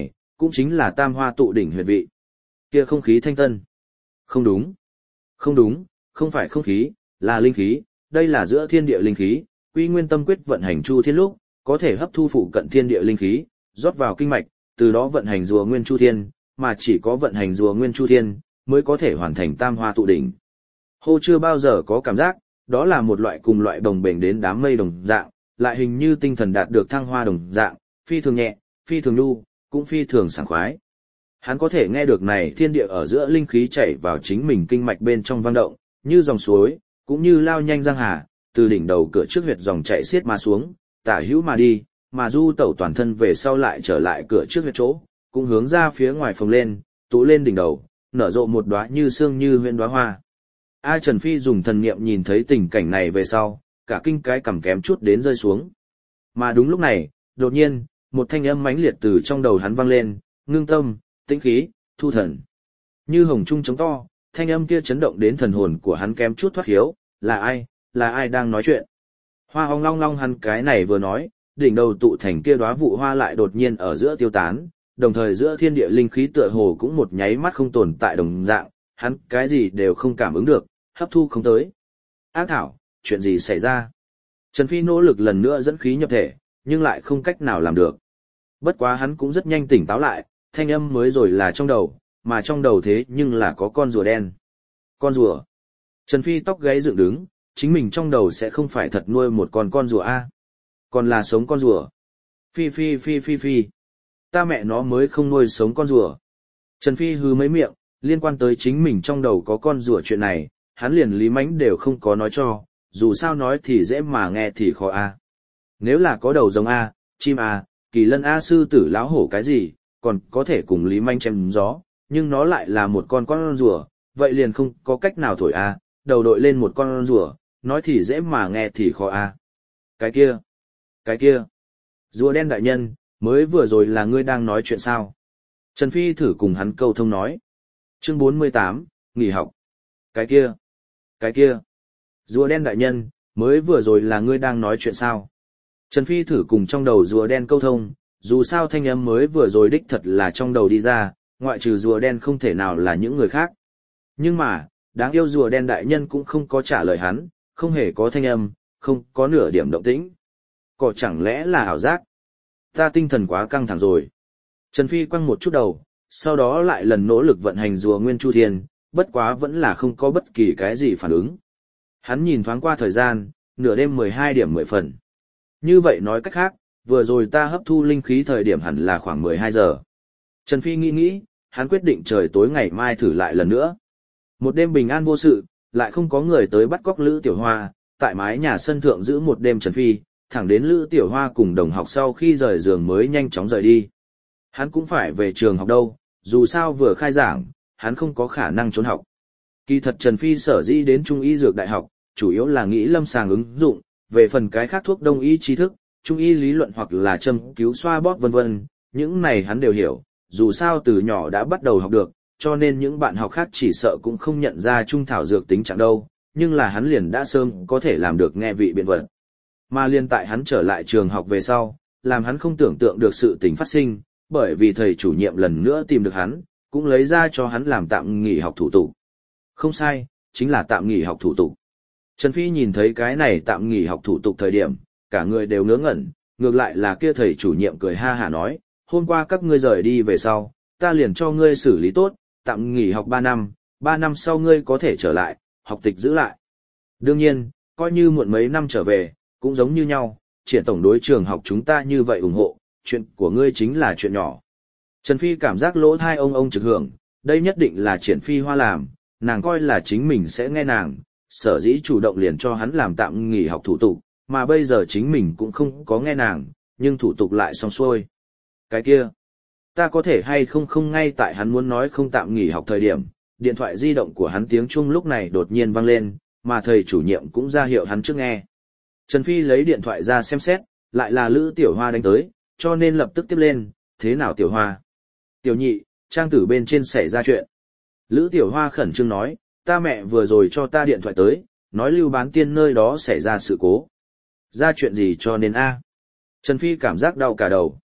[SPEAKER 1] cũng chính là tam hoa tụ đỉnh huyệt vị. Kia không khí thanh tân. Không đúng. Không đúng, không phải không khí, là linh khí, đây là giữa thiên địa linh khí, Quy Nguyên Tâm Quyết vận hành chu thiên lúc, có thể hấp thu phụ cận thiên địa linh khí, rót vào kinh mạch, từ đó vận hành rùa nguyên chu thiên, mà chỉ có vận hành rùa nguyên chu thiên mới có thể hoàn thành tam hoa tụ đỉnh. Hô chưa bao giờ có cảm giác, đó là một loại cùng loại đồng bền đến đám mây đồng dạng, lại hình như tinh thần đạt được thăng hoa đồng dạng, phi thường nhẹ, phi thường nhu, cũng phi thường sảng khoái. Hắn có thể nghe được này thiên địa ở giữa linh khí chảy vào chính mình kinh mạch bên trong vang động, như dòng suối, cũng như lao nhanh giang hà, từ đỉnh đầu cửa trước huyệt dòng chảy xiết mà xuống, tả hữu mà đi, mà du tẩu toàn thân về sau lại trở lại cửa trước huyệt chỗ, cũng hướng ra phía ngoài phồng lên, tụ lên đỉnh đầu, nở rộ một đóa như sương như huyễn đóa hoa. A Trần Phi dùng thần niệm nhìn thấy tình cảnh này về sau, cả kinh cái cằm kém chút đến rơi xuống. Mà đúng lúc này, đột nhiên, một thanh âm mãnh liệt từ trong đầu hắn vang lên, ngưng tâm, tĩnh khí, thu thần. Như hồng trung chống to, thanh âm kia chấn động đến thần hồn của hắn kém chút thoát hiếu, là ai, là ai đang nói chuyện. Hoa ong long long hắn cái này vừa nói, đỉnh đầu tụ thành kia đóa vụ hoa lại đột nhiên ở giữa tiêu tán, đồng thời giữa thiên địa linh khí tựa hồ cũng một nháy mắt không tồn tại đồng dạng, hắn cái gì đều không cảm ứng được, hấp thu không tới. Ác thảo, chuyện gì xảy ra? Trần Phi nỗ lực lần nữa dẫn khí nhập thể, nhưng lại không cách nào làm được. Bất quá hắn cũng rất nhanh tỉnh táo lại, thanh âm mới rồi là trong đầu, mà trong đầu thế nhưng là có con rùa đen. Con rùa. Trần Phi tóc gáy dựng đứng, chính mình trong đầu sẽ không phải thật nuôi một con con rùa a, còn là sống con rùa. Phi phi phi phi phi. Ta mẹ nó mới không nuôi sống con rùa. Trần Phi hứ mấy miệng, liên quan tới chính mình trong đầu có con rùa chuyện này, hắn liền Lý Mánh đều không có nói cho, dù sao nói thì dễ mà nghe thì khó a. Nếu là có đầu giống a, chim a, kỳ lân a, sư tử lão hổ cái gì, còn có thể cùng Lý Mánh chém gió, nhưng nó lại là một con con rùa, vậy liền không có cách nào thổi a, đầu đội lên một con rùa, nói thì dễ mà nghe thì khó a. Cái kia, cái kia, rùa đen đại nhân, mới vừa rồi là ngươi đang nói chuyện sao? Trần Phi thử cùng hắn câu thông nói. Chương bốn mươi tám, nghỉ học. Cái kia, cái kia, rùa đen đại nhân, mới vừa rồi là ngươi đang nói chuyện sao? Trần Phi thử cùng trong đầu rùa đen câu thông, dù sao thanh âm mới vừa rồi đích thật là trong đầu đi ra, ngoại trừ rùa đen không thể nào là những người khác. Nhưng mà, đáng yêu rùa đen đại nhân cũng không có trả lời hắn, không hề có thanh âm, không có nửa điểm động tĩnh. Cỏ chẳng lẽ là ảo giác? Ta tinh thần quá căng thẳng rồi. Trần Phi quăng một chút đầu, sau đó lại lần nỗ lực vận hành rùa nguyên chu thiên, bất quá vẫn là không có bất kỳ cái gì phản ứng. Hắn nhìn thoáng qua thời gian, nửa đêm mười hai điểm mười phần. Như vậy nói cách khác, vừa rồi ta hấp thu linh khí thời điểm hẳn là khoảng mười hai giờ. Trần Phi nghĩ nghĩ, hắn quyết định trời tối ngày mai thử lại lần nữa. Một đêm bình an vô sự, lại không có người tới bắt cóc Lữ Tiểu Hoa, tại mái nhà sân thượng giữ một đêm Trần Phi, thẳng đến Lữ Tiểu Hoa cùng đồng học sau khi rời giường mới nhanh chóng rời đi. Hắn cũng phải về trường học đâu, dù sao vừa khai giảng, hắn không có khả năng trốn học. Kỳ thật Trần Phi sở dĩ đến Trung y dược đại học, chủ yếu là nghĩ lâm sàng ứng dụng, về phần cái khác thuốc đông y tri thức, Trung y lý luận hoặc là châm cứu xoa bóp vân vân, những này hắn đều hiểu, dù sao từ nhỏ đã bắt đầu học được, cho nên những bạn học khác chỉ sợ cũng không nhận ra trung thảo dược tính trạng đâu, nhưng là hắn liền đã sớm có thể làm được nghe vị biện vật. Mà liên tại hắn trở lại trường học về sau, làm hắn không tưởng tượng được sự tình phát sinh, bởi vì thầy chủ nhiệm lần nữa tìm được hắn, cũng lấy ra cho hắn làm tạm nghỉ học thủ tục. Không sai, chính là tạm nghỉ học thủ tục. Trần Phi nhìn thấy cái này tạm nghỉ học thủ tục thời điểm, cả người đều ngớ ngẩn, ngược lại là kia thầy chủ nhiệm cười ha hả nói, hôm qua các ngươi rời đi về sau, ta liền cho ngươi xử lý tốt, tạm nghỉ học ba năm, ba năm sau ngươi có thể trở lại, học tịch giữ lại. Đương nhiên, coi như muộn mấy năm trở về, cũng giống như nhau, triển tổng đối trường học chúng ta như vậy ủng hộ, chuyện của ngươi chính là chuyện nhỏ. Trần Phi cảm giác lỗ thai ông ông trực hưởng, đây nhất định là Triển Phi Hoa làm, nàng coi là chính mình sẽ nghe nàng, sở dĩ chủ động liền cho hắn làm tạm nghỉ học thủ tục, mà bây giờ chính mình cũng không có nghe nàng, nhưng thủ tục lại xong xuôi. Cái kia, ta có thể hay không không ngay tại hắn muốn nói không tạm nghỉ học thời điểm, điện thoại di động của hắn tiếng chuông lúc này đột nhiên vang lên, mà thầy chủ nhiệm cũng ra hiệu hắn trước nghe. Trần Phi lấy điện thoại ra xem xét, lại là Lữ Tiểu Hoa đánh tới, cho nên lập tức tiếp lên, thế nào Tiểu Hoa? Tiểu nhị, trang tử bên trên xảy ra chuyện. Lữ Tiểu Hoa khẩn trương nói, ta mẹ vừa rồi cho ta điện thoại tới, nói Lưu Bán Tiên nơi đó xảy ra sự cố. Ra chuyện gì cho nên a? Trần Phi cảm giác đau cả đầu.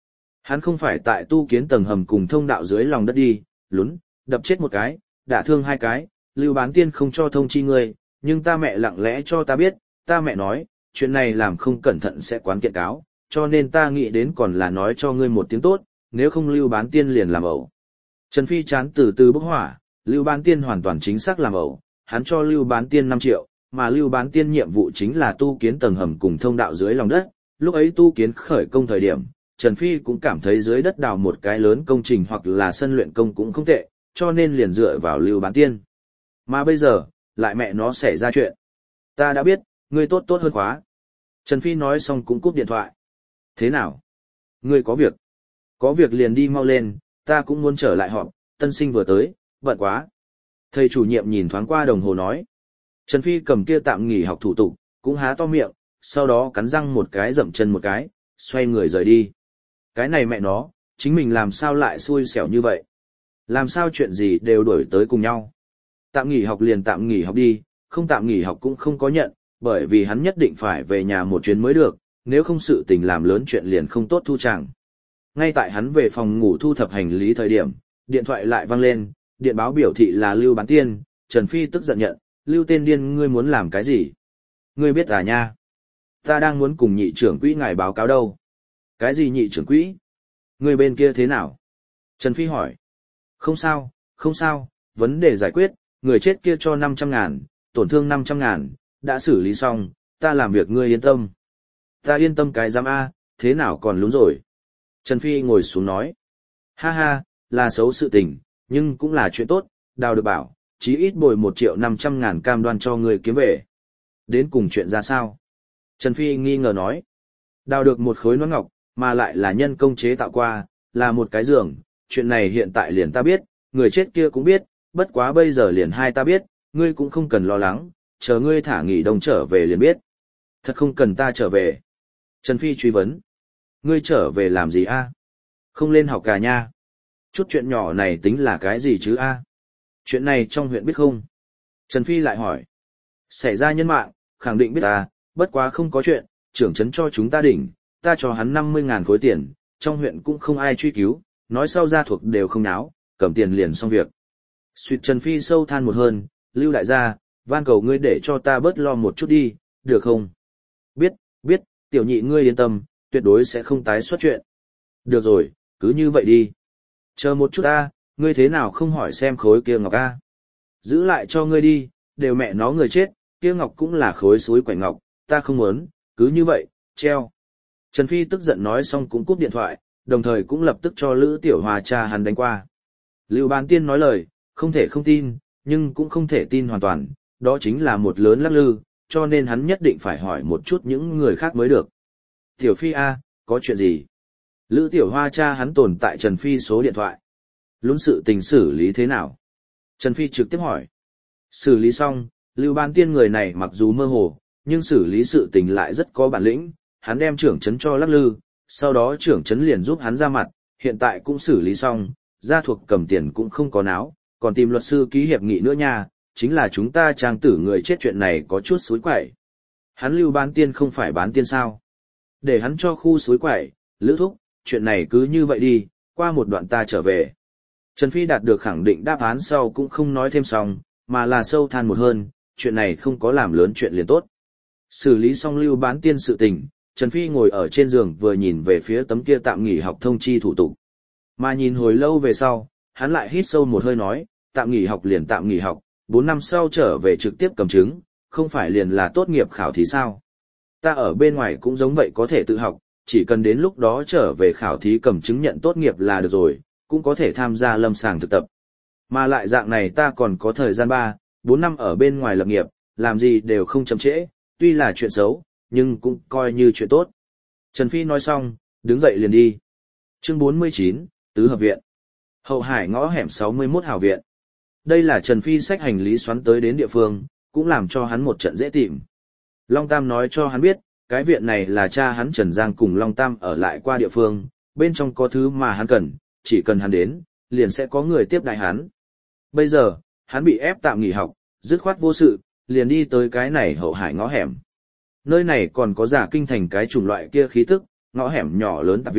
[SPEAKER 1] Hắn không phải tại tu kiến tầng hầm cùng thông đạo dưới lòng đất đi, lún, đập chết một cái, đả thương hai cái, Lưu Bán Tiên không cho thông chi ngươi, nhưng ta mẹ lặng lẽ cho ta biết, ta mẹ nói, chuyện này làm không cẩn thận sẽ quán kiện cáo, cho nên ta nghĩ đến còn là nói cho ngươi một tiếng tốt, nếu không Lưu Bán Tiên liền làm ẩu. Trần Phi chán từ từ bốc hỏa, Lưu Bán Tiên hoàn toàn chính xác làm ẩu, hắn cho Lưu Bán Tiên năm triệu, mà Lưu Bán Tiên nhiệm vụ chính là tu kiến tầng hầm cùng thông đạo dưới lòng đất, lúc ấy tu kiến khởi công thời điểm, Trần Phi cũng cảm thấy dưới đất đào một cái lớn công trình hoặc là sân luyện công cũng không tệ, cho nên liền dựa vào Lưu Bán Tiên. Mà bây giờ, lại mẹ nó xảy ra chuyện. Ta đã biết, ngươi tốt tốt hơn khóa. Trần Phi nói xong cũng cúp điện thoại. Thế nào? Ngươi có việc. Có việc liền đi mau lên, ta cũng muốn trở lại họp, tân sinh vừa tới, bận quá. Thầy chủ nhiệm nhìn thoáng qua đồng hồ nói. Trần Phi cầm kia tạm nghỉ học thủ tục, cũng há to miệng, sau đó cắn răng một cái dậm chân một cái, xoay người rời đi. Cái này mẹ nó, chính mình làm sao lại xui xẻo như vậy? Làm sao chuyện gì đều đuổi tới cùng nhau? Tạm nghỉ học liền tạm nghỉ học đi, không tạm nghỉ học cũng không có nhận, bởi vì hắn nhất định phải về nhà một chuyến mới được, nếu không sự tình làm lớn chuyện liền không tốt thu chẳng. Ngay tại hắn về phòng ngủ thu thập hành lý thời điểm, điện thoại lại vang lên, điện báo biểu thị là Lưu Bán Tiên, Trần Phi tức giận nhận, Lưu tên điên ngươi muốn làm cái gì? Ngươi biết à nha? Ta đang muốn cùng nhị trưởng quỹ ngài báo cáo đâu? Cái gì nhị trưởng quỹ? Ngươi bên kia thế nào? Trần Phi hỏi. Không sao, không sao, vấn đề giải quyết, người chết kia cho năm trăm ngàn, tổn thương năm trăm ngàn, đã xử lý xong, ta làm việc ngươi yên tâm. Ta yên tâm cái giám A, thế nào còn lún rồi? Trần Phi ngồi xuống nói. Ha ha, là xấu sự tình, nhưng cũng là chuyện tốt, đào được bảo, chí ít bồi một triệu năm trăm ngàn cam đoan cho ngươi kiếm về. Đến cùng chuyện ra sao? Trần Phi nghi ngờ nói. Đào được một khối nón ngọc, mà lại là nhân công chế tạo qua, là một cái giường, chuyện này hiện tại liền ta biết, người chết kia cũng biết, bất quá bây giờ liền hai ta biết, ngươi cũng không cần lo lắng, chờ ngươi thả nghỉ đông trở về liền biết. Thật không cần ta trở về. Trần Phi truy vấn. Ngươi trở về làm gì a? Không lên học cả nha. Chút chuyện nhỏ này tính là cái gì chứ a? Chuyện này trong huyện biết không? Trần Phi lại hỏi. Xảy ra nhân mạng, khẳng định biết ta, bất quá không có chuyện, trưởng trấn cho chúng ta đỉnh, ta cho hắn năm mươi ngàn khối tiền, trong huyện cũng không ai truy cứu, nói sau gia thuộc đều không náo, cầm tiền liền xong việc. Suýt Trần Phi sâu than một hơn, Lưu đại gia, van cầu ngươi để cho ta bớt lo một chút đi, được không? Biết, biết, tiểu nhị ngươi yên tâm, tuyệt đối sẽ không tái xuất chuyện. Được rồi, cứ như vậy đi. Chờ một chút ta, ngươi thế nào không hỏi xem khối kia ngọc a? Giữ lại cho ngươi đi, đều mẹ nó người chết, kia ngọc cũng là khối suối quẩy ngọc, ta không muốn, cứ như vậy, treo. Trần Phi tức giận nói xong cũng cúp điện thoại, đồng thời cũng lập tức cho Lữ Tiểu Hòa cha hắn đánh qua. Lưu Bán Tiên nói lời, không thể không tin, nhưng cũng không thể tin hoàn toàn, đó chính là một lớn lắc lư, cho nên hắn nhất định phải hỏi một chút những người khác mới được. Tiểu Phi A, có chuyện gì? Lữ Tiểu Hoa cha hắn tồn tại Trần Phi số điện thoại. Lún sự tình xử lý thế nào? Trần Phi trực tiếp hỏi. Xử lý xong, Lưu Bán Tiên người này mặc dù mơ hồ, nhưng xử lý sự tình lại rất có bản lĩnh, hắn đem trưởng trấn cho lắc lư, sau đó trưởng trấn liền giúp hắn ra mặt, hiện tại cũng xử lý xong, gia thuộc cầm tiền cũng không có náo, còn tìm luật sư ký hiệp nghị nữa nha, chính là chúng ta trang tử người chết chuyện này có chút suối quậy. Hắn Lưu Bán Tiên không phải bán tiên sao? Để hắn cho khu suối quậy, Lữ thúc, chuyện này cứ như vậy đi, qua một đoạn ta trở về. Trần Phi đạt được khẳng định đáp án sau cũng không nói thêm xong, mà là sâu than một hơn, chuyện này không có làm lớn chuyện liền tốt. Xử lý xong Lưu Bán Tiên sự tình, Trần Phi ngồi ở trên giường vừa nhìn về phía tấm kia tạm nghỉ học thông chi thủ tục. Mà nhìn hồi lâu về sau, hắn lại hít sâu một hơi nói, tạm nghỉ học liền tạm nghỉ học, bốn năm sau trở về trực tiếp cầm chứng, không phải liền là tốt nghiệp khảo thí sao. Ta ở bên ngoài cũng giống vậy có thể tự học, chỉ cần đến lúc đó trở về khảo thí cầm chứng nhận tốt nghiệp là được rồi, cũng có thể tham gia lâm sàng thực tập. Mà lại dạng này ta còn có thời gian ba, bốn năm ở bên ngoài lập nghiệp, làm gì đều không chậm trễ, tuy là chuyện xấu, nhưng cũng coi như chuyện tốt. Trần Phi nói xong, đứng dậy liền đi. Chương bốn mươi chín, Tứ Hợp Viện. Hậu Hải ngõ hẻm sáu mươi mốt Hào Viện. Đây là Trần Phi xách hành lý xoắn tới đến địa phương, cũng làm cho hắn một trận dễ tìm. Long Tam nói cho hắn biết, cái viện này là cha hắn Trần Giang cùng Long Tam ở lại qua địa phương, bên trong có thứ mà hắn cần, chỉ cần hắn đến, liền sẽ có người tiếp đại hắn. Bây giờ, hắn bị ép tạm nghỉ học, dứt khoát vô sự, liền đi tới cái này Hậu Hải ngõ hẻm. Nơi này còn có giả kinh thành cái chủng loại kia khí tức, ngõ hẻm nhỏ lớn tạp viện,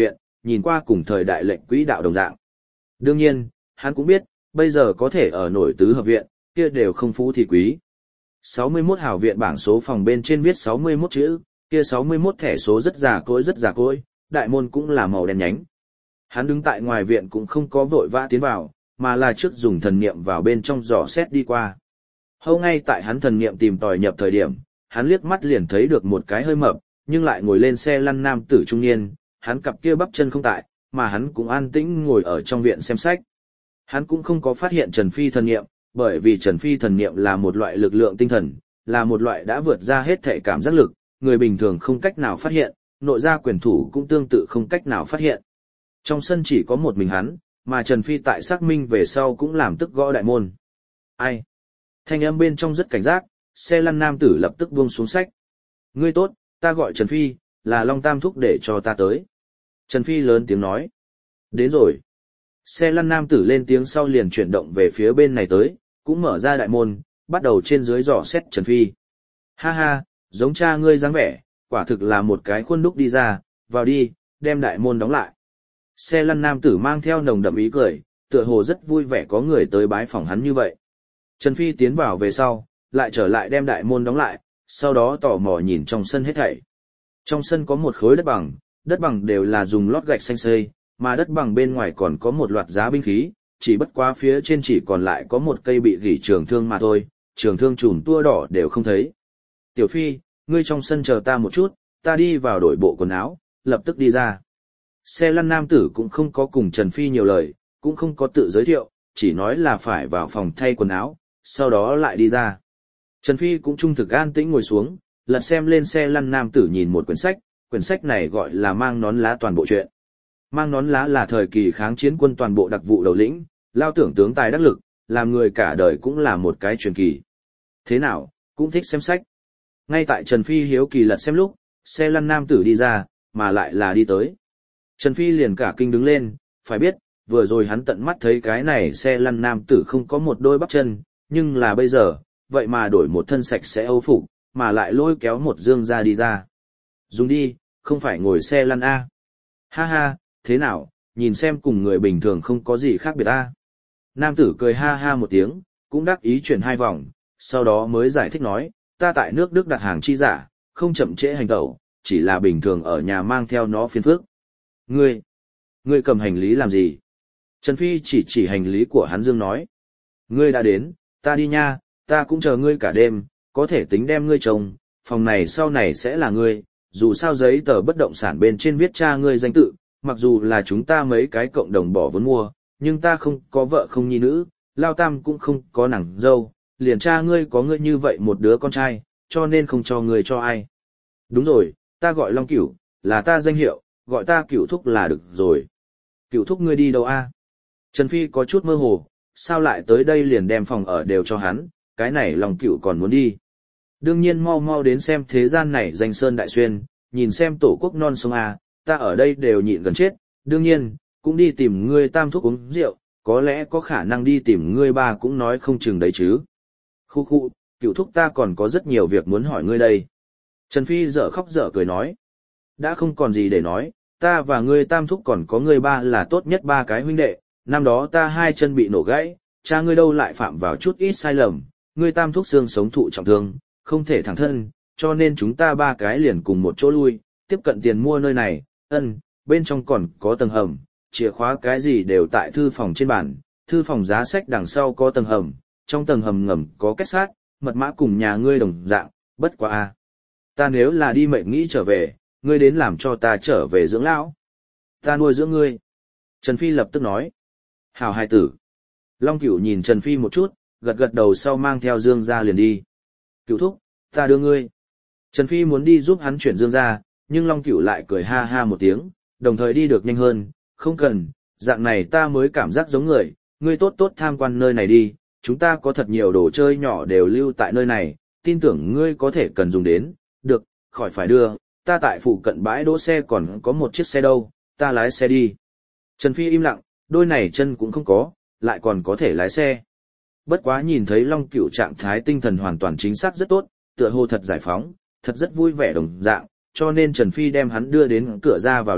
[SPEAKER 1] nhìn qua cùng thời đại lệnh quỹ đạo đồng dạng. Đương nhiên, hắn cũng biết, bây giờ có thể ở nổi tứ hợp viện, kia đều không phú thì quý. sáu mươi mốt hào viện bảng số phòng bên trên viết sáu mươi mốt chữ, kia sáu mươi mốt thẻ số rất già cỗi rất già cỗi, đại môn cũng là màu đen nhánh. Hắn đứng tại ngoài viện cũng không có vội vã tiến vào, mà là trước dùng thần niệm vào bên trong dò xét đi qua. Hâu ngay tại hắn thần niệm tìm tòi nhập thời điểm, hắn liếc mắt liền thấy được một cái hơi mập, nhưng lại ngồi lên xe lăn nam tử trung niên, hắn cặp kia bắp chân không tại, mà hắn cũng an tĩnh ngồi ở trong viện xem sách. Hắn cũng không có phát hiện Trần Phi thần niệm, bởi vì Trần Phi thần niệm là một loại lực lượng tinh thần, là một loại đã vượt ra hết thể cảm giác lực, người bình thường không cách nào phát hiện, nội gia quyền thủ cũng tương tự không cách nào phát hiện. Trong sân chỉ có một mình hắn, mà Trần Phi tại xác minh về sau cũng làm tức gõ đại môn. Ai? Thanh âm bên trong rất cảnh giác, xe lăn nam tử lập tức buông xuống sách. Ngươi tốt, ta gọi Trần Phi, là Long Tam thúc để cho ta tới. Trần Phi lớn tiếng nói. Đến rồi. Xe lăn nam tử lên tiếng sau liền chuyển động về phía bên này tới, cũng mở ra đại môn, bắt đầu trên dưới dò xét Trần Phi. Ha ha, giống cha ngươi dáng vẻ, quả thực là một cái khuôn đúc đi ra, vào đi, đem đại môn đóng lại. Xe lăn nam tử mang theo nồng đậm ý cười, tựa hồ rất vui vẻ có người tới bái phỏng hắn như vậy. Trần Phi tiến vào về sau, lại trở lại đem đại môn đóng lại, sau đó tò mò nhìn trong sân hết thảy. Trong sân có một khối đất bằng, đất bằng đều là dùng lót gạch xanh xây, mà đất bằng bên ngoài còn có một loạt giá binh khí, chỉ bất quá phía trên chỉ còn lại có một cây bị gỉ trường thương mà thôi, trường thương chùm tua đỏ đều không thấy. Tiểu Phi, ngươi trong sân chờ ta một chút, ta đi vào đổi bộ quần áo, lập tức đi ra. Xe lăn nam tử cũng không có cùng Trần Phi nhiều lời, cũng không có tự giới thiệu, chỉ nói là phải vào phòng thay quần áo, sau đó lại đi ra. Trần Phi cũng trung thực an tĩnh ngồi xuống, lật xem lên xe lăn nam tử nhìn một quyển sách, quyển sách này gọi là Mang nón lá toàn bộ chuyện. Mang nón lá là thời kỳ kháng chiến quân toàn bộ đặc vụ đầu lĩnh, lao tưởng tướng tài đắc lực, làm người cả đời cũng là một cái truyền kỳ. Thế nào, cũng thích xem sách. Ngay tại Trần Phi hiếu kỳ lật xem lúc, xe lăn nam tử đi ra, mà lại là đi tới. Trần Phi liền cả kinh đứng lên, phải biết, vừa rồi hắn tận mắt thấy cái này xe lăn nam tử không có một đôi bắp chân, nhưng là bây giờ, vậy mà đổi một thân sạch sẽ âu phục, mà lại lôi kéo một dương ra đi ra. Dùng đi, không phải ngồi xe lăn A. Ha ha, thế nào, nhìn xem cùng người bình thường không có gì khác biệt A. Nam tử cười ha ha một tiếng, cũng đắc ý chuyển hai vòng, sau đó mới giải thích nói, ta tại nước Đức đặt hàng chi giả, không chậm trễ hành tẩu, chỉ là bình thường ở nhà mang theo nó phiền phức. Ngươi, ngươi cầm hành lý làm gì? Trần Phi chỉ chỉ hành lý của hắn dương nói. Ngươi đã đến, ta đi nha, ta cũng chờ ngươi cả đêm, có thể tính đem ngươi trông, phòng này sau này sẽ là ngươi, dù sao giấy tờ bất động sản bên trên viết cha ngươi danh tự, mặc dù là chúng ta mấy cái cộng đồng bỏ vốn mua, nhưng ta không có vợ không nhi nữ, Lao Tam cũng không có nàng dâu, liền cha ngươi có ngươi như vậy một đứa con trai, cho nên không cho ngươi cho ai. Đúng rồi, ta gọi Long Cửu, là ta danh hiệu, gọi ta Cửu thúc là được rồi. Cửu thúc ngươi đi đâu a? Trần Phi có chút mơ hồ, sao lại tới đây liền đem phòng ở đều cho hắn, cái này Long Cửu còn muốn đi. Đương nhiên mau mau đến xem thế gian này danh sơn đại xuyên, nhìn xem tổ quốc non sông a, ta ở đây đều nhịn gần chết, đương nhiên, cũng đi tìm ngươi Tam thúc uống rượu, có lẽ có khả năng đi tìm ngươi ba cũng nói không chừng đấy chứ. Khu khu, Cửu thúc ta còn có rất nhiều việc muốn hỏi ngươi đây. Trần Phi dở khóc dở cười nói. Đã không còn gì để nói, ta và ngươi Tam thúc còn có ngươi ba là tốt nhất ba cái huynh đệ, năm đó ta hai chân bị nổ gãy, cha ngươi đâu lại phạm vào chút ít sai lầm, ngươi Tam thúc xương sống thụ trọng thương, không thể thẳng thân, cho nên chúng ta ba cái liền cùng một chỗ lui, tiếp cận tiền mua nơi này, ân, bên trong còn có tầng hầm, chìa khóa cái gì đều tại thư phòng trên bàn, thư phòng giá sách đằng sau có tầng hầm, trong tầng hầm ngầm có kết sát, mật mã cùng nhà ngươi đồng dạng, bất quá a. Ta nếu là đi mệnh nghĩ trở về, ngươi đến làm cho ta trở về dưỡng lão. Ta nuôi dưỡng ngươi. Trần Phi lập tức nói. Hảo hài tử. Long Cửu nhìn Trần Phi một chút, gật gật đầu sau mang theo Dương ra liền đi. Cửu thúc, ta đưa ngươi. Trần Phi muốn đi giúp hắn chuyển Dương ra, nhưng Long Cửu lại cười ha ha một tiếng, đồng thời đi được nhanh hơn, không cần, dạng này ta mới cảm giác giống người, ngươi tốt tốt tham quan nơi này đi, chúng ta có thật nhiều đồ chơi nhỏ đều lưu tại nơi này, tin tưởng ngươi có thể cần dùng đến, được, khỏi phải đưa, ta tại phụ cận bãi đỗ xe còn có một chiếc xe đâu, ta lái xe đi. Trần Phi im lặng, đôi này chân cũng không có, lại còn có thể lái xe. Bất quá nhìn thấy Long Cửu trạng thái tinh thần hoàn toàn chính xác rất tốt, tựa hồ thật giải phóng, thật rất vui vẻ đồng dạng, cho nên Trần Phi đem hắn đưa đến cửa ra vào lúc,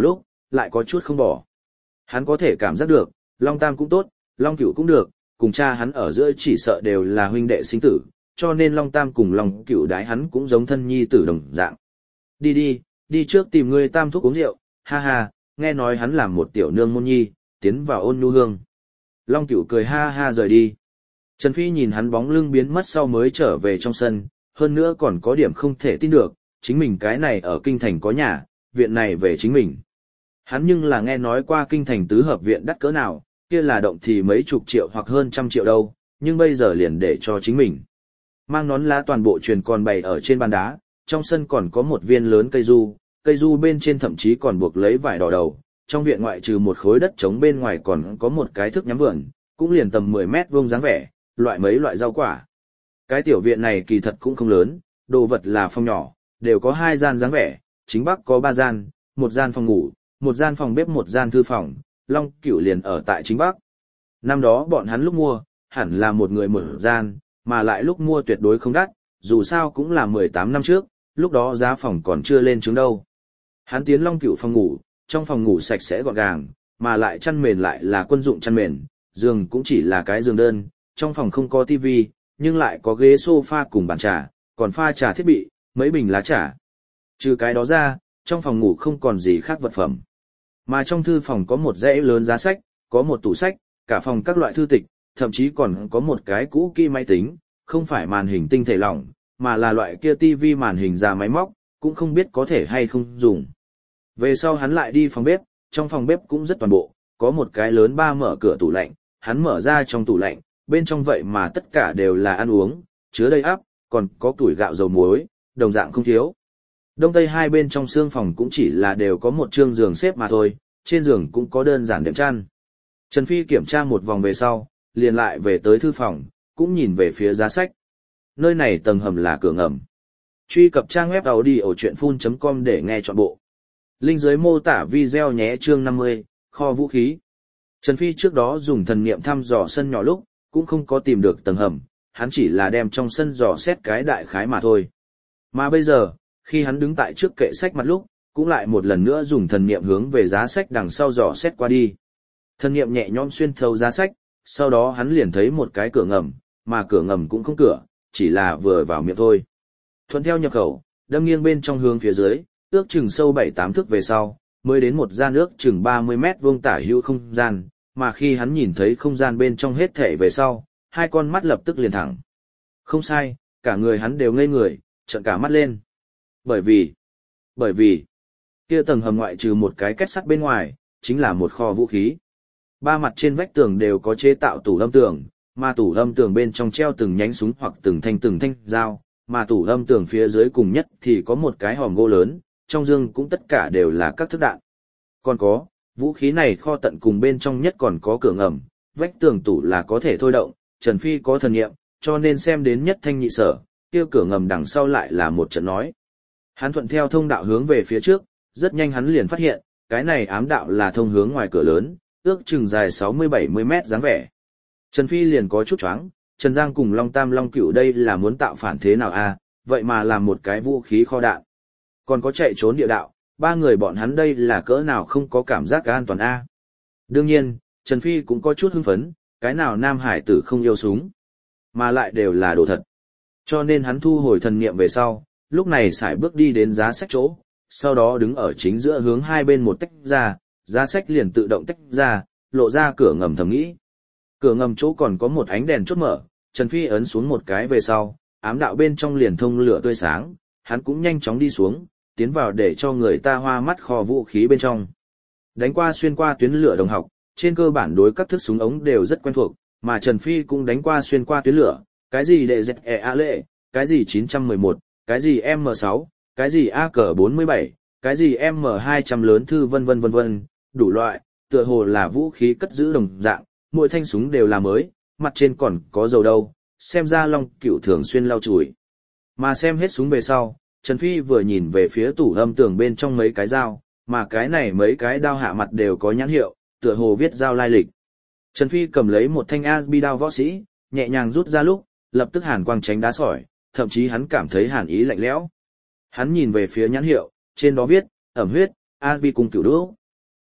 [SPEAKER 1] lại có chút không bỏ. Hắn có thể cảm giác được, Long Tam cũng tốt, Long Cửu cũng được, cùng cha hắn ở giữa chỉ sợ đều là huynh đệ sinh tử, cho nên Long Tam cùng Long Cửu đái hắn cũng giống thân nhi tử đồng dạng. Đi đi, đi trước tìm ngươi Tam thúc uống rượu, ha ha, nghe nói hắn làm một tiểu nương môn nhi, tiến vào ôn nhu hương. Long Cửu cười ha ha rời đi. Trần Phi nhìn hắn bóng lưng biến mất sau mới trở về trong sân, hơn nữa còn có điểm không thể tin được, chính mình cái này ở kinh thành có nhà, viện này về chính mình. Hắn nhưng là nghe nói qua kinh thành tứ hợp viện đắt cỡ nào, kia là động thì mấy chục triệu hoặc hơn trăm triệu đâu, nhưng bây giờ liền để cho chính mình. Mang nón lá toàn bộ truyền còn bày ở trên bàn đá, trong sân còn có một viên lớn cây du, cây du bên trên thậm chí còn buộc lấy vải đỏ đầu, trong viện ngoại trừ một khối đất trống bên ngoài còn có một cái thước nhắm vườn, cũng liền tầm mười mét vuông dáng vẻ, loại mấy loại rau quả. Cái tiểu viện này kỳ thật cũng không lớn, đồ vật là phòng nhỏ, đều có hai gian dáng vẻ, chính bắc có ba gian, một gian phòng ngủ, một gian phòng bếp một gian thư phòng, Long Cửu liền ở tại chính bắc. Năm đó bọn hắn lúc mua, hẳn là một người một gian, mà lại lúc mua tuyệt đối không đắt, dù sao cũng là mười tám năm trước, lúc đó giá phòng còn chưa lên trứng đâu. Hắn tiến Long Cửu phòng ngủ, trong phòng ngủ sạch sẽ gọn gàng, mà lại chăn mền lại là quân dụng chăn mền, giường cũng chỉ là cái giường đơn, trong phòng không có tivi, nhưng lại có ghế sofa cùng bàn trà, còn pha trà thiết bị, mấy bình lá trà. Trừ cái đó ra, trong phòng ngủ không còn gì khác vật phẩm. Mà trong thư phòng có một dãy lớn giá sách, có một tủ sách, cả phòng các loại thư tịch, thậm chí còn có một cái cũ kỹ máy tính, không phải màn hình tinh thể lỏng, mà là loại kia tivi màn hình già máy móc, cũng không biết có thể hay không dùng. Về sau hắn lại đi phòng bếp, trong phòng bếp cũng rất toàn bộ, có một cái lớn ba mở cửa tủ lạnh, hắn mở ra trong tủ lạnh, bên trong vậy mà tất cả đều là ăn uống, chứa đầy ắp, còn có tuổi gạo dầu muối, đồng dạng không thiếu. Đông tây hai bên trong xương phòng cũng chỉ là đều có một chương giường xếp mà thôi, trên giường cũng có đơn giản đệm chăn. Trần Phi kiểm tra một vòng về sau, liền lại về tới thư phòng, cũng nhìn về phía giá sách. Nơi này tầng hầm là cửa ngầm. Truy cập trang web audiochuyenphun chấm com để nghe trọn bộ. Link dưới mô tả video nhé. Chương năm mươi, kho vũ khí. Trần Phi trước đó dùng thần niệm thăm dò sân nhỏ lúc, cũng không có tìm được tầng hầm, hắn chỉ là đem trong sân dò xét cái đại khái mà thôi. Mà bây giờ, khi hắn đứng tại trước kệ sách mặt lúc, cũng lại một lần nữa dùng thần niệm hướng về giá sách đằng sau dò xét qua đi. Thần niệm nhẹ nhõm xuyên thấu giá sách, sau đó hắn liền thấy một cái cửa ngầm, mà cửa ngầm cũng không cửa, chỉ là vừa vào miệng thôi. Thuận theo nhập khẩu, đâm nghiêng bên trong hướng phía dưới, ước chừng sâu bảy tám thước về sau, mới đến một gian ước chừng ba mươi mét vuông tả hữu không gian, mà khi hắn nhìn thấy không gian bên trong hết thảy về sau, hai con mắt lập tức liền thẳng. Không sai, cả người hắn đều ngây người, trợn cả mắt lên. Bởi vì, bởi vì, kia tầng hầm ngoại trừ một cái kết sắt bên ngoài, chính là một kho vũ khí. Ba mặt trên vách tường đều có chế tạo tủ âm tường, mà tủ âm tường bên trong treo từng nhánh súng hoặc từng thanh từng thanh dao, mà tủ âm tường phía dưới cùng nhất thì có một cái hòm gỗ lớn, trong dương cũng tất cả đều là các thức đạn. Còn có, vũ khí này kho tận cùng bên trong nhất còn có cửa ngầm, vách tường tủ là có thể thôi động, Trần Phi có thần nghiệm, cho nên xem đến nhất thanh nhị sở, kia cửa ngầm đằng sau lại là một trận nói. Hắn thuận theo thông đạo hướng về phía trước, rất nhanh hắn liền phát hiện, cái này ám đạo là thông hướng ngoài cửa lớn, ước chừng dài sáu mươi bảy mươi mét dáng vẻ. Trần Phi liền có chút choáng, Trần Giang cùng Long Tam Long Cửu đây là muốn tạo phản thế nào a? Vậy mà làm một cái vũ khí kho đạn. Còn có chạy trốn địa đạo, ba người bọn hắn đây là cỡ nào không có cảm giác an toàn a? Đương nhiên, Trần Phi cũng có chút hưng phấn, cái nào nam hải tử không yêu súng, mà lại đều là đồ thật. Cho nên hắn thu hồi thần niệm về sau, lúc này sải bước đi đến giá sách chỗ, sau đó đứng ở chính giữa hướng hai bên một tách ra, giá sách liền tự động tách ra, lộ ra cửa ngầm thầm nghĩ. Cửa ngầm chỗ còn có một ánh đèn chốt mở, Trần Phi ấn xuống một cái về sau, ám đạo bên trong liền thông lửa tươi sáng, hắn cũng nhanh chóng đi xuống, tiến vào để cho người ta hoa mắt kho vũ khí bên trong. Đánh qua xuyên qua tuyến lửa đồng học, trên cơ bản đối các thức súng ống đều rất quen thuộc, mà Trần Phi cũng đánh qua xuyên qua tuyến lửa, cái gì đệ dẹt e a lệ, cái gì chín một một, cái gì em sáu, cái gì a cờ bốn bảy, cái gì em hai trăm lớn thư vân vân vân vân, đủ loại, tựa hồ là vũ khí cất giữ đồng dạng, mỗi thanh súng đều là mới, mặt trên còn có dầu đâu, xem ra Long Cửu thường xuyên lau chùi. Mà xem hết súng về sau, Trần Phi vừa nhìn về phía tủ âm tường bên trong mấy cái dao, mà cái này mấy cái đao hạ mặt đều có nhãn hiệu, tựa hồ viết dao lai lịch. Trần Phi cầm lấy một thanh a ét bê đao võ sĩ, nhẹ nhàng rút ra lúc, lập tức hàn quang tránh đá sỏi, thậm chí hắn cảm thấy hàn ý lạnh lẽo. Hắn nhìn về phía nhãn hiệu, trên đó viết, ẩm huyết, a ét bê cung cửu đũa.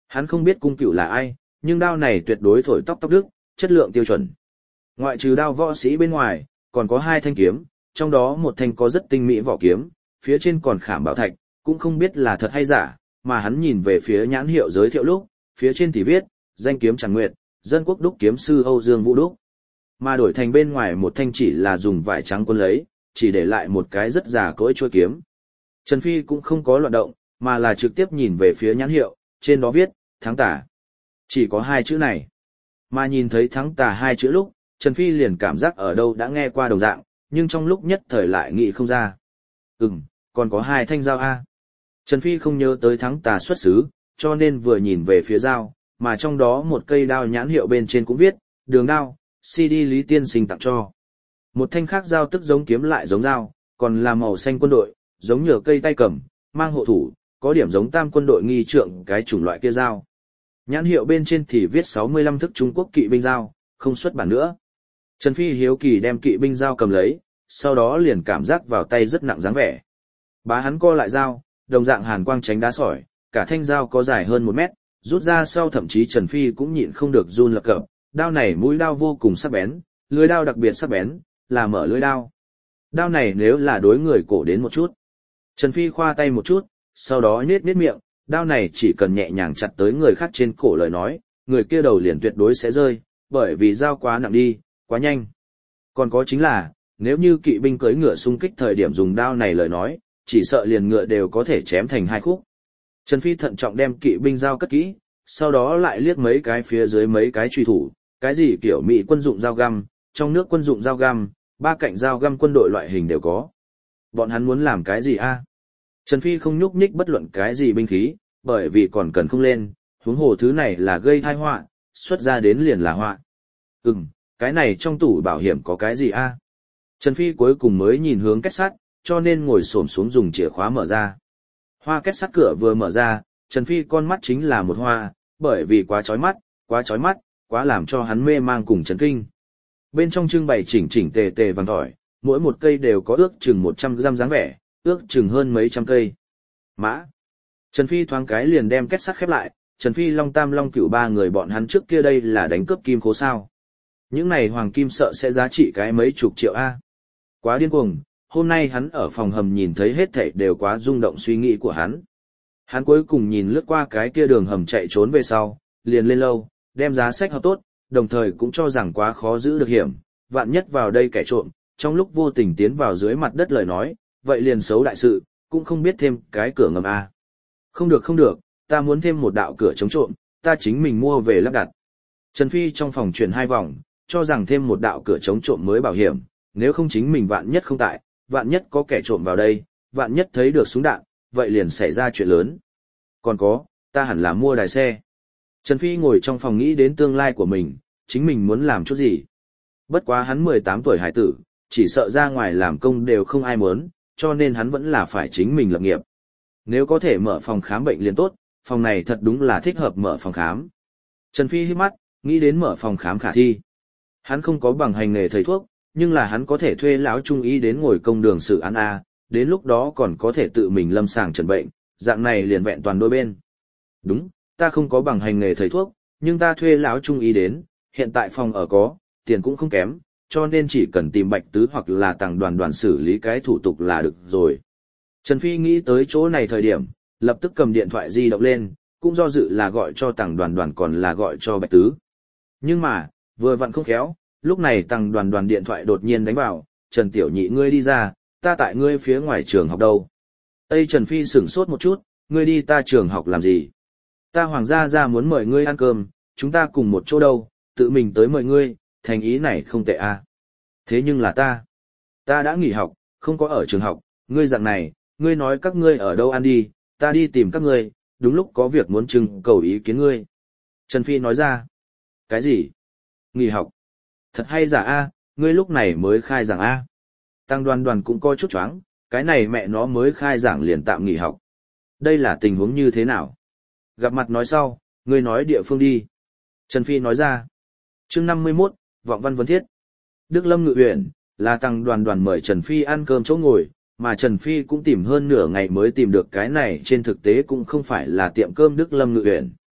[SPEAKER 1] Hắn không biết cung cửu là ai, nhưng đao này tuyệt đối thổi tóc tóc đức, chất lượng tiêu chuẩn. Ngoại trừ đao võ sĩ bên ngoài, còn có hai thanh kiếm, trong đó một thanh có rất tinh mỹ vỏ kiếm, phía trên còn khảm bảo thạch, cũng không biết là thật hay giả, mà hắn nhìn về phía nhãn hiệu giới thiệu lúc, phía trên thì viết, danh kiếm Tràng Nguyệt, dân quốc đúc kiếm sư Âu Dương Vũ Đúc. Mà đổi thành bên ngoài một thanh chỉ là dùng vải trắng quân lấy, chỉ để lại một cái rất già cỗi chuôi kiếm. Trần Phi cũng không có loạn động, mà là trực tiếp nhìn về phía nhãn hiệu, trên đó viết, Thắng Tà. Chỉ có hai chữ này. Mà nhìn thấy Thắng Tà hai chữ lúc, Trần Phi liền cảm giác ở đâu đã nghe qua đồng dạng, nhưng trong lúc nhất thời lại nghĩ không ra. Ừm, còn có hai thanh dao A. Trần Phi không nhớ tới Thắng Tà xuất xứ, cho nên vừa nhìn về phía dao, mà trong đó một cây đao nhãn hiệu bên trên cũng viết, đường đao, xê đê Lý Tiên Sinh tặng cho. Một thanh khác dao tức giống kiếm lại giống dao, còn là màu xanh quân đội, giống nhờ cây tay cầm, mang hộ thủ, có điểm giống tam quân đội nghi trượng cái chủng loại kia dao. Nhãn hiệu bên trên thì viết sáu mươi lăm thức Trung Quốc kỵ binh dao, không xuất bản nữa. Trần Phi hiếu kỳ đem kỵ binh dao cầm lấy, sau đó liền cảm giác vào tay rất nặng dáng vẻ. Bá hắn co lại dao, đồng dạng hàn quang tránh đá sỏi, cả thanh dao có dài hơn một mét, rút ra sau thậm chí Trần Phi cũng nhịn không được run lập cập, đao này mũi đao vô cùng sắc bén, lưỡi đao đặc biệt sắc bén, là mở lưỡi đao. Đao này nếu là đối người cổ đến một chút. Trần Phi khoa tay một chút, sau đó nhếch nhếch miệng, đao này chỉ cần nhẹ nhàng chặt tới người khác trên cổ lời nói, người kia đầu liền tuyệt đối sẽ rơi, bởi vì dao quá nặng đi, quá nhanh. Còn có chính là, nếu như kỵ binh cưỡi ngựa xung kích thời điểm dùng đao này lời nói, chỉ sợ liền ngựa đều có thể chém thành hai khúc. Trần Phi thận trọng đem kỵ binh dao cất kỹ, sau đó lại liếc mấy cái phía dưới mấy cái truy thủ, cái gì kiểu Mỹ quân dụng dao găm, trong nước quân dụng dao găm, ba cạnh dao găm quân đội loại hình đều có. Bọn hắn muốn làm cái gì a? Trần Phi không nhúc nhích bất luận cái gì binh khí, bởi vì còn cần không lên, huống hồ thứ này là gây tai họa, xuất ra đến liền là họa. Ừm, cái này trong tủ bảo hiểm có cái gì a? Trần Phi cuối cùng mới nhìn hướng kết sắt, cho nên ngồi xổm xuống dùng chìa khóa mở ra. Hoa kết sắt cửa vừa mở ra, Trần Phi con mắt chính là một hoa, bởi vì quá chói mắt, quá chói mắt, quá làm cho hắn mê mang cùng chấn kinh. Bên trong trưng bày chỉnh chỉnh tề tề vàng tỏi, mỗi một cây đều có ước chừng một trăm gram dáng vẻ, ước chừng hơn mấy trăm cây. Mã. Trần Phi thoáng cái liền đem kết sắt khép lại, Trần Phi Long Tam Long Cửu ba người bọn hắn trước kia đây là đánh cướp kim khố sao. Những này hoàng kim sợ sẽ giá trị cái mấy chục triệu A. Quá điên cuồng, hôm nay hắn ở phòng hầm nhìn thấy hết thảy đều quá rung động suy nghĩ của hắn. Hắn cuối cùng nhìn lướt qua cái kia đường hầm chạy trốn về sau, liền lên lâu, đem giá sách hợp tốt, đồng thời cũng cho rằng quá khó giữ được hiểm, vạn nhất vào đây kẻ trộm, trong lúc vô tình tiến vào dưới mặt đất lời nói, vậy liền xấu đại sự, cũng không biết thêm cái cửa ngầm A. Không được không được, ta muốn thêm một đạo cửa chống trộm, ta chính mình mua về lắp đặt. Trần Phi trong phòng chuyển hai vòng, cho rằng thêm một đạo cửa chống trộm mới bảo hiểm, nếu không chính mình vạn nhất không tại, vạn nhất có kẻ trộm vào đây, vạn nhất thấy được súng đạn, vậy liền xảy ra chuyện lớn. Còn có, ta hẳn là mua đài xe. Trần Phi ngồi trong phòng nghĩ đến tương lai của mình, chính mình muốn làm chút gì. Bất quá hắn mười tám tuổi hải tử, chỉ sợ ra ngoài làm công đều không ai muốn, cho nên hắn vẫn là phải chính mình lập nghiệp. Nếu có thể mở phòng khám bệnh liền tốt, phòng này thật đúng là thích hợp mở phòng khám. Trần Phi hít mắt, nghĩ đến mở phòng khám khả thi. Hắn không có bằng hành nghề thầy thuốc, nhưng là hắn có thể thuê lão trung y đến ngồi công đường xử án A, đến lúc đó còn có thể tự mình lâm sàng chẩn bệnh, dạng này liền vẹn toàn đôi bên. Đúng, ta không có bằng hành nghề thầy thuốc, nhưng ta thuê lão trung y đến, hiện tại phòng ở có, tiền cũng không kém, cho nên chỉ cần tìm Bạch Tứ hoặc là Tằng Đoàn Đoàn xử lý cái thủ tục là được rồi. Trần Phi nghĩ tới chỗ này thời điểm, lập tức cầm điện thoại di động lên, cũng do dự là gọi cho Tằng Đoàn Đoàn còn là gọi cho Bạch Tứ. Nhưng mà, vừa vặn không khéo, lúc này Tằng Đoàn Đoàn điện thoại đột nhiên đánh vào, Trần Tiểu Nhị ngươi đi ra, ta tại ngươi phía ngoài trường học đâu. Ê Trần Phi sửng sốt một chút, ngươi đi ta trường học làm gì? Ta Hoàng gia gia muốn mời ngươi ăn cơm, chúng ta cùng một chỗ đâu, tự mình tới mời ngươi, thành ý này không tệ à. Thế nhưng là ta, ta đã nghỉ học, không có ở trường học, ngươi dạng này, ngươi nói các ngươi ở đâu ăn đi, ta đi tìm các ngươi, đúng lúc có việc muốn trưng cầu ý kiến ngươi. Trần Phi nói ra, cái gì? Nghỉ học? Thật hay giả a, ngươi lúc này mới khai giảng a. Tăng Đoàn Đoàn cũng coi chút choáng, cái này mẹ nó mới khai giảng liền tạm nghỉ học. Đây là tình huống như thế nào? Gặp mặt nói sau, ngươi nói địa phương đi. Trần Phi nói ra. Chương năm mươi mốt, Vọng Văn Vấn Thiết. Đức Lâm Ngự Uyển là Tăng Đoàn Đoàn mời Trần Phi ăn cơm chỗ ngồi, mà Trần Phi cũng tìm hơn nửa ngày mới tìm được cái này, trên thực tế cũng không phải là tiệm cơm Đức Lâm Ngự Uyển.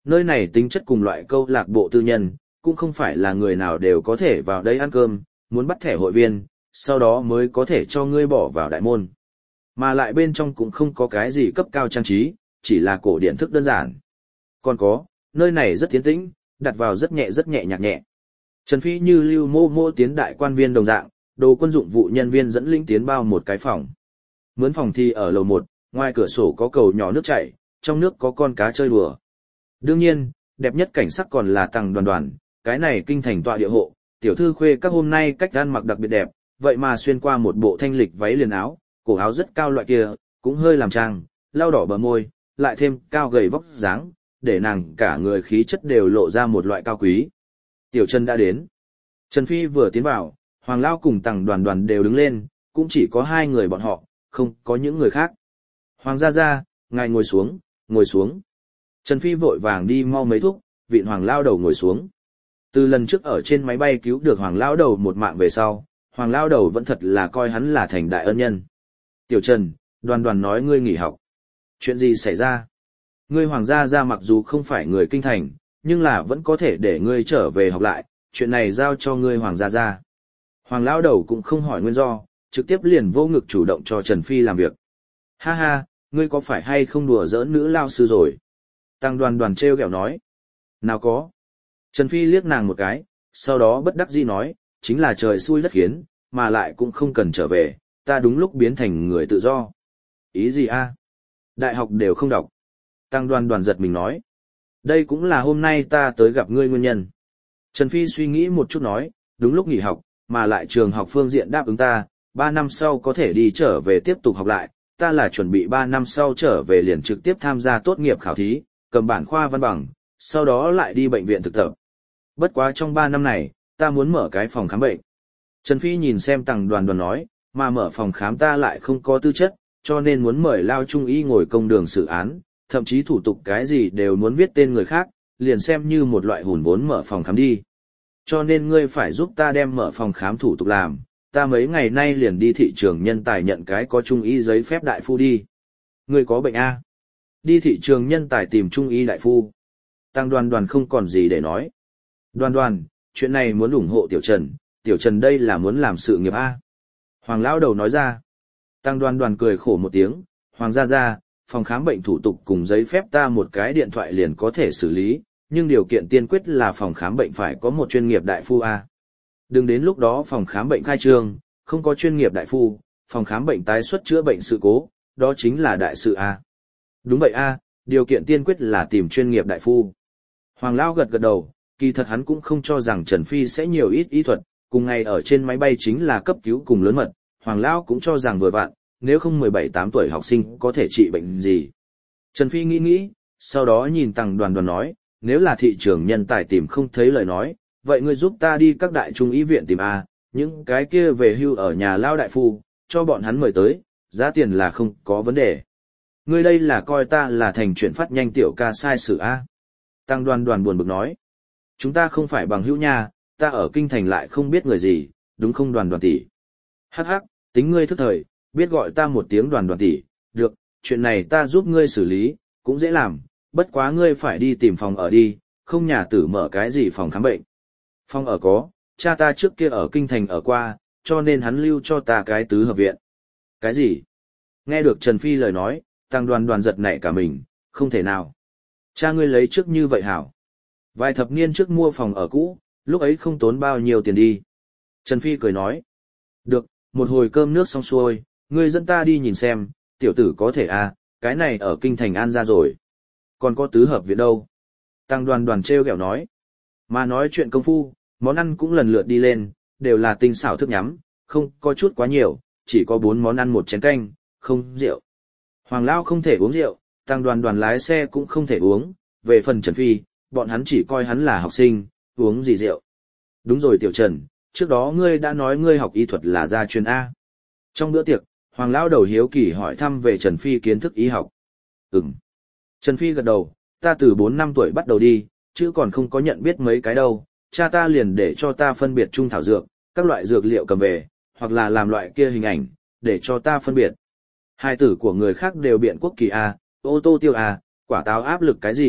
[SPEAKER 1] Nơi này tính chất cùng loại câu lạc bộ tư nhân, cũng không phải là người nào đều có thể vào đây ăn cơm, muốn bắt thẻ hội viên, sau đó mới có thể cho ngươi bỏ vào đại môn. Mà lại bên trong cũng không có cái gì cấp cao trang trí, chỉ là cổ điển thức đơn giản. Còn có, nơi này rất tiến tĩnh, đặt vào rất nhẹ rất nhẹ nhạc nhẹ. Trần Phi như lưu mô mô tiến đại quan viên đồng dạng, đồ quân dụng vụ nhân viên dẫn linh tiến bao một cái phòng. Mướn phòng thì ở lầu một, ngoài cửa sổ có cầu nhỏ nước chảy, trong nước có con cá chơi đùa. Đương nhiên, đẹp nhất cảnh sắc còn là Tằng Đoàn Đoàn, cái này kinh thành tọa địa hộ, tiểu thư khuê các hôm nay cách ăn mặc đặc biệt đẹp, vậy mà xuyên qua một bộ thanh lịch váy liền áo, cổ áo rất cao loại kia, cũng hơi làm trang, lau đỏ bờ môi, lại thêm cao gầy vóc dáng, để nàng cả người khí chất đều lộ ra một loại cao quý. Tiểu Trần đã đến. Trần Phi vừa tiến vào, Hoàng Lao cùng Tằng Đoàn Đoàn đều đứng lên, cũng chỉ có hai người bọn họ, không có những người khác. Hoàng gia gia, ngài ngồi xuống, ngồi xuống. Trần Phi vội vàng đi mau mấy thuốc, vịn Hoàng Lao đầu ngồi xuống. Từ lần trước ở trên máy bay cứu được Hoàng Lao đầu một mạng về sau, Hoàng Lao đầu vẫn thật là coi hắn là thành đại ân nhân. Tiểu Trần, Đoàn Đoàn nói ngươi nghỉ học. Chuyện gì xảy ra? Ngươi Hoàng gia gia mặc dù không phải người kinh thành, nhưng là vẫn có thể để ngươi trở về học lại, chuyện này giao cho ngươi Hoàng gia gia. Hoàng Lao đầu cũng không hỏi nguyên do, trực tiếp liền vô ngực chủ động cho Trần Phi làm việc. Ha ha, ngươi có phải hay không đùa giỡn nữ lao sư rồi? Tằng Đoàn Đoàn trêu ghẹo nói. Nào có. Trần Phi liếc nàng một cái, sau đó bất đắc dĩ nói, chính là trời xui đất khiến, mà lại cũng không cần trở về, ta đúng lúc biến thành người tự do. Ý gì a? Đại học đều không đọc. Tằng Đoàn Đoàn giật mình nói. Đây cũng là hôm nay ta tới gặp ngươi nguyên nhân. Trần Phi suy nghĩ một chút nói, đúng lúc nghỉ học, mà lại trường học phương diện đáp ứng ta, ba năm sau có thể đi trở về tiếp tục học lại, ta là chuẩn bị ba năm sau trở về liền trực tiếp tham gia tốt nghiệp khảo thí, cầm bản khoa văn bằng, sau đó lại đi bệnh viện thực tập. Bất quá trong ba năm này, ta muốn mở cái phòng khám bệnh. Trần Phi nhìn xem Tằng Đoàn Đoàn nói, mà mở phòng khám ta lại không có tư chất, cho nên muốn mời Lao Trung Y ngồi công đường xử án, thậm chí thủ tục cái gì đều muốn viết tên người khác, liền xem như một loại hùn vốn mở phòng khám đi. Cho nên ngươi phải giúp ta đem mở phòng khám thủ tục làm, ta mấy ngày nay liền đi thị trường nhân tài nhận cái có Trung Y giấy phép đại phu đi. Ngươi có bệnh a? Đi thị trường nhân tài tìm Trung Y đại phu. Tằng Đoàn Đoàn không còn gì để nói. Đoàn Đoàn, chuyện này muốn ủng hộ Tiểu Trần, Tiểu Trần đây là muốn làm sự nghiệp a. Hoàng Lão đầu nói ra. Tằng Đoàn Đoàn cười khổ một tiếng, Hoàng gia gia, phòng khám bệnh thủ tục cùng giấy phép ta một cái điện thoại liền có thể xử lý, nhưng điều kiện tiên quyết là phòng khám bệnh phải có một chuyên nghiệp đại phu a. Đừng đến lúc đó phòng khám bệnh khai trương, không có chuyên nghiệp đại phu, phòng khám bệnh tái xuất chữa bệnh sự cố, đó chính là đại sự a. Đúng vậy a, điều kiện tiên quyết là tìm chuyên nghiệp đại phu. Hoàng Lão gật gật đầu, kỳ thật hắn cũng không cho rằng Trần Phi sẽ nhiều ít y thuật, cùng ngày ở trên máy bay chính là cấp cứu cùng lớn mật, Hoàng Lão cũng cho rằng vừa vặn, nếu không mười bảy tám tuổi học sinh có thể trị bệnh gì. Trần Phi nghĩ nghĩ, sau đó nhìn Tằng Đoàn Đoàn nói, nếu là thị trường nhân tài tìm không thấy lời nói, vậy ngươi giúp ta đi các đại trung y viện tìm a, những cái kia về hưu ở nhà lao đại phu, cho bọn hắn mời tới, giá tiền là không có vấn đề. Ngươi đây là coi ta là thành chuyện phát nhanh tiểu ca sai sự a. Tằng Đoàn Đoàn buồn bực nói, chúng ta không phải bằng hữu nha, ta ở kinh thành lại không biết người gì, đúng không Đoàn Đoàn tỷ? Hắc hắc, tính ngươi thức thời, biết gọi ta một tiếng Đoàn Đoàn tỷ, được, chuyện này ta giúp ngươi xử lý, cũng dễ làm, bất quá ngươi phải đi tìm phòng ở đi, không nhà tử mở cái gì phòng khám bệnh. Phòng ở có, cha ta trước kia ở kinh thành ở qua, cho nên hắn lưu cho ta cái tứ hợp viện. Cái gì? Nghe được Trần Phi lời nói, Tằng Đoàn Đoàn giật nảy cả mình, không thể nào. Cha ngươi lấy trước như vậy hảo. Vài thập niên trước mua phòng ở cũ, lúc ấy không tốn bao nhiêu tiền đi. Trần Phi cười nói. Được, một hồi cơm nước xong xuôi, ngươi dẫn ta đi nhìn xem, tiểu tử có thể à, cái này ở kinh thành An ra rồi. Còn có tứ hợp viện đâu? Tằng Đoàn Đoàn trêu ghẹo nói. Mà nói chuyện công phu, món ăn cũng lần lượt đi lên, đều là tinh xảo thức nhắm, không có chút quá nhiều, chỉ có bốn món ăn một chén canh, không rượu. Hoàng Lao không thể uống rượu, Tằng Đoàn Đoàn lái xe cũng không thể uống, về phần Trần Phi, bọn hắn chỉ coi hắn là học sinh, uống gì rượu. Đúng rồi Tiểu Trần, trước đó ngươi đã nói ngươi học y thuật là gia truyền A. Trong bữa tiệc, Hoàng Lao đầu hiếu kỳ hỏi thăm về Trần Phi kiến thức y học. Ừm. Trần Phi gật đầu, ta từ bốn năm tuổi bắt đầu đi, chứ còn không có nhận biết mấy cái đâu, cha ta liền để cho ta phân biệt trung thảo dược, các loại dược liệu cầm về, hoặc là làm loại kia hình ảnh, để cho ta phân biệt. Hai tử của người khác đều biện quốc kỳ A, ô tô tiêu A, quả táo áp lực cái gì,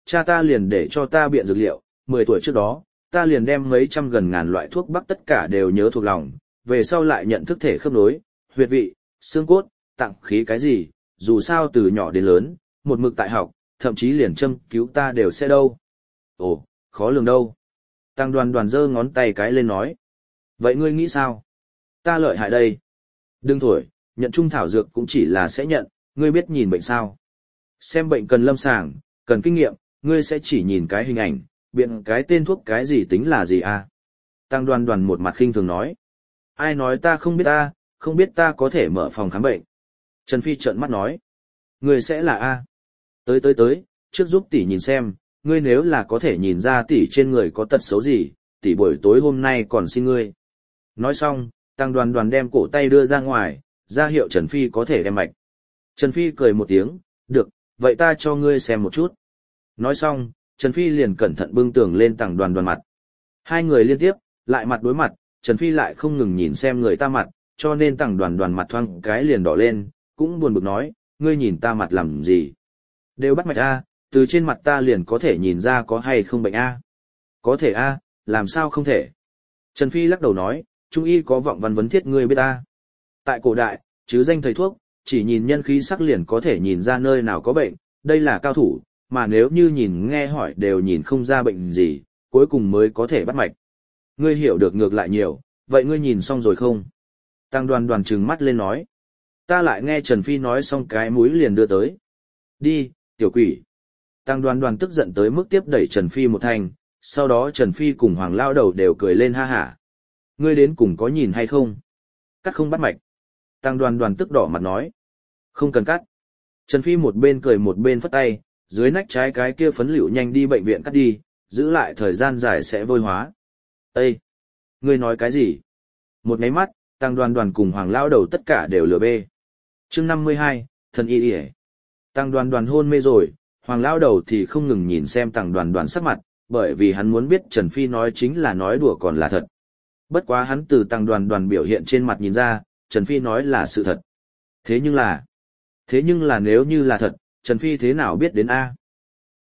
[SPEAKER 1] cha ta liền để cho ta biện dược liệu, mười tuổi trước đó, ta liền đem mấy trăm gần ngàn loại thuốc bắc tất cả đều nhớ thuộc lòng, về sau lại nhận thức thể khớp nối, huyệt vị, xương cốt, tạng khí cái gì, dù sao từ nhỏ đến lớn, một mực tại học, thậm chí liền châm cứu ta đều sẽ đâu. Ồ, khó lường đâu. Tăng Đoàn Đoàn giơ ngón tay cái lên nói. Vậy ngươi nghĩ sao? Ta lợi hại đây. Đừng thổi, nhận trung thảo dược cũng chỉ là sẽ nhận, ngươi biết nhìn bệnh sao. Xem bệnh cần lâm sàng, cần kinh nghiệm, ngươi sẽ chỉ nhìn cái hình ảnh, biện cái tên thuốc cái gì tính là gì à? Tăng Đoàn Đoàn một mặt khinh thường nói. Ai nói ta không biết ta, không biết ta có thể mở phòng khám bệnh. Trần Phi trợn mắt nói. Ngươi sẽ là A. Tới tới tới, trước giúp tỷ nhìn xem, ngươi nếu là có thể nhìn ra tỷ trên người có tật xấu gì, tỷ buổi tối hôm nay còn xin ngươi. Nói xong, Tăng Đoàn Đoàn đem cổ tay đưa ra ngoài, ra hiệu Trần Phi có thể đem mạch. Trần Phi cười một tiếng, được, vậy ta cho ngươi xem một chút. Nói xong, Trần Phi liền cẩn thận bưng tường lên Tăng Đoàn Đoàn mặt. Hai người liên tiếp, lại mặt đối mặt, Trần Phi lại không ngừng nhìn xem người ta mặt, cho nên Tăng Đoàn Đoàn mặt thoáng cái liền đỏ lên, cũng buồn bực nói, ngươi nhìn ta mặt làm gì? Đều bắt mạch A, từ trên mặt ta liền có thể nhìn ra có hay không bệnh A. Có thể A, làm sao không thể? Trần Phi lắc đầu nói, trung y có vọng văn vấn thiết ngươi biết ta. Tại cổ đại, chứ danh thầy thuốc, chỉ nhìn nhân khí sắc liền có thể nhìn ra nơi nào có bệnh, đây là cao thủ, mà nếu như nhìn nghe hỏi đều nhìn không ra bệnh gì, cuối cùng mới có thể bắt mạch. Ngươi hiểu được ngược lại nhiều, vậy ngươi nhìn xong rồi không? Tăng Đoàn Đoàn trừng mắt lên nói. Ta lại nghe Trần Phi nói xong cái mũi liền đưa tới. Đi, tiểu quỷ. Tăng Đoàn Đoàn tức giận tới mức tiếp đẩy Trần Phi một thanh, sau đó Trần Phi cùng Hoàng Lao Đầu đều cười lên ha hả. Ngươi đến cùng có nhìn hay không? Cắt không bắt mạch. Tăng Đoàn Đoàn tức đỏ mặt nói. Không cần cắt. Trần Phi một bên cười một bên phất tay, dưới nách trái cái kia phấn liệu nhanh đi bệnh viện cắt đi, giữ lại thời gian dài sẽ vôi hóa. Ê! Ngươi nói cái gì? Một máy mắt, Tăng Đoàn Đoàn cùng Hoàng Lao Đầu tất cả đều lừa bê. Chương năm mươi hai, thần y y. Tăng Đoàn Đoàn hôn mê rồi, Hoàng Lao Đầu thì không ngừng nhìn xem Tăng Đoàn Đoàn sắc mặt, bởi vì hắn muốn biết Trần Phi nói chính là nói đùa còn là thật. Bất quá hắn từ Tăng Đoàn Đoàn biểu hiện trên mặt nhìn ra, Trần Phi nói là sự thật. Thế nhưng là, thế nhưng là nếu như là thật, Trần Phi thế nào biết đến A?